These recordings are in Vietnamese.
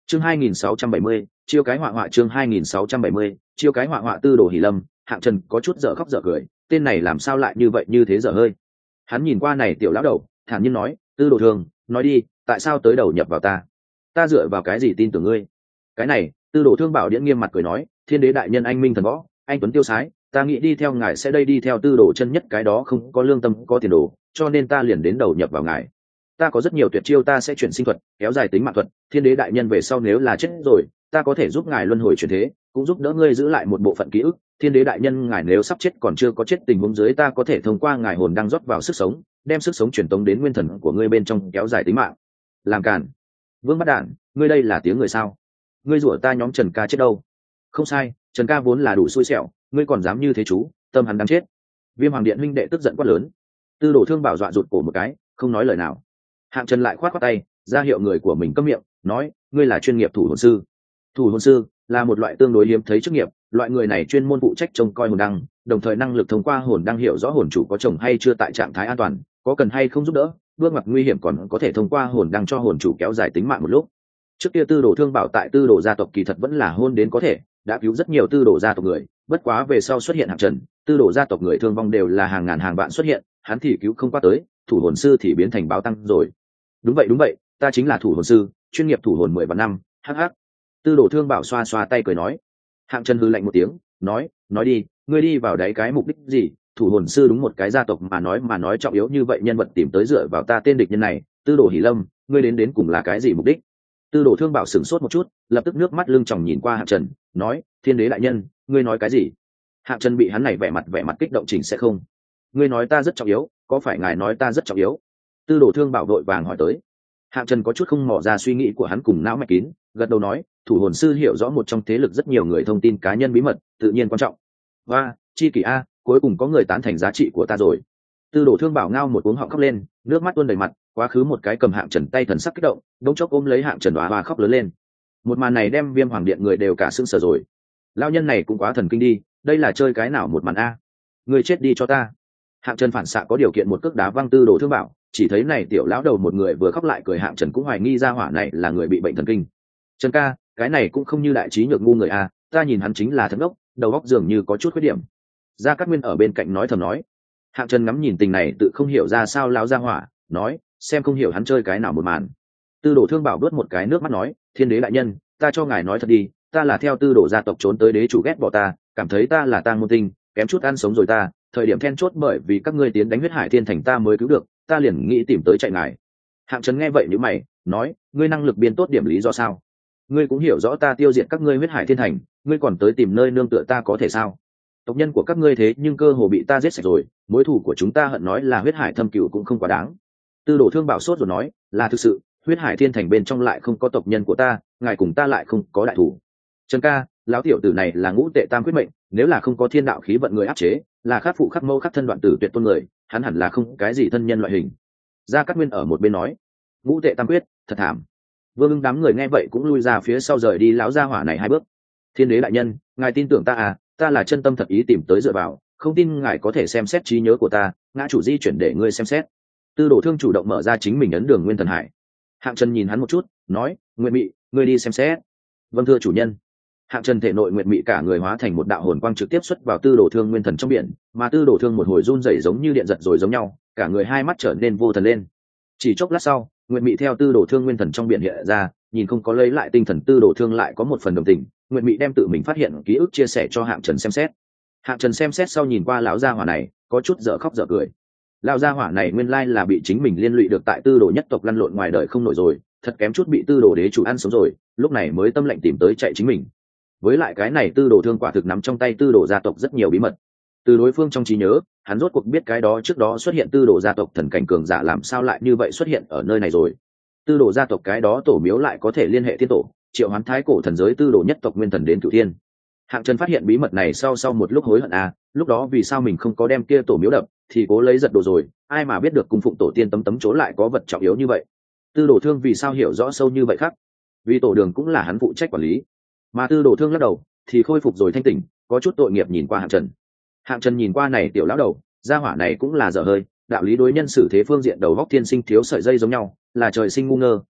chương 2670, chiêu cái họa chương 2670, chiêu cái họa Tư Đồ Hỷ Lâm. Hạng Trần có chút dở khóc dở cười, tên này làm sao lại như vậy như thế dở hơi. Hắn nhìn qua này tiểu lão đầu, thản nhiên nói, Tư Đồ Thương, nói đi, tại sao tới đầu nhập vào ta dựa vào cái gì tin tưởng ngươi? Cái này, Tư Đồ Thương Bảo Điển nghiêm mặt cười nói, thiên đế đại nhân anh minh thần võ, anh tuấn tiêu sái, ta nghĩ đi theo ngài sẽ đây đi theo Tư Đồ chân nhất cái đó không có lương tâm có tiền đồ, cho nên ta liền đến đầu nhập vào ngài. Ta có rất nhiều tuyệt chiêu, ta sẽ chuyển sinh thuật, kéo dài tính mạng thuật, thiên đế đại nhân về sau nếu là chết rồi, ta có thể giúp ngài luân hồi chuyển thế, cũng giúp đỡ ngươi giữ lại một bộ phận ký ức. Thiên đế đại nhân ngài nếu sắp chết còn chưa có chết tình huống dưới, ta có thể thông qua ngài hồn đang rót vào sức sống, đem sức sống truyền tống đến nguyên thần của ngươi bên trong, kéo dài tính mạng. Làm cản, Vương Bát Đản, ngươi đây là tiếng người sao? Ngươi rủa ta nhóm Trần ca chết đâu? Không sai, Trần ca vốn là đủ xui xẻo, ngươi còn dám như thế chú, tâm hắn đang chết. Viêm Hoàng Điện huynh đệ tức giận quát lớn. Tư Đồ Thương Bảo dọa rụt cổ một cái, không nói lời nào. Hạng Trần lại khoát khoát tay, ra hiệu người của mình câm miệng, nói, ngươi là chuyên nghiệp thủ hồn sư. Thủ hồn sư là một loại tương đối hiếm thấy chức nghiệp, loại người này chuyên môn phụ trách trông coi hồn đăng, đồng thời năng lực thông qua hồn đăng hiểu rõ hồn chủ có chồng hay chưa tại trạng thái an toàn, có cần hay không giúp đỡ, bước ngoặt nguy hiểm còn có thể thông qua hồn đăng cho hồn chủ kéo dài tính mạng một lúc. Trước kia Tư Đồ Thương Bảo tại Tư Đồ gia tộc kỳ thật vẫn là hôn đến có thể, đã cứu rất nhiều Tư Đồ gia tộc người, bất quá về sau xuất hiện Hạng Trần, Tư Đồ gia tộc người thương vong đều là hàng ngàn hàng vạn xuất hiện, hắn thì cứu không qua tới, thủ hồn sư thì biến thành báo tăng rồi. Đúng vậy, ta chính là thủ hồn sư, chuyên nghiệp thủ hồn 10 vạn năm. Hắc. Tư Đồ Thương Bảo xoa xoa tay cười nói. Hạng Trần hừ lạnh một tiếng, nói đi, ngươi đi vào đấy cái mục đích gì? Thủ hồn sư đúng một cái gia tộc mà nói trọng yếu như vậy nhân vật tìm tới dựa vào ta tên địch nhân này, Tư Đồ Hỷ Lâm, ngươi đến cùng là cái gì mục đích? Tư Đồ Thương Bảo sửng sốt một chút, lập tức nước mắt lưng tròng nhìn qua Hạng Trần, nói, thiên đế đại nhân, ngươi nói cái gì? Hạng Trần bị hắn này vẻ mặt kích động chỉnh sẽ không. Ngươi nói ta rất trọng yếu, có phải ngài nói ta rất trọng yếu? Tư Đồ Thương Bảo vội vàng hỏi tới. Hạng Trần có chút không mò ra suy nghĩ của hắn cùng não mạch kín, gật đầu nói, thủ hồn sư hiểu rõ một trong thế lực rất nhiều người thông tin cá nhân bí mật, tự nhiên quan trọng. Và chi kỷ a, cuối cùng có người tán thành giá trị của ta rồi. Tư Đồ Thương Bảo ngao một uống họng khóc lên, nước mắt tuôn đầy mặt, quá khứ một cái cầm Hạng Trần tay thần sắc kích động, đống chốc ôm lấy Hạng Trần và khóc lớn lên. Một màn này đem Viêm Hoàng Điện người đều cả sững sờ rồi. Lão nhân này cũng quá thần kinh đi, đây là chơi cái nào một màn a? Người chết đi cho ta. Hạng Trần phản xạ có điều kiện một cước đá văng Tư Đồ Thương Bảo, chỉ thấy này tiểu lão đầu một người vừa khóc lại cười. Hạng Trần cũng hoài nghi ra hỏa này là người bị bệnh thần kinh. Trần ca, cái này cũng không như đại trí nhược ngu người a, ta nhìn hắn chính là thất ốc, đầu óc dường như có chút khuyết điểm. Gia Cát Nguyên ở bên cạnh nói thầm nói. Hạng Trần ngắm nhìn tình này tự không hiểu ra sao lão gia hỏa, nói, xem không hiểu hắn chơi cái nào một màn. Tư Đồ Thương Bảo đuốt một cái nước mắt nói, thiên đế đại nhân, ta cho ngài nói thật đi, ta là theo Tư Đồ gia tộc trốn tới đế chủ ghét bỏ ta, cảm thấy ta là tang môn tinh, kém chút ăn sống rồi ta, thời điểm then chốt bởi vì các ngươi tiến đánh huyết hải thiên thành ta mới cứu được, ta liền nghĩ tìm tới chạy ngài. Hạng Trần nghe vậy nhíu mày, nói, ngươi năng lực biên tốt điểm lý do sao? Ngươi cũng hiểu rõ ta tiêu diệt các ngươi huyết hải thiên thành, ngươi còn tới tìm nơi nương tựa ta có thể sao? Tộc nhân của các ngươi thế nhưng cơ hồ bị ta giết sạch rồi, mối thù của chúng ta hận nói là huyết hải thâm cửu cũng không quá đáng. Tư Đồ Thương Bảo sốt rồi nói, là thực sự, huyết hải thiên thành bên trong lại không có tộc nhân của ta, ngài cùng ta lại không có đại thủ. Trần ca, lão tiểu tử này là ngũ tệ tam quyết mệnh, nếu là không có thiên đạo khí vận người áp chế, là khắc phụ khắc mâu khắc thân đoạn tử tuyệt tôn người, hắn hẳn là không cái gì thân nhân loại hình. Gia Cát Nguyên ở một bên nói, ngũ tệ tam quyết, thật thảm. Vương Ưng đám người nghe vậy cũng lui ra phía sau rời đi lão gia hỏa này 2 bước. Thiên đế đại nhân, ngài tin tưởng ta à, ta là chân tâm thật ý tìm tới dựa vào, không tin ngài có thể xem xét trí nhớ của ta, ngã chủ di chuyển để ngươi xem xét. Tư Đồ Thương chủ động mở ra chính mình ấn đường Nguyên Thần Hải. Hạng Trần nhìn hắn một chút, nói, Nguyệt Mị, ngươi đi xem xét. Vâng thưa chủ nhân. Hạng Trần thể nội Nguyệt Mị cả người hóa thành một đạo hồn quang trực tiếp xuất vào Tư Đồ Thương Nguyên Thần trong biển, mà Tư Đồ Thương một hồi run rẩy giống như điện giật rồi giống nhau, cả người 2 mắt trở nên vô thần lên. Chỉ chốc lát sau, Nguyệt Mị theo Tư Đồ Thương Nguyên Thần trong biển hiện ra, nhìn không có lấy lại tinh thần Tư Đồ Thương lại có một phần đồng tình, Nguyệt Mị đem tự mình phát hiện ký ức chia sẻ cho Hạng Trần xem xét. Hạng Trần xem xét sau nhìn qua lão gia hỏa này, có chút dở khóc dở cười. Lão gia hỏa này nguyên lai là bị chính mình liên lụy được tại Tư Đồ nhất tộc lăn lộn ngoài đời không nổi rồi, thật kém chút bị Tư Đồ đế chủ ăn sống rồi, lúc này mới tâm lệnh tìm tới chạy chính mình. Với lại cái này Tư Đồ Thương quả thực nắm trong tay Tư Đồ gia tộc rất nhiều bí mật. Từ đối phương trong trí nhớ, hắn rốt cuộc biết cái đó trước đó xuất hiện Tư Đồ gia tộc thần cảnh cường giả làm sao lại như vậy xuất hiện ở nơi này rồi. Tư Đồ gia tộc cái đó tổ miếu lại có thể liên hệ thiên tổ, triệu hoán thái cổ thần giới Tư Đồ nhất tộc nguyên thần đến cửu thiên. Hạng Trần phát hiện bí mật này sau một lúc hối hận lúc đó vì sao mình không có đem kia tổ miếu đập, thì cố lấy giật đồ rồi, ai mà biết được cung phụng tổ tiên tấm chỗ lại có vật trọng yếu như vậy. Tư Đồ Thương vì sao hiểu rõ sâu như vậy khác? Vì tổ đường cũng là hắn phụ trách quản lý. Mà Tư Đồ Thương lắc đầu, thì khôi phục rồi thanh tỉnh, có chút tội nghiệp nhìn qua Hạng Trần. Hạng Trần nhìn qua này tiểu lão đầu, gia hỏa này cũng là dở hơi, đạo lý đối nhân xử thế phương diện đầu góc thiên sinh thiếu sợi dây giống nhau, là trời sinh ngu ngơ,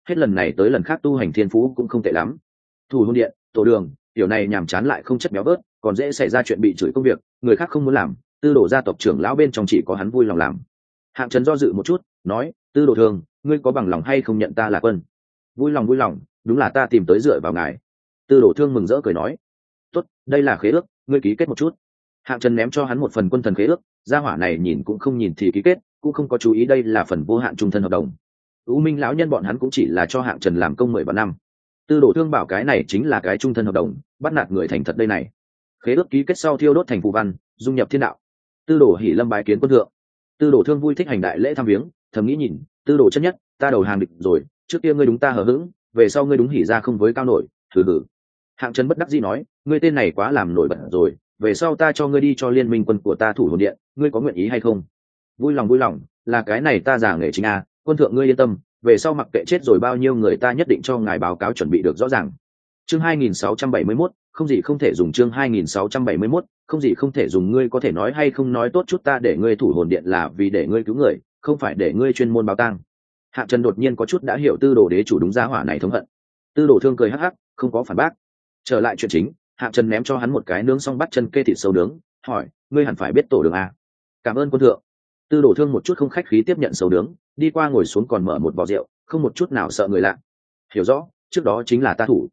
hết lần này tới lần khác tu hành thiên phú cũng không tệ lắm. Thủ hôn điện, tổ đường, tiểu này nhàm chán lại không chất béo bớt, còn dễ xảy ra chuyện bị chửi công việc, người khác không muốn làm, Tư Đồ gia tộc trưởng lão bên trong chỉ có hắn vui lòng làm. Hạng Trần do dự một chút, nói: Tư Đồ Thương, ngươi có bằng lòng hay không nhận ta là quân? Vui lòng, đúng là ta tìm tới dựa vào ngài. Tư Đồ Thương mừng rỡ cười nói: tốt, đây là khế ước, ngươi ký kết một chút. Hạng Trần ném cho hắn một phần quân thần khế ước, gia hỏa này nhìn cũng không nhìn thì ký kết, cũng không có chú ý đây là phần vô hạn trung thân hợp đồng. U Minh lão nhân bọn hắn cũng chỉ là cho Hạng Trần làm công 13 năm. Tư Đồ Thương bảo cái này chính là cái trung thân hợp đồng, bắt nạt người thành thật đây này. Khế ước ký kết sau thiêu đốt thành phù văn, dung nhập thiên đạo. Tư Đồ Hỉ Lâm bái kiến quân thượng. Tư Đồ Thương vui thích hành đại lễ thăm viếng, thầm nghĩ nhìn, Tư Đồ chân nhất, ta đầu hàng địch rồi, trước kia ngươi đúng ta hờ hững, về sau ngươi đúng hỉ ra không với cao nổi, thử. Hạng Trần bất đắc dĩ nói, ngươi tên này quá làm nổi bật rồi, về sau ta cho ngươi đi cho liên minh quân của ta thủ hồn điện, ngươi có nguyện ý hay không? Vui lòng, là cái này ta giả nghề chính a, quân thượng ngươi yên tâm, về sau mặc kệ chết rồi bao nhiêu người ta nhất định cho ngài báo cáo chuẩn bị được rõ ràng. Chương 2671, không gì không thể dùng. Chương 2671, không gì không thể dùng. Ngươi có thể nói hay không nói tốt chút, ta để ngươi thủ hồn điện là vì để ngươi cứu người, không phải để ngươi chuyên môn báo tang. Hạng Trần đột nhiên có chút đã hiểu Tư Đồ đế chủ đúng gia hỏa này thống hận. Tư Đồ Thương cười hắc hắc, không có phản bác. Trở lại chuyện chính, Hạng Trần ném cho hắn một cái nướng xong bắt chân kê thịt sâu nướng, hỏi: ngươi hẳn phải biết tổ đường a? Cảm ơn quân thượng. Tư Đồ Thương một chút không khách khí tiếp nhận sâu nướng, đi qua ngồi xuống còn mở một vò rượu, không một chút nào sợ người lạ. Hiểu rõ, trước đó chính là ta thủ.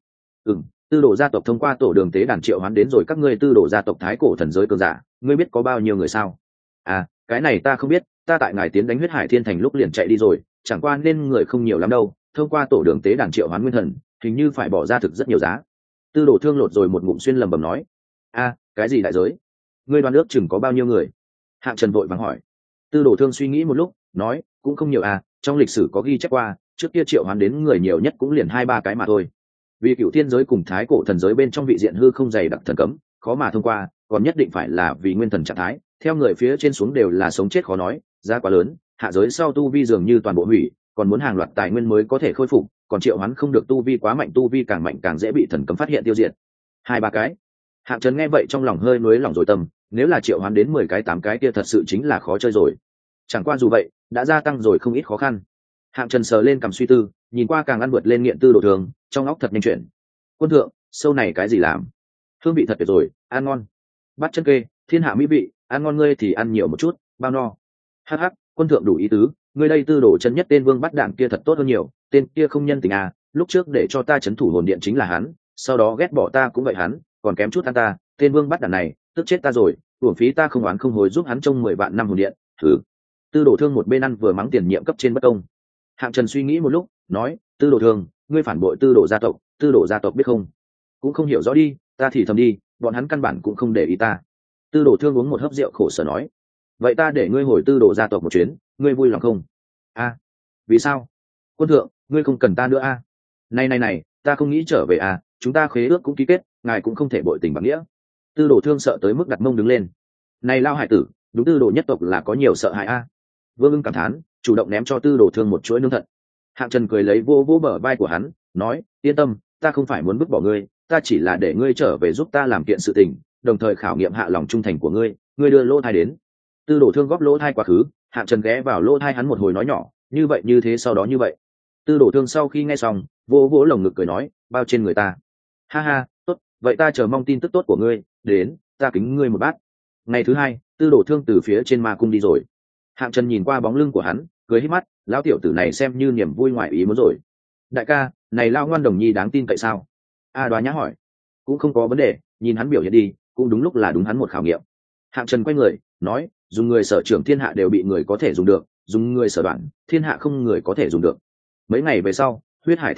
Tư Đồ gia tộc thông qua tổ đường tế đàn triệu hoán đến rồi các ngươi Tư Đồ gia tộc thái cổ thần giới cường giả, ngươi biết có bao nhiêu người sao? À, cái này ta không biết, ta tại ngài tiến đánh huyết hải thiên thành lúc liền chạy đi rồi, chẳng qua nên người không nhiều lắm đâu. Thông qua tổ đường tế đàn triệu hoán nguyên thần, hình như phải bỏ ra thực rất nhiều giá. Tư Đồ Thương lột rồi một ngụm xuyên lầm bầm nói: a, cái gì đại giới? Ngươi đoán ước chừng có bao nhiêu người? Hạng Trần vội vàng hỏi. Tư Đồ Thương suy nghĩ một lúc, nói: cũng không nhiều à, trong lịch sử có ghi chép qua, trước kia triệu hoán đến người nhiều nhất cũng liền 2-3 cái mà thôi. Vì cựu thiên giới cùng thái cổ thần giới bên trong vị diện hư không dày đặc thần cấm, khó mà thông qua, còn nhất định phải là vì nguyên thần trạng thái, theo người phía trên xuống đều là sống chết khó nói, giá quá lớn, hạ giới sau tu vi dường như toàn bộ hủy, còn muốn hàng loạt tài nguyên mới có thể khôi phục, còn triệu hoán không được tu vi quá mạnh, tu vi càng mạnh càng dễ bị thần cấm phát hiện tiêu diệt. 2-3 cái. Hạng Trần nghe vậy trong lòng hơi nuối lòng rồi tâm, nếu là triệu hoán đến 10 cái 8 cái kia thật sự chính là khó chơi rồi. Chẳng qua dù vậy, đã gia tăng rồi không ít khó khăn. Hạng Trần sờ lên cầm suy tư, nhìn qua càng ăn vượt lên nghiện Tư Đồ Thương, trong óc thật nhanh chuyển. Quân thượng, sâu này cái gì làm? Hương vị thật tuyệt rồi, ăn ngon. Bắt chân kê, thiên hạ mỹ vị, ăn ngon, ngươi thì ăn nhiều một chút, bao no. Hắc hắc, quân thượng đủ ý tứ, ngươi đây Tư Đồ chân nhất tên Vương Bắt Đạn kia thật tốt hơn nhiều, tên kia không nhân tình à, lúc trước để cho ta trấn thủ hồn điện chính là hắn, sau đó ghét bỏ ta cũng vậy hắn, còn kém chút ăn ta, tên Vương Bắt Đạn này, tức chết ta rồi, uổng phí ta không oán không hối giúp hắn trông 10 vạn năm hồn điện, thử. Tư Đồ Thương một bên ăn vừa mắng tiền nhiệm cấp trên bất công. Hạng Trần suy nghĩ một lúc, nói: Tư Đồ Thương, ngươi phản bội Tư Đồ gia tộc biết không? Cũng không hiểu rõ đi, ta thì thầm đi, bọn hắn căn bản cũng không để ý ta. Tư Đồ Thương uống một hớp rượu khổ sở nói: vậy ta để ngươi hồi Tư Đồ gia tộc một chuyến, ngươi vui lòng không? A, vì sao? Quân thượng, ngươi không cần ta nữa a? Này, ta không nghĩ trở về a, chúng ta khế ước cũng ký kết, ngài cũng không thể bội tình bằng nghĩa. Tư Đồ Thương sợ tới mức đặt mông đứng lên. Này lao hải tử, đúng Tư Đồ nhất tộc là có nhiều sợ hãi a. Vương Ưng cảm thán, chủ động ném cho Tư Đồ Thương một chuỗi nướng thận. Hạng Trần cười lấy vô bờ vai của hắn, nói: yên tâm, ta không phải muốn vứt bỏ ngươi, ta chỉ là để ngươi trở về giúp ta làm kiện sự tình, đồng thời khảo nghiệm hạ lòng trung thành của ngươi. Ngươi đưa lỗ thai đến. Tư Đồ Thương góp lỗ thai quá khứ, Hạng Trần ghé vào lỗ thai hắn một hồi nói nhỏ: như vậy như thế sau đó như vậy. Tư Đồ Thương sau khi nghe xong, vỗ lồng ngực cười nói: bao trên người ta. Ha ha, tốt, vậy ta chờ mong tin tức tốt của ngươi, đến, ta kính ngươi một bát. Ngày thứ hai, Tư Đồ Thương từ phía trên ma cung đi rồi. Hạng Trần nhìn qua bóng lưng của hắn, cười hít mắt, lão tiểu tử này xem như niềm vui ngoài ý muốn rồi. Đại ca, này lao ngoan đồng nhi đáng tin cậy sao? A Đoá Nhã hỏi. Cũng không có vấn đề, nhìn hắn biểu hiện đi, cũng đúng lúc là đúng hắn một khảo nghiệm. Hạng Trần quay người, nói: dùng người sở trưởng thiên hạ đều bị người có thể dùng được, dùng người sở đoạn, thiên hạ không người có thể dùng được. Mấy ngày về sau, huyết hải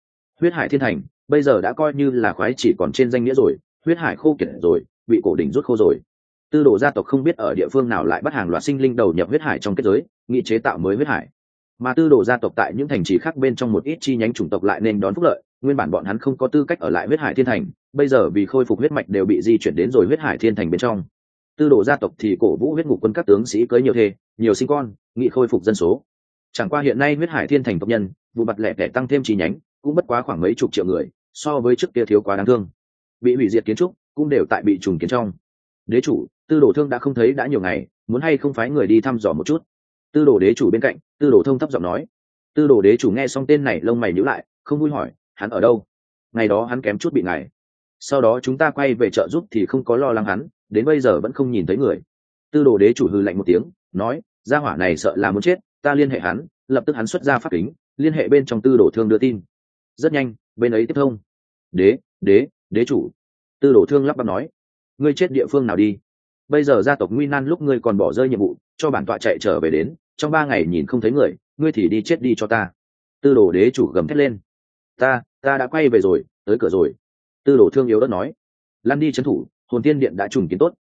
thiên thành bây giờ đã coi như là khoái chỉ còn trên danh nghĩa rồi, huyết hải khô kiệt rồi, bị cổ đỉnh rút khô rồi. Tư Đồ gia tộc không biết ở địa phương nào lại bắt hàng loạt sinh linh đầu nhập huyết hải trong kết giới, nghị chế tạo mới huyết hải. Mà Tư Đồ gia tộc tại những thành trì khác bên trong một ít chi nhánh chủng tộc lại nên đón phúc lợi, nguyên bản bọn hắn không có tư cách ở lại huyết hải thiên thành, bây giờ vì khôi phục huyết mạch đều bị di chuyển đến rồi huyết hải thiên thành bên trong. Tư Đồ gia tộc thì cổ vũ huyết ngục quân các tướng sĩ cưới nhiều thê, nhiều sinh con, nghị khôi phục dân số. Chẳng qua hiện nay huyết hải thiên thành tộc nhân, vụ mặt lẻ tẻ tăng thêm chi nhánh, cũng bất quá khoảng mấy chục triệu người, so với trước kia thiếu quá đáng thương. Bị hủy diệt kiến trúc cũng đều tại bị trùng kiến trong. Đế chủ, Tư Đồ Thương đã không thấy đã nhiều ngày, muốn hay không phái người đi thăm dò một chút. Tư Đồ đế chủ bên cạnh, Tư Đồ Thông thấp giọng nói. Tư đồ đế chủ nghe xong tên này lông mày nhíu lại, không vui hỏi, hắn ở đâu? Ngày đó hắn kém chút bị ngài. Sau đó chúng ta quay về trợ giúp thì không có lo lắng hắn, đến bây giờ vẫn không nhìn thấy người. Tư đồ đế chủ hừ lạnh một tiếng, nói, gia hỏa này sợ là muốn chết, ta liên hệ hắn, lập tức hắn xuất ra pháp kính, liên hệ bên trong Tư đồ thương đưa tin. Rất nhanh, bên ấy tiếp thông. Đế chủ. Tư đồ thương lắp bắp nói, ngươi chết địa phương nào đi? Bây giờ gia tộc nguy nan lúc ngươi còn bỏ rơi nhiệm vụ, cho bản tọa chạy trở về đến, trong 3 ngày nhìn không thấy người, ngươi thì đi chết đi cho ta. Tư đồ đế chủ gầm thét lên. Ta đã quay về rồi, tới cửa rồi. Tư đồ thương yếu đất nói, lăn đi trấn thủ, hồn tiên điện đã trùng kiến tốt.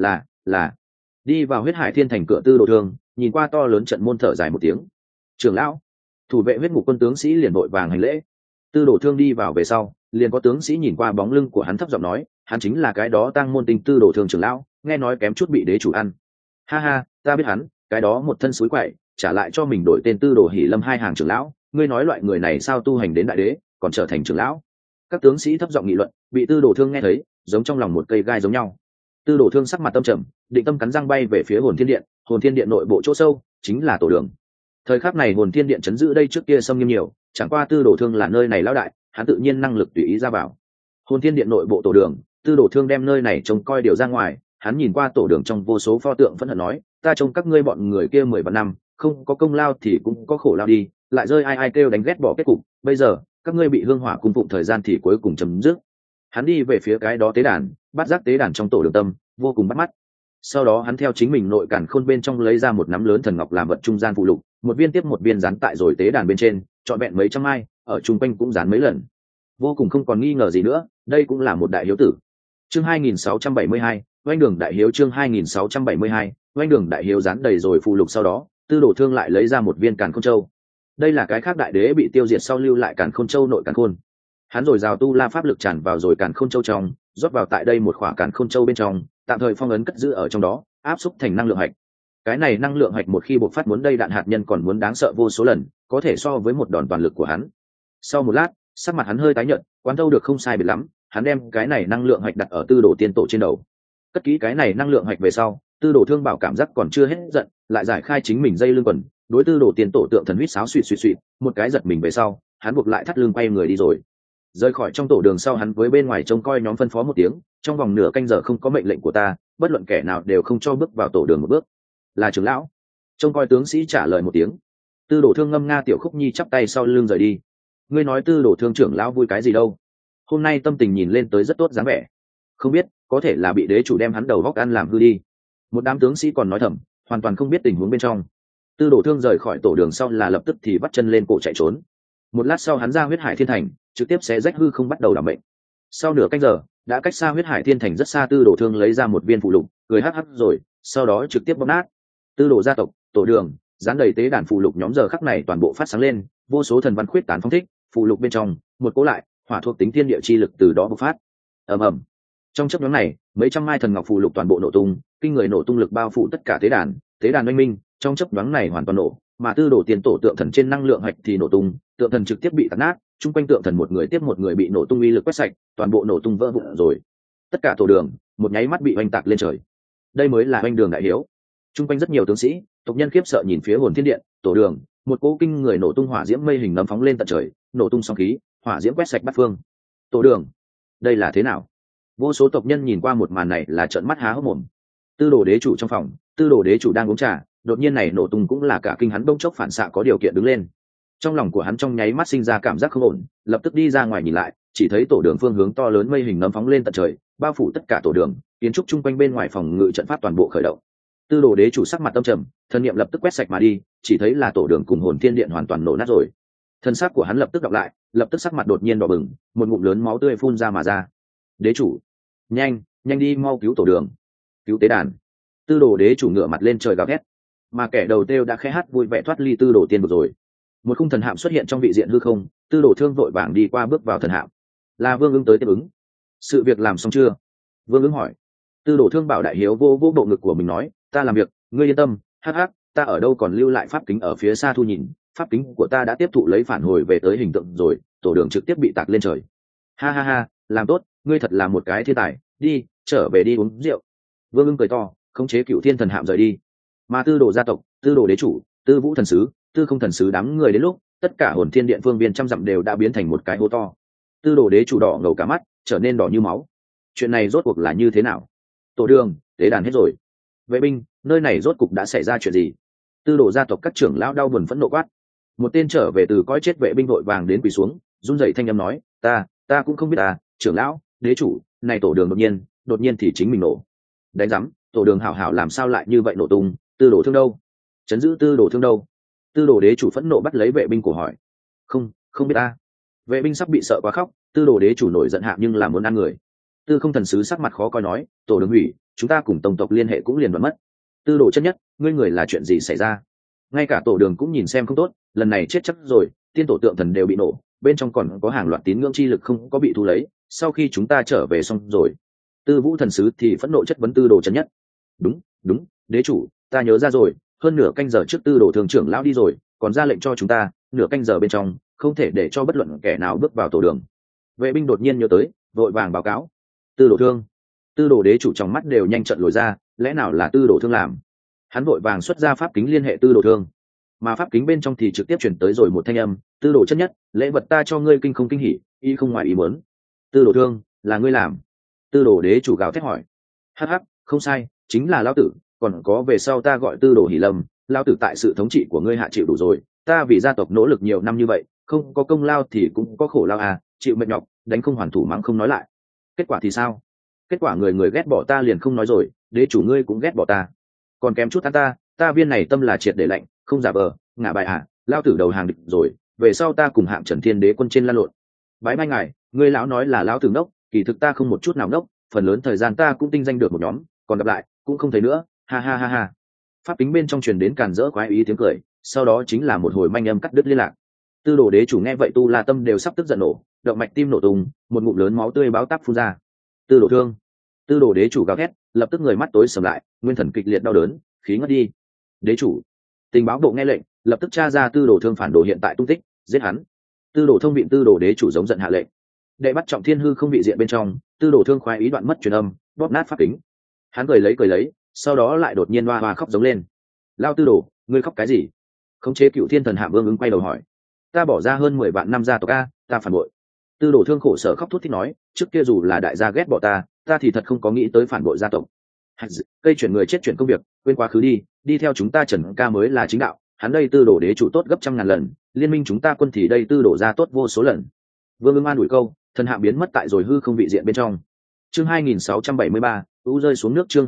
Là đi vào huyết hải thiên thành cửa. Tư đồ thương nhìn qua to lớn trận môn thở dài một tiếng. Trưởng lão. Thủ vệ huyết ngục quân tướng sĩ liền vội vàng hành lễ. Tư đồ thương đi vào về sau, liền có tướng sĩ nhìn qua bóng lưng của hắn thấp giọng nói, hắn chính là cái đó tăng môn tinh Tư đồ thương trưởng lão, nghe nói kém chút bị đế chủ ăn. Ha ha, ta biết hắn, cái đó một thân suối quậy, trả lại cho mình đổi tên Tư đồ hỉ lâm 2 hàng trưởng lão, ngươi nói loại người này sao tu hành đến đại đế còn trở thành trưởng lão? Các tướng sĩ thấp giọng nghị luận, bị Tư đồ thương nghe thấy, giống trong lòng một cây gai giống nhau. Tư đồ thương sắc mặt tâm trầm, định tâm cắn răng bay về phía hồn thiên điện. Hồn thiên điện nội bộ chỗ sâu chính là tổ đường. Thời khắc này hồn thiên điện chấn giữ đây trước kia xâm nghiêm nhiều, chẳng qua Tư đồ thương là nơi này lão đại, hắn tự nhiên năng lực tùy ý ra vào. Hồn thiên điện nội bộ tổ đường, Tư đồ thương đem nơi này trông coi điều ra ngoài, hắn nhìn qua tổ đường trong vô số pho tượng phẫn hận nói, ta trông các ngươi bọn người kia 10 vạn năm, không có công lao thì cũng có khổ lao đi, lại rơi ai kêu đánh ghét bỏ kết cục, bây giờ các ngươi bị hương hỏa cung phụng thời gian thì cuối cùng chấm dứt. Hắn đi về phía cái đó tế đàn, bắt giác tế đàn trong tổ đường tâm vô cùng bắt mắt. Sau đó hắn theo chính mình nội càn khôn bên trong lấy ra một nắm lớn thần ngọc làm vật trung gian phụ lục, một viên tiếp một viên dán tại rồi tế đàn bên trên, trọn vẹn mấy trăm mai, ở trung quanh cũng dán mấy lần. Vô cùng không còn nghi ngờ gì nữa, đây cũng là một đại hiếu tử. Chương 2672, oanh đường đại hiếu. Chương 2672, oanh đường đại hiếu dán đầy rồi phụ lục. Sau đó Tư đồ thương lại lấy ra một viên càn khôn châu. Đây là cái khác đại đế bị tiêu diệt sau lưu lại càn khôn châu nội càn khôn. Hắn rồi rào tu la pháp lực tràn vào rồi càn khôn châu trong, rót vào tại đây một khỏa càn khôn châu bên trong, tạm thời phong ấn cất giữ ở trong đó, áp xúc thành năng lượng hạch. Cái này năng lượng hạch một khi bộc phát muốn đây đạn hạt nhân còn muốn đáng sợ vô số lần, có thể so với một đòn toàn lực của hắn. Sau một lát, sắc mặt hắn hơi tái nhợt, quán thâu được không sai biệt lắm, hắn đem cái này năng lượng hạch đặt ở Tư đồ tiên tổ trên đầu. Cất kỹ cái này năng lượng hạch về sau, Tư đồ thương bảo cảm giác còn chưa hết giận, lại giải khai chính mình dây lưng quần, đối Tư đồ tiên tổ tượng thần huýt sáo suỵt, một cái giật mình về sau, hắn buộc lại thắt lưng quay người đi rồi. Rời khỏi trong tổ đường sau, hắn với bên ngoài trông coi nhóm phân phó một tiếng, trong vòng nửa canh giờ không có mệnh lệnh của ta, bất luận kẻ nào đều không cho bước vào tổ đường một bước. Là trưởng lão. Trông coi tướng sĩ trả lời một tiếng. Tư đồ thương ngâm nga tiểu khúc nhi chắp tay sau lưng rời đi. Ngươi nói Tư đồ thương trưởng lão vui cái gì đâu? Hôm nay tâm tình nhìn lên tới rất tốt dáng vẻ. Không biết, có thể là bị đế chủ đem hắn đầu góc ăn làm hư đi. Một đám tướng sĩ còn nói thầm, hoàn toàn không biết tình huống bên trong. Tư đồ thương rời khỏi tổ đường sau là lập tức thì bắt chân lên cổ chạy trốn. Một lát sau hắn ra huyết hải thiên thành, trực tiếp xé rách hư không bắt đầu đảm bệnh. Sau nửa canh giờ, đã cách xa huyết hải thiên thành rất xa. Tư đồ thương lấy ra một viên phụ lục, cười hắc hắc rồi, sau đó trực tiếp bóp nát. Tư đồ gia tộc, tổ đường, dán đầy tế đàn phụ lục nhóm giờ khắc này toàn bộ phát sáng lên, vô số thần văn khuyết tán phong thích, phụ lục bên trong, một cố lại, hỏa thuộc tính thiên địa chi lực từ đó bộc phát. Ầm ầm. Trong chớp nhoáng này, mấy trăm mai thần ngọc phụ lục toàn bộ nổ tung, kinh người nổ tung lực bao phủ tất cả tế đàn oanh minh, trong chớp nhoáng này hoàn toàn nổ, mà Tư đồ tiền tổ tượng thần trên năng lượng hạch thì nổ tung, tượng thần trực tiếp bị tạt nát, chung quanh tượng thần một người tiếp một người bị nổ tung uy lực quét sạch, toàn bộ nổ tung vỡ vụn rồi. Tất cả tổ đường, một nháy mắt bị oanh tạc lên trời. Đây mới là oanh đường đại hiếu. Chung quanh rất nhiều tướng sĩ, tộc nhân khiếp sợ nhìn phía hồn thiên điện, tổ đường, một cỗ kinh người nổ tung hỏa diễm mây hình nấm phóng lên tận trời, nổ tung sóng khí, hỏa diễm quét sạch bát phương. Tổ đường, đây là thế nào? Vô số tộc nhân nhìn qua một màn này là trợn mắt há hốc mồm. Tư đồ đế chủ trong phòng, Tư đồ đế chủ đang uống trà, đột nhiên này nổ tung cũng là cả kinh hắn bỗng chốc phản xạ có điều kiện đứng lên. Trong lòng của hắn trong nháy mắt sinh ra cảm giác không ổn, lập tức đi ra ngoài nhìn lại, chỉ thấy tổ đường phương hướng to lớn mây hình nấm phóng lên tận trời, bao phủ tất cả tổ đường, kiến trúc chung quanh bên ngoài phòng ngự trận pháp toàn bộ khởi động. Tư đồ đế chủ sắc mặt tâm trầm, thân niệm lập tức quét sạch mà đi, chỉ thấy là tổ đường cùng hồn thiên điện hoàn toàn nổ nát rồi. Thân xác của hắn lập tức đọc lại, lập tức sắc mặt đột nhiên đỏ bừng, một ngụm lớn máu tươi phun ra mà ra. Đế chủ, nhanh đi mau cứu tổ đường, cứu tế đàn. Tư đồ đế chủ ngửa mặt lên trời gào thét, mà kẻ đầu tiêu đã khẽ hát vui vẻ thoát ly tư đồ tiên vực rồi. Một khung thần hạm xuất hiện trong vị diện hư không, Tư đồ thương vội vàng đi qua bước vào thần hạm. Là Vương Ứng tới tiếp ứng. Sự việc làm xong chưa? Vương Ứng hỏi. Tư đồ thương bảo đại hiếu vô bộ ngực của mình nói, ta làm việc, ngươi yên tâm. Hắc hắc, ta ở đâu còn lưu lại pháp kính ở phía xa thu nhìn, pháp kính của ta đã tiếp thụ lấy phản hồi về tới hình tượng rồi, tổ đường trực tiếp bị tạc lên trời. Ha ha ha, làm tốt, ngươi thật là một cái thiên tài, đi, trở về đi uống rượu. Vương Ứng cười to, khống chế Cựu Thiên thần hạm rời đi. Mà Tư đồ gia tộc, Tư đồ đế chủ, Tư vũ thần sứ, Tư không thần sứ đám người đến lúc tất cả hồn thiên điện phương viên trăm dặm đều đã biến thành một cái hố to. Tư đồ đế chủ đỏ ngầu cả mắt, trở nên đỏ như máu. Chuyện này rốt cuộc là như thế nào? Tổ đường, tế đàn hết rồi. Vệ binh, nơi này rốt cuộc đã xảy ra chuyện gì? Tư đồ gia tộc các trưởng lão đau buồn phẫn nộ quát. Một tên trở về từ cõi chết vệ binh vội vàng đến quỳ xuống, run rẩy thanh âm nói, ta cũng không biết à, trưởng lão, đế chủ, này tổ đường đột nhiên thì chính mình nổ. Đánh rắm, tổ đường hảo hảo làm sao lại như vậy nổ tung? Tư đồ thương đâu? Chấn giữ tư đồ thương đâu? Tư đồ đế chủ phẫn nộ bắt lấy vệ binh cổ hỏi. Không biết ta. Vệ binh sắp bị sợ quá khóc, tư đồ đế chủ nổi giận hạ nhưng là muốn ăn người. Tư không thần sứ sắc mặt khó coi nói, tổ đường hủy, chúng ta cùng tông tộc liên hệ cũng liền đoạn mất. Tư đồ chân nhất, ngươi người là chuyện gì xảy ra? Ngay cả tổ đường cũng nhìn xem không tốt, lần này chết chắc rồi, tiên tổ tượng thần đều bị nổ, bên trong còn có hàng loạt tín ngưỡng chi lực không có bị thu lấy, sau khi chúng ta trở về xong rồi. Tư vũ thần sứ thì phẫn nộ chất vấn tư đồ chân nhất. Đúng, đế chủ, ta nhớ ra rồi, hơn nửa canh giờ trước tư đồ thường trưởng lão đi rồi, còn ra lệnh cho chúng ta, nửa canh giờ bên trong không thể để cho bất luận kẻ nào bước vào tổ đường. Vệ binh đột nhiên nhớ tới, vội vàng báo cáo. Tư đồ thương. Tư đồ đế chủ trong mắt đều nhanh trận lồi ra, lẽ nào là tư đồ thương làm? Hắn vội vàng xuất ra pháp kính liên hệ tư đồ thương, mà pháp kính bên trong thì trực tiếp chuyển tới rồi một thanh âm, tư đồ chân nhất, lễ vật ta cho ngươi kinh không kinh hỉ, y không ngoài ý muốn. Tư đồ thương, là ngươi làm? Tư đồ đế chủ gào thét hỏi. Hắc, không sai, chính là lão tử, còn có về sau ta gọi tư đồ hỉ lâm, lão tử tại sự thống trị của ngươi hạ chịu đủ rồi, ta vì gia tộc nỗ lực nhiều năm như vậy, không có công lao thì cũng có khổ lao à, chịu mệt nhọc, đánh không hoàn thủ mắng không nói lại. Kết quả thì sao? Kết quả người ghét bỏ ta liền không nói rồi, đế chủ ngươi cũng ghét bỏ ta, còn kém chút ăn ta viên này tâm là triệt để lạnh, không giả vờ ngả bài à, lao tử đầu hàng địch rồi, về sau ta cùng hạng Trần Thiên Đế quân trên lan lộn. Bái mai ngài, ngươi lão nói là lão tử ngốc, kỳ thực ta không một chút nào ngốc, phần lớn thời gian ta cũng tinh danh được một nhóm, còn gặp lại cũng không thấy nữa, ha. Pháp kính bên trong truyền đến càn rỡ quái ý tiếng cười, sau đó chính là một hồi manh âm cắt đứt liên lạc. Tư đồ đế chủ nghe vậy tu la tâm đều sắp tức giận nổ, động mạch tim nổ tung, một ngụm lớn máu tươi báo táp phun ra. Tư đồ thương. Tư đồ đế chủ gào thét, lập tức người mắt tối sầm lại, nguyên thần kịch liệt đau đớn, khí ngất đi. Đế chủ. Tình báo bộ nghe lệnh, lập tức tra ra tư đồ thương phản đồ hiện tại tung tích, giết hắn. Tư đồ thông viện tư đồ đế chủ giống giận hạ lệnh. Đệ bắt trọng thiên hư không vị diện bên trong, tư đồ thương khoái ý đoạn mất truyền âm, bóp nát pháp kính. Hắn cười lấy, sau đó lại đột nhiên hoa khóc giống lên. Lao tư đồ, ngươi khóc cái gì? Khống chế cựu thiên thần hạ vương ứng quay đầu hỏi. Ta bỏ ra hơn 10 vạn năm gia tộc a, ta phản bội. Tư đồ thương khổ sở khóc thút thít nói, trước kia dù là đại gia ghét bỏ ta thì thật không có nghĩ tới phản bội gia tộc. Cây chuyển người chết chuyển công việc, quên quá khứ đi theo chúng ta Trần ca mới là chính đạo, hắn đây tư đồ đế chủ tốt gấp trăm ngàn lần, liên minh chúng ta quân thì đây tư đồ ra tốt vô số lần. Vương ưng an ủi câu, thần hạ biến mất tại rồi hư không vị diện bên trong. Chương 2673, u rơi xuống nước. Chương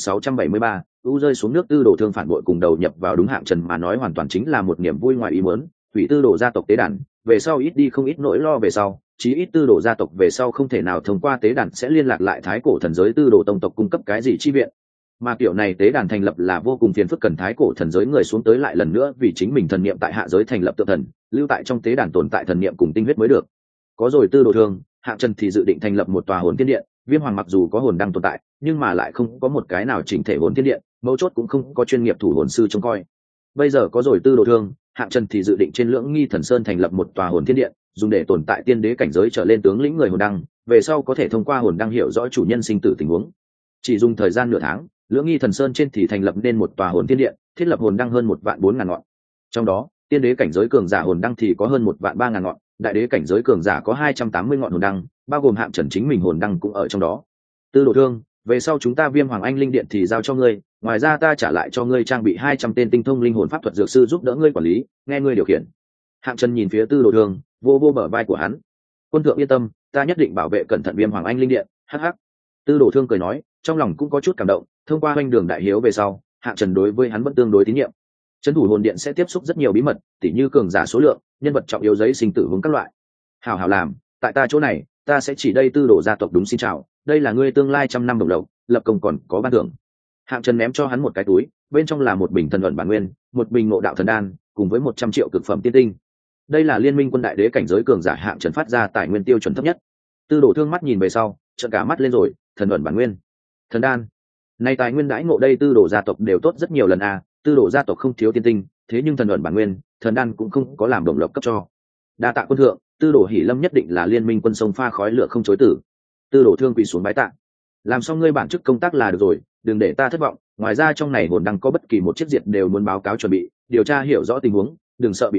2673, u rơi xuống nước. Tư đồ thương phản bội cùng đầu nhập vào đúng hạng Trần mà nói hoàn toàn chính là một niềm vui ngoài ý muốn, hủy tư đồ gia tộc tế đàn, về sau ít đi không ít nỗi lo, về sau chí ít tư đồ gia tộc về sau không thể nào thông qua tế đàn sẽ liên lạc lại thái cổ thần giới tư đồ tông tộc cung cấp cái gì chi viện, mà kiểu này tế đàn thành lập là vô cùng phiền phức, cần thái cổ thần giới người xuống tới lại lần nữa vì chính mình thần niệm tại hạ giới thành lập tượng thần, lưu tại trong tế đàn tồn tại thần niệm cùng tinh huyết mới được. Có rồi tư đồ thương, hạng Trần thì dự định thành lập một tòa hồn thiên điện. Viêm hoàng mặc dù có hồn đang tồn tại nhưng mà lại không có một cái nào chỉnh thể hồn thiên điện, mấu chốt cũng không có chuyên nghiệp thủ hồn sư trông coi. Bây giờ có rồi tư đồ thương, hạng Trần thì dự định trên Lưỡng Nghi Thần Sơn thành lập một tòa hồn thiên điện, dùng để tồn tại tiên đế cảnh giới trở lên tướng lĩnh người hồn đăng, về sau có thể thông qua hồn đăng hiểu rõ chủ nhân sinh tử tình huống. Chỉ dùng thời gian nửa tháng, Lưỡng Nghi Thần Sơn trên thì thành lập nên một tòa hồn thiên điện, thiết lập hồn đăng hơn 1.400.000 ngọn. Trong đó, tiên đế cảnh giới cường giả hồn đăng thì có hơn 1.300.000 ngọn, đại đế cảnh giới cường giả có 280 ngọn hồn đăng, bao gồm hạng Trần chính mình hồn đăng cũng ở trong đó. Tư đồ thương, về sau chúng ta Viêm Hoàng Anh Linh Điện thì giao cho ngươi, ngoài ra ta trả lại cho ngươi trang bị 200 tên tinh thông linh hồn pháp thuật dược sư giúp đỡ ngươi quản lý, nghe ngươi điều khiển. Hạng Trần nhìn phía tư đồ thương, vô bờ vai của hắn. Quân thượng yên tâm, ta nhất định bảo vệ cẩn thận Viêm Hoàng Anh Linh Điện. Hắc. Tư đồ thương cười nói, trong lòng cũng có chút cảm động, thông qua hoành đường đại hiếu về sau, Hạng Trần đối với hắn vẫn tương đối tín nhiệm. Trấn thủ hồn điện sẽ tiếp xúc rất nhiều bí mật, tỉ như cường giả số lượng, nhân vật trọng yếu, giấy sinh tử hướng các loại. Hảo làm, tại ta chỗ này, ta sẽ chỉ đây tư đồ gia tộc đúng, xin chào, đây là ngươi tương lai 100 năm đồng lộc, lập công còn có ban thưởng. Hạng Trần ném cho hắn một cái túi, bên trong là một bình thần luận bản nguyên, một bình ngộ đạo thần đan, cùng với 100 triệu cực phẩm tiên tinh. Đây là liên minh quân đại đế cảnh giới cường giả Hạng Trần phát ra tài nguyên tiêu chuẩn thấp nhất. Tư đồ thương mắt nhìn về sau, trợn cả mắt lên rồi, thần luận bản nguyên, thần đan, này tài nguyên đãi ngộ đây tư đồ gia tộc đều tốt rất nhiều lần à, tư đồ gia tộc không thiếu tiên tinh, thế nhưng thần luận bản nguyên, thần đan cũng không có làm đồng lộc cấp cho. Đa tạ quân thượng, tư đồ hỉ lâm nhất định là liên minh quân sông pha khói lửa không chối tử. Tư đồ thương quỳ xuống bái tạ. Làm xong ngươi bản chức công tác là được rồi, đừng để ta thất vọng, ngoài ra trong này hồn đăng có bất kỳ một chiếc diệt đều muốn báo cáo chuẩn bị, điều tra hiểu rõ tình huống, đừng sợ bị mắng,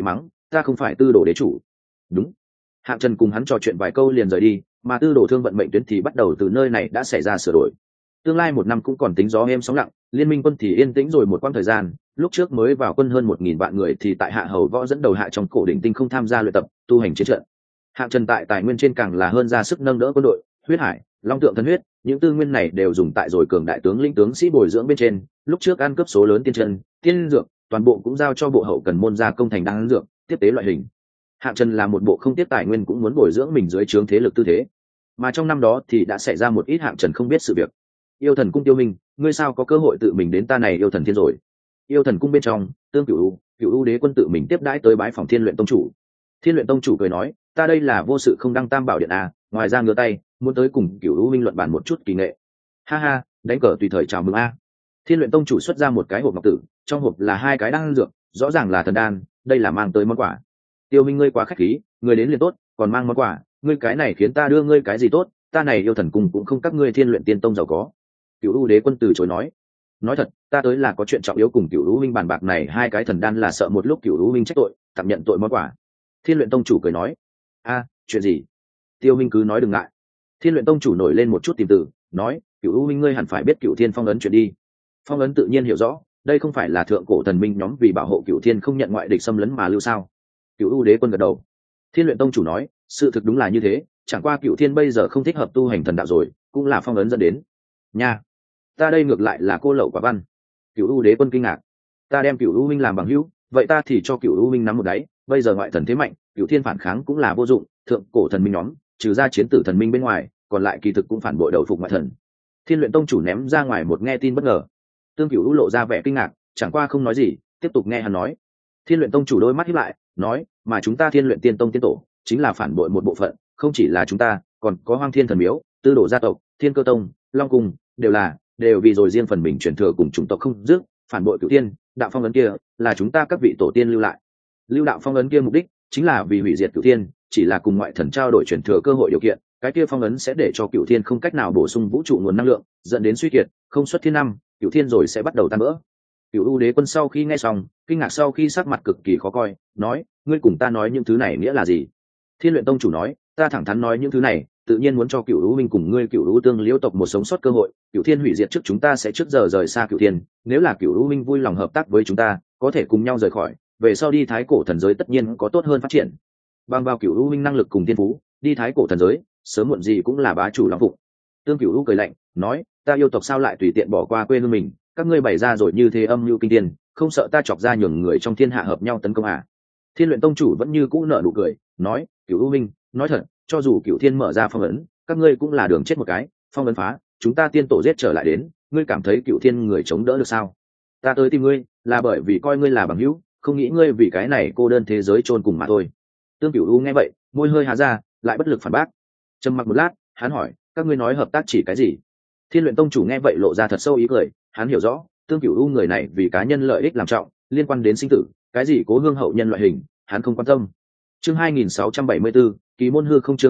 ta không phải tư đồ đế chủ. Đúng. Hạng Trần cùng hắn trò chuyện vài câu liền rời đi, mà tư đồ thương vận mệnh tuyến thì bắt đầu từ nơi này đã xảy ra sửa đổi. Tương lai một năm cũng còn tính gió êm sóng lặng, liên minh quân thì yên tĩnh rồi một quãng thời gian. Lúc trước mới vào quân hơn 1.000 vạn người thì tại Hạ Hầu Võ dẫn đầu hạ trong cổ đỉnh tinh không tham gia luyện tập tu hành chiến trận. Hạng Trần tại tài nguyên trên càng là hơn ra sức nâng đỡ quân đội, huyết hải, long tượng thân huyết, những tư nguyên này đều dùng tại rồi cường đại tướng lĩnh tướng sĩ bồi dưỡng bên trên. Lúc trước ăn cướp số lớn tiên chân, tiên dược, toàn bộ cũng giao cho bộ hậu cần môn gia công thành đan dược, tiếp tế loại hình. Hạng Trần là một bộ không tiếp tài nguyên cũng muốn bồi dưỡng mình dưới trướng thế lực tư thế. Mà trong năm đó thì đã xảy ra một ít Hạng Trần không biết sự việc. Yêu Thần cung Tiêu Minh, ngươi sao có cơ hội tự mình đến ta này Yêu Thần Thiên rồi? Yêu Thần cung bên trong, Tương Cửu U đế quân tự mình tiếp đãi tới bái phòng Thiên Luyện tông chủ. Thiên Luyện tông chủ cười nói, ta đây là vô sự không đăng tam bảo điện à, ngoài ra ngửa tay muốn tới cùng Cửu U minh luận bàn một chút kỳ nghệ. Ha ha, đánh cờ tùy thời chào mừng a. Thiên Luyện tông chủ xuất ra một cái hộp ngọc tử, trong hộp là 2 cái đan dược, rõ ràng là thần đan, đây là mang tới món quà. Tiêu Minh ngươi quá khách khí, ngươi đến liền tốt, còn mang món quà, ngươi cái này khiến ta đưa ngươi cái gì tốt, ta này Yêu Thần cung cũng không các ngươi Thiên Luyện tiên tông giàu có. Cửu U đế quân từ chối nói thật, ta tới là có chuyện trọng yếu cùng Cửu U minh bàn bạc này 2 cái thần đan là sợ một lúc Cửu U minh trách tội, tạm nhận tội món quà. Thiên Luyện tông chủ cười nói, a, chuyện gì? Tiêu Minh cứ nói đừng ngại. Thiên Luyện tông chủ nổi lên một chút tìm từ, nói, Cửu U minh ngươi hẳn phải biết Cửu Thiên phong ấn chuyện đi. Phong ấn tự nhiên hiểu rõ, đây không phải là thượng cổ thần minh nhóm vì bảo hộ Cửu Thiên không nhận ngoại địch xâm lấn mà lưu sao? Cửu U đế quân gật đầu. Thiên Luyện tông chủ nói, sự thực đúng là như thế, chẳng qua Cửu Thiên bây giờ không thích hợp tu hành thần đạo rồi, cũng là phong ấn dẫn đến. Nha, ta đây ngược lại là cô lậu quả văn. Cửu U đế quân kinh ngạc. Ta đem Cửu U minh làm bằng hữu, vậy ta thì cho Cửu U minh nắm một đáy, bây giờ ngoại thần thế mạnh, Cửu Thiên phản kháng cũng là vô dụng, thượng cổ thần minh nhóm, trừ ra chiến tử thần minh bên ngoài, còn lại kỳ thực cũng phản bội đầu phục ngoại thần. Thiên Luyện tông chủ ném ra ngoài một nghe tin bất ngờ. Tương Cửu U lộ ra vẻ kinh ngạc, chẳng qua không nói gì, tiếp tục nghe hắn nói. Thiên Luyện tông chủ đôi mắt híp lại, nói, mà chúng ta Thiên Luyện tiên tông tiên tổ, chính là phản bội một bộ phận, không chỉ là chúng ta, còn có Hoang Thiên thần miếu, Tư Đồ gia tộc, Thiên Cơ tông, Long cung, đều vì rồi riêng phần mình truyền thừa cùng chủng tộc không dứt, phản bội Cửu Thiên, đạo phong ấn kia là chúng ta các vị tổ tiên lưu lại. Lưu đạo phong ấn kia mục đích chính là vì hủy diệt Cửu Thiên, chỉ là cùng ngoại thần trao đổi truyền thừa cơ hội điều kiện, cái kia phong ấn sẽ để cho Cửu Thiên không cách nào bổ sung vũ trụ nguồn năng lượng, dẫn đến suy kiệt, không xuất thiên năm, Cửu Thiên rồi sẽ bắt đầu tan vỡ. Cửu U đế quân sau khi nghe xong, kinh ngạc sau khi sắc mặt cực kỳ khó coi, nói, ngươi cùng ta nói những thứ này nghĩa là gì? Thiên Luyện tông chủ nói, ta thẳng thắn nói những thứ này, tự nhiên muốn cho Cửu U minh cùng ngươi Cửu U tương liễu tộc một sống sót cơ hội. Cửu Thiên hủy diệt trước chúng ta sẽ trước giờ rời xa Cửu Thiên, nếu là Cửu U minh vui lòng hợp tác với chúng ta, có thể cùng nhau rời khỏi, về sau đi thái cổ thần giới tất nhiên có tốt hơn phát triển. Bằng vào Cửu U minh năng lực cùng tiên phú, đi thái cổ thần giới, sớm muộn gì cũng là bá chủ long phụng. Tương Cửu U cười lạnh, nói, ta yêu tộc sao lại tùy tiện bỏ qua quê hương mình, các ngươi bày ra rồi như thế âm mưu kinh thiên, không sợ ta chọc ra nhường người trong thiên hạ hợp nhau tấn công à? Thiên Luyện tông chủ vẫn như cũ nở nụ cười, nói, Cửu U minh, nói thật, cho dù Cửu Thiên mở ra phong ấn, các ngươi cũng là đường chết một cái, phong ấn phá, chúng ta tiên tổ giết trở lại đến, ngươi cảm thấy Cửu Thiên người chống đỡ được sao? Ta tới tìm ngươi là bởi vì coi ngươi là bằng hữu, không nghĩ ngươi vì cái này cô đơn thế giới chôn cùng mà thôi. Tương Cửu U nghe vậy, môi hơi há ra, lại bất lực phản bác. Trầm mặc một lát, hắn hỏi, các ngươi nói hợp tác chỉ cái gì? Thiên Luyện tông chủ nghe vậy lộ ra thật sâu ý cười, hắn hiểu rõ, Tương Cửu U người này vì cá nhân lợi ích làm trọng, liên quan đến sinh tử, cái gì cố hương hậu nhân loại hình, hắn không quan tâm. Chương 2674, Kỳ môn hư không, chương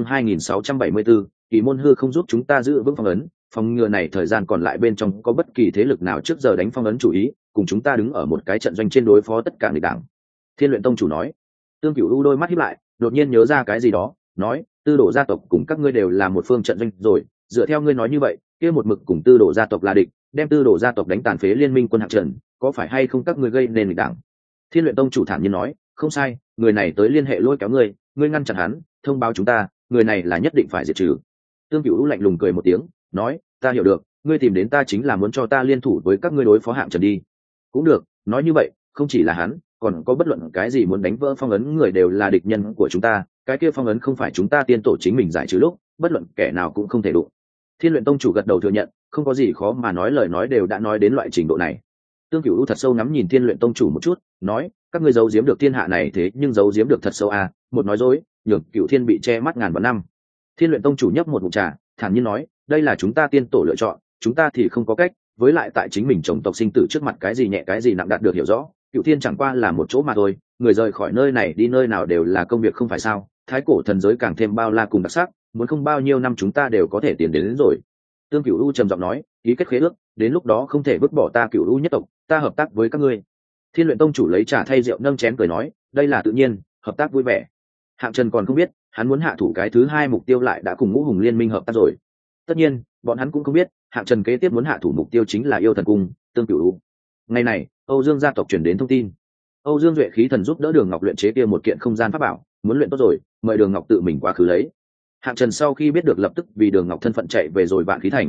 2674, Kỳ môn hư không giúp chúng ta giữ vững phong ấn, phòng ngừa này thời gian còn lại bên trong có bất kỳ thế lực nào trước giờ đánh phong ấn chủ ý, cùng chúng ta đứng ở một cái trận doanh trên đối phó tất cả địch đảng. Thiên Luyện tông chủ nói. Tương Cửu U đôi mắt híp lại, đột nhiên nhớ ra cái gì đó, nói, Tư Đồ gia tộc cùng các ngươi đều là một phương trận doanh rồi, dựa theo ngươi nói như vậy, kia một mực cùng Tư Đồ gia tộc là địch, đem Tư Đồ gia tộc đánh tàn phế liên minh quân Hạng Trần, có phải hay không các ngươi gây nên địch đảng? Thiên Luyện tông chủ thản nhiên nói, không sai, người này tới liên hệ lôi kéo ngươi, ngươi ngăn chặn hắn, thông báo chúng ta, người này là nhất định phải diệt trừ. Tương Cửu U lạnh lùng cười một tiếng, nói, ta hiểu được, ngươi tìm đến ta chính là muốn cho ta liên thủ với các ngươi đối phó Hạng Trần đi. Cũng được, nói như vậy, không chỉ là hắn, còn có bất luận cái gì muốn đánh vỡ phong ấn người đều là địch nhân của chúng ta, cái kia phong ấn không phải chúng ta tiên tổ chính mình giải trừ lúc, bất luận kẻ nào cũng không thể đụng. Thiên Luyện tông chủ gật đầu thừa nhận, không có gì khó mà nói, lời nói đều đã nói đến loại trình độ này. Tương Cửu U thật sâu ngắm nhìn Thiên Luyện tông chủ một chút, nói, các ngươi giấu giếm được thiên hạ này thế nhưng giấu giếm được thật sâu à, một nói dối, nhường Cửu Thiên bị che mắt ngàn vạn năm. Thiên Luyện tông chủ nhấp một ngụm trà, thản nhiên nói, đây là chúng ta tiên tổ lựa chọn, chúng ta thì không có cách, với lại tại chính mình chồng tộc sinh tử trước mặt cái gì nhẹ cái gì nặng đạt được hiểu rõ, Cửu Thiên chẳng qua là một chỗ mà thôi, người rời khỏi nơi này đi nơi nào đều là công việc không phải sao? Thái cổ thần giới càng thêm bao la cùng đặc sắc, muốn không bao nhiêu năm chúng ta đều có thể tiến đến rồi. Tương Cửu U trầm giọng nói, ký kết khế ước, đến lúc đó không thể vứt bỏ ta Cửu U nhất tộc, ta hợp tác với các ngươi. Thiên Luyện tông chủ lấy trà thay rượu nâng chén cười nói, đây là tự nhiên, hợp tác vui vẻ. Hạng Trần còn không biết hắn muốn hạ thủ cái thứ hai mục tiêu lại đã cùng Ngũ Hùng liên minh hợp tác rồi. Tất nhiên bọn hắn cũng không biết Hạng Trần kế tiếp muốn hạ thủ mục tiêu chính là Yêu Thần Cung, Tương Cửu. Ngày này Âu Dương gia tộc truyền đến thông tin, Âu Dương Duệ khí thần giúp đỡ Đường Ngọc luyện chế kia một kiện không gian pháp bảo, muốn luyện tốt rồi mời Đường Ngọc tự mình quá khứ lấy. Hạng Trần sau khi biết được lập tức vì Đường Ngọc thân phận chạy về rồi Vạn Khí Thành.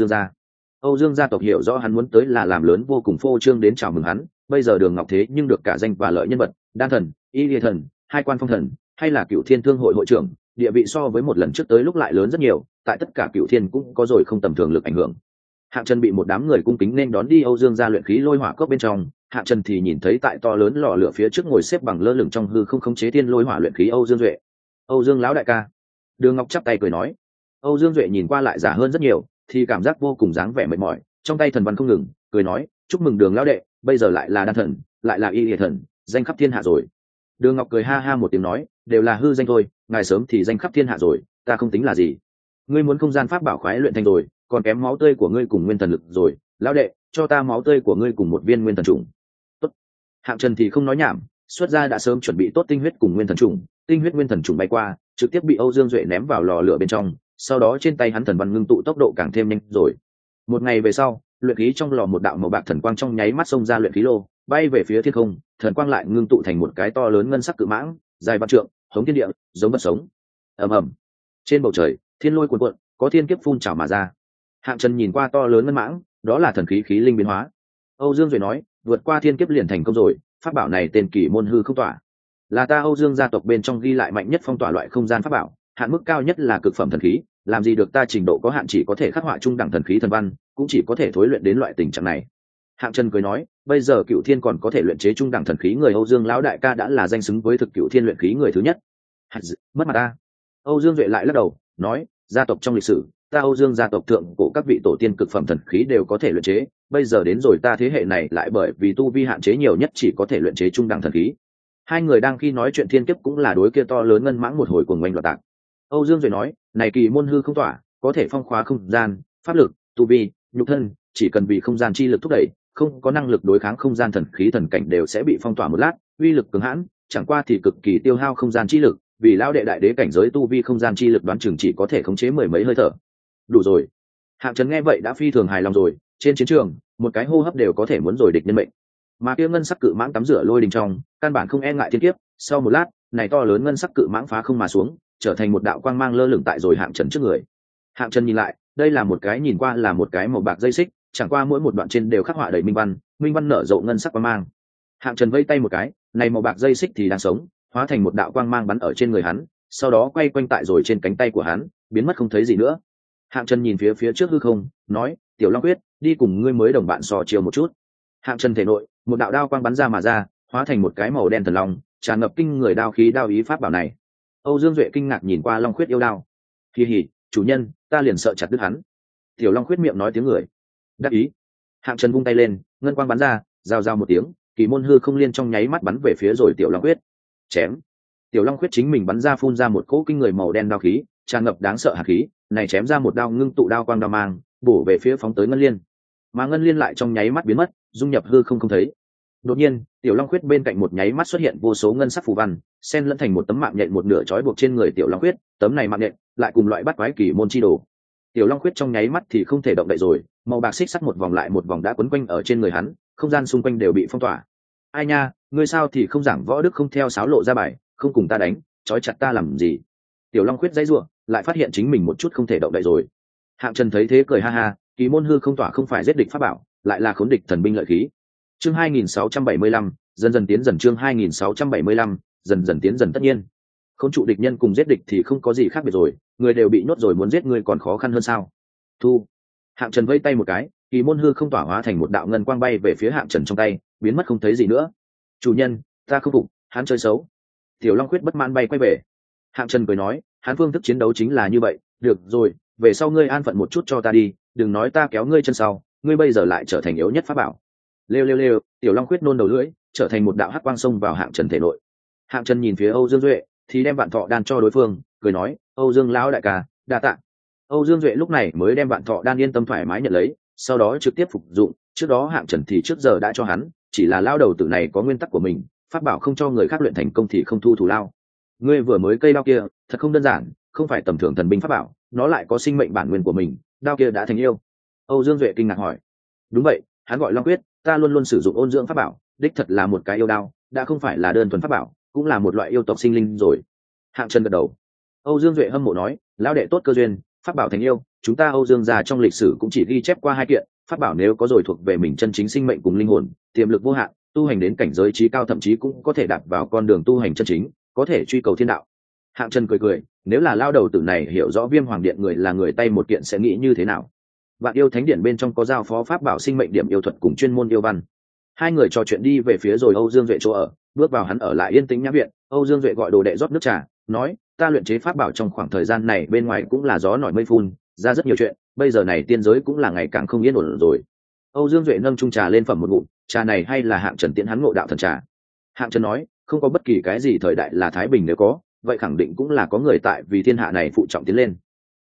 Âu Dương gia tộc hiểu rõ hắn muốn tới là làm lớn vô cùng phô trương đến chào mừng hắn. Bây giờ Đường Ngọc thế nhưng được cả danh và lợi nhân vật, đan thần, y lìa thần, hai quan phong thần, hay là Cửu Thiên Thương hội hội trưởng, địa vị so với một lần trước tới lúc lại lớn rất nhiều. Tại tất cả Cửu Thiên cũng có rồi không tầm thường lực ảnh hưởng. Hạng Trần bị một đám người cung kính nên đón đi Âu Dương gia luyện khí lôi hỏa cốc bên trong. Hạng Trần thì nhìn thấy tại to lớn lò lửa phía trước ngồi xếp bằng lơ lửng trong hư không khống chế thiên lôi hỏa luyện khí Âu Dương Duệ. Âu Dương lão đại ca. Đường Ngọc chắp tay cười nói. Âu Dương Duệ nhìn qua lại giả hơn rất nhiều, thì cảm giác vô cùng dáng vẻ mệt mỏi, trong tay thần văn không ngừng, cười nói, chúc mừng Đường lão đệ, bây giờ lại là đan thần, lại là y lìa thần, danh khắp thiên hạ rồi. Đường Ngọc cười ha ha một tiếng nói, đều là hư danh thôi, ngài sớm thì danh khắp thiên hạ rồi, ta không tính là gì. Ngươi muốn không gian pháp bảo khoái luyện thành rồi, còn kém máu tươi của ngươi cùng nguyên thần lực rồi, lão đệ, cho ta máu tươi của ngươi cùng một viên nguyên thần trùng. Tốt. Hạng Trần thì không nói nhảm, xuất ra đã sớm chuẩn bị tốt tinh huyết cùng nguyên thần trùng, tinh huyết nguyên thần trùng bay qua, trực tiếp bị Âu Dương Duệ ném vào lò lửa bên trong, sau đó trên tay hắn thần văn ngưng tụ tốc độ càng thêm nhanh rồi. Một ngày về sau, luyện khí trong lò một đạo màu bạc thần quang trong nháy mắt xông ra luyện khí lô, bay về phía thiên không, thần quang lại ngưng tụ thành một cái to lớn ngân sắc cự mãng, dài vạn trượng, hống thiên địa, giống vật sống. Ầm ầm. Trên bầu trời, thiên lôi cuồn cuộn, có thiên kiếp phun trào mà ra. Hạng Trần nhìn qua to lớn ngân mãng, đó là thần khí khí linh biến hóa. Âu Dương Duệ nói, vượt qua thiên kiếp liền thành công rồi, pháp bảo này tên Kỳ Môn Hư Không Tỏa, là ta Âu Dương gia tộc bên trong ghi lại mạnh nhất phong tỏa loại không gian pháp bảo, hạn mức cao nhất là cực phẩm thần khí, làm gì được ta trình độ có hạn chỉ có thể khắc họa trung đẳng thần khí thần văn, cũng chỉ có thể thối luyện đến loại tình trạng này. Hạng Trần cười nói, bây giờ Cửu Thiên còn có thể luyện chế trung đẳng thần khí người Âu Dương lão đại ca đã là danh xứng với thực Cửu Thiên luyện khí người thứ nhất. Mất mặt ta. Âu Dương Duệ lại lắc đầu, nói, gia tộc trong lịch sử, ta Âu Dương gia tộc thượng cổ các vị tổ tiên cực phẩm thần khí đều có thể luyện chế, bây giờ đến rồi ta thế hệ này lại bởi vì tu vi hạn chế nhiều nhất chỉ có thể luyện chế trung đẳng thần khí. Hai người đang khi nói chuyện thiên kiếp cũng là đối kia to lớn ngân mãng một hồi cuồng oanh loạn tạc. Âu Dương Duệ nói, này Kỳ Môn Hư Không Tỏa, có thể phong khóa không gian, pháp lực, tu vi, nhục thân, chỉ cần vì không gian chi lực thúc đẩy, không có năng lực đối kháng không gian thần khí thần cảnh đều sẽ bị phong tỏa một lát, uy lực cường hãn, chẳng qua thì cực kỳ tiêu hao không gian chi lực, vì lão đệ đại đế cảnh giới tu vi không gian chi lực đoán chừng chỉ có thể khống chế mười mấy hơi thở. Đủ rồi. Hạng Trần nghe vậy đã phi thường hài lòng rồi, trên chiến trường, một cái hô hấp đều có thể muốn rồi địch nhân mệnh. Mà kia ngân sắc cự mãng tắm rửa lôi đình trong, căn bản không e ngại thiên kiếp, sau một lát, này to lớn ngân sắc cự mãng phá không mà xuống, trở thành một đạo quang mang lơ lửng tại rồi Hạng Trần trước người. Hạng Trần nhìn lại, đây là một cái nhìn qua là một cái màu bạc dây xích, chẳng qua mỗi một đoạn trên đều khắc họa đầy minh văn nở rộ ngân sắc quang mang. Hạng Trần vây tay một cái, này màu bạc dây xích thì đang sống, hóa thành một đạo quang mang bắn ở trên người hắn, sau đó quay quanh tại rồi trên cánh tay của hắn, biến mất không thấy gì nữa. Hạng Trần nhìn phía trước hư không, nói, Tiểu Long Quyết, đi cùng ngươi mới đồng bạn sò chiều một chút. Hạng Trần thể nội, một đạo đao quang bắn ra mà ra, hóa thành một cái màu đen thần long, tràn ngập kinh người đao khí đao ý pháp bảo này. Âu Dương Duệ kinh ngạc nhìn qua Long Khuyết yêu đao. Kỳ hỉ, chủ nhân, ta liền sợ chặt đứt hắn. Tiểu Long Khuyết miệng nói tiếng người. Đắc ý. Hạng Trần vung tay lên, ngân quang bắn ra, rào rào một tiếng, Kỳ Môn Hư Không Liên trong nháy mắt bắn về phía rồi Tiểu Long Khuyết. Chém. Tiểu Long Khuyết chính mình bắn ra phun ra một cỗ kinh người màu đen đao khí, tràn ngập đáng sợ hạt khí, này chém ra một đao ngưng tụ đao quang đao mang, bổ về phía phóng tới Ngân Liên. Mà Ngân Liên lại trong nháy mắt biến mất, dung nhập hư không thấy. Đột nhiên, Tiểu Long Khuyết bên cạnh một nháy mắt xuất hiện vô số ngân sắc phù văn, xen lẫn thành một tấm mạng nhện một nửa trói buộc trên người Tiểu Long Khuyết, tấm này mạng nhện lại cùng loại bắt quái kỳ môn chi đồ. Tiểu Long Khuyết trong nháy mắt thì không thể động đậy rồi, màu bạc xích sắt một vòng lại một vòng đã quấn quanh ở trên người hắn, không gian xung quanh đều bị phong tỏa. Ai nha, ngươi sao thì không giảng võ đức không theo sáo lộ ra bài, không cùng ta đánh, trói chặt ta làm gì? Tiểu Long Khuyết dãy rủa, lại phát hiện chính mình một chút không thể động đậy rồi. Hạng Trần thấy thế cười ha ha, Kỳ Môn Hư Không Tỏa không phải giết địch pháp bảo, lại là khốn địch thần binh lợi khí. Chương 2675, dần dần tiến dần chương 2675, dần dần tiến dần tất nhiên. Khốn trụ địch nhân cùng giết địch thì không có gì khác biệt rồi, người đều bị nhốt rồi muốn giết người còn khó khăn hơn sao? Thu. Hạng Trần vây tay một cái, Kỳ Môn Hư Không Tỏa hóa thành một đạo ngân quang bay về phía Hạng Trần trong tay, biến mất không thấy gì nữa. Chủ nhân, ta không phục, hắn chơi xấu. Tiểu Long Khuyết bất mãn bay quay về. Hạng Trần cười nói, hắn phương thức chiến đấu chính là như vậy, được rồi, về sau ngươi an phận một chút cho ta đi, đừng nói ta kéo ngươi chân sau, ngươi bây giờ lại trở thành yếu nhất pháp bảo. Lêu lêu lêu, Tiểu Long Khuyết nôn đầu lưỡi, trở thành một đạo hắc quang xông vào Hạng Trần thể nội. Hạng Trần nhìn phía Âu Dương Duệ, thì đem vạn thọ đan cho đối phương, cười nói, Âu Dương lão đại ca, đa tạ. Âu Dương Duệ lúc này mới đem vạn thọ đan yên tâm thoải mái nhận lấy, sau đó trực tiếp phục dụng. Trước đó Hạng Trần thì trước giờ đã cho hắn, chỉ là lao đầu tử này có nguyên tắc của mình, pháp bảo không cho người khác luyện thành công thì không thu thù lao. Ngươi vừa mới cây đao kia thật không đơn giản, không phải tầm thường thần binh pháp bảo, nó lại có sinh mệnh bản nguyên của mình. Đao kia đã thành yêu? Âu Dương Duệ kinh ngạc hỏi. Đúng vậy, hắn gọi Long Quyết, ta luôn luôn sử dụng ôn dưỡng pháp bảo, đích thật là một cái yêu đao, đã không phải là đơn thuần pháp bảo, cũng là một loại yêu tộc sinh linh rồi. Hạng Trần gật đầu. Âu Dương Duệ hâm mộ nói, lão đệ tốt cơ duyên, pháp bảo thành yêu, chúng ta Âu Dương gia trong lịch sử cũng chỉ ghi chép qua 2 kiện, pháp bảo nếu có rồi thuộc về mình chân chính sinh mệnh cùng linh hồn, tiềm lực vô hạn, tu hành đến cảnh giới trí cao thậm chí cũng có thể đạp vào con đường tu hành chân chính, có thể truy cầu thiên đạo. Hạng Trần cười cười, nếu là lao đầu tử này hiểu rõ Viêm Hoàng Điện người là người tay một kiện sẽ nghĩ như thế nào. Vạn Yêu Thánh Điện bên trong có giao phó pháp bảo sinh mệnh điểm yêu thuật cùng chuyên môn yêu văn. Hai người trò chuyện đi về phía rồi Âu Dương Duệ chỗ ở, bước vào hắn ở lại yên tĩnh nhã viện. Âu Dương Duệ gọi đồ đệ rót nước trà, nói, ta luyện chế pháp bảo trong khoảng thời gian này bên ngoài cũng là gió nổi mây phun, ra rất nhiều chuyện, bây giờ này tiên giới cũng là ngày càng không yên ổn rồi. Âu Dương Duệ nâng chung trà lên phẩm một ngụm, trà này hay là Hạng Trần tiễn hắn ngộ đạo thần trà. Hạng Trần nói, không có bất kỳ cái gì thời đại là thái bình nếu có, vậy khẳng định cũng là có người tại vì thiên hạ này phụ trọng tiến lên.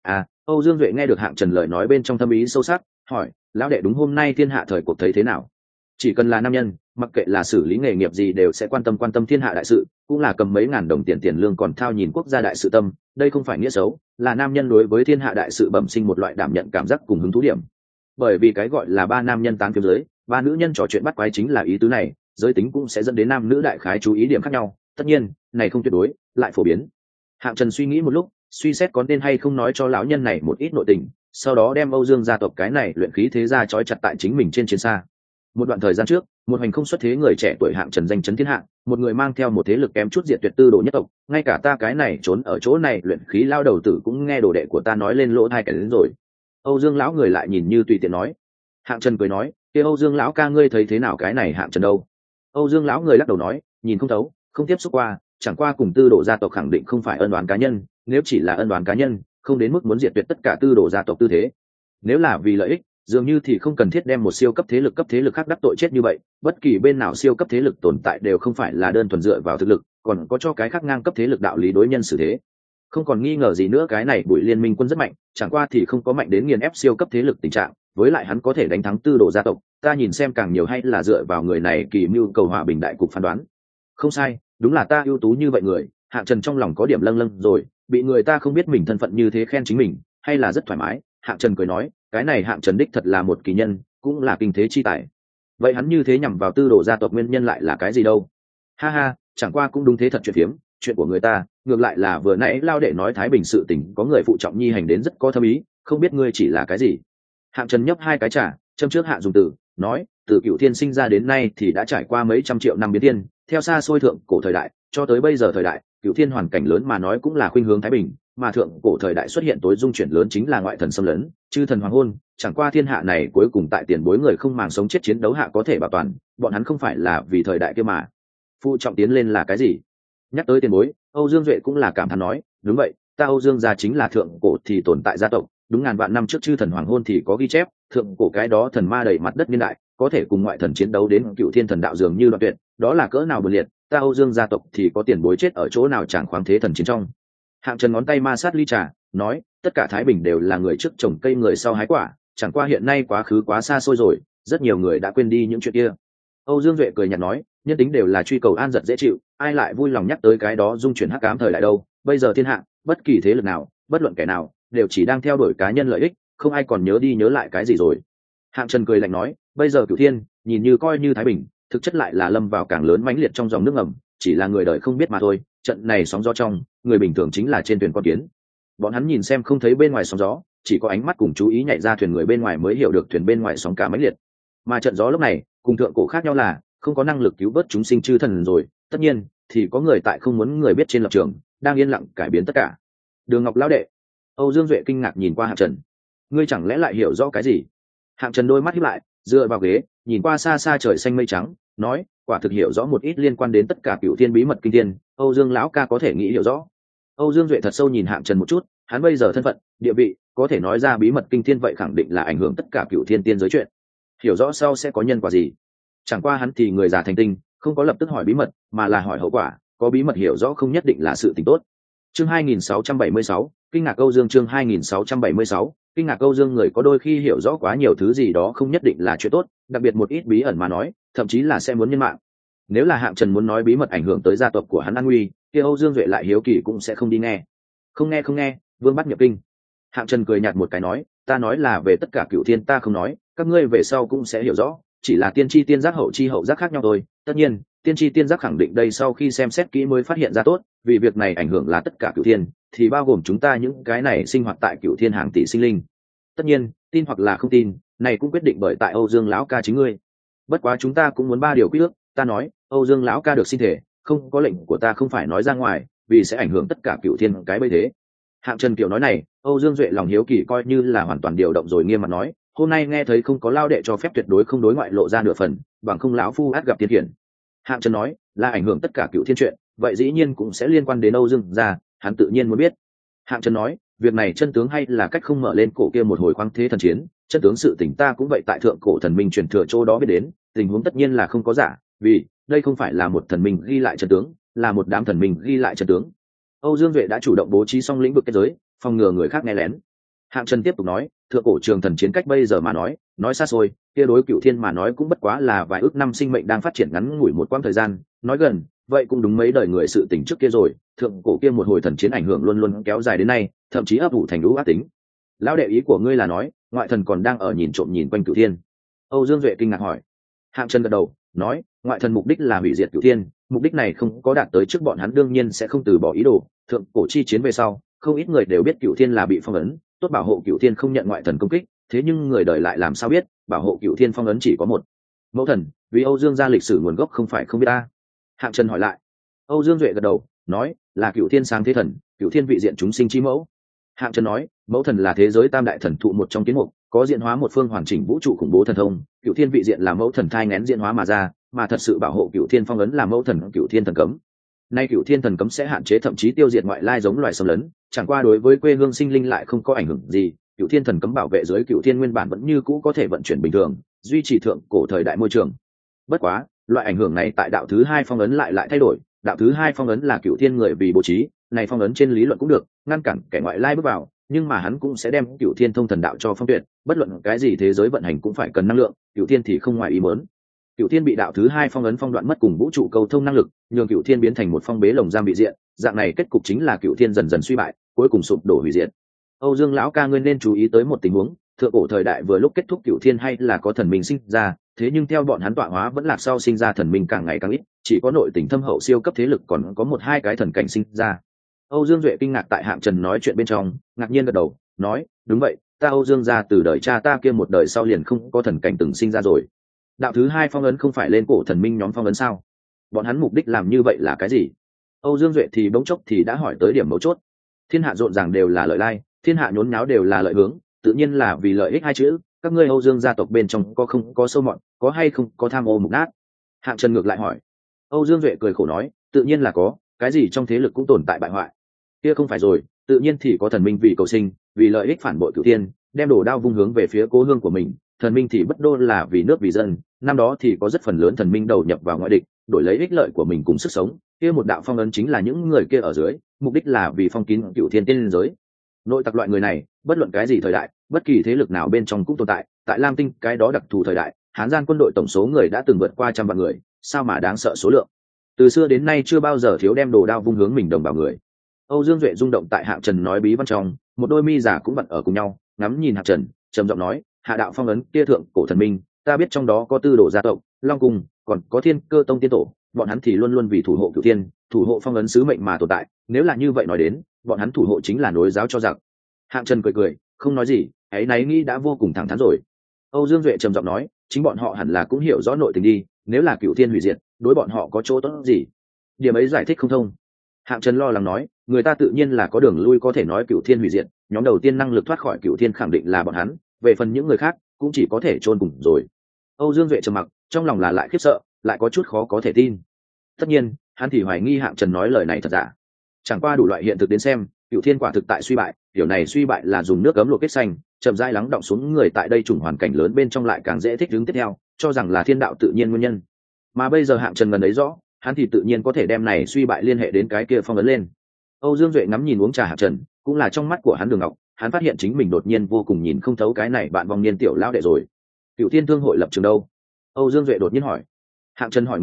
Âu Dương Duệ nghe được Hạng Trần lời nói bên trong thâm ý sâu sắc, hỏi, lão đệ đúng hôm nay thiên hạ thời cuộc thấy thế nào? Chỉ cần là nam nhân, mặc kệ là xử lý nghề nghiệp gì đều sẽ quan tâm thiên hạ đại sự, cũng là cầm mấy ngàn đồng tiền lương còn thao nhìn quốc gia đại sự tâm, đây không phải nghĩa xấu, là nam nhân đối với thiên hạ đại sự bẩm sinh một loại đảm nhận cảm giác cùng hứng thú điểm. Bởi vì cái gọi là 3 nam nhân tán kiếm giới, 3 nữ nhân trò chuyện bắt quái chính là ý tứ này, giới tính cũng sẽ dẫn đến nam nữ đại khái chú ý điểm khác nhau, tất nhiên, này không tuyệt đối, lại phổ biến. Hạng Trần suy nghĩ một lúc, suy xét có nên hay không nói cho lão nhân này một ít nội tình, sau đó đem Âu Dương gia tộc cái này luyện khí thế gia trói chặt tại chính mình trên chiến xa. Một đoạn thời gian trước, một hành không xuất thế người trẻ tuổi Hạng Trần danh chấn thiên hạ, một người mang theo một thế lực kém chút diệt tuyệt tư đồ nhất tộc, ngay cả ta cái này trốn ở chỗ này luyện khí lao đầu tử cũng nghe đồ đệ của ta nói lên lỗ tai cái đến rồi. Âu Dương lão người lại nhìn như tùy tiện nói. Hạng Trần cười nói, kia Âu Dương lão ca ngươi thấy thế nào cái này Hạng Trần đâu? Âu Dương lão người lắc đầu nói, nhìn không thấu, không tiếp xúc qua, chẳng qua cùng tư đồ gia tộc khẳng định không phải ân oán cá nhân, nếu chỉ là ân oán cá nhân, không đến mức muốn diệt tuyệt tất cả tư đồ gia tộc tư thế. Nếu là vì lợi ích, dường như thì không cần thiết đem một siêu cấp thế lực khác đắc tội chết như vậy, bất kỳ bên nào siêu cấp thế lực tồn tại đều không phải là đơn thuần dựa vào thực lực, còn có cho cái khác ngang cấp thế lực đạo lý đối nhân xử thế. Không còn nghi ngờ gì nữa cái này Bùi Liên Minh quân rất mạnh, chẳng qua thì không có mạnh đến nghiền ép siêu cấp thế lực tình trạng, với lại hắn có thể đánh thắng tư đồ gia tộc, ta nhìn xem càng nhiều hay là dựa vào người này kỳ mưu cầu hòa bình đại cục phán đoán. Không sai, đúng là ta ưu tú như vậy người. Hạng Trần trong lòng có điểm lâng lâng rồi, bị người ta không biết mình thân phận như thế khen chính mình, hay là rất thoải mái. Hạng Trần cười nói, cái này Hạng Trần đích thật là một kỳ nhân, cũng là kinh thế chi tài. Vậy hắn như thế nhằm vào tư đồ gia tộc nguyên nhân lại là cái gì đâu? Ha ha, chẳng qua cũng đúng thế thật chuyện phiếm, chuyện của người ta, ngược lại là vừa nãy lao đệ nói thái bình sự tình có người phụ trọng nhi hành đến rất có thâm ý, không biết ngươi chỉ là cái gì. Hạng Trần nhấp 2 cái trà, châm trước hạ dùng từ, nói, từ Cửu Thiên sinh ra đến nay thì đã trải qua mấy trăm triệu năm biến thiên, theo xa xôi thượng cổ thời đại cho tới bây giờ thời đại, Cửu Thiên hoàn cảnh lớn mà nói cũng là khuynh hướng thái bình, mà thượng cổ thời đại xuất hiện tối dung chuyển lớn chính là ngoại thần xâm lấn, chư thần hoàng hôn, chẳng qua thiên hạ này cuối cùng tại tiền bối người không màng sống chết chiến đấu hạ có thể bảo toàn, bọn hắn không phải là vì thời đại kia mà phụ trọng tiến lên là cái gì. Nhắc tới tiền bối, Âu Dương Duệ cũng là cảm thán nói, đúng vậy, ta Âu Dương gia chính là thượng cổ thì tồn tại gia tộc, đúng ngàn vạn năm trước chư thần hoàng hôn thì có ghi chép, thượng cổ cái đó thần ma đầy mặt đất niên đại, có thể cùng ngoại thần chiến đấu đến Cửu Thiên thần đạo dường như đoạn tuyệt, đó là cỡ nào buồn liệt, ta Âu Dương gia tộc thì có tiền bối chết ở chỗ nào chẳng khoáng thế thần chiến trong. Hạng Trần ngón tay ma sát ly trà, nói, tất cả thái bình đều là người trước trồng cây người sau hái quả, chẳng qua hiện nay quá khứ quá xa xôi rồi, rất nhiều người đã quên đi những chuyện kia. Âu Dương Duệ cười nhạt nói, nhân tính đều là truy cầu an giật dễ chịu, ai lại vui lòng nhắc tới cái đó dung chuyển hắc ám thời đại đâu, bây giờ thiên hạ, bất kỳ thế lực nào, bất luận kẻ nào, đều chỉ đang theo đuổi cá nhân lợi ích, không ai còn nhớ đi nhớ lại cái gì rồi. Hạng Trần cười lạnh nói, bây giờ Cửu Thiên nhìn như coi như thái bình, thực chất lại là lâm vào càng lớn mãnh liệt trong dòng nước ngầm, chỉ là người đời không biết mà thôi, trận này sóng gió trong, người bình thường chính là trên thuyền con kiến. Bọn hắn nhìn xem không thấy bên ngoài sóng gió, chỉ có ánh mắt cùng chú ý nhảy ra thuyền người bên ngoài mới hiểu được thuyền bên ngoài sóng cả mãnh liệt. Mà trận gió lúc này, cùng thượng cổ khác nhau là, không có năng lực cứu vớt chúng sinh chư thần rồi, tất nhiên thì có người tại không muốn người biết trên lập trường, đang yên lặng cải biến tất cả. Đường Ngọc lão đệ. Âu Dương Duệ kinh ngạc nhìn qua Hạng Trần, ngươi chẳng lẽ lại hiểu rõ cái gì? Hạng Trần đôi mắt híp lại, dựa vào ghế, nhìn qua xa xa trời xanh mây trắng, nói, quả thực hiểu rõ một ít liên quan đến tất cả Cửu Thiên bí mật kinh thiên, Âu Dương lão ca có thể nghĩ hiểu rõ. Âu Dương Duệ thật sâu nhìn Hạng Trần một chút, hắn bây giờ thân phận, địa vị, có thể nói ra bí mật kinh thiên vậy khẳng định là ảnh hưởng tất cả Cửu Thiên tiên giới chuyện. Hiểu rõ sau sẽ có nhân quả gì? Chẳng qua hắn thì người già thành tinh, không có lập tức hỏi bí mật, mà là hỏi hậu quả, có bí mật hiểu rõ không nhất định là sự tình tốt. Chương 2676, kinh ngạc Âu Dương. Chương 2676, kinh ngạc Âu Dương. Người có đôi khi hiểu rõ quá nhiều thứ gì đó không nhất định là chuyện tốt, đặc biệt một ít bí ẩn mà nói, thậm chí là sẽ muốn nhân mạng. Nếu là Hạng Trần muốn nói bí mật ảnh hưởng tới gia tộc của hắn an nguy, kia Âu Dương Duệ lại hiếu kỳ cũng sẽ không đi nghe. Không nghe, vương bắt nhập kinh. Hạng Trần cười nhạt một cái nói, ta nói là về tất cả cửu thiên ta không nói, các ngươi về sau cũng sẽ hiểu rõ, chỉ là tiên tri tiên giác hậu chi hậu giác khác nhau thôi. Tất nhiên tiên tri tiên giác khẳng định đây sau khi xem xét kỹ mới phát hiện ra tốt, vì việc này ảnh hưởng là tất cả cửu thiên, thì bao gồm chúng ta những cái này sinh hoạt tại cửu thiên hàng tỷ sinh linh. Tất nhiên tin hoặc là không tin, này cũng quyết định bởi tại Âu Dương lão ca chính ngươi. Bất quá chúng ta cũng muốn 3 điều quy ước, ta nói Âu Dương lão ca được xin thể, không có lệnh của ta không phải nói ra ngoài, vì sẽ ảnh hưởng tất cả cửu thiên cái bây thế. Hạng Trần kiểu nói này, Âu Dương Duệ lòng hiếu kỳ coi như là hoàn toàn điều động rồi, nghiêm mặt nói, hôm nay nghe thấy không có lao đệ cho phép tuyệt đối không đối ngoại lộ ra nửa phần, bằng không lão phu át gặp thiên khiển. Hạng Trần nói, là ảnh hưởng tất cả cửu thiên chuyện, vậy dĩ nhiên cũng sẽ liên quan đến Âu Dương gia, hắn tự nhiên muốn biết. Hạng Trần nói, việc này chân tướng hay là cách không mở lên cổ kia một hồi khoáng thế thần chiến, chân tướng sự tình ta cũng vậy tại thượng cổ thần minh truyền thừa chỗ đó biết đến, tình huống tất nhiên là không có giả, vì đây không phải là một thần minh ghi lại chân tướng, là một đám thần minh ghi lại chân tướng. Âu Dương Duệ đã chủ động bố trí xong lĩnh vực kết giới, phòng ngừa người khác nghe lén. Hạng Trần tiếp tục nói, thượng cổ trường thần chiến cách bây giờ mà nói xa xôi, kia đối cửu thiên mà nói cũng bất quá là vài ước năm sinh mệnh đang phát triển ngắn ngủi một quãng thời gian, nói gần, vậy cũng đúng mấy đời người sự tình trước kia rồi, thượng cổ kia một hồi thần chiến ảnh hưởng luôn luôn kéo dài đến nay, thậm chí ấp ủ thành lũ ác tính. Lão đệ ý của ngươi là nói, ngoại thần còn đang ở nhìn trộm nhìn quanh cửu thiên? Âu Dương Duệ kinh ngạc hỏi. Hạng Trần gật đầu, nói, ngoại thần mục đích là hủy diệt cửu thiên, mục đích này không có đạt tới trước bọn hắn đương nhiên sẽ không từ bỏ ý đồ. Thượng cổ chi chiến về sau, không ít người đều biết cửu thiên là bị phong ấn, tốt bảo hộ cửu thiên không nhận ngoại thần công kích, thế nhưng người đời lại làm sao biết, bảo hộ cửu thiên phong ấn chỉ có một mẫu thần, vì Âu Dương gia lịch sử nguồn gốc không phải không biết ta. Hạng Trần hỏi lại. Âu Dương Duệ gật đầu, nói, là cửu thiên sáng thế thần, cửu thiên vị diện chúng sinh chi mẫu. Hạng Trần nói, mẫu thần là thế giới tam đại thần thụ một trong kiến mục, có diễn hóa một phương hoàn chỉnh vũ trụ khủng bố thần thông, cửu thiên vị diện là mẫu thần thai nghén diễn hóa mà ra, mà thật sự bảo hộ cửu thiên phong ấn là mẫu thần cửu thiên thần cấm. Nay cửu thiên thần cấm sẽ hạn chế thậm chí tiêu diệt ngoại lai giống loài xâm lấn, chẳng qua đối với quê hương sinh linh lại không có ảnh hưởng gì. Cửu thiên thần cấm bảo vệ dưới cửu thiên nguyên bản vẫn như cũ có thể vận chuyển bình thường, duy trì thượng cổ thời đại môi trường. Bất quá, loại ảnh hưởng này tại đạo thứ 2 phong ấn lại thay đổi. Đạo thứ 2 phong ấn là cửu thiên người vì bố trí, này phong ấn trên lý luận cũng được, ngăn cản kẻ ngoại lai bước vào, nhưng mà hắn cũng sẽ đem cửu thiên thông thần đạo cho phong tuyệt, bất luận cái gì thế giới vận hành cũng phải cần năng lượng, cửu thiên thì không ngoài ý muốn. Cửu thiên bị đạo thứ 2 phong ấn phong đoạn mất cùng vũ trụ cầu thông năng lực, nhường cửu thiên biến thành một phong bế lồng giam bị diện, dạng này kết cục chính là cửu thiên dần dần suy bại, cuối cùng sụp đổ hủy diệt. Âu Dương lão ca ngươi nên chú ý tới một tình huống, thượng cổ thời đại vừa lúc kết thúc cửu thiên hay là có thần minh sinh ra, thế nhưng theo bọn hắn tọa hóa vẫn lạc sau sinh ra thần minh càng ngày càng ít, chỉ có nội tình thâm hậu siêu cấp thế lực còn có 1-2 cái thần cảnh sinh ra. Âu Dương Duệ kinh ngạc tại Hạng Trần nói chuyện bên trong, ngạc nhiên gật đầu, nói, đúng vậy, ta Âu Dương gia từ đời cha ta kia một đời sau liền không có thần cảnh từng sinh ra rồi. Đạo thứ 2 phong ấn không phải lên cổ thần minh nhóm phong ấn sao? Bọn hắn mục đích làm như vậy là cái gì? Âu Dương Duệ thì bỗng chốc thì đã hỏi tới điểm mấu chốt. Thiên hạ rộn ràng đều là lợi lai, thiên hạ nhốn nháo đều là lợi hướng, tự nhiên là vì lợi ích 2 chữ, các ngươi Âu Dương gia tộc bên trong có không có sâu mọt, có hay không có tham ô mục nát? Hạng Trần ngược lại hỏi. Âu Dương Duệ cười khổ nói, tự nhiên là có, cái gì trong thế lực cũng tồn tại bại hoại. Kia không phải rồi, tự nhiên thì có thần minh vì cầu sinh, vì lợi ích phản bội cửu thiên, đem đồ đao vung hướng về phía cố hương của mình, thần minh thì bất đô là vì nước vì dân, năm đó thì có rất phần lớn thần minh đầu nhập vào ngoại địch, đổi lấy ích lợi của mình cùng sức sống, kia một đạo phong ấn chính là những người kia ở dưới, mục đích là vì phong kín cửu thiên tiên giới. Nội tặc loại người này, bất luận cái gì thời đại, bất kỳ thế lực nào bên trong cũng tồn tại, tại Lam Tinh cái đó đặc thù thời đại, Hán Gian quân đội tổng số người đã từng vượt qua 100 vạn người, sao mà đáng sợ số lượng. Từ xưa đến nay chưa bao giờ thiếu đem đồ đao vung hướng mình đồng bào người. Âu Dương Duệ rung động tại Hạng Trần nói bí văn trong, một đôi mi giả cũng bận ở cùng nhau, ngắm nhìn Hạng Trần, trầm giọng nói, hạ đạo phong ấn kia thượng cổ thần minh, ta biết trong đó có Tư Đồ gia tộc, Long Cung, còn có Thiên Cơ Tông tiên tổ, bọn hắn thì luôn luôn vì thủ hộ cửu thiên, thủ hộ phong ấn sứ mệnh mà tồn tại, nếu là như vậy nói đến, bọn hắn thủ hộ chính là nối giáo cho giặc. Hạng Trần cười cười, không nói gì, ấy nấy nghĩ đã vô cùng thẳng thắn rồi. Âu Dương Duệ trầm giọng nói, chính bọn họ hẳn là cũng hiểu rõ nội tình đi, nếu là cửu thiên hủy diệt, đối bọn họ có chỗ tốt gì? Điểm ấy giải thích không thông. Hạng Trần lo lắng nói, người ta tự nhiên là có đường lui có thể nói cửu thiên hủy diệt, nhóm đầu tiên năng lực thoát khỏi cửu thiên khẳng định là bọn hắn, về phần những người khác cũng chỉ có thể chôn cùng rồi. Âu Dương Duệ trầm mặc, trong lòng là lại khiếp sợ, lại có chút khó có thể tin. Tất nhiên, hắn thì hoài nghi Hạng Trần nói lời này thật giả. Chẳng qua đủ loại hiện thực đến xem, cửu thiên quả thực tại suy bại, điều này suy bại là dùng nước ấm luộc kết xanh, chậm rãi lắng đọng xuống người tại đây chủng hoàn cảnh lớn bên trong lại càng dễ thích ứng tiếp theo, cho rằng là thiên đạo tự nhiên nguyên nhân. Mà bây giờ Hạng Trần gần ấy rõ, hắn thì tự nhiên có thể đem này suy bại liên hệ đến cái kia phong ấn lên. Âu Dương Duệ ngắm nhìn uống trà Hạng Trần, cũng là trong mắt của hắn đường ngọc, hắn phát hiện chính mình đột nhiên vô cùng nhìn không thấu cái này bạn vong niên tiểu lão đệ rồi. Cửu Thiên Thương hội lập trường đâu? Âu Dương Duệ đột nhiên hỏi. Hạng Trần hỏi ngược lại,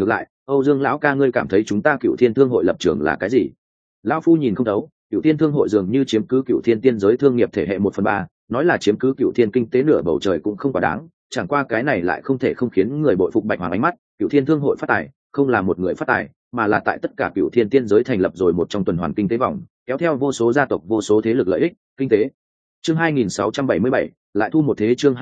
Âu Dương lão ca, ngươi cảm thấy chúng ta Cựu Thiên Thương hội lập trường là cái gì? Lão phu nhìn không thấu. Cựu Thiên Thương hội dường như chiếm cứ Cựu Thiên tiên giới thương nghiệp thể hệ 1/3, nói là chiếm cứ Cựu Thiên kinh tế nửa bầu trời cũng không quá đáng. Chẳng qua cái này lại không thể không khiến người bội phục Bạch Hoàng ánh mắt. Cựu Thiên Thương hội phát tài không là một người phát tài, mà là tại tất cả Cựu Thiên tiên giới thành lập rồi một trong tuần hoàn kinh tế vòng, kéo theo vô số gia tộc, vô số thế lực lợi ích kinh tế. Chương 2677, lại thu một thế. Chương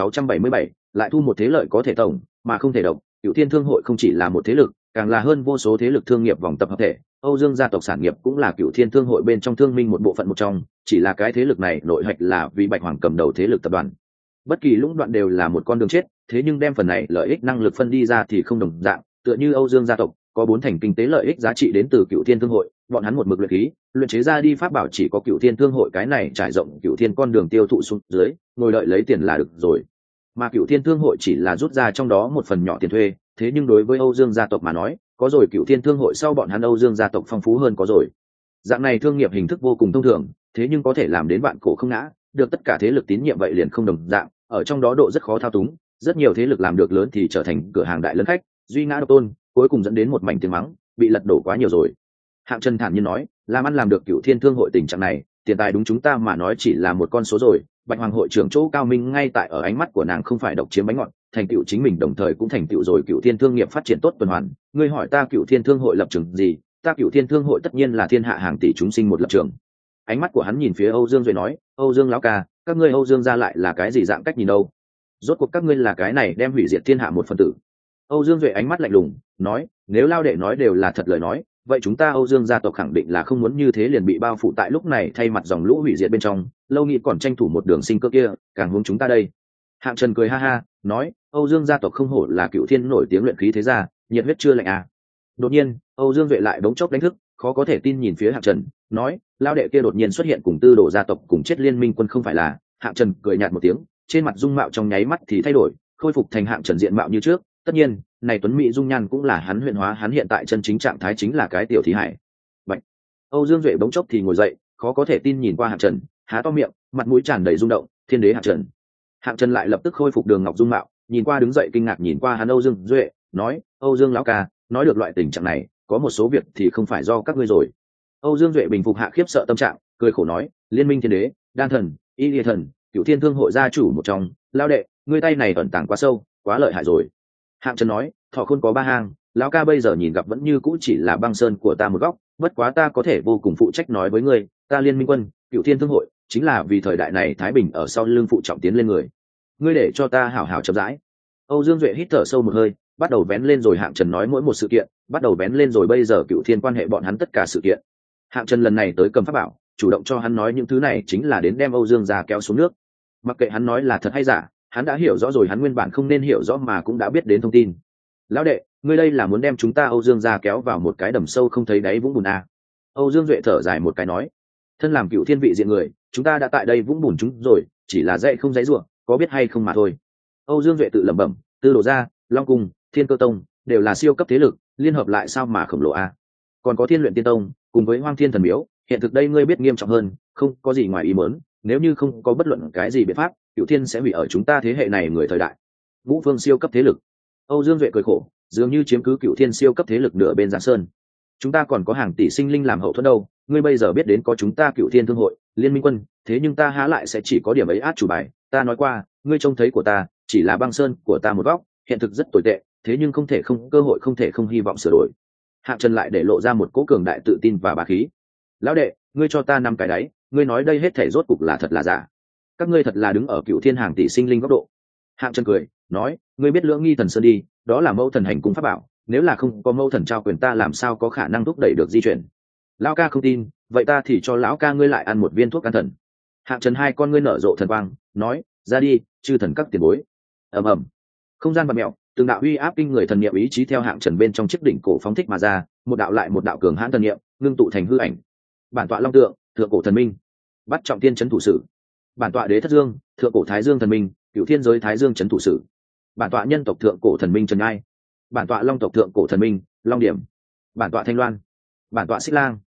2677, lại thu một thế. Lợi có thể tổng mà không thể độc. Cựu Thiên Thương hội không chỉ là một thế lực, càng là hơn vô số thế lực thương nghiệp vòng tập hợp thể. Âu Dương gia tộc sản nghiệp cũng là Cựu Thiên Thương hội bên trong thương minh một bộ phận một trong, chỉ là cái thế lực này nội hạch là vì Bạch Hoàng cầm đầu thế lực tập đoàn. Bất kỳ lũng đoạn đều là một con đường chết, thế nhưng đem phần này lợi ích năng lực phân đi ra thì không đồng dạng. Tựa như Âu Dương gia tộc có 4 thành kinh tế lợi ích giá trị đến từ Cựu Thiên Thương hội, bọn hắn một mực luyện khí luyện chế ra đi pháp bảo chỉ có Cựu Thiên Thương hội cái này trải rộng Cựu Thiên con đường tiêu thụ xuống dưới, ngồi đợi lấy tiền là được rồi. Mà Cựu Thiên Thương hội chỉ là rút ra trong đó một phần nhỏ tiền thuê, thế nhưng đối với Âu Dương gia tộc mà nói, có rồi Cựu Thiên Thương hội sau bọn hắn Âu Dương gia tộc phong phú hơn có rồi. Dạng này thương nghiệp hình thức vô cùng thông thường, thế nhưng có thể làm đến vạn cổ không ngã, được tất cả thế lực tín nhiệm vậy liền không đồng dạng, ở trong đó độ rất khó thao túng, rất nhiều thế lực làm được lớn thì trở thành cửa hàng đại lớn khách, duy ngã độc tôn, cuối cùng dẫn đến một mảnh tiếng mắng, bị lật đổ quá nhiều rồi. Hạng Trần thản nhiên nói, làm ăn làm được Cựu Thiên Thương hội tình trạng này, tiền tài đúng chúng ta mà nói chỉ là một con số rồi. Bạch Hoàng hội trưởng chỗ cao minh ngay tại ở ánh mắt của nàng không phải độc chiếm bánh ngọt, thành tựu chính mình đồng thời cũng thành tựu rồi Cựu Thiên thương nghiệp phát triển tốt tuần hoàn. Ngươi hỏi ta Cựu Thiên Thương hội lập trường gì? Ta Cựu Thiên Thương hội tất nhiên là thiên hạ hàng tỷ chúng sinh một lập trường. Ánh mắt của hắn nhìn phía Âu Dương rồi nói, Âu Dương lão ca, các ngươi Âu Dương gia lại là cái gì dạng cách nhìn đâu? Rốt cuộc các ngươi là cái này đem hủy diệt thiên hạ một phần tử. Âu Dương Duệ ánh mắt lạnh lùng nói, nếu Lao đệ nói đều là thật lời nói, vậy chúng ta Âu Dương gia tộc khẳng định là không muốn như thế liền bị bao phủ tại lúc này thay mặt dòng lũ hủy diệt bên trong, lâu nghĩ còn tranh thủ một đường sinh cơ kia, càng hướng chúng ta đây. Hạng Trần cười ha ha nói, Âu Dương gia tộc không hổ là Cựu Thiên nổi tiếng luyện khí thế gia, nhiệt huyết chưa lạnh à. Đột nhiên Âu Dương Duệ lại bỗng chốc đánh thức, khó có thể tin nhìn phía Hạng Trần nói, Lao đệ kia đột nhiên xuất hiện cùng Tư Đồ gia tộc cùng chết liên minh quân không phải là? Hạng Trần cười nhạt một tiếng, trên mặt dung mạo trong nháy mắt thì thay đổi, khôi phục thành Hạng Trần diện mạo như trước. Tất nhiên này tuấn mỹ dung nhan cũng là hắn luyện hóa, hắn hiện tại chân chính trạng thái chính là cái tiểu thí hải. Bạch. Âu Dương Duệ bỗng chốc thì ngồi dậy, khó có thể tin nhìn qua Hạng Trần, há to miệng, mặt mũi tràn đầy rung động, thiên đế Hạng Trần. Hạng Trần lại lập tức khôi phục đường ngọc dung mạo, nhìn qua đứng dậy kinh ngạc nhìn qua hắn Âu Dương Duệ, nói, Âu Dương lão ca, nói được loại tình trạng này, có một số việc thì không phải do các ngươi rồi. Âu Dương Duệ bình phục hạ khiếp sợ tâm trạng, cười khổ nói, liên minh thiên đế, đan thần, y lìa thần, Cựu Thiên thương hội gia chủ một trong, Lao đệ, ngươi tay này ẩn tàng quá sâu, quá lợi hại rồi. Hạng Trần nói, thọ khôn có 3 hang, lão ca bây giờ nhìn gặp vẫn như cũ chỉ là băng sơn của ta một góc, bất quá ta có thể vô cùng phụ trách nói với ngươi, ta liên minh quân, Cựu Thiên thương hội, chính là vì thời đại này thái bình ở sau lưng phụ trọng tiến lên người. Ngươi để cho ta hảo hảo chậm rãi. Âu Dương Duệ hít thở sâu một hơi, bắt đầu vén lên rồi Hạng Trần nói mỗi một sự kiện, bắt đầu vén lên rồi bây giờ Cựu Thiên quan hệ bọn hắn tất cả sự kiện. Hạng Trần lần này tới cầm pháp bảo, chủ động cho hắn nói những thứ này chính là đến đem Âu Dương gia kéo xuống nước. Mặc kệ hắn nói là thật hay giả, hắn đã hiểu rõ rồi, hắn nguyên bản không nên hiểu rõ mà cũng đã biết đến thông tin. Lão đệ, ngươi đây là muốn đem chúng ta Âu Dương gia kéo vào một cái đầm sâu không thấy đáy vũng bùn à? Âu Dương Duệ thở dài một cái nói, thân làm Cựu Thiên vị diện người, chúng ta đã tại đây vũng bùn chúng rồi, chỉ là dậy không dãy ruộng, có biết hay không mà thôi. Âu Dương Duệ tự lẩm bẩm, Tư Đồ gia, Long Cung, Thiên Cơ Tông đều là siêu cấp thế lực, liên hợp lại sao mà khổng lồ a? Còn có Thiên Luyện Tiên Tông cùng với Hoang Thiên Thần Miếu, hiện thực đây ngươi biết nghiêm trọng hơn, không có gì ngoài ý muốn, nếu như không có bất luận cái gì biện pháp, Cựu Thiên sẽ hủy ở chúng ta thế hệ này người thời đại. Vũ Phương siêu cấp thế lực. Âu Dương Duệ cười khổ, dường như chiếm cứ Cựu Thiên siêu cấp thế lực nửa bên Giang Sơn. Chúng ta còn có hàng tỷ sinh linh làm hậu thuẫn đâu, ngươi bây giờ biết đến có chúng ta Cựu Thiên thương hội, liên minh quân, thế nhưng ta há lại sẽ chỉ có điểm ấy át chủ bài, ta nói qua, ngươi trông thấy của ta chỉ là băng sơn của ta một góc, hiện thực rất tồi tệ, thế nhưng không thể không cơ hội, không thể không hy vọng sửa đổi. Hạng Trần lại để lộ ra một cỗ cường đại tự tin và bá khí. Lão đệ, ngươi cho ta 5 cái đáy, ngươi nói đây hết thể rốt cục là thật là giả? Các ngươi thật là đứng ở Cựu Thiên hàng tỷ sinh linh góc độ. Hạng Trần cười nói, ngươi biết Lưỡng Nghi Thần Sơn đi, đó là mẫu thần hành cung pháp bảo, nếu là không có mẫu thần trao quyền, ta làm sao có khả năng thúc đẩy được di chuyển. Lão ca không tin, vậy ta thì cho lão ca ngươi lại ăn một viên thuốc can thần. Hạng Trần hai con ngươi nở rộ thần quang, nói, ra đi, chư thần các tiền bối. Ầm ầm, không gian bạt mèo, từng đạo uy áp kinh người thần niệm ý chí theo Hạng Trần bên trong chiếc đỉnh cổ phóng thích mà ra, một đạo lại một đạo cường hãn thần niệm ngưng tụ thành hư ảnh. Bản tọa Long Tượng, thượng cổ thần minh, bắt trọng tiên trấn thủ sử. Bản tọa Đế Thất Dương, thượng cổ Thái Dương thần minh, Cựu Thiên giới Thái Dương trấn thủ sử. Bản tọa nhân tộc thượng cổ thần minh Trần Ai. Bản tọa Long tộc thượng cổ thần minh Long Điểm. Bản tọa Thanh Loan. Bản tọa Xích Lang.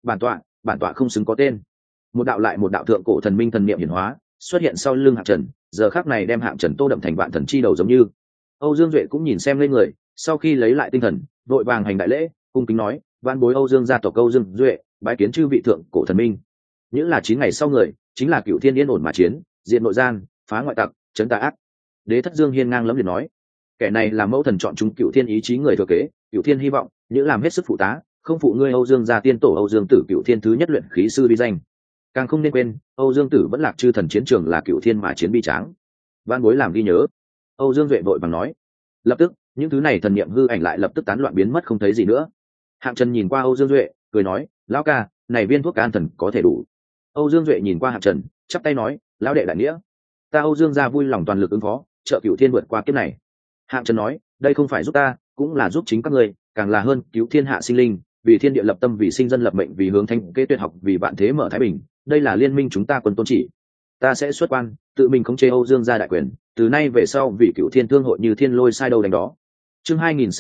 Bản tọa không xứng có tên. Một đạo lại một đạo thượng cổ thần minh thần niệm hiển hóa xuất hiện sau lưng Hạng Trần, giờ khắc này đem Hạng Trần tô đậm thành vạn thần chi đầu giống như. Âu Dương Duệ cũng nhìn xem lên người, sau khi lấy lại tinh thần vội vàng hành đại lễ cung kính nói van bối Âu Dương gia tộc Âu Dương Duệ bái kiến chư vị thượng cổ thần minh. Những là 9 ngày sau người chính là Cựu Thiên yên ổn mà chiến, diện nội gian, phá ngoại tặc, trấn tà ác. Đế Thất Dương hiên ngang lẫm liệt nói, kẻ này là mẫu thần chọn chúng Cựu Thiên ý chí người thừa kế, Cựu Thiên hy vọng những làm hết sức phụ tá, không phụ ngươi Âu Dương gia tiên tổ Âu Dương Tử Cựu Thiên thứ nhất luyện khí sư uy danh. Càng không nên quên, Âu Dương Tử vẫn lạc chư thần chiến trường là Cựu Thiên mà chiến bi tráng. Van bối làm ghi nhớ. Âu Dương Duệ vội vàng nói. Lập tức, những thứ này thần niệm hư ảnh lại lập tức tán loạn biến mất không thấy gì nữa. Hạng Trần nhìn qua Âu Dương Duệ, cười nói, lão ca, này viên thuốc can thần có thể đủ. Âu Dương Duệ nhìn qua Hạng Trần, chắp tay nói, lão đệ đại nghĩa, ta Âu Dương gia vui lòng toàn lực ứng phó, trợ Cựu Thiên vượt qua kiếp này. Hạng Trần nói, đây không phải giúp ta, cũng là giúp chính các ngươi, càng là hơn cứu thiên hạ sinh linh, vì thiên địa lập tâm, vì sinh dân lập mệnh, vì hướng thanh kế tuyệt học, vì vạn thế mở thái bình. Đây là liên minh chúng ta quân tôn chỉ. Ta sẽ xuất quan, tự mình khống chế Âu Dương gia đại quyền, từ nay về sau vì Cựu Thiên thương hội như thiên lôi sai đâu đánh đó. Chương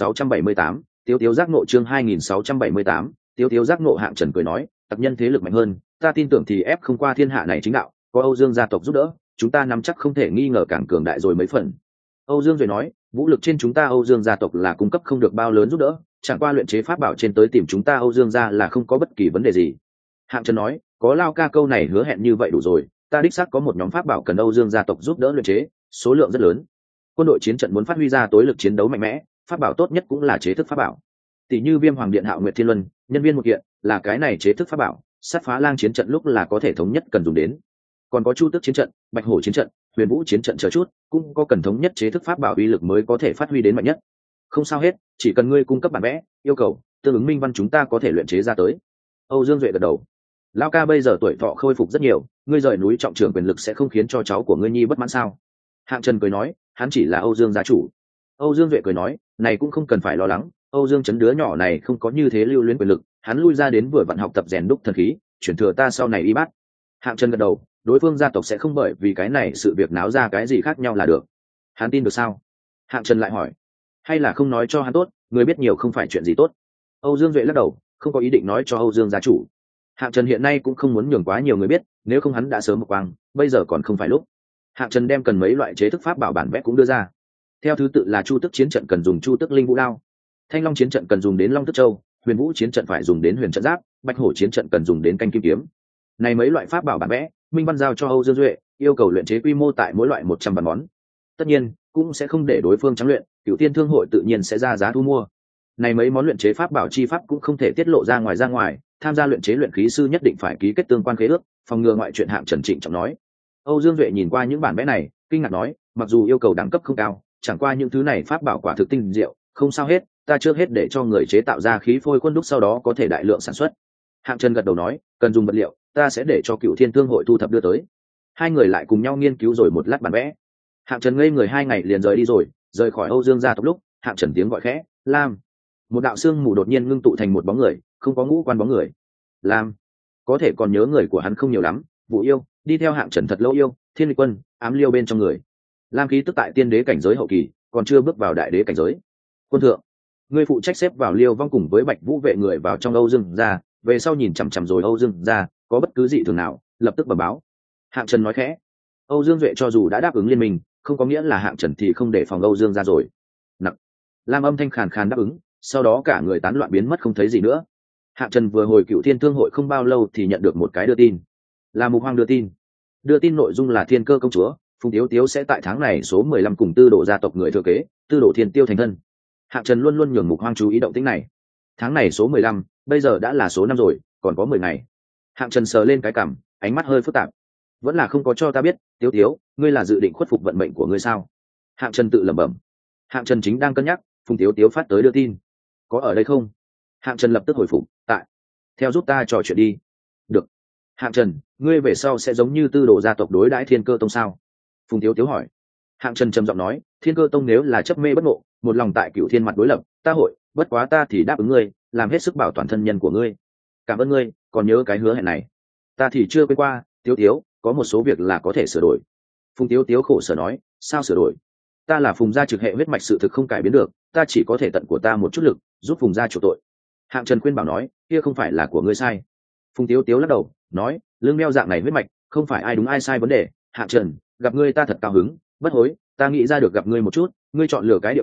2678, Tiếu Tiếu giác ngộ. Chương 2678, Tiếu Tiếu giác ngộ. Hạng Trần cười nói, tặc nhân thế lực mạnh hơn, ta tin tưởng thì ép không qua thiên hạ này chính đạo, có Âu Dương gia tộc giúp đỡ, chúng ta nắm chắc không thể nghi ngờ càng cường đại rồi mấy phần. Âu Dương Duệ nói, vũ lực trên chúng ta Âu Dương gia tộc là cung cấp không được bao lớn giúp đỡ, chẳng qua luyện chế pháp bảo trên tới tìm chúng ta Âu Dương gia là không có bất kỳ vấn đề gì. Hạng Trần nói, có lao ca câu này hứa hẹn như vậy đủ rồi, ta đích xác có một nhóm pháp bảo cần Âu Dương gia tộc giúp đỡ luyện chế, số lượng rất lớn. Quân đội chiến trận muốn phát huy ra tối lực chiến đấu mạnh mẽ, pháp bảo tốt nhất cũng là chế thức pháp bảo. Tỷ như Viêm Hoàng Điện Hạo Nguyệt Thiên Luân, nhân viên một kiện, là cái này chế thức pháp bảo, sát phá lang chiến trận lúc là có thể thống nhất cần dùng đến. Còn có Chu Tước chiến trận, Bạch Hổ chiến trận, Huyền Vũ chiến trận chờ chút, cũng có cần thống nhất chế thức pháp bảo uy lực mới có thể phát huy đến mạnh nhất. Không sao hết, chỉ cần ngươi cung cấp bản vẽ, yêu cầu, tương ứng minh văn chúng ta có thể luyện chế ra tới. Âu Dương Duệ gật đầu. Lão ca bây giờ tuổi thọ khôi phục rất nhiều, ngươi rời núi trọng trưởng quyền lực sẽ không khiến cho cháu của ngươi nhi bất mãn sao? Hạng Trần cười nói, hắn chỉ là Âu Dương gia chủ. Âu Dương Duệ cười nói, này cũng không cần phải lo lắng, Âu Dương Chấn đứa nhỏ này không có như thế lưu luyến quyền lực, hắn lui ra đến vừa vặn học tập rèn đúc thần khí, chuyển thừa ta sau này y bát. Hạng Trần gật đầu, đối phương gia tộc sẽ không bởi vì cái này sự việc náo ra cái gì khác nhau là được. Hắn tin được sao? Hạng Trần lại hỏi, hay là không nói cho hắn tốt, người biết nhiều không phải chuyện gì tốt. Âu Dương Duệ lắc đầu, không có ý định nói cho Âu Dương gia chủ. Hạng Trần hiện nay cũng không muốn nhường quá nhiều người biết, nếu không hắn đã sớm một quang, bây giờ còn không phải lúc. Hạng Trần đem cần mấy loại chế thức pháp bảo bản vẽ cũng đưa ra. Theo thứ tự là Chu Tước chiến trận cần dùng Chu Tước Linh Vũ đao, Thanh Long chiến trận cần dùng đến Long Tước Châu, Huyền Vũ chiến trận phải dùng đến Huyền Trận Giáp, Bạch Hổ chiến trận cần dùng đến Canh Kim Kiếm. Này mấy loại pháp bảo bản vẽ, minh văn giao cho Âu Dương Duệ, yêu cầu luyện chế quy mô tại mỗi loại 100 bản món. Tất nhiên, cũng sẽ không để đối phương trắng luyện, Cựu Thiên thương hội tự nhiên sẽ ra giá thu mua. Này mấy món luyện chế pháp bảo chi pháp cũng không thể tiết lộ ra ngoài, tham gia luyện chế luyện khí sư nhất định phải ký kết tương quan khế ước, phòng ngừa ngoại chuyện. Hạng Trần trịnh trọng nói. Âu Dương Duệ nhìn qua những bản vẽ này, kinh ngạc nói, mặc dù yêu cầu đẳng cấp không cao, chẳng qua những thứ này pháp bảo quả thực tinh diệu, không sao hết, ta trước hết để cho người chế tạo ra khí phôi quân đúc, sau đó có thể đại lượng sản xuất. Hạng Trần gật đầu nói, cần dùng vật liệu, ta sẽ để cho Cựu Thiên thương hội thu thập đưa tới. Hai người lại cùng nhau nghiên cứu rồi một lát bản vẽ. Hạng Trần ngây người 2 ngày liền rời đi rồi, rời khỏi Âu Dương gia tộc lúc, Hạng Trần tiếng gọi khẽ, Lam. Một đạo xương mù đột nhiên ngưng tụ thành một bóng người, không có ngũ quan bóng người. Lam. Có thể còn nhớ người của hắn không nhiều lắm, Vũ Yêu, đi theo Hạng Trần thật lâu yêu, Thiên Lịch Quân, Ám Liêu bên trong người. Lam khí tức tại tiên đế cảnh giới hậu kỳ, còn chưa bước vào đại đế cảnh giới. Quân thượng, ngươi phụ trách xếp vào Liêu Vong cùng với Bạch Vũ vệ người vào trong Âu Dương gia, về sau nhìn chằm chằm rồi Âu Dương gia, có bất cứ dị thường nào, lập tức bẩm báo. Hạng Trần nói khẽ. Âu Dương Duệ cho dù đã đáp ứng liên minh, không có nghĩa là Hạng Trần thì không để phòng Âu Dương gia rồi. Nặng. Lam âm thanh khàn khàn đáp ứng, sau đó cả người tán loạn biến mất không thấy gì nữa. Hạng Trần vừa hồi Cựu Thiên thương hội không bao lâu thì nhận được một cái đưa tin, là Mục Hoang đưa tin. Đưa tin nội dung là Thiên Cơ công chúa Phùng Tiếu Tiếu sẽ tại tháng này số 15 cùng Tư Đồ gia tộc người thừa kế, Tư Đồ Thiên Tiêu thành thân. Hạng Trần luôn luôn nhường Mục Hoang chú ý động tĩnh này. Tháng này số 15, bây giờ đã là số 5 rồi, còn có 10 ngày. Hạng Trần sờ lên cái cằm, ánh mắt hơi phức tạp. Vẫn là không có cho ta biết, Tiếu Tiếu, ngươi là dự định khuất phục vận mệnh của ngươi sao? Hạng Trần tự lẩm bẩm. Hạng Trần chính đang cân nhắc, Phùng Tiếu Tiếu phát tới đưa tin. Có ở đây không? Hạng Trần lập tức hồi phục, tại. Theo giúp ta trò chuyện đi. Được. Hạng Trần, ngươi về sau sẽ giống như Tư Đồ gia tộc đối đãi Thiên Cơ tông sao? Phùng Tiếu Tiếu hỏi. Hạng Trần trầm giọng nói, Thiên Cơ tông nếu là chấp mê bất ngộ, một lòng tại Cựu Thiên mặt đối lập, ta hội, bất quá ta thì đáp ứng ngươi, làm hết sức bảo toàn thân nhân của ngươi. Cảm ơn ngươi, còn nhớ cái hứa hẹn này. Ta thì chưa quên qua, Tiếu Tiếu, có một số việc là có thể sửa đổi. Phùng Tiếu Tiếu khổ sở nói, sao sửa đổi? Ta là Phùng gia trực hệ huyết mạch, sự thực không cải biến được, ta chỉ có thể tận của ta một chút lực, giúp Phùng gia chuộc tội. Hạng Trần khuyên bảo nói, kia không phải là của ngươi sai. Phùng Tiếu Tiếu lắc đầu nói, lương đeo dạng này huyết mạch, không phải ai đúng ai sai vấn đề. Hạng Trần, gặp ngươi ta thật cao hứng, bất hối, ta nghĩ ra được gặp ngươi một chút, ngươi chọn lựa cái địa phương,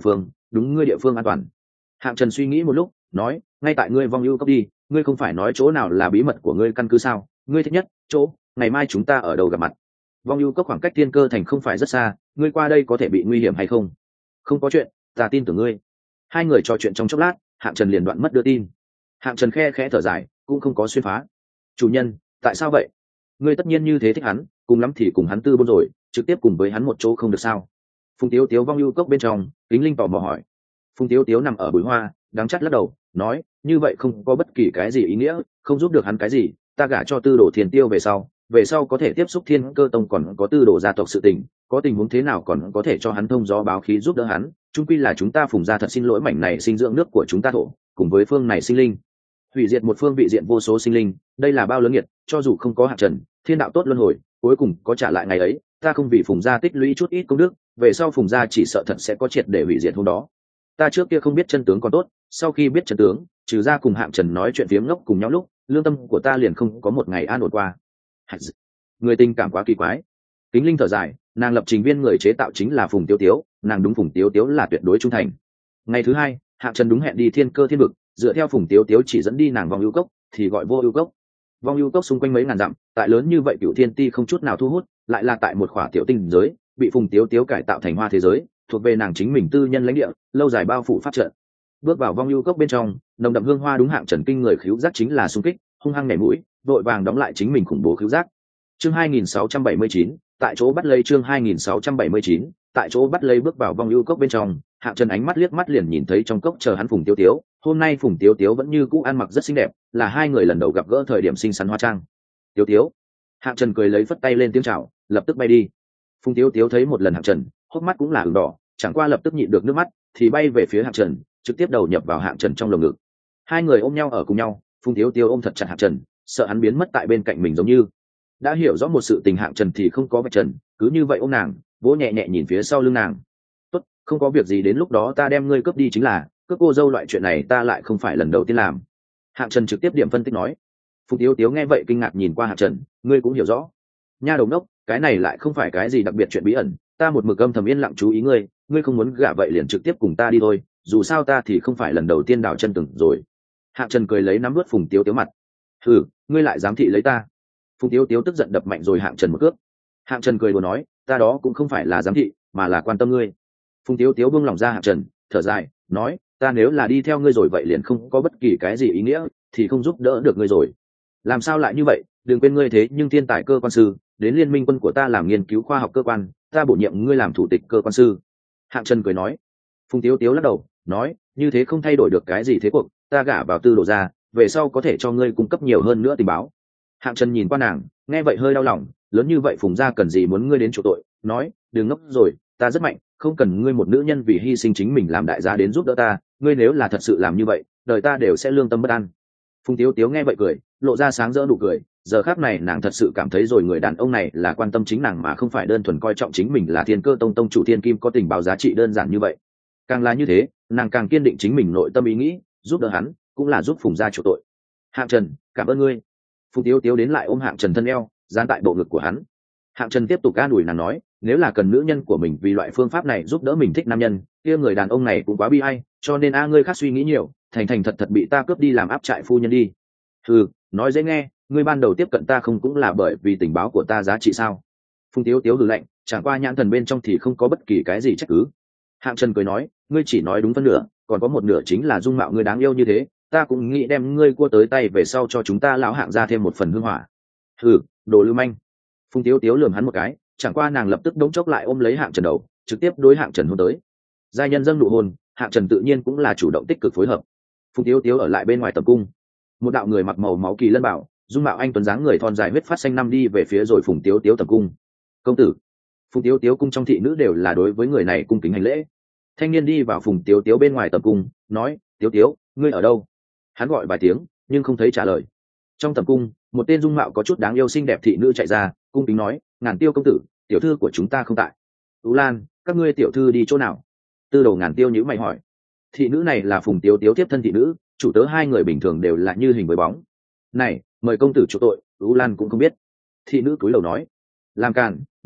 đúng ngươi địa phương an toàn. Hạng Trần suy nghĩ một lúc, nói, ngay tại ngươi Vong Ưu Cốc đi, ngươi không phải nói chỗ nào là bí mật của ngươi căn cứ sao? Ngươi thích nhất chỗ, ngày mai chúng ta ở đâu gặp mặt? Vong Ưu Cốc khoảng cách Thiên Cơ Thành không phải rất xa, ngươi qua đây có thể bị nguy hiểm hay không? Không có chuyện, ta tin tưởng ngươi. Hai người trò chuyện trong chốc lát, Hạng Trần liền đoạn mất đưa tin. Hạng Trần khe khẽ thở dài, cũng không có xuyên phá. Chủ nhân, tại sao vậy? Ngươi tất nhiên như thế thích hắn, cùng lắm thì cùng hắn tư bôn rồi, trực tiếp cùng với hắn một chỗ không được sao? Phùng Tiếu Tiếu Vong Ưu Cốc bên trong, Kính Linh tò mò hỏi. Phùng Tiếu Tiếu nằm ở bụi hoa, đắng chắt lắc đầu, nói, như vậy không có bất kỳ cái gì ý nghĩa, không giúp được hắn cái gì. Ta gả cho Tư Đồ Thiên Tiêu về sau có thể tiếp xúc Thiên Cơ Tông, còn có Tư Đồ gia tộc sự tình, có tình huống thế nào còn có thể cho hắn thông gió báo khí giúp đỡ hắn. Chung quy là chúng ta Phùng gia thật xin lỗi mảnh này sinh dưỡng nước của chúng ta thổ, cùng với phương này sinh linh, hủy diệt một phương vị diện vô số sinh linh, đây là bao lớn nghiệt. Cho dù không có Hạng Trần, thiên đạo tốt luân hồi, cuối cùng có trả lại ngày ấy. Ta không vì Phùng gia tích lũy chút ít công đức, về sau Phùng gia chỉ sợ thật sẽ có triệt để hủy diệt hôm đó. Ta trước kia không biết chân tướng còn tốt, sau khi biết chân tướng, trừ ra cùng Hạng Trần nói chuyện phiếm ngốc cùng nhau lúc, lương tâm của ta liền không có một ngày an ổn qua. Người tình cảm quá kỳ quái. Kính Linh thở dài, nàng lập trình viên người chế tạo chính là Phùng Tiếu Tiếu, nàng đúng Phùng Tiếu Tiếu là tuyệt đối trung thành. Ngày thứ hai, Hạng Trần đúng hẹn đi Thiên Cơ Thiên Vực, dựa theo Phùng Tiếu Tiếu chỉ dẫn đi nàng Vong Ưu Cốc, thì gọi Vô Ưu Cốc. Vong Ưu Cốc xung quanh mấy ngàn dặm, tại lớn như vậy Cửu Thiên Ti không chút nào thu hút, lại là tại một khỏa tiểu tinh giới, bị Phùng Tiếu Tiếu cải tạo thành hoa thế giới, thuộc về nàng chính mình tư nhân lãnh địa, lâu dài bao phủ pháp trận. Bước vào Vong Ưu Cốc bên trong, nồng đậm hương hoa đúng Hạng Trần kinh người khứu giác chính là xung kích, hung hăng nhảy mũi, vội vàng đóng lại chính mình khủng bố khứu giác. Chương 2679, tại chỗ bắt lấy. Chương 2679, tại chỗ bắt lấy. Bước vào Vong Ưu Cốc bên trong, Hạng Trần ánh mắt liếc mắt liền nhìn thấy trong cốc chờ hắn Phùng Tiếu Tiếu. Hôm nay Phùng Tiếu Tiếu vẫn như cũ ăn mặc rất xinh đẹp, là hai người lần đầu gặp gỡ thời điểm xinh xắn hoa trang. Tiếu Tiếu. Hạng Trần cười lấy phất tay lên tiếng chào, lập tức bay đi. Phùng Tiếu Tiếu thấy một lần Hạng Trần, hốc mắt cũng là ửng đỏ, chẳng qua lập tức nhịn được nước mắt, thì bay về phía Hạng Trần, trực tiếp đầu nhập vào Hạng Trần trong lồng ngực. Hai người ôm nhau ở cùng nhau, Phùng Tiếu Tiếu ôm thật chặt Hạng Trần, sợ hắn biến mất tại bên cạnh mình giống như. Đã hiểu rõ một sự tình Hạng Trần thì không có vạch trần, cứ như vậy ôm nàng, vỗ nhẹ nhẹ nhìn phía sau lưng nàng. Tốt, không có việc gì, đến lúc đó ta đem ngươi cướp đi chính là, cướp cô dâu loại chuyện này ta lại không phải lần đầu tiên làm. Hạng Trần trực tiếp điểm phân tích nói. Phùng Tiếu Tiếu nghe vậy kinh ngạc nhìn qua Hạng Trần, ngươi cũng hiểu rõ. Nha đầu ngốc, cái này lại không phải cái gì đặc biệt chuyện bí ẩn, ta một mực âm thầm yên lặng chú ý ngươi, ngươi không muốn gả vậy liền trực tiếp cùng ta đi thôi, dù sao ta thì không phải lần đầu tiên đào chân từng rồi. Hạng Trần cười lấy nắm vớt Phùng Tiếu Tiếu mặt. Ừ, ngươi lại dám thị lấy ta. Phùng Tiếu Tiếu tức giận đập mạnh rồi Hạng Trần một cước. Hạng Trần cười đùa nói, ta đó cũng không phải là giám thị, mà là quan tâm ngươi. Phùng Tiếu Tiếu buông lòng ra Hạng Trần, thở dài, nói, ta nếu là đi theo ngươi rồi vậy liền không có bất kỳ cái gì ý nghĩa, thì không giúp đỡ được ngươi rồi. Làm sao lại như vậy, đừng quên ngươi thế nhưng thiên tài cơ quan sư, đến liên minh quân của ta làm nghiên cứu khoa học cơ quan, ta bổ nhiệm ngươi làm thủ tịch cơ quan sư. Hạng Trần cười nói. Phùng Tiếu Tiếu lắc đầu, nói, như thế không thay đổi được cái gì thế cuộc, ta gả vào Tư Đồ gia, về sau có thể cho ngươi cung cấp nhiều hơn nữa tình báo. Hạng Trần nhìn qua nàng, nghe vậy hơi đau lòng, lớn như vậy Phùng gia cần gì muốn ngươi đến chỗ tội, nói, đừng ngốc rồi, ta rất mạnh, không cần ngươi một nữ nhân vì hy sinh chính mình làm đại giá đến giúp đỡ ta, ngươi nếu là thật sự làm như vậy, đời ta đều sẽ lương tâm bất an. Phùng Tiếu Tiếu nghe vậy cười, lộ ra sáng rỡ nụ cười, giờ khắc này nàng thật sự cảm thấy rồi người đàn ông này là quan tâm chính nàng mà không phải đơn thuần coi trọng chính mình là Thiên Cơ Tông tông chủ Thiên Kim có tình báo giá trị đơn giản như vậy. Càng là như thế, nàng càng kiên định chính mình nội tâm ý nghĩ, giúp đỡ hắn, cũng là giúp Phùng gia chỗ tội. Hạng Trần, cảm ơn ngươi. Phùng Tiếu Tiếu đến lại ôm Hạng Trần thân eo, dán tại bộ ngực của hắn. Hạng Trần tiếp tục an ủi nàng nói, nếu là cần nữ nhân của mình vì loại phương pháp này giúp đỡ mình thích nam nhân, kia người đàn ông này cũng quá bi ai, cho nên ngươi khác suy nghĩ nhiều, thành thành thật thật bị ta cướp đi làm áp trại phu nhân đi. Ừ, nói dễ nghe, ngươi ban đầu tiếp cận ta không cũng là bởi vì tình báo của ta giá trị sao? Phùng Tiếu Tiếu hừ lạnh, chẳng qua nhãn thần bên trong thì không có bất kỳ cái gì trách cứ. Hạng Trần cười nói, ngươi chỉ nói đúng phân nửa, còn có một nửa chính là dung mạo ngươi đáng yêu như thế, ta cũng nghĩ đem ngươi cua tới tay về sau cho chúng ta lão Hạng ra thêm một phần hương hỏa. Ừ, đồ lưu manh. Phùng Tiếu Tiếu lườm hắn một cái, chẳng qua nàng lập tức đống chốc lại ôm lấy Hạng Trần đầu, trực tiếp đối Hạng Trần hôn tới. Giai nhân dâng nụ hôn, Hạng Trần tự nhiên cũng là chủ động tích cực phối hợp. Phùng Tiếu Tiếu ở lại bên ngoài tập cung. Một đạo người mặc màu máu kỳ lân bảo, dung mạo anh tuấn dáng người thon dài huyết phát xanh năm đi về phía rồi Phùng Tiếu Tiếu tập cung. Công tử. Phùng Tiếu Tiếu cung trong thị nữ đều là đối với người này cung kính hành lễ. Thanh niên đi vào Phùng Tiếu Tiếu bên ngoài tập cung, nói, Tiếu Tiếu, ngươi ở đâu? Hắn gọi vài tiếng, nhưng không thấy trả lời. Trong tập cung, một tên dung mạo có chút đáng yêu xinh đẹp thị nữ chạy ra, cung kính nói, Ngàn Tiêu công tử, tiểu thư của chúng ta không tại. Tú Lan, các ngươi tiểu thư đi chỗ nào? Tư Đồ Ngàn Tiêu nhíu mày hỏi. Thị nữ này là Phùng Tiếu Tiếu tiếp thân thị nữ, chủ tớ hai người bình thường đều là như hình với bóng. Này, mời công tử chỗ tội, Tú Lan cũng không biết. Thị nữ cúi đầu nói, làm càn,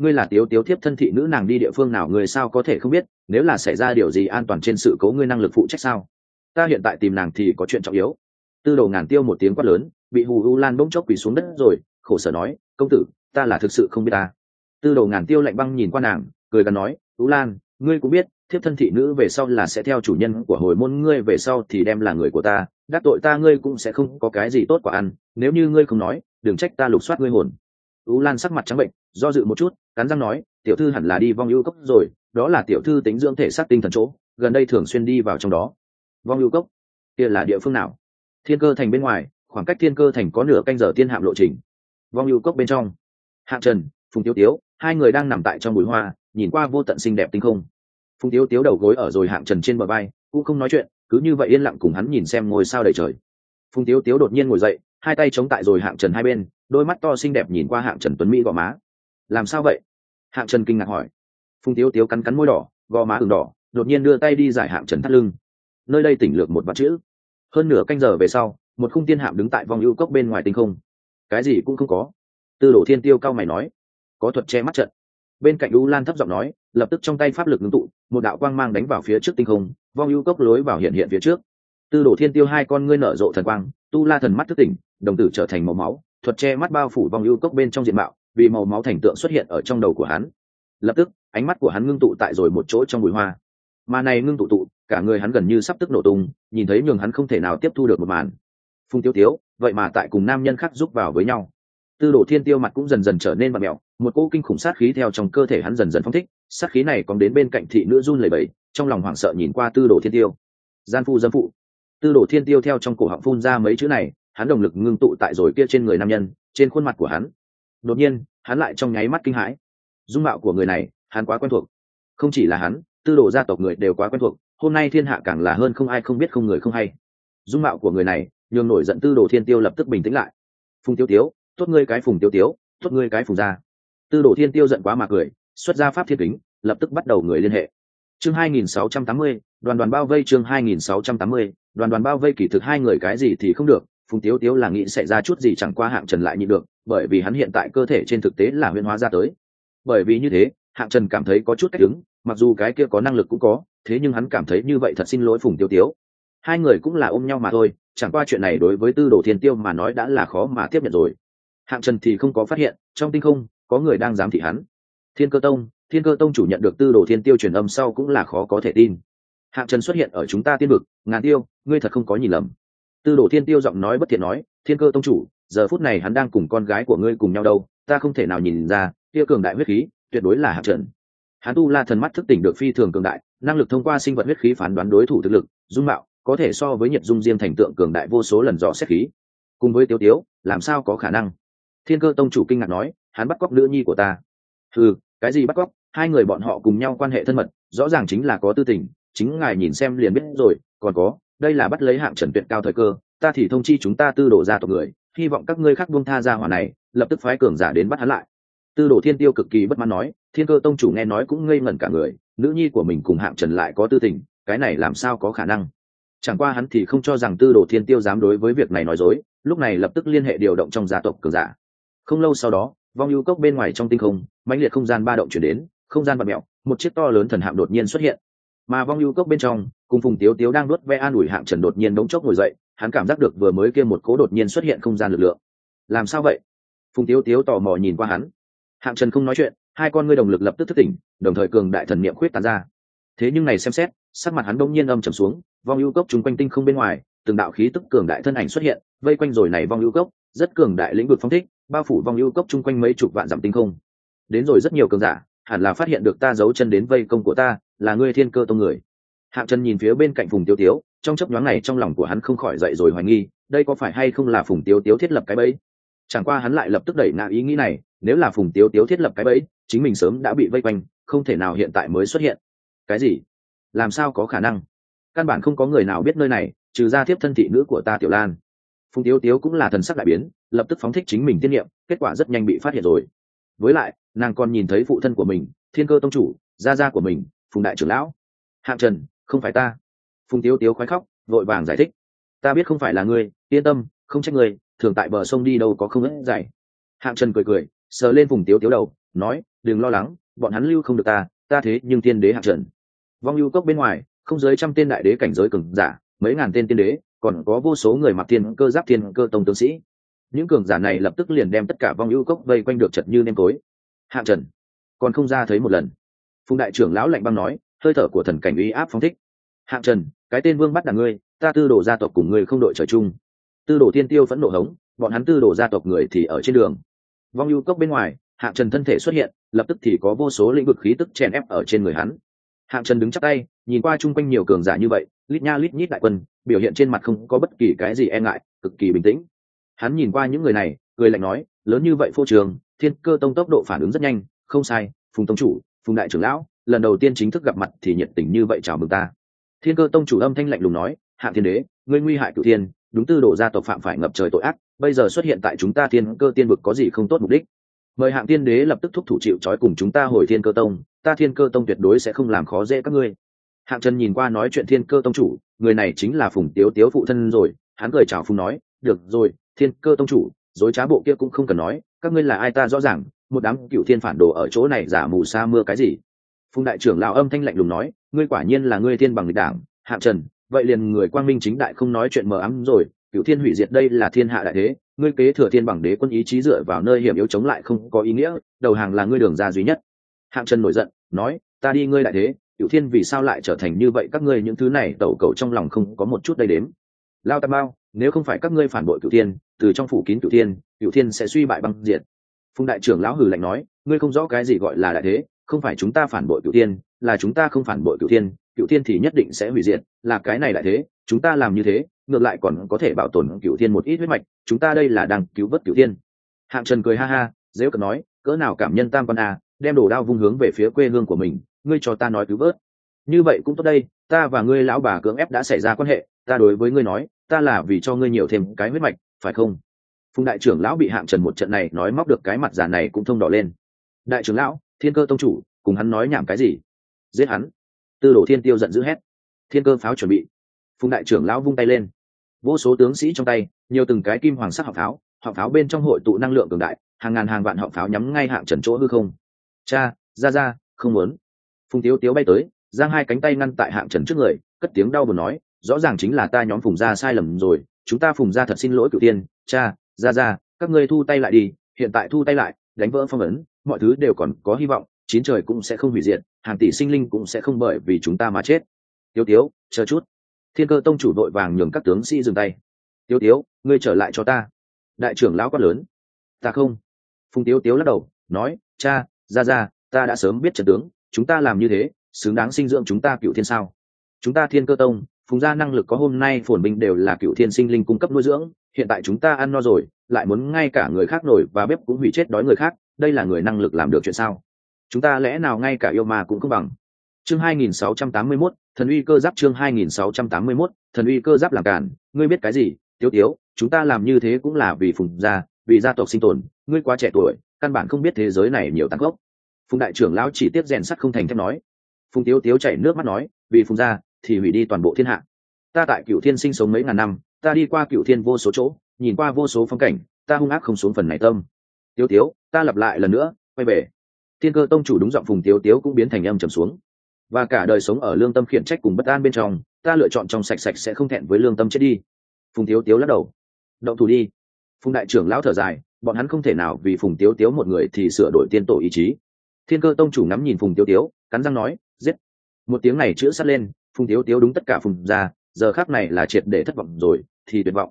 ngươi là tiếu tiếu thiếp thân thị nữ, nàng đi địa phương nào người sao có thể không biết, nếu là xảy ra điều gì an toàn trên sự cố ngươi năng lực phụ trách sao? Ta hiện tại tìm nàng thì có chuyện trọng yếu. Tư Đồ Ngàn Tiêu một tiếng quát lớn, bị Hù U Lan bỗng chốc quỳ xuống đất rồi, khổ sở nói, công tử, ta là thực sự không biết ta. Tư Đồ Ngàn Tiêu lạnh băng nhìn qua nàng, cười gằn nói, U Lan, ngươi cũng biết thiếp thân thị nữ về sau là sẽ theo chủ nhân của hồi môn, ngươi về sau thì đem là người của ta, đắc tội ta ngươi cũng sẽ không có cái gì tốt quả ăn, nếu như ngươi không nói đừng trách ta lục soát ngươi hồn. U Lan sắc mặt trắng bệnh, do dự một chút, cắn răng nói, tiểu thư hẳn là đi Vong Ưu Cốc rồi, đó là tiểu thư tính dưỡng thể xác tinh thần chỗ, gần đây thường xuyên đi vào trong đó. Vong Ưu Cốc kia là địa phương nào? Thiên Cơ Thành bên ngoài, khoảng cách Thiên Cơ Thành có nửa canh giờ tiên hạm lộ trình. Vong Ưu Cốc bên trong, Hạng Trần, Phùng Tiếu Tiếu hai người đang nằm tại trong bụi hoa, nhìn qua vô tận xinh đẹp tinh không. Phùng Tiếu Tiếu đầu gối ở rồi Hạng Trần trên bờ vai, cũng không nói chuyện, cứ như vậy yên lặng cùng hắn nhìn xem ngôi sao đầy trời. Phùng Tiếu Tiếu đột nhiên ngồi dậy, hai tay chống tại rồi Hạng Trần hai bên, đôi mắt to xinh đẹp nhìn qua Hạng Trần tuấn mỹ gò má. Làm sao vậy? Hạng Trần kinh ngạc hỏi. Phùng Tiếu Tiếu cắn cắn môi đỏ, gò má ửng đỏ, đột nhiên đưa tay đi giải Hạng Trần thắt lưng. Nơi đây tỉnh lược một vạn chữ. Hơn nửa canh giờ về sau, một khung tiên hạm đứng tại Vong Ưu Cốc bên ngoài tinh không. Cái gì cũng không có. Tư Đồ Thiên Tiêu cao mày nói, có thuật che mắt trận. Bên cạnh U Lan thấp giọng nói, lập tức trong tay pháp lực ngưng tụ, một đạo quang mang đánh vào phía trước tinh không, Vong Ưu Cốc lối vào hiện phía trước. Tư Đồ Thiên Tiêu hai con ngươi nở rộ thần quang, tu la thần mắt thức tỉnh, đồng tử trở thành màu máu, thuật che mắt bao phủ Vong Ưu Cốc bên trong diện mạo, vì màu máu thành tượng xuất hiện ở trong đầu của hắn. Lập tức ánh mắt của hắn ngưng tụ tại rồi một chỗ trong bụi hoa, mà này ngưng tụ cả người hắn gần như sắp tức nổ tung, nhìn thấy nhường hắn không thể nào tiếp thu được một màn. Phùng Tiếu Tiếu vậy mà tại cùng nam nhân khác giúp vào với nhau. Tư Đồ Thiên Tiêu mặt cũng dần dần trở nên vặn mẹo, một cỗ kinh khủng sát khí theo trong cơ thể hắn dần dần phóng thích, sát khí này còn đến bên cạnh thị nữ run lẩy bẩy, trong lòng hoảng sợ nhìn qua Tư Đồ Thiên Tiêu. Gian phu dâm phụ. Tư Đồ Thiên Tiêu theo trong cổ họng phun ra mấy chữ này, hắn động lực ngưng tụ tại rồi kia trên người nam nhân, trên khuôn mặt của hắn. Đột nhiên, hắn lại trong nháy mắt kinh hãi. Dung mạo của người này, hắn quá quen thuộc. Không chỉ là hắn, Tư Đồ gia tộc người đều quá quen thuộc, hôm nay thiên hạ càng là hơn không ai không biết không người không hay. Dung mạo của người này, nhường nổi giận Tư Đồ Thiên Tiêu lập tức bình tĩnh lại. Phùng Tiếu Tiếu, tốt ngươi cái Phùng Tiếu Tiếu, tốt ngươi cái Phùng gia. Tư Đồ Thiên Tiêu giận quá mà cười, xuất ra pháp thiên kính, lập tức bắt đầu người liên hệ. Chương 2680, đoàn đoàn bao vây. Chương 2680, đoàn đoàn bao vây. Kỳ thực hai người cái gì thì không được, Phùng Tiếu Tiếu là nghĩ sẽ ra chút gì chẳng qua Hạng Trần lại nhịn được, bởi vì hắn hiện tại cơ thể trên thực tế là huyễn hóa ra tới. Bởi vì như thế, Hạng Trần cảm thấy có chút cách đứng, mặc dù cái kia có năng lực cũng có, thế nhưng hắn cảm thấy như vậy thật xin lỗi Phùng Tiếu Tiếu. Hai người cũng là ôm nhau mà thôi, chẳng qua chuyện này đối với Tư Đồ Thiên Tiêu mà nói đã là khó mà tiếp nhận rồi. Hạng Trần thì không có phát hiện trong tinh không có người đang giám thị hắn. Thiên Cơ Tông chủ nhận được Tư Đồ Thiên Tiêu truyền âm sau cũng là khó có thể tin. Hạng Trần xuất hiện ở chúng ta tiên vực, Ngàn Tiêu, ngươi thật không có nhìn lầm. Tư Đồ Thiên Tiêu giọng nói bất thiện nói, Thiên Cơ Tông chủ, giờ phút này hắn đang cùng con gái của ngươi cùng nhau đâu, ta không thể nào nhìn ra, kia cường đại huyết khí, tuyệt đối là Hạng Trần. Hắn tu la thần mắt thức tỉnh được phi thường cường đại, năng lực thông qua sinh vật huyết khí phán đoán đối thủ thực lực, dung mạo có thể so với Nhiệt Dung Diêm thành tượng cường đại vô số lần dò xét khí. Cùng với Tiếu Tiếu, làm sao có khả năng? Thiên Cơ Tông chủ kinh ngạc nói, hắn bắt cóc nữ nhi của ta. Ừ, cái gì bắt cóc? Hai người bọn họ cùng nhau quan hệ thân mật, rõ ràng chính là có tư tình, chính ngài nhìn xem liền biết rồi. Còn có, đây là bắt lấy Hạng Trần tuyệt cao thời cơ, ta thì thông chi chúng ta Tư Đồ gia tộc người, hy vọng các ngươi khác buông tha ra hỏa này, lập tức phái cường giả đến bắt hắn lại. Tư Đồ Thiên Tiêu cực kỳ bất mãn nói, Thiên Cơ Tông chủ nghe nói cũng ngây ngẩn cả người, nữ nhi của mình cùng Hạng Trần lại có tư tình, cái này làm sao có khả năng? Chẳng qua hắn thì không cho rằng Tư Đồ Thiên Tiêu dám đối với việc này nói dối, lúc này lập tức liên hệ điều động trong gia tộc cường giả. Không lâu sau đó, Vong Ưu Cốc bên ngoài trong tinh không, mãnh liệt không gian ba động chuyển đến, không gian vặn mèo, một chiếc to lớn thần hạm đột nhiên xuất hiện. Mà Vong Ưu Cốc bên trong, cùng Phùng Tiếu Tiếu đang nuốt ve an ủi Hạng Trần đột nhiên đống chốc ngồi dậy, hắn cảm giác được vừa mới kia một cố đột nhiên xuất hiện không gian lực lượng. Làm sao vậy? Phùng Tiếu Tiếu tò mò nhìn qua hắn. Hạng Trần không nói chuyện, hai con ngươi đồng lực lập tức thức tỉnh, đồng thời cường đại thần niệm khuyết tán ra. Thế nhưng này xem xét, sắc mặt hắn đột nhiên âm trầm xuống, Vong Ưu Cốc chúng quanh tinh không bên ngoài, từng đạo khí tức cường đại thân ảnh xuất hiện, vây quanh rồi này Vong Ưu Cốc, rất cường đại lĩnh vực phóng thích, bao phủ Vong Ưu Cốc chung quanh mấy chục vạn dặm tinh không. Đến rồi rất nhiều cường giả, hẳn là phát hiện được ta giấu chân đến vây công của ta, là ngươi Thiên Cơ Tông người. Hạng Trần nhìn phía bên cạnh Phùng Tiếu Tiếu, trong chốc nhoáng này trong lòng của hắn không khỏi dậy rồi hoài nghi, đây có phải hay không là Phùng Tiếu Tiếu thiết lập cái bẫy? Chẳng qua hắn lại lập tức đẩy ngã ý nghĩ này, nếu là Phùng Tiếu Tiếu thiết lập cái bẫy, chính mình sớm đã bị vây quanh, không thể nào hiện tại mới xuất hiện. Cái gì? Làm sao có khả năng? Căn bản không có người nào biết nơi này, trừ ra thiếp thân thị nữ của ta Tiểu Lan. Phùng Tiếu Tiếu cũng là thần sắc đại biến, lập tức phóng thích chính mình tiên niệm, kết quả rất nhanh bị phát hiện rồi. Với lại, nàng còn nhìn thấy phụ thân của mình, Thiên Cơ Tông chủ, gia gia của mình, Phùng đại trưởng lão. Hạng Trần, không phải ta. Phùng Tiếu Tiếu khoái khóc, vội vàng giải thích. Ta biết không phải là ngươi, yên tâm, không trách ngươi, thường tại bờ sông đi đâu có không ít dạy. Hạng Trần cười cười, sờ lên Phùng Tiếu Tiếu đầu, nói, đừng lo lắng, bọn hắn lưu không được ta thế nhưng tiên đế hạng trần. Vong ưu cốc bên ngoài không dưới trăm tên đại đế cảnh giới cường giả, mấy ngàn tên tiên đế, còn có vô số người mặc thiên cơ giáp thiên cơ tông tướng sĩ. Những cường giả này lập tức liền đem tất cả vong ưu cốc vây quanh được chật như nêm tối. Hạng trần còn không ra thấy một lần. Phùng đại trưởng lão lạnh băng nói, hơi thở của thần cảnh uy áp phóng thích. Hạng trần, cái tên vương bắt đàn ngươi, ta Tư Đồ gia tộc cùng ngươi không đội trời chung. Tư Đồ Thiên Tiêu phẫn nộ hống, bọn hắn Tư Đồ gia tộc người thì ở trên đường. Vong ưu cốc bên ngoài, Hạng trần thân thể xuất hiện, lập tức thì có vô số lĩnh vực khí tức chèn ép ở trên người hắn. Hạng trần đứng chắp tay, nhìn qua chung quanh nhiều cường giả như vậy, lít nha lít nhít đại quân, biểu hiện trên mặt không có bất kỳ cái gì e ngại, cực kỳ bình tĩnh. Hắn nhìn qua những người này, cười lạnh nói, lớn như vậy phô trường, Thiên Cơ Tông tốc độ phản ứng rất nhanh, không sai, Phùng tông chủ, Phùng đại trưởng lão, lần đầu tiên chính thức gặp mặt thì nhiệt tình như vậy chào mừng ta. Thiên Cơ Tông chủ âm thanh lạnh lùng nói, Hạng thiên đế, ngươi nguy hại cửu thiên, đúng Tư Đồ gia tộc phạm phải ngập trời tội ác, bây giờ xuất hiện tại chúng ta Thiên Cơ tiên vực có gì không tốt mục đích? Mời Hạng thiên đế lập tức thúc thủ chịu trói cùng chúng ta hồi Thiên Cơ Tông, ta Thiên Cơ Tông tuyệt đối sẽ không làm khó dễ các ngươi. Hạng trần nhìn qua nói chuyện Thiên Cơ Tông chủ, người này chính là Phùng Tiếu Tiếu phụ thân rồi. Hắn cười chào Phùng nói, được rồi, Thiên Cơ Tông chủ, dối trá bộ kia cũng không cần nói, các ngươi là ai ta rõ ràng, một đám cựu thiên phản đồ ở chỗ này giả mù sa mưa cái gì? Phùng đại trưởng lão âm thanh lạnh lùng nói, ngươi quả nhiên là ngươi thiên bằng nghịch đảng. Hạng trần, vậy liền người quang minh chính đại không nói chuyện mờ ám rồi, cựu thiên hủy diệt đây là thiên hạ đại thế, ngươi kế thừa thiên bằng đế quân ý chí dựa vào nơi hiểm yếu chống lại không có ý nghĩa, đầu hàng là ngươi đường ra duy nhất. Hạng trần nổi giận nói, ta đi ngươi đại thế, cựu thiên vì sao lại trở thành như vậy, các ngươi những thứ này tẩu cầu trong lòng không có một chút đầy đếm. Lao tam bao, nếu không phải các ngươi phản bội cựu thiên, từ trong phủ kín cựu thiên sẽ suy bại băng diệt. Phùng đại trưởng lão hừ lạnh nói, ngươi không rõ cái gì gọi là đại thế, không phải chúng ta phản bội cựu thiên, là chúng ta không phản bội cựu thiên thì nhất định sẽ hủy diệt, là cái này đại thế, chúng ta làm như thế ngược lại còn có thể bảo tồn cựu thiên một ít huyết mạch, chúng ta đây là đang cứu vớt cựu thiên. Hạng trần cười ha ha, dễ cợt nói, cỡ nào cảm nhân tam quan à, đem đồ đao vung hướng về phía quê hương của mình, ngươi cho ta nói cứu vớt, như vậy cũng tốt đây, ta và ngươi lão bà cưỡng ép đã xảy ra quan hệ, ta đối với ngươi nói, ta là vì cho ngươi nhiều thêm cái huyết mạch, phải không? Phùng đại trưởng lão bị Hạng trần một trận này nói móc được cái mặt già này cũng thông đỏ lên. Đại trưởng lão, Thiên Cơ Tông chủ, cùng hắn nói nhảm cái gì? Giết hắn! Tư Đồ Thiên Tiêu giận dữ hét. Thiên cơ pháo chuẩn bị. Phùng đại trưởng lão vung tay lên, vô số tướng sĩ trong tay nhiều từng cái kim hoàng sắc họng pháo bên trong hội tụ năng lượng cường đại, hàng ngàn hàng vạn họng pháo nhắm ngay Hạng trần chỗ hư không. Cha, ra không muốn. Phùng Tiếu Tiếu bay tới, giang hai cánh tay ngăn tại Hạng trần trước người, cất tiếng đau buồn nói, rõ ràng chính là ta nhóm Phùng gia sai lầm rồi, chúng ta Phùng gia thật xin lỗi cửu tiên. Cha, ra các ngươi thu tay lại đi, hiện tại thu tay lại, đánh vỡ phong ấn, mọi thứ đều còn có hy vọng, chín trời cũng sẽ không hủy diệt, hàng tỷ sinh linh cũng sẽ không bởi vì chúng ta mà chết. Tiếu Tiếu, chờ chút. Thiên Cơ Tông chủ đội vàng nhường các tướng sĩ dừng tay. Tiếu Tiếu, ngươi trở lại cho ta. Đại trưởng lão quát lớn. Ta không. Phùng Tiếu Tiếu lắc đầu nói, cha, ra ta đã sớm biết trận tướng, chúng ta làm như thế xứng đáng sinh dưỡng chúng ta cựu thiên sao? Chúng ta Thiên Cơ Tông Phùng gia năng lực có hôm nay phồn binh đều là cựu thiên sinh linh cung cấp nuôi dưỡng, hiện tại chúng ta ăn no rồi lại muốn ngay cả người khác nổi và bếp cũng hủy chết đói người khác, đây là người năng lực làm được chuyện sao? Chúng ta lẽ nào ngay cả yêu ma cũng không bằng? Chương 2681, thần uy cơ giáp. Chương 2681, thần uy cơ giáp làm cản, ngươi biết cái gì? Tiếu Tiếu, chúng ta làm như thế cũng là vì Phùng gia, vì gia tộc sinh tồn, ngươi quá trẻ tuổi, căn bản không biết thế giới này nhiều tàn khốc. Phùng đại trưởng lão chỉ tiếp rèn sắt không thành thép nói. Phùng Tiếu Tiếu chảy nước mắt nói, vì Phùng gia thì hủy đi toàn bộ thiên hạ. Ta tại Cửu Thiên sinh sống mấy ngàn năm, ta đi qua Cửu Thiên vô số chỗ, nhìn qua vô số phong cảnh, ta hung ác không xuống phần này tâm. Tiếu Tiếu, ta lặp lại lần nữa, quay về. Thiên Cơ Tông chủ đúng giọng Phùng Tiếu Tiếu cũng biến thành âm trầm xuống. Và cả đời sống ở lương tâm khiển trách cùng bất an bên trong, ta lựa chọn trong sạch sạch sẽ không thẹn với lương tâm chết đi. Phùng Tiếu Tiếu lắc đầu. Động thủ đi. Phùng đại trưởng lão thở dài, bọn hắn không thể nào vì Phùng Tiếu Tiếu một người thì sửa đổi tiên tổ ý chí. Thiên Cơ Tông chủ ngắm nhìn Phùng Tiếu Tiếu, cắn răng nói, giết. Một tiếng này chữ sắt lên, Phùng Tiếu Tiếu đúng tất cả Phùng gia, giờ khắc này là triệt để thất vọng rồi, thì tuyệt vọng.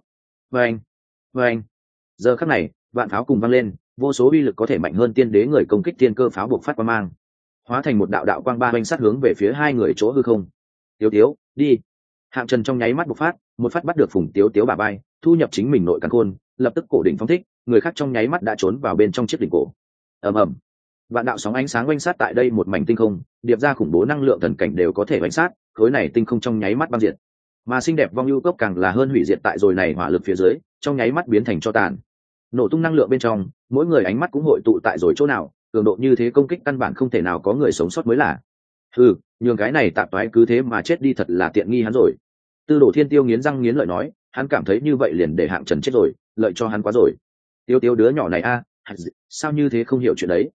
Vâng. Giờ khắc này, vạn pháo cùng vang lên, vô số uy lực có thể mạnh hơn tiên đế người công kích thiên cơ pháo buộc phát qua mang, hóa thành một đạo đạo quang ba oanh sát hướng về phía hai người chỗ hư không. Tiếu Tiếu, đi. Hạng Trần trong nháy mắt bộc phát, một phát bắt được Phùng Tiếu Tiếu bà bay, thu nhập chính mình nội càn khôn, lập tức cổ đỉnh phóng thích, người khác trong nháy mắt đã trốn vào bên trong chiếc đỉnh cổ. Ầm. Vạn đạo sóng ánh sáng oanh sát tại đây một mảnh tinh không, điệp ra khủng bố năng lượng thần cảnh đều có thể oanh sát, khối này tinh không trong nháy mắt băng diệt. Mà xinh đẹp vong ưu cốc càng là hơn hủy diệt tại rồi này hỏa lực phía dưới, trong nháy mắt biến thành tro tàn. Nổ tung năng lượng bên trong, mỗi người ánh mắt cũng hội tụ tại rồi chỗ nào, cường độ như thế công kích căn bản không thể nào có người sống sót mới là. Nhường cái này tạp toái cứ thế mà chết đi thật là tiện nghi hắn rồi. Tư Đồ Thiên Tiêu nghiến răng nghiến lợi nói, hắn cảm thấy như vậy liền để Hạng Trần chết rồi, lợi cho hắn quá rồi. Tiêu Tiêu đứa nhỏ này a, sao như thế không hiểu chuyện đấy.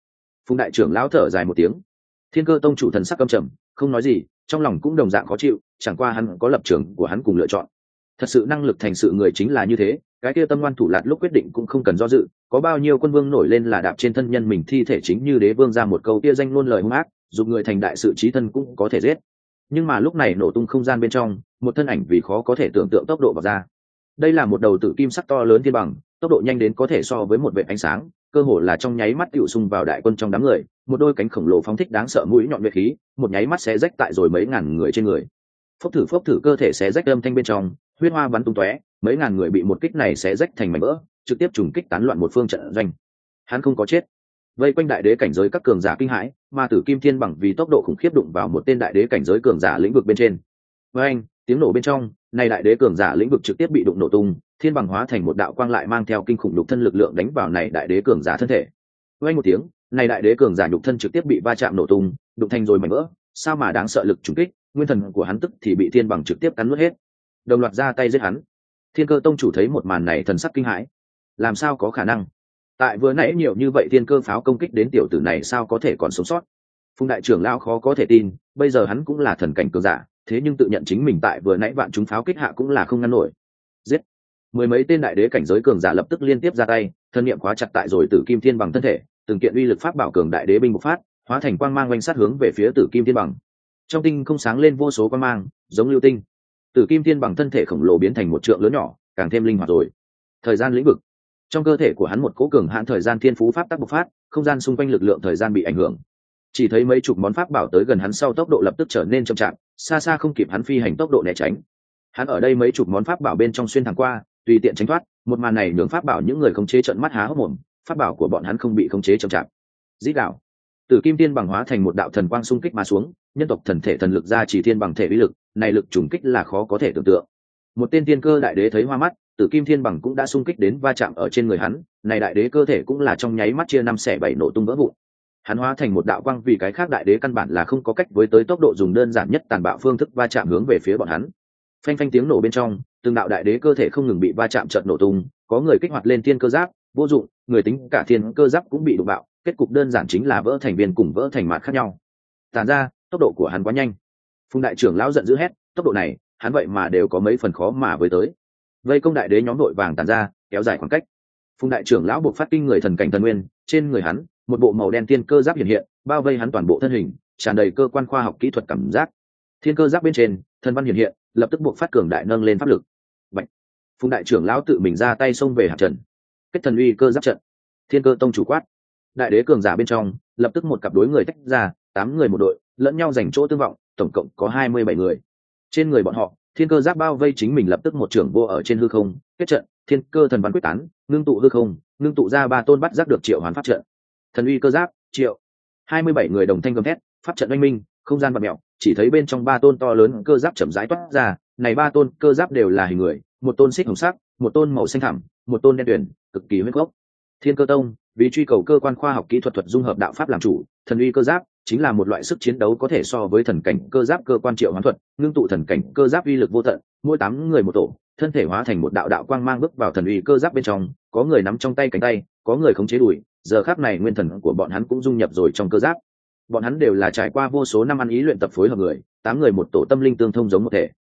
Phùng đại trưởng lão thở dài một tiếng. Thiên Cơ tông chủ thần sắc căm trầm, không nói gì, trong lòng cũng đồng dạng khó chịu, chẳng qua hắn có lập trường của hắn cùng lựa chọn. Thật sự năng lực thành sự người chính là như thế, cái kia tâm ngoan thủ lạt lúc quyết định cũng không cần do dự, có bao nhiêu quân vương nổi lên là đạp trên thân nhân mình thi thể, chính như đế vương ra một câu kia danh luôn lời hung ác, dùng người thành đại sự chí thân cũng có thể giết. Nhưng mà lúc này nổ tung không gian bên trong, một thân ảnh vì khó có thể tưởng tượng tốc độ vào ra. Đây là một đầu tử kim sắc to lớn thiên bằng, tốc độ nhanh đến có thể so với một vệt ánh sáng, cơ hồ là trong nháy mắt tựu xung vào đại quân trong đám người, một đôi cánh khổng lồ phóng thích đáng sợ mũi nhọn nguyệt khí, một nháy mắt xé rách tại rồi mấy ngàn người trên người. Phốc thử cơ thể xé rách âm thanh bên trong, huyết hoa bắn tung tóe, mấy ngàn người bị một kích này xé rách thành mảnh vỡ, trực tiếp trùng kích tán loạn một phương trận doanh. Hắn không có chết. Vây quanh đại đế cảnh giới các cường giả kinh hãi, mà Tử Kim Thiên bằng vì tốc độ khủng khiếp đụng vào một tên đại đế cảnh giới cường giả lĩnh vực bên trên. Với anh, tiếng nổ bên trong, này đại đế cường giả lĩnh vực trực tiếp bị đụng nổ tung, thiên bằng hóa thành một đạo quang lại mang theo kinh khủng nhục thân lực lượng đánh vào này đại đế cường giả thân thể. Với anh một tiếng, này đại đế cường giả nhục thân trực tiếp bị va chạm nổ tung, đụng thành rồi mảnh vỡ, sao mà đáng sợ lực trùng kích, nguyên thần của hắn tức thì bị thiên bằng trực tiếp cắn nuốt hết. Đồng loạt ra tay giết hắn. Thiên Cơ tông chủ thấy một màn này thần sắc kinh hãi. Làm sao có khả năng? Tại vừa nãy nhiều như vậy thiên cơ pháo công kích đến tiểu tử này sao có thể còn sống sót? Phùng đại trưởng lão khó có thể tin, bây giờ hắn cũng là thần cảnh cường giả, thế nhưng tự nhận chính mình tại vừa nãy vạn chúng pháo kích hạ cũng là không ngăn nổi. Giết! Mười mấy tên đại đế cảnh giới cường giả lập tức liên tiếp ra tay, thân niệm khóa chặt tại rồi Tử Kim Thiên bằng thân thể, từng kiện uy lực pháp bảo cường đại đế binh bộc phát, hóa thành quang mang oanh sát hướng về phía Tử Kim Thiên bằng. Trong tinh không sáng lên vô số quang mang, giống lưu tinh. Tử Kim Thiên bằng thân thể khổng lồ biến thành một trượng lớn nhỏ, càng thêm linh hoạt rồi. Thời gian lĩnh vực. Trong cơ thể của hắn một cỗ cường hãn thời gian thiên phú pháp tắc bộc phát, không gian xung quanh lực lượng thời gian bị ảnh hưởng. Chỉ thấy mấy chục món pháp bảo tới gần hắn sau tốc độ lập tức trở nên chậm chạp, xa xa không kịp hắn phi hành tốc độ né tránh. Hắn ở đây mấy chục món pháp bảo bên trong xuyên thẳng qua, tùy tiện tránh thoát, một màn này nhường pháp bảo những người khống chế trợn mắt há hốc mồm, pháp bảo của bọn hắn không bị khống chế chậm chạp. Dĩ đạo. Tử Kim Tiên bằng hóa thành một đạo thần quang xung kích mà xuống, nhân tộc thần thể thần lực ra chỉ thiên bằng thể uy lực, này lực trùng kích là khó có thể tưởng tượng. Một tên tiên cơ đại đế thấy hoa mắt, Tử Kim Thiên bằng cũng đã xung kích đến va chạm ở trên người hắn, này đại đế cơ thể cũng là trong nháy mắt chia năm xẻ bảy nổ tung vỡ vụn. Hắn hóa thành một đạo quang vì cái khác đại đế căn bản là không có cách với tới tốc độ dùng đơn giản nhất tàn bạo phương thức va chạm hướng về phía bọn hắn. Phanh phanh tiếng nổ bên trong, từng đạo đại đế cơ thể không ngừng bị va chạm chợt nổ tung, có người kích hoạt lên thiên cơ giáp, vô dụng, người tính cả thiên cơ giáp cũng bị đụng bạo, kết cục đơn giản chính là vỡ thành viên cùng vỡ thành mạt khác nhau. Tản ra, tốc độ của hắn quá nhanh. Phùng đại trưởng lão giận dữ hét, tốc độ này, hắn vậy mà đều có mấy phần khó mà với tới. Vây công đại đế nhóm đội vàng tản ra, kéo dài khoảng cách. Phùng đại trưởng lão buộc phát kinh người thần cảnh thần nguyên, trên người hắn, một bộ màu đen thiên cơ giáp hiện hiện, bao vây hắn toàn bộ thân hình, tràn đầy cơ quan khoa học kỹ thuật cảm giác. Thiên cơ giáp bên trên, thần văn hiện hiện, lập tức buộc phát cường đại nâng lên pháp lực. Bạch. Phùng đại trưởng lão tự mình ra tay xông về hạt trận. Kết thần uy cơ giáp trận. Thiên Cơ tông chủ quát. Đại đế cường giả bên trong, lập tức một cặp đối người tách ra, 8 người một đội, lẫn nhau giành chỗ tương vọng, tổng cộng có 27 người. Trên người bọn họ, thiên cơ giáp bao vây chính mình lập tức một trưởng vô ở trên hư không, kết trận, thiên cơ thần văn quyết tán, ngưng tụ hư không, ngưng tụ ra 3 tôn bắt giác được triệu hoán pháp trận. Thần uy cơ giáp, triệu. 27 người đồng thanh gầm thét, pháp trận oanh minh, không gian bạt mèo, chỉ thấy bên trong 3 tôn to lớn cơ giáp chậm rãi toát ra, này 3 tôn cơ giáp đều là hình người, một tôn xích hồng sắc, một tôn màu xanh thẳm, một tôn đen tuyền, cực kỳ huyết gốc. Thiên Cơ tông vì truy cầu cơ quan khoa học kỹ thuật dung hợp đạo pháp làm chủ, thần uy cơ giáp chính là một loại sức chiến đấu có thể so với thần cảnh cơ giáp cơ quan triệu hoán thuật, ngưng tụ thần cảnh cơ giáp uy lực vô tận, mỗi 8 người một tổ, thân thể hóa thành một đạo đạo quang mang bước vào thần uy cơ giáp bên trong, có người nắm trong tay cánh tay, có người khống chế đùi, giờ khắc này nguyên thần của bọn hắn cũng dung nhập rồi trong cơ giáp. Bọn hắn đều là trải qua vô số năm ăn ý luyện tập phối hợp người, 8 người một tổ tâm linh tương thông giống một thể.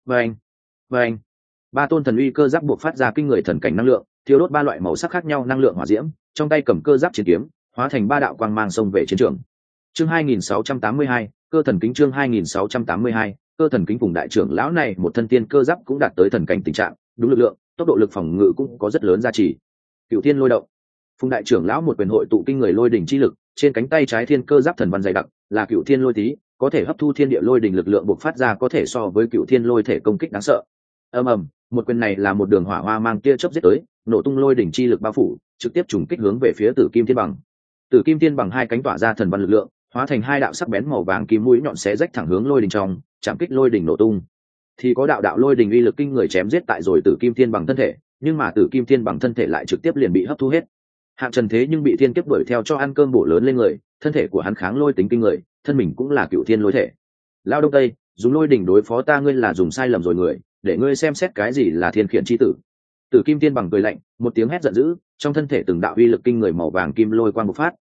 Vâng, 3 tôn thần uy cơ giáp buộc phát ra kinh người thần cảnh năng lượng, thiêu đốt 3 loại màu sắc khác nhau năng lượng hỏa diễm, trong tay cầm cơ giáp chiến kiếm, hóa thành 3 đạo quang mang xông về chiến trường. Chương 2682, cơ thần kính. Chương 2682, cơ thần kính. Cùng đại trưởng lão này một thân tiên cơ giáp cũng đạt tới thần cảnh tình trạng, đúng lực lượng, tốc độ lực phòng ngự cũng có rất lớn giá trị. Cửu Thiên lôi động. Phùng đại trưởng lão một quyền hội tụ kinh người lôi đỉnh chi lực, trên cánh tay trái thiên cơ giáp thần văn dày đặc, là Cửu Thiên lôi tí, có thể hấp thu thiên địa lôi đỉnh lực lượng bộc phát ra có thể so với Cửu Thiên lôi thể công kích đáng sợ. Ầm ầm, một quyền này là một đường hỏa hoa mang tia chớp giết tới, nổ tung lôi đỉnh chi lực bao phủ, trực tiếp trùng kích hướng về phía Tử Kim Thiên bằng. Tử Kim Thiên bằng 2 cánh tỏa ra thần văn lực lượng, hóa thành 2 đạo sắc bén màu vàng kim mũi nhọn xé rách thẳng hướng lôi đỉnh trong, chạm kích lôi đỉnh nổ tung. Thì có đạo đạo lôi đỉnh uy lực kinh người chém giết tại rồi Tử Kim Thiên bằng thân thể, nhưng mà Tử Kim Thiên bằng thân thể lại trực tiếp liền bị hấp thu hết. Hạng Trần thế nhưng bị thiên kiếp đuổi theo cho ăn cơm bổ lớn lên người, thân thể của hắn kháng lôi tính kinh người, thân mình cũng là Cửu Thiên lôi thể. Lao Đông Tây, dùng lôi đỉnh đối phó ta ngươi là dùng sai lầm rồi người, để ngươi xem xét cái gì là thiên khiển chi tử. Tử Kim Tiên bằng cười lạnh, một tiếng hét giận dữ, trong thân thể từng đạo uy lực kinh người màu vàng kim lôi quang bộc phát,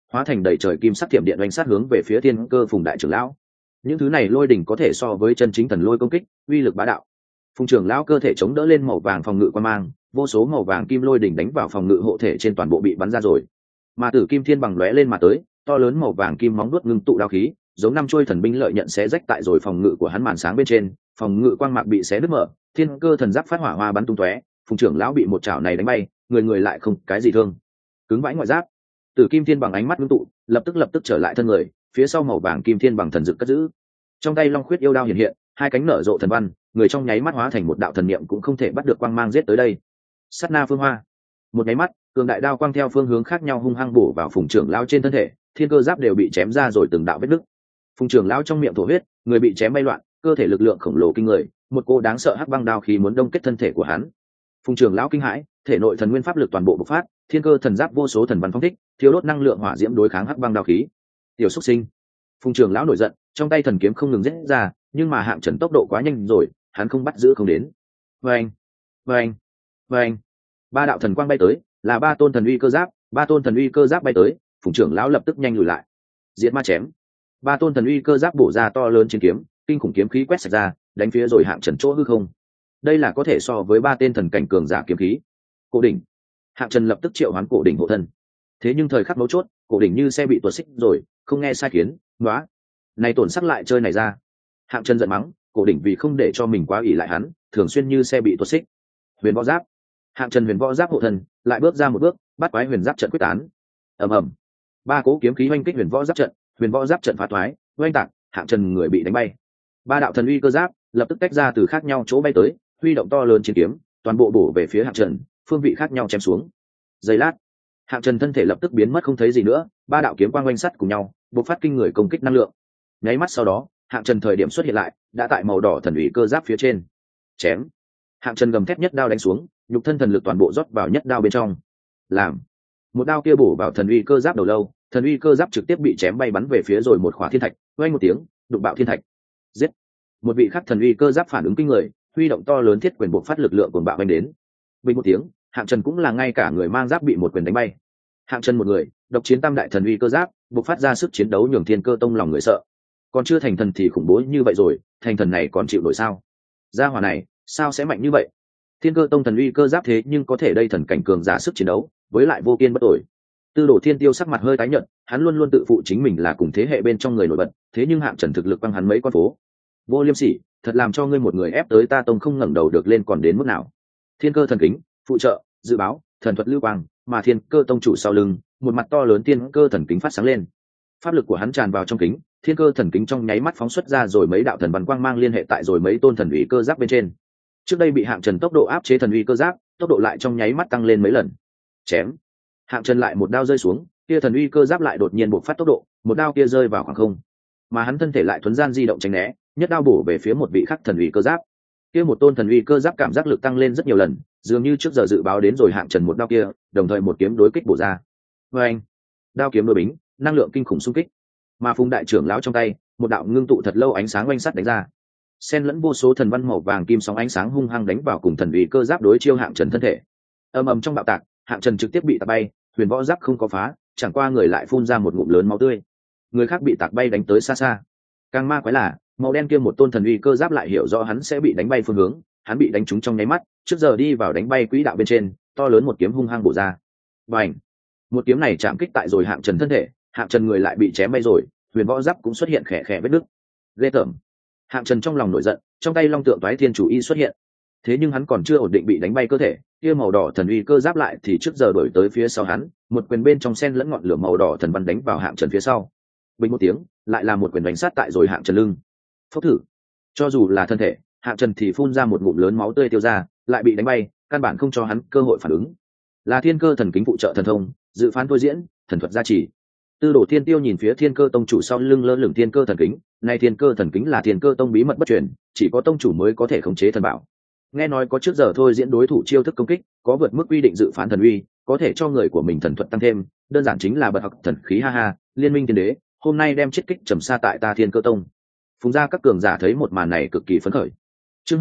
hóa thành đầy trời kim sắc thiểm điện oanh sát hướng về phía thiên cơ phùng đại trưởng lão. Những thứ này lôi đỉnh có thể so với chân chính thần lôi công kích, uy lực bá đạo. Phùng trưởng lão cơ thể chống đỡ lên màu vàng phòng ngự quan mang, vô số màu vàng kim lôi đỉnh đánh vào phòng ngự hộ thể trên toàn bộ bị bắn ra rồi. Mà Tử Kim Thiên bằng lóe lên mà tới, to lớn màu vàng kim móng vuốt ngưng tụ đao khí, giống năm chuôi thần binh lợi nhận xé rách tại rồi phòng ngự của hắn màn sáng bên trên, phòng ngự quang mạc bị xé nứt mở, thiên cơ thần giáp phát hỏa hoa bắn tung tóe, Phùng trưởng lão bị một chảo này đánh bay, người lại không cái gì thương. Cứng vãi ngoại giáp. Tử Kim Thiên bằng ánh mắt ngưng tụ, lập tức trở lại thân người, phía sau màu vàng kim thiên bằng thần dực cất giữ. Trong tay Long Khuyết yêu đao hiện hiện, hai cánh nở rộ thần văn, người trong nháy mắt hóa thành một đạo thần niệm cũng không thể bắt được quang mang giết tới đây. Sát na phương hoa. Một nháy mắt, cường đại đao quang theo phương hướng khác nhau hung hăng bổ vào Phùng trưởng lão trên thân thể, thiên cơ giáp đều bị chém ra rồi từng đạo vết nứt. Phùng trưởng lão trong miệng thổ huyết, người bị chém bay loạn, cơ thể lực lượng khổng lồ kinh người, một cô đáng sợ hắc băng đao khí muốn đông kết thân thể của hắn. Phùng trưởng lão kinh hãi, thể nội thần nguyên pháp lực toàn bộ bộc phát, thiên cơ thần giáp vô số thần văn phóng thích, thiếu đốt năng lượng hỏa diễm đối kháng hắc băng đao khí. Tiểu xuất sinh. Phùng trưởng lão nổi giận, trong tay thần kiếm không ngừng giết ra, nhưng mà Hạng Trần tốc độ quá nhanh rồi, hắn không bắt giữ không đến. Vâng, vâng, vâng. Ba đạo thần quang bay tới, là ba tôn thần uy cơ giáp, ba tôn thần uy cơ giáp bay tới, Phùng trưởng lão lập tức nhanh lùi lại. Diệt ma chém. Ba tôn thần uy cơ giáp bổ ra to lớn trên kiếm, kinh khủng kiếm khí quét sạch ra, đánh phía rồi Hạng Trần chỗ hư không. Đây là có thể so với ba tên thần cảnh cường giả kiếm khí. Cổ đỉnh. Hạng Trần lập tức triệu hoán cổ đỉnh hộ thân. Thế nhưng thời khắc mấu chốt, cổ đỉnh như xe bị tuột xích rồi, không nghe sai khiến, nóa. Này tổn sắc lại chơi này ra. Hạng Trần giận mắng, cổ đỉnh vì không để cho mình quá ỷ lại hắn, thường xuyên như xe bị tuột xích. Huyền võ giáp. Hạng Trần huyền võ giáp hộ thân, lại bước ra một bước, bắt quái huyền giáp trận quyết tán. Ầm ầm. Ba cỗ kiếm khí oanh kích huyền võ giáp trận, huyền võ giáp trận phá thoái, oanh tạc, Hạng Trần người bị đánh bay. Ba đạo thần uy cơ giáp lập tức tách ra từ khác nhau chỗ bay tới, huy động to lớn chiến kiếm, toàn bộ bổ về phía Hạng Trần, phương vị khác nhau chém xuống. Giây lát, Hạng Trần thân thể lập tức biến mất không thấy gì nữa, ba đạo kiếm quang oanh sắt cùng nhau, bộc phát kinh người công kích năng lượng. Nháy mắt sau đó, Hạng Trần thời điểm xuất hiện lại, đã tại màu đỏ thần uy cơ giáp phía trên. Chém. Hạng Trần gầm thét nhất đao đánh xuống, nhục thân thần lực toàn bộ rót vào nhất đao bên trong. Làm. Một đao kia bổ vào thần uy cơ giáp đầu lâu, thần uy cơ giáp trực tiếp bị chém bay bắn về phía rồi một khỏa thiên thạch, vang một tiếng, đụng bạo thiên thạch. Giết. Một vị khắc thần uy cơ giáp phản ứng kinh người, huy động to lớn thiết quyền bộc phát lực lượng cuồng bạo đánh đến. Bình một tiếng, Hạng Trần cũng là ngay cả người mang giáp bị một quyền đánh bay. Hạng Trần một người, độc chiến tam đại thần uy cơ giáp, bộc phát ra sức chiến đấu nhường thiên cơ tông lòng người sợ. Còn chưa thành thần thì khủng bố như vậy rồi, thành thần này còn chịu nổi sao? Gia hỏa này, sao sẽ mạnh như vậy? Thiên cơ tông thần uy cơ giáp thế nhưng có thể đây thần cảnh cường giả sức chiến đấu, với lại vô kiên bất tội. Tư Đồ Thiên Tiêu sắc mặt hơi tái nhợt, hắn luôn luôn tự phụ chính mình là cùng thế hệ bên trong người nổi bật, thế nhưng Hạng Trần thực lực băng hắn mấy con phố. Vô Liêm Sỉ, thật làm cho ngươi một người ép tới ta tông không ngẩng đầu được lên còn đến mức nào? Thiên cơ thần kính, phụ trợ, dự báo, thần thuật lưu quang, mà thiên cơ tông chủ sau lưng, một mặt to lớn thiên cơ thần kính phát sáng lên. Pháp lực của hắn tràn vào trong kính, thiên cơ thần kính trong nháy mắt phóng xuất ra rồi mấy đạo thần văn quang mang liên hệ tại rồi mấy tôn thần uy cơ giáp bên trên. Trước đây bị Hạng Trần tốc độ áp chế thần uy cơ giáp, tốc độ lại trong nháy mắt tăng lên mấy lần. Chém. Hạng Trần lại một đao rơi xuống, kia thần uy cơ giáp lại đột nhiên bộc phát tốc độ, một đao kia rơi vào khoảng không, mà hắn thân thể lại thuấn gian di động tránh né, nhất đao bổ về phía một vị khắc thần uy cơ giáp. Kia một tôn thần uy cơ giáp cảm giác lực tăng lên rất nhiều lần, dường như trước giờ dự báo đến rồi Hạng Trần một đao kia, đồng thời một kiếm đối kích bổ ra. Và anh, đao kiếm đối bính, năng lượng kinh khủng xung kích. Mà Phùng đại trưởng lão trong tay, một đạo ngưng tụ thật lâu ánh sáng oanh sắt đánh ra. Xen lẫn vô số thần văn màu vàng kim sóng ánh sáng hung hăng đánh vào cùng thần uy cơ giáp đối chiêu Hạng Trần thân thể. Ầm ầm trong bạo tạc, Hạng Trần trực tiếp bị tạc bay, huyền võ giáp không có phá, chẳng qua người lại phun ra một ngụm lớn máu tươi. Người khác bị tạc bay đánh tới xa xa. Càng ma quái là, màu đen kia một tôn thần uy cơ giáp lại hiểu rõ hắn sẽ bị đánh bay phương hướng, hắn bị đánh trúng trong nháy mắt, trước giờ đi vào đánh bay quỹ đạo bên trên, to lớn một kiếm hung hăng bổ ra. Bành! Một kiếm này chạm kích tại rồi Hạng Trần thân thể, Hạng Trần người lại bị chém bay rồi, huyền võ giáp cũng xuất hiện khẽ khẽ vết nứt. Ghê tởm! Hạng Trần trong lòng nổi giận, trong tay long tượng toái thiên chủ y xuất hiện. Thế nhưng hắn còn chưa ổn định bị đánh bay cơ thể, kia màu đỏ thần uy cơ giáp lại thì trước giờ đuổi tới phía sau hắn, một quyền bên trong sen lẫn ngọn lửa màu đỏ thần văn đánh vào Hạng Trần phía sau. Bình một tiếng, lại là một quyền đánh sát tại rồi Hạng Trần lưng. Phốc thử. Cho dù là thân thể, Hạng Trần thì phun ra một ngụm lớn máu tươi tiêu ra, lại bị đánh bay, căn bản không cho hắn cơ hội phản ứng. Là thiên cơ thần kính phụ trợ thần thông, dự phán thôi diễn, thần thuật gia trì. Tư Đồ Thiên Tiêu nhìn phía Thiên Cơ Tông chủ sau lưng lơ lửng thiên cơ thần kính, này thiên cơ thần kính là Thiên Cơ Tông bí mật bất truyền, chỉ có tông chủ mới có thể khống chế thần bảo. Nghe nói có trước giờ thôi diễn đối thủ chiêu thức công kích, có vượt mức quy định dự phán thần uy, có thể cho người của mình thần thuật tăng thêm, đơn giản chính là bật học thần khí ha ha, liên minh tiên đế, hôm nay đem chiết kích trầm xa tại ta Thiên Cơ Tông. Phùng gia các cường giả thấy một màn này cực kỳ phấn khởi. Chương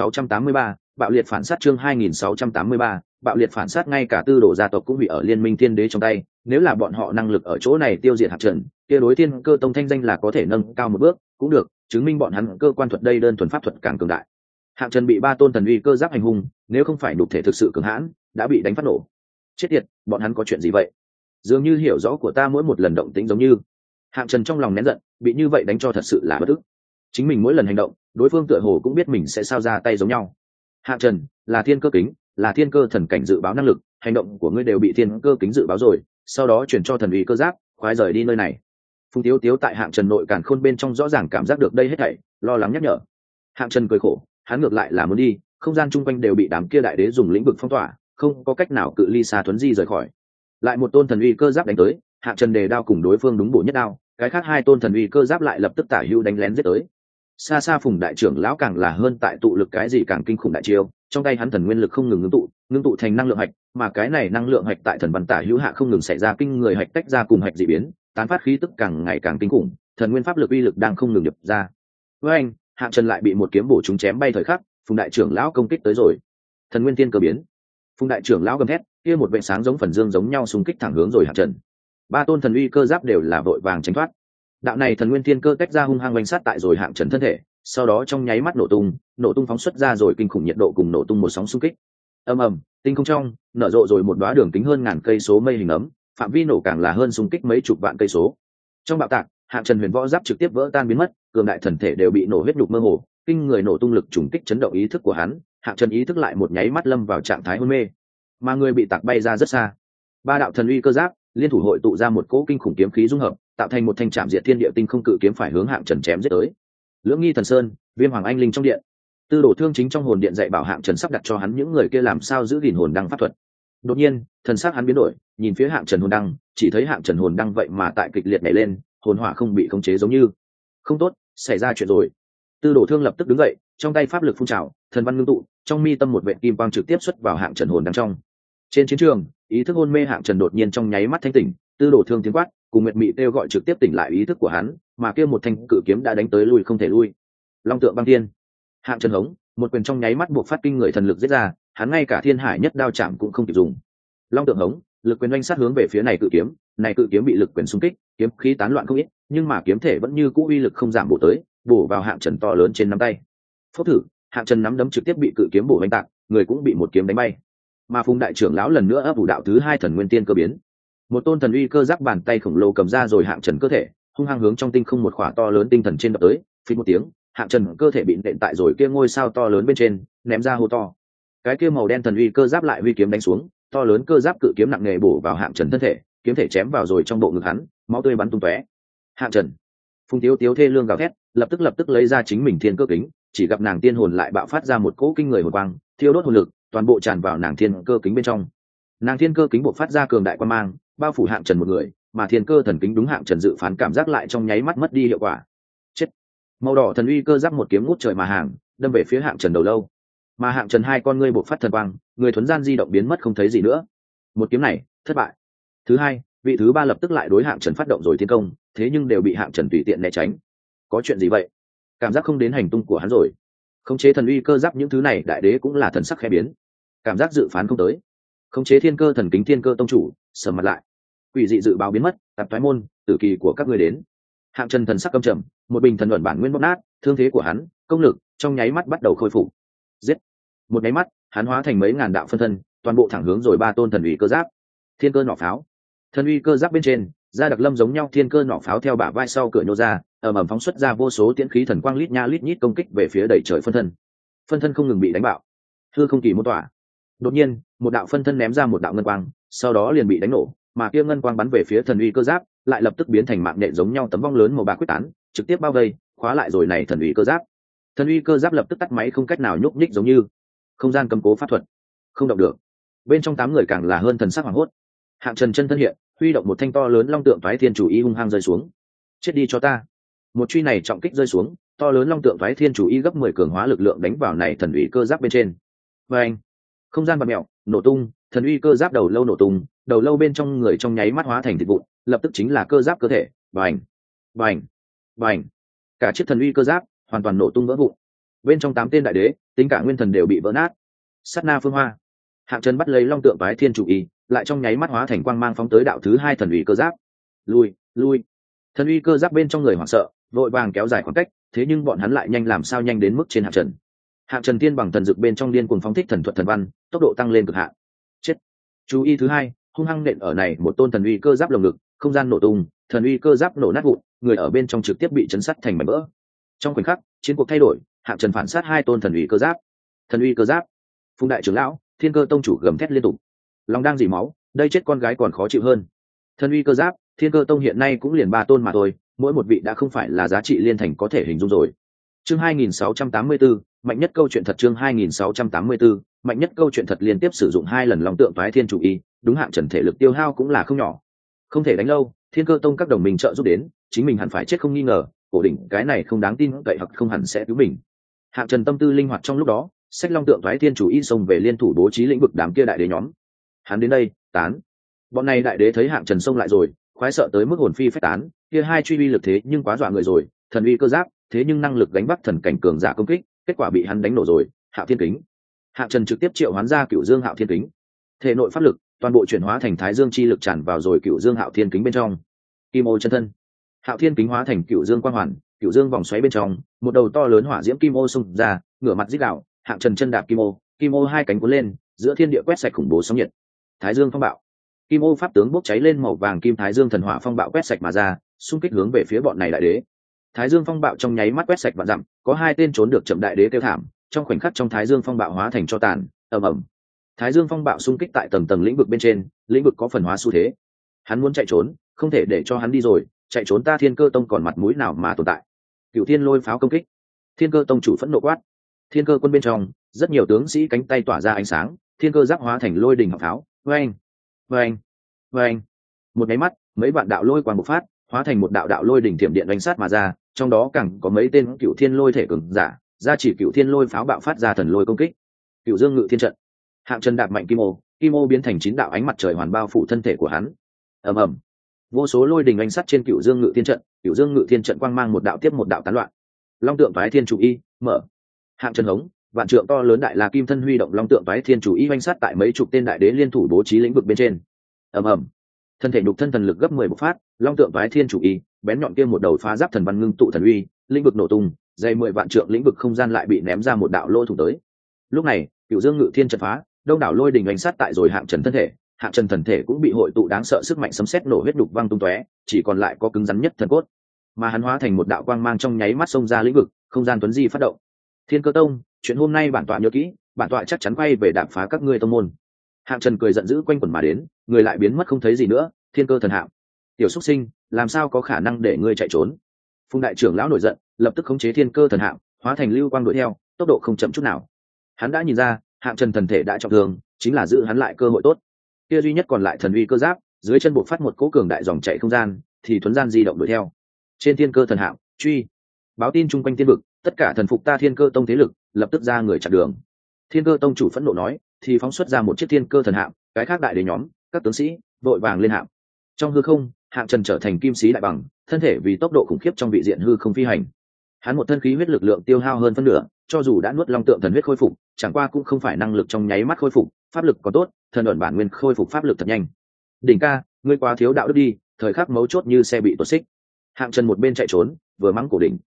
2683, bạo liệt phản sát chương 2683, bạo liệt phản sát ngay cả Tư Đồ gia tộc cũng bị ở liên minh tiên đế trong tay, nếu là bọn họ năng lực ở chỗ này tiêu diệt Hạng Trần, kia đối Thiên Cơ Tông thanh danh là có thể nâng cao một bước, cũng được, chứng minh bọn hắn cơ quan thuật đây đơn thuần pháp thuật càng cường đại. Hạng Trần bị 3 tôn thần uy cơ giáp hành hung, nếu không phải nhục thể thực sự cường hãn, đã bị đánh phát nổ. Chết tiệt, bọn hắn có chuyện gì vậy? Dường như hiểu rõ của ta mỗi một lần động tĩnh giống như. Hạng Trần trong lòng nén giận, bị như vậy đánh cho thật sự là bất ức. Chính mình mỗi lần hành động, đối phương tựa hồ cũng biết mình sẽ sao ra tay giống nhau. Hạng Trần, là thiên cơ kính, là thiên cơ thần cảnh dự báo năng lực, hành động của ngươi đều bị thiên cơ kính dự báo rồi, sau đó chuyển cho thần uy cơ giáp, khoái rời đi nơi này. Phùng Tiếu Tiếu tại Hạng Trần nội càn khôn bên trong rõ ràng cảm giác được đây hết thảy, lo lắng nhắc nhở. Hạng Trần cười khổ, hắn ngược lại là muốn đi, không gian chung quanh đều bị đám kia đại đế dùng lĩnh vực phong tỏa, không có cách nào cự ly xa thuấn di rời khỏi. Lại một tôn thần uy cơ giáp đánh tới, Hạng Trần đề đao cùng đối phương đúng bổ nhất đao, cái khác 2 tôn thần uy cơ giáp lại lập tức tả hữu đánh lén giết tới. Xa xa Phùng đại trưởng lão càng là hơn tại tụ lực cái gì càng kinh khủng đại chiêu, trong tay hắn thần nguyên lực không ngừng ngưng tụ thành năng lượng hạch, mà cái này năng lượng hạch tại thần văn tả hữu hạ không ngừng xảy ra kinh người hạch tách ra cùng hạch dị biến, tán phát khí tức càng ngày càng kinh khủng, thần nguyên pháp lực uy lực đang không ngừng nhập ra. Với anh, Hạng Trần lại bị một kiếm bổ trúng chém bay thời khắc, Phùng đại trưởng lão công kích tới rồi. Thần nguyên tiên cơ biến. Phùng đại trưởng lão gầm thét, kia một vệt sáng giống phần dương giống nhau xung kích thẳng hướng rồi Hạng Trần. 3 tôn thần uy cơ giáp đều là vội vàng tránh thoát. Đạo này thần nguyên tiên cơ tách ra hung hăng oanh sát tại rồi Hạng Trần thân thể, sau đó trong nháy mắt nổ tung phóng xuất ra rồi kinh khủng nhiệt độ cùng nổ tung một sóng xung kích. Ầm ầm, tinh không trong nở rộ rồi một đóa đường kính hơn ngàn cây số mây hình ấm, phạm vi nổ càng là hơn xung kích mấy chục vạn cây số. Trong bạo tạc, Hạng Trần huyền võ giáp trực tiếp vỡ tan biến mất, cường đại thần thể đều bị nổ huyết nhục mơ hồ, kinh người nổ tung lực trùng kích chấn động ý thức của hắn, Hạng Trần ý thức lại một nháy mắt lâm vào trạng thái hôn mê, mà người bị tạc bay ra rất xa. 3 đạo thần uy cơ giáp liên thủ hội tụ ra một cỗ kinh khủng kiếm khí dung hợp, tạo thành một thanh trảm diệt thiên địa tinh không cự kiếm phải hướng Hạng Trần chém giết tới. Lưỡng nghi thần sơn, Viêm Hoàng Anh Linh trong điện, Tư Đồ Thương chính trong hồn điện dạy bảo Hạng Trần sắp đặt cho hắn những người kia làm sao giữ gìn hồn đăng pháp thuật. Đột nhiên, thần sắc hắn biến đổi, nhìn phía Hạng Trần hồn đăng, chỉ thấy Hạng Trần hồn đăng vậy mà tại kịch liệt nhảy lên, hồn hỏa không bị khống chế giống như. Không tốt, xảy ra chuyện rồi. Tư Đồ Thương lập tức đứng dậy, trong tay pháp lực phun trào, thần văn ngưng tụ, trong mi tâm một vệt kim quang trực tiếp xuất vào Hạng Trần hồn đăng trong. Trên chiến trường, ý thức hôn mê Hạng Trần đột nhiên trong nháy mắt thanh tỉnh, Tư Đồ Thương tiếng quát, cùng Nguyệt Mị kêu gọi trực tiếp tỉnh lại ý thức của hắn, mà kia một thanh cự kiếm đã đánh tới lui không thể lui. Long tượng băng thiên. Hạng Trần hống, một quyền trong nháy mắt buộc phát kinh người thần lực giết ra, hắn ngay cả thiên hải nhất đao chạm cũng không kịp dùng. Long tượng hống, lực quyền oanh sát hướng về phía này cự kiếm bị lực quyền xung kích, kiếm khí tán loạn không ít, nhưng mà kiếm thể vẫn như cũ uy lực không giảm bổ vào Hạng Trần to lớn trên nắm tay. Phốc thử, Hạng Trần nắm đấm trực tiếp bị cự kiếm bổ vánh tạc, người cũng bị một kiếm đánh bay. Mà Phùng đại trưởng lão lần nữa ấp ủ đạo thứ 2 thần nguyên tiên cơ biến. Một tôn thần uy cơ giáp bàn tay khổng lồ cầm ra rồi Hạng Trần cơ thể, hung hăng hướng trong tinh không một khỏa to lớn tinh thần trên đập tới, phình một tiếng, Hạng Trần cơ thể bị nện tại rồi kia ngôi sao to lớn bên trên, ném ra hô to. Cái kia màu đen thần uy cơ giáp lại huy kiếm đánh xuống, to lớn cơ giáp cự kiếm nặng nề bổ vào Hạng Trần thân thể, kiếm thể chém vào rồi trong bộ ngực hắn, máu tươi bắn tung tóe. Hạng Trần, Phùng Tiếu Tiếu thê lương gào thét, lập tức lấy ra chính mình thiên cơ kính, chỉ gặp nàng tiên hồn lại bạo phát ra một cỗ kinh người hồn quang, thiêu đốt hồn lực, toàn bộ tràn vào nàng thiên cơ kính bên trong. Nàng thiên cơ kính bộc phát ra cường đại quang mang, bao phủ Hạng Trần một người, mà thiên cơ thần kính đúng Hạng Trần dự phán cảm giác lại trong nháy mắt mất đi hiệu quả. Chết. Màu đỏ thần uy cơ giáp một kiếm ngút trời mà hàng, đâm về phía Hạng Trần đầu lâu. Mà Hạng Trần hai con ngươi bộc phát thần quang, người thuấn gian di động biến mất không thấy gì nữa. Một kiếm này, thất bại. Thứ hai, vị thứ ba lập tức lại đối Hạng Trần phát động rồi tiến công, thế nhưng đều bị Hạng Trần tùy tiện né tránh. Có chuyện gì vậy? Cảm giác không đến hành tung của hắn rồi. Khống chế thần uy cơ giáp những thứ này, đại đế cũng là thần sắc khẽ biến. Cảm giác dự phán không tới. Khống chế thiên cơ thần kính thiên cơ tông chủ, sầm mặt lại. Quỷ dị dự báo biến mất, tạp thoái môn, tử kỳ của các ngươi đến. Hạng Trần thần sắc căm trầm, một bình thần luận bản nguyên bóc nát, thương thế của hắn, công lực trong nháy mắt bắt đầu khôi phục. Giết! Một nháy mắt, hắn hóa thành mấy ngàn đạo phân thân, toàn bộ thẳng hướng rồi ba tôn thần uy cơ giáp. Thiên cơ nỏ pháo, thần uy cơ giáp bên trên, da đặc lâm giống nhau thiên cơ nỏ pháo theo bả vai sau cửa nhô ra, ầm ầm phóng xuất ra vô số tiễn khí thần quang lít nha lít nhít công kích về phía đầy trời phân thân. Phân thân không ngừng bị đánh bạo, hư không kỳ mô tỏa. Đột nhiên, một đạo phân thân ném ra một đạo ngân quang, sau đó liền bị đánh nổ, mà kia ngân quang bắn về phía thần uy cơ giáp, lại lập tức biến thành mạng nhện giống nhau tấm vong lớn màu bạc quyết tán, trực tiếp bao vây, khóa lại rồi này thần uy cơ giáp. Thần uy cơ giáp lập tức tắt máy không cách nào nhúc nhích giống như không gian cầm cố pháp thuật, không động được. Bên trong 8 người càng là hơn thần sắc hoảng hốt. Hạng Trần chân thân hiện, huy động một thanh to lớn long tượng thoái thiên chủ y hung hăng rơi xuống. Chết đi cho ta! Một truy này trọng kích rơi xuống, to lớn long tượng thoái thiên chủ y gấp 10 cường hóa lực lượng đánh vào này thần uy cơ giáp bên trên. Và anh, không gian bạt mèo, nổ tung, thần uy cơ giáp đầu lâu nổ tung, đầu lâu bên trong người trong nháy mắt hóa thành thịt vụn, lập tức chính là cơ giáp cơ thể, bành, bành, bành, cả chiếc thần uy cơ giáp hoàn toàn nổ tung vỡ vụn. Bên trong 8 tên đại đế, tính cả nguyên thần đều bị vỡ nát. Sát na phương hoa, Hạng Trần bắt lấy long tượng toái thiên chủ y, lại trong nháy mắt hóa thành quang mang phóng tới đạo thứ hai thần uy cơ giáp. Lui. Thần uy cơ giáp bên trong người hoảng sợ, vội vàng kéo dài khoảng cách, thế nhưng bọn hắn lại nhanh làm sao nhanh đến mức trên Hạng Trần. Hạng Trần tiên bằng thần dực bên trong điên cuồng phóng thích thần thuật thần văn, tốc độ tăng lên cực hạn. Chết. Chú ý thứ hai, hung hăng nện ở này một tôn thần uy cơ giáp lồng ngực, không gian nổ tung, thần uy cơ giáp nổ nát vụn, người ở bên trong trực tiếp bị chấn sắt thành mảnh vỡ. Trong khoảnh khắc, chiến cuộc thay đổi, Hạng Trần phản sát hai tôn thần uy cơ giáp. Thần uy cơ giáp. Phùng đại trưởng lão, Thiên Cơ tông chủ gầm thét liên tục. Lòng đang dỉ máu, đây chết con gái còn khó chịu hơn. Thần uy cơ giáp, Thiên Cơ tông hiện nay cũng liền 3 tôn mà thôi, mỗi một vị đã không phải là giá trị liên thành có thể hình dung rồi. Chương 2684, mạnh nhất câu chuyện thật. Chương 2684, mạnh nhất câu chuyện thật liên tiếp sử dụng 2 lần Long Tượng Toái Thiên chủ y, đúng Hạng Trần thể lực tiêu hao cũng là không nhỏ. Không thể đánh lâu, Thiên Cơ tông các đồng minh trợ giúp đến, chính mình hẳn phải chết không nghi ngờ, cổ đỉnh cái này không đáng tin cậy hoặc không hẳn sẽ cứu mình. Hạng Trần tâm tư linh hoạt trong lúc đó, sách Long Tượng Toái Thiên chủ y xông về liên thủ bố trí lĩnh vực đám kia đại đế nhóm. Hắn đến đây, tán. Bọn này đại đế thấy Hạng Trần xông lại rồi, khoái sợ tới mức hồn phi phách tán, kia hai truy uy lực thế nhưng quá dọa người rồi, thần uy cơ giáp, thế nhưng năng lực gánh vác thần cảnh cường giả công kích, kết quả bị hắn đánh nổ rồi. Hạo Thiên Kính. Hạng Trần trực tiếp triệu hoán ra Cửu Dương Hạo Thiên Kính. Thể nội pháp lực toàn bộ chuyển hóa thành Thái Dương chi lực tràn vào rồi Cửu Dương Hạo Thiên Kính bên trong. Kim ô chân thân. Hạo Thiên Kính hóa thành Cửu Dương quang hoàn, Cửu Dương vòng xoáy bên trong, một đầu to lớn hỏa diễm kim ô xung ra, ngửa mặt rít gào. Hạng Trần chân đạp kim ô hai cánh cuốn lên, giữa thiên địa quét sạch khủng bố sóng nhiệt. Thái Dương phong bạo. Kim ô pháp tướng bốc cháy lên màu vàng kim Thái Dương thần hỏa phong bạo quét sạch mà ra, xung kích hướng về phía bọn này đại đế. Thái Dương phong bạo trong nháy mắt quét sạch vạn dặm, có 2 tên trốn được chậm đại đế kêu thảm, trong khoảnh khắc trong Thái Dương phong bạo hóa thành tro tàn, ầm. Thái Dương phong bạo xung kích tại tầng tầng lĩnh vực bên trên, lĩnh vực có phần hóa xu thế. Hắn muốn chạy trốn, không thể để cho hắn đi rồi, chạy trốn ta Thiên Cơ tông còn mặt mũi nào mà tồn tại. Cửu Thiên lôi pháo công kích. Thiên Cơ tông chủ phẫn nộ quát. Thiên Cơ quân bên trong, rất nhiều tướng sĩ cánh tay tỏa ra ánh sáng, thiên cơ giáp hóa thành lôi đình hỏa pháo, oeng. Một cái mắt, mấy vạn đạo lôi quang bộc phát, hóa thành một đạo đạo lôi đỉnh thiểm điện đánh sát mà ra, trong đó càng có mấy tên Cửu Thiên lôi thể cường giả, ra chỉ Cửu Thiên lôi pháo bạo phát ra thần lôi công kích. Cửu Dương ngự thiên trận. Hạng Trần đạp mạnh kim ô biến thành 9 đạo ánh mặt trời hoàn bao phủ thân thể của hắn. Ầm. Vô số lôi đình đánh sát trên Cửu Dương ngự thiên trận, Cửu Dương ngự thiên trận quang mang một đạo tiếp một đạo tán loạn. Long Tượng Toái Thiên chủ y, mở. Hạng Trần hống, vạn trượng to lớn đại la kim thân huy động Long Tượng Toái Thiên chủ y oanh sát tại mấy chục tên đại đế liên thủ bố trí lĩnh vực bên trên. Ầm. Thân thể nhục thân thần lực gấp 10 bộc phát, Long Tượng Toái Thiên chủ y, bén nhọn kia một đầu phá giáp thần văn ngưng tụ thần uy, lĩnh vực nổ tung, dày 10 vạn trượng lĩnh vực không gian lại bị ném ra một đạo lỗ thủng tới. Lúc này, Cửu Dương ngự thiên trận phá, đông đảo lôi đình oanh sát tại rồi Hạng Trần thân thể, Hạng Trần thần thể cũng bị hội tụ đáng sợ sức mạnh sấm sét nổ huyết đục văng tung tóe, chỉ còn lại có cứng rắn nhất thần cốt. Mà hắn hóa thành một đạo quang mang trong nháy mắt xông ra lĩnh vực, không gian tuấn di phát động. Thiên Cơ tông, chuyện hôm nay bản tọa nhớ kỹ, bản tọa chắc chắn quay về đạp phá các ngươi tông môn. Hạng Trần cười giận dữ quanh quẩn mà đến, người lại biến mất không thấy gì nữa. Thiên Cơ thần hạng, tiểu xuất sinh, làm sao có khả năng để ngươi chạy trốn? Phùng đại trưởng lão nổi giận, lập tức khống chế Thiên Cơ thần hạng, hóa thành lưu quang đuổi theo, tốc độ không chậm chút nào. Hắn đã nhìn ra, Hạng Trần thần thể đã trọng thương, chính là giữ hắn lại cơ hội tốt. Kia duy nhất còn lại thần uy cơ giáp, dưới chân buộc phát một cỗ cường đại dòng chạy không gian, thì thuấn gian di động đuổi theo. Trên Thiên Cơ thần hạng, truy, báo tin chung quanh tiên vực, tất cả thần phục ta Thiên Cơ tông thế lực, lập tức ra người chặn đường. Thiên Cơ tông chủ phẫn nộ nói, thì phóng xuất ra một chiếc Thiên Cơ thần hạng, cái khác đại đế nhóm, các tướng sĩ vội vàng lên hạng. Trong hư không, Hạng Trần trở thành kim sĩ đại bằng, thân thể vì tốc độ khủng khiếp trong vị diện hư không phi hành. Hắn một thân khí huyết lực lượng tiêu hao hơn phân nửa, cho dù đã nuốt Long Tượng thần huyết khôi phục, chẳng qua cũng không phải năng lực trong nháy mắt khôi phục, pháp lực có tốt, thần ẩn bản nguyên khôi phục pháp lực thật nhanh. Đỉnh ca, ngươi quá thiếu đạo đức đi, thời khắc mấu chốt như xe bị tuột xích. Hạng Trần một bên chạy trốn, vừa mắng cổ đỉnh.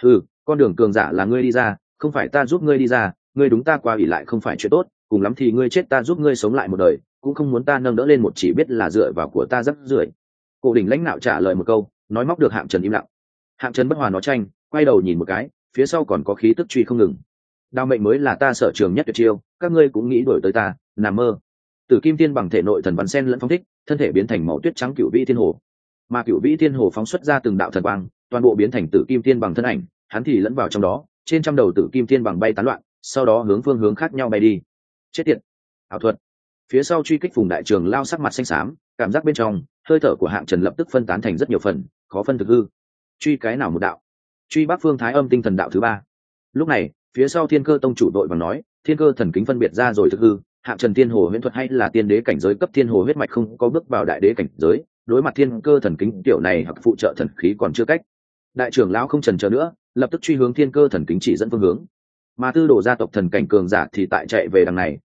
Con đường cường giả là ngươi đi ra, không phải ta giúp ngươi đi ra, ngươi đúng ta qua ủy lại không phải chuyện tốt, cùng lắm thì ngươi chết ta giúp ngươi sống lại một đời, cũng không muốn ta nâng đỡ lên một chỉ biết là dựa vào của ta rất rưởi. Cổ đỉnh lãnh nạo trả lời một câu, nói móc được Hạng Trần im lặng. Hạng Trần bất hòa nó tranh, quay đầu nhìn một cái, phía sau còn có khí tức truy không ngừng. Đao mệnh mới là ta sở trường nhất tuyệt chiêu, các ngươi cũng nghĩ đuổi tới ta, nằm mơ. Tử Kim Tiên bằng thể nội thần văn sen lẫn phóng thích, thân thể biến thành màu tuyết trắng Cửu Vĩ Thiên Hồ. Mà Cửu Vĩ Thiên Hồ phóng xuất ra từng đạo thần quang, toàn bộ biến thành Tử Kim Tiên bằng thân ảnh, hắn thì lẫn vào trong đó, trên trăm đầu Tử Kim Tiên bằng bay tán loạn, sau đó hướng phương hướng khác nhau bay đi. Chết tiệt, ảo thuật. Phía sau truy kích Phùng đại trường lao sắc mặt xanh xám, cảm giác bên trong, hơi thở của Hạng Trần lập tức phân tán thành rất nhiều phần, khó phân thực hư. Truy cái nào một đạo? Truy Bắc Phương Thái Âm Tinh Thần đạo thứ 3. Lúc này, phía sau Thiên Cơ tông chủ đội vàng nói, Thiên Cơ thần kính phân biệt ra rồi thực hư, Hạng Trần Tiên Hồ huyễn thuật hay là tiên đế cảnh giới cấp Thiên Hồ huyết mạch không có bước vào đại đế cảnh giới, đối mặt Thiên Cơ thần kính tiểu này hoặc phụ trợ thần khí còn chưa cách. Đại trưởng lão không chần chờ nữa, lập tức truy hướng Thiên Cơ thần kính chỉ dẫn phương hướng. Mà tư đồ gia tộc thần cảnh cường giả thì tại chạy về đằng này,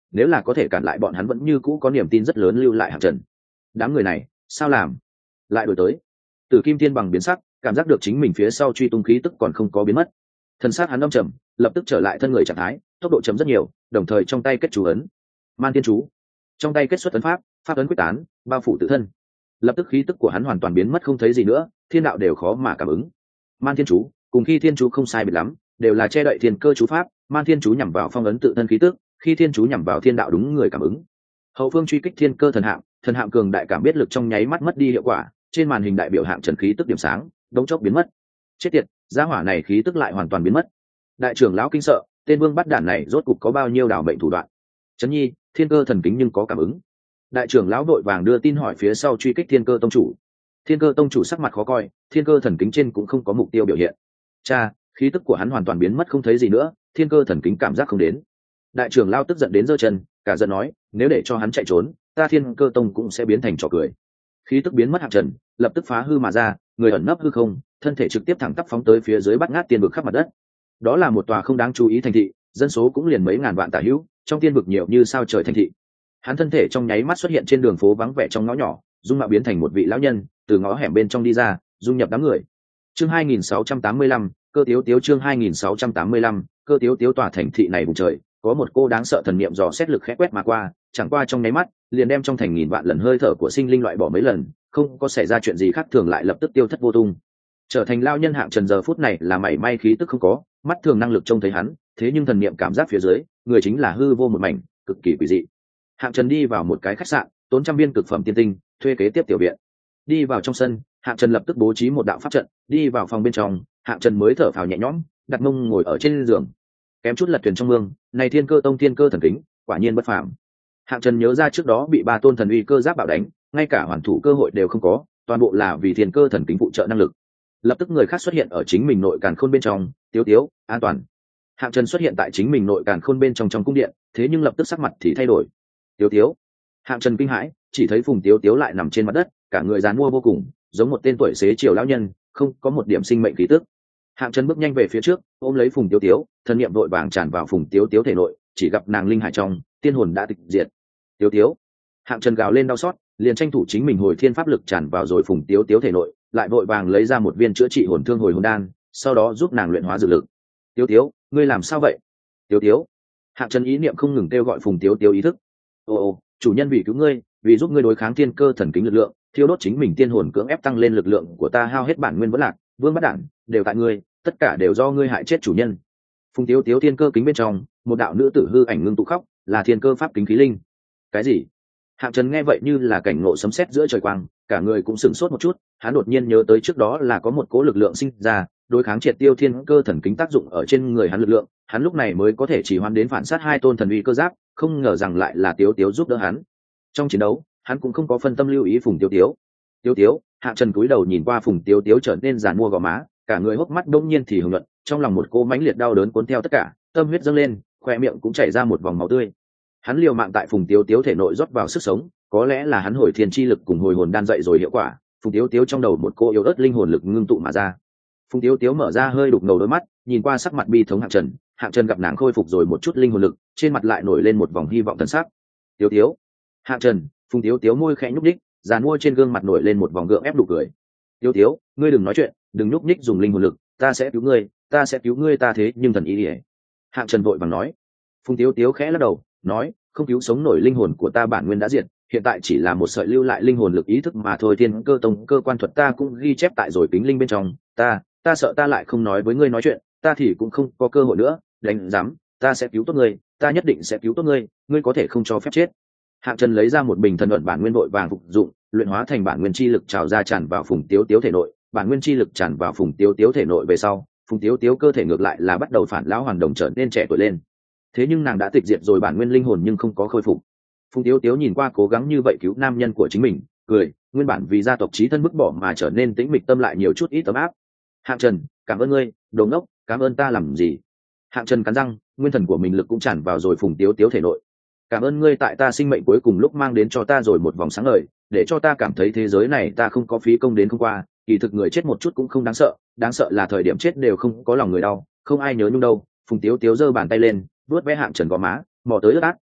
nếu là có thể cản lại bọn hắn vẫn như cũ có niềm tin rất lớn lưu lại Hạng Trần. Đám người này sao làm lại đổi tới? Tử Kim Thiên bằng biến sắc, cảm giác được chính mình phía sau truy tung khí tức còn không có biến mất. Thân xác hắn âm trầm, lập tức trở lại thân người trạng thái, tốc độ chấm rất nhiều, đồng thời trong tay kết chú ấn Man Thiên chú, trong tay kết xuất ấn pháp, pháp ấn quyết tán bao phủ tự thân. Lập tức khí tức của hắn hoàn toàn biến mất không thấy gì nữa, thiên đạo đều khó mà cảm ứng. Man Thiên chú cùng khi thiên chú không sai biệt lắm, đều là che đậy thiên cơ chú pháp. Man Thiên chú nhằm vào phong ấn tự thân khí tức, khi thiên chú nhằm vào thiên đạo đúng người cảm ứng. Hậu phương truy kích thiên cơ thần hạm cường đại cảm biết lực trong nháy mắt mất đi hiệu quả, trên màn hình đại biểu Hạng Trần khí tức điểm sáng đống chốc biến mất. Chết tiệt, gia hỏa này khí tức lại hoàn toàn biến mất. Đại trưởng lão kinh sợ, tên vương bắt đản này rốt cục có bao nhiêu đảo mệnh thủ đoạn. Trấn Nhi, thiên cơ thần kính nhưng có cảm ứng. Đại trưởng lão đội vàng đưa tin hỏi phía sau truy kích thiên cơ tông chủ. Thiên cơ tông chủ sắc mặt khó coi, thiên cơ thần kính trên cũng không có mục tiêu biểu hiện. Cha, khí tức của hắn hoàn toàn biến mất không thấy gì nữa, thiên cơ thần kính cảm giác không đến. Đại trưởng lão tức giận đến giơ chân, cả giận nói, nếu để cho hắn chạy trốn, ta thiên cơ tông cũng sẽ biến thành trò cười. Khí tức biến mất Hạng Trần, lập tức phá hư mà ra, người ẩn nấp hư không, thân thể trực tiếp thẳng tắp phóng tới phía dưới bắt ngát tiên vực khắp mặt đất. Đó là một tòa không đáng chú ý thành thị, dân số cũng liền mấy ngàn vạn tả hữu, trong tiên vực nhiều như sao trời thành thị. Hắn thân thể trong nháy mắt xuất hiện trên đường phố vắng vẻ trong ngõ nhỏ, dung mạo biến thành một vị lão nhân, từ ngõ hẻm bên trong đi ra, dung nhập đám người. Chương 2685, cơ tiếu tiếu chương 2685, cơ tiếu tiếu tòa thành thị này vùng trời, có một cô đáng sợ thần niệm dò xét lực khẽ quét mà qua, chẳng qua trong nháy mắt, liền đem trong thành nghìn vạn lần hơi thở của sinh linh loại bỏ mấy lần, không có xảy ra chuyện gì khác thường lại lập tức tiêu thất vô tung. Trở thành lao nhân Hạng Trần giờ phút này là mảy may khí tức không có, mắt thường năng lực trông thấy hắn, thế nhưng thần niệm cảm giác phía dưới, người chính là hư vô một mảnh, cực kỳ quỷ dị. Hạng Trần đi vào một cái khách sạn, tốn trăm viên cực phẩm tiên tinh, thuê kế tiếp tiểu viện. Đi vào trong sân, Hạng Trần lập tức bố trí một đạo pháp trận, đi vào phòng bên trong, Hạng Trần mới thở phào nhẹ nhõm, đặt mông ngồi ở trên giường. Kém chút lật thuyền trong mương, này thiên cơ tông thiên cơ thần kính, quả nhiên bất phàm. Hạng Trần nhớ ra trước đó bị ba tôn thần uy cơ giáp bạo đánh, ngay cả hoàn thủ cơ hội đều không có, toàn bộ là vì thiên cơ thần kính phụ trợ năng lực. Lập tức người khác xuất hiện ở chính mình nội càn khôn bên trong, tiếu tiếu, an toàn. Hạng Trần xuất hiện tại chính mình nội càn khôn bên trong cung điện, thế nhưng lập tức sắc mặt thì thay đổi. Tiếu tiếu. Hạng Trần kinh hãi, chỉ thấy Phùng Tiếu Tiếu lại nằm trên mặt đất, cả người giàn mua vô cùng, giống một tên tuổi xế chiều lão nhân, không có một điểm sinh mệnh khí tức. Hạng Trần bước nhanh về phía trước, ôm lấy Phùng Tiếu Tiếu, thần niệm vội vàng tràn vào Phùng Tiếu Tiếu thể nội, chỉ gặp nàng linh hải trong, tiên hồn đã tịch diệt. Tiếu Tiếu. Hạng Trần gào lên đau xót, liền tranh thủ chính mình hồi thiên pháp lực tràn vào rồi Phùng Tiếu Tiếu thể nội, lại vội vàng lấy ra một viên chữa trị hồn thương hồi hồn đan, sau đó giúp nàng luyện hóa dược lực. Tiếu Tiếu, ngươi làm sao vậy? Tiếu Tiếu. Hạng Trần ý niệm không ngừng kêu gọi Phùng Tiếu Tiếu ý thức. Ô, chủ nhân vì cứu ngươi, vì giúp ngươi đối kháng thiên cơ thần kính lực lượng, thiêu đốt chính mình tiên hồn cưỡng ép tăng lên lực lượng của ta hao hết bản nguyên vẫn lạc, vương bất đản, đều tại ngươi, tất cả đều do ngươi hại chết chủ nhân. Phùng Tiếu Tiếu thiên cơ kính bên trong, một đạo nữ tử hư ảnh ngưng tụ khóc, là thiên cơ pháp kính khí linh. Cái gì? Hạng Trần nghe vậy như là cảnh ngộ sấm sét giữa trời quang, cả người cũng sửng sốt một chút, hắn đột nhiên nhớ tới trước đó là có một cỗ lực lượng sinh ra, đối kháng triệt tiêu thiên cơ thần kính tác dụng ở trên người hắn lực lượng, hắn lúc này mới có thể chỉ hoan đến phản sát hai tôn thần uy cơ giáp, không ngờ rằng lại là Tiếu Tiếu giúp đỡ hắn. Trong chiến đấu, hắn cũng không có phân tâm lưu ý Phùng Tiếu Tiếu. Tiếu Tiếu, Hạng Trần cúi đầu nhìn qua Phùng Tiếu Tiếu trở nên giàn mua gò má, cả người hốc mắt đông nhiên thì hưởng luận, trong lòng một cô mãnh liệt đau đớn cuốn theo tất cả, tâm huyết dâng lên, khoe miệng cũng chảy ra một vòng máu tươi. Hắn liều mạng tại Phùng Tiếu Tiếu thể nội rót vào sức sống, có lẽ là hắn hồi thiên chi lực cùng hồi hồn đan dậy rồi hiệu quả, Phùng Tiếu Tiếu trong đầu một cô yếu ớt linh hồn lực ngưng tụ mà ra. Phùng Tiếu Tiếu mở ra hơi đục ngầu đôi mắt, nhìn qua sắc mặt bi thống Hạng Trần gặp nàng khôi phục rồi một chút linh hồn lực, trên mặt lại nổi lên một vòng hy vọng thần sắc. Tiếu Tiếu. Hạng Trần, Phùng Tiếu Tiếu môi khẽ nhúc nhích, giàn mua trên gương mặt nổi lên một vòng gượng ép đủ cười. Tiếu Tiếu, ngươi đừng nói chuyện, đừng nhúc nhích dùng linh hồn lực, ta sẽ cứu ngươi, ta thế nhưng thần ý ỉa. Hạng Trần vội vàng nói. Phùng Tiếu Tiếu khẽ lắc đầu, nói, không cứu sống nổi linh hồn của ta bản nguyên đã diệt, hiện tại chỉ là một sợi lưu lại linh hồn lực ý thức mà thôi. Thiên cơ tông cơ quan thuật ta cũng ghi chép tại rồi kính linh bên trong, ta sợ ta lại không nói với ngươi nói chuyện, ta thì cũng không có cơ hội nữa, đánh giám, ta sẽ cứu tốt ngươi, ta nhất định sẽ cứu tốt ngươi, ngươi có thể không cho phép chết. Hạng Trần lấy ra một bình thần luận bản nguyên vội vàng phục dụng, luyện hóa thành bản nguyên chi lực trào ra tràn vào Phùng Tiếu Tiếu thể nội, bản nguyên chi lực tràn vào Phùng Tiếu Tiếu thể nội về sau, Phùng Tiếu Tiếu cơ thể ngược lại là bắt đầu phản lão hoàn đồng trở nên trẻ tuổi lên. Thế nhưng nàng đã tịch diệt rồi bản nguyên linh hồn nhưng không có khôi phục. Phùng Tiếu Tiếu nhìn qua cố gắng như vậy cứu nam nhân của chính mình, cười, nguyên bản vì gia tộc chí thân bức bỏ mà trở nên tĩnh mịch tâm lại nhiều chút ít ấm áp. Hạng Trần, cảm ơn ngươi, đồ ngốc, cảm ơn ta làm gì? Hạng Trần cắn răng, nguyên thần của mình lực cũng tràn vào rồi Phùng Tiếu Tiếu thể nội. Cảm ơn ngươi tại ta sinh mệnh cuối cùng lúc mang đến cho ta rồi một vòng sáng ngời, để cho ta cảm thấy thế giới này ta không có phí công đến không qua, kỳ thực người chết một chút cũng không đáng sợ là thời điểm chết đều không có lòng người đau, không ai nhớ nhung đâu. Phùng Tiếu Tiếu giơ bàn tay lên, vuốt ve Hạng Trần gò má, mò tới ướt át,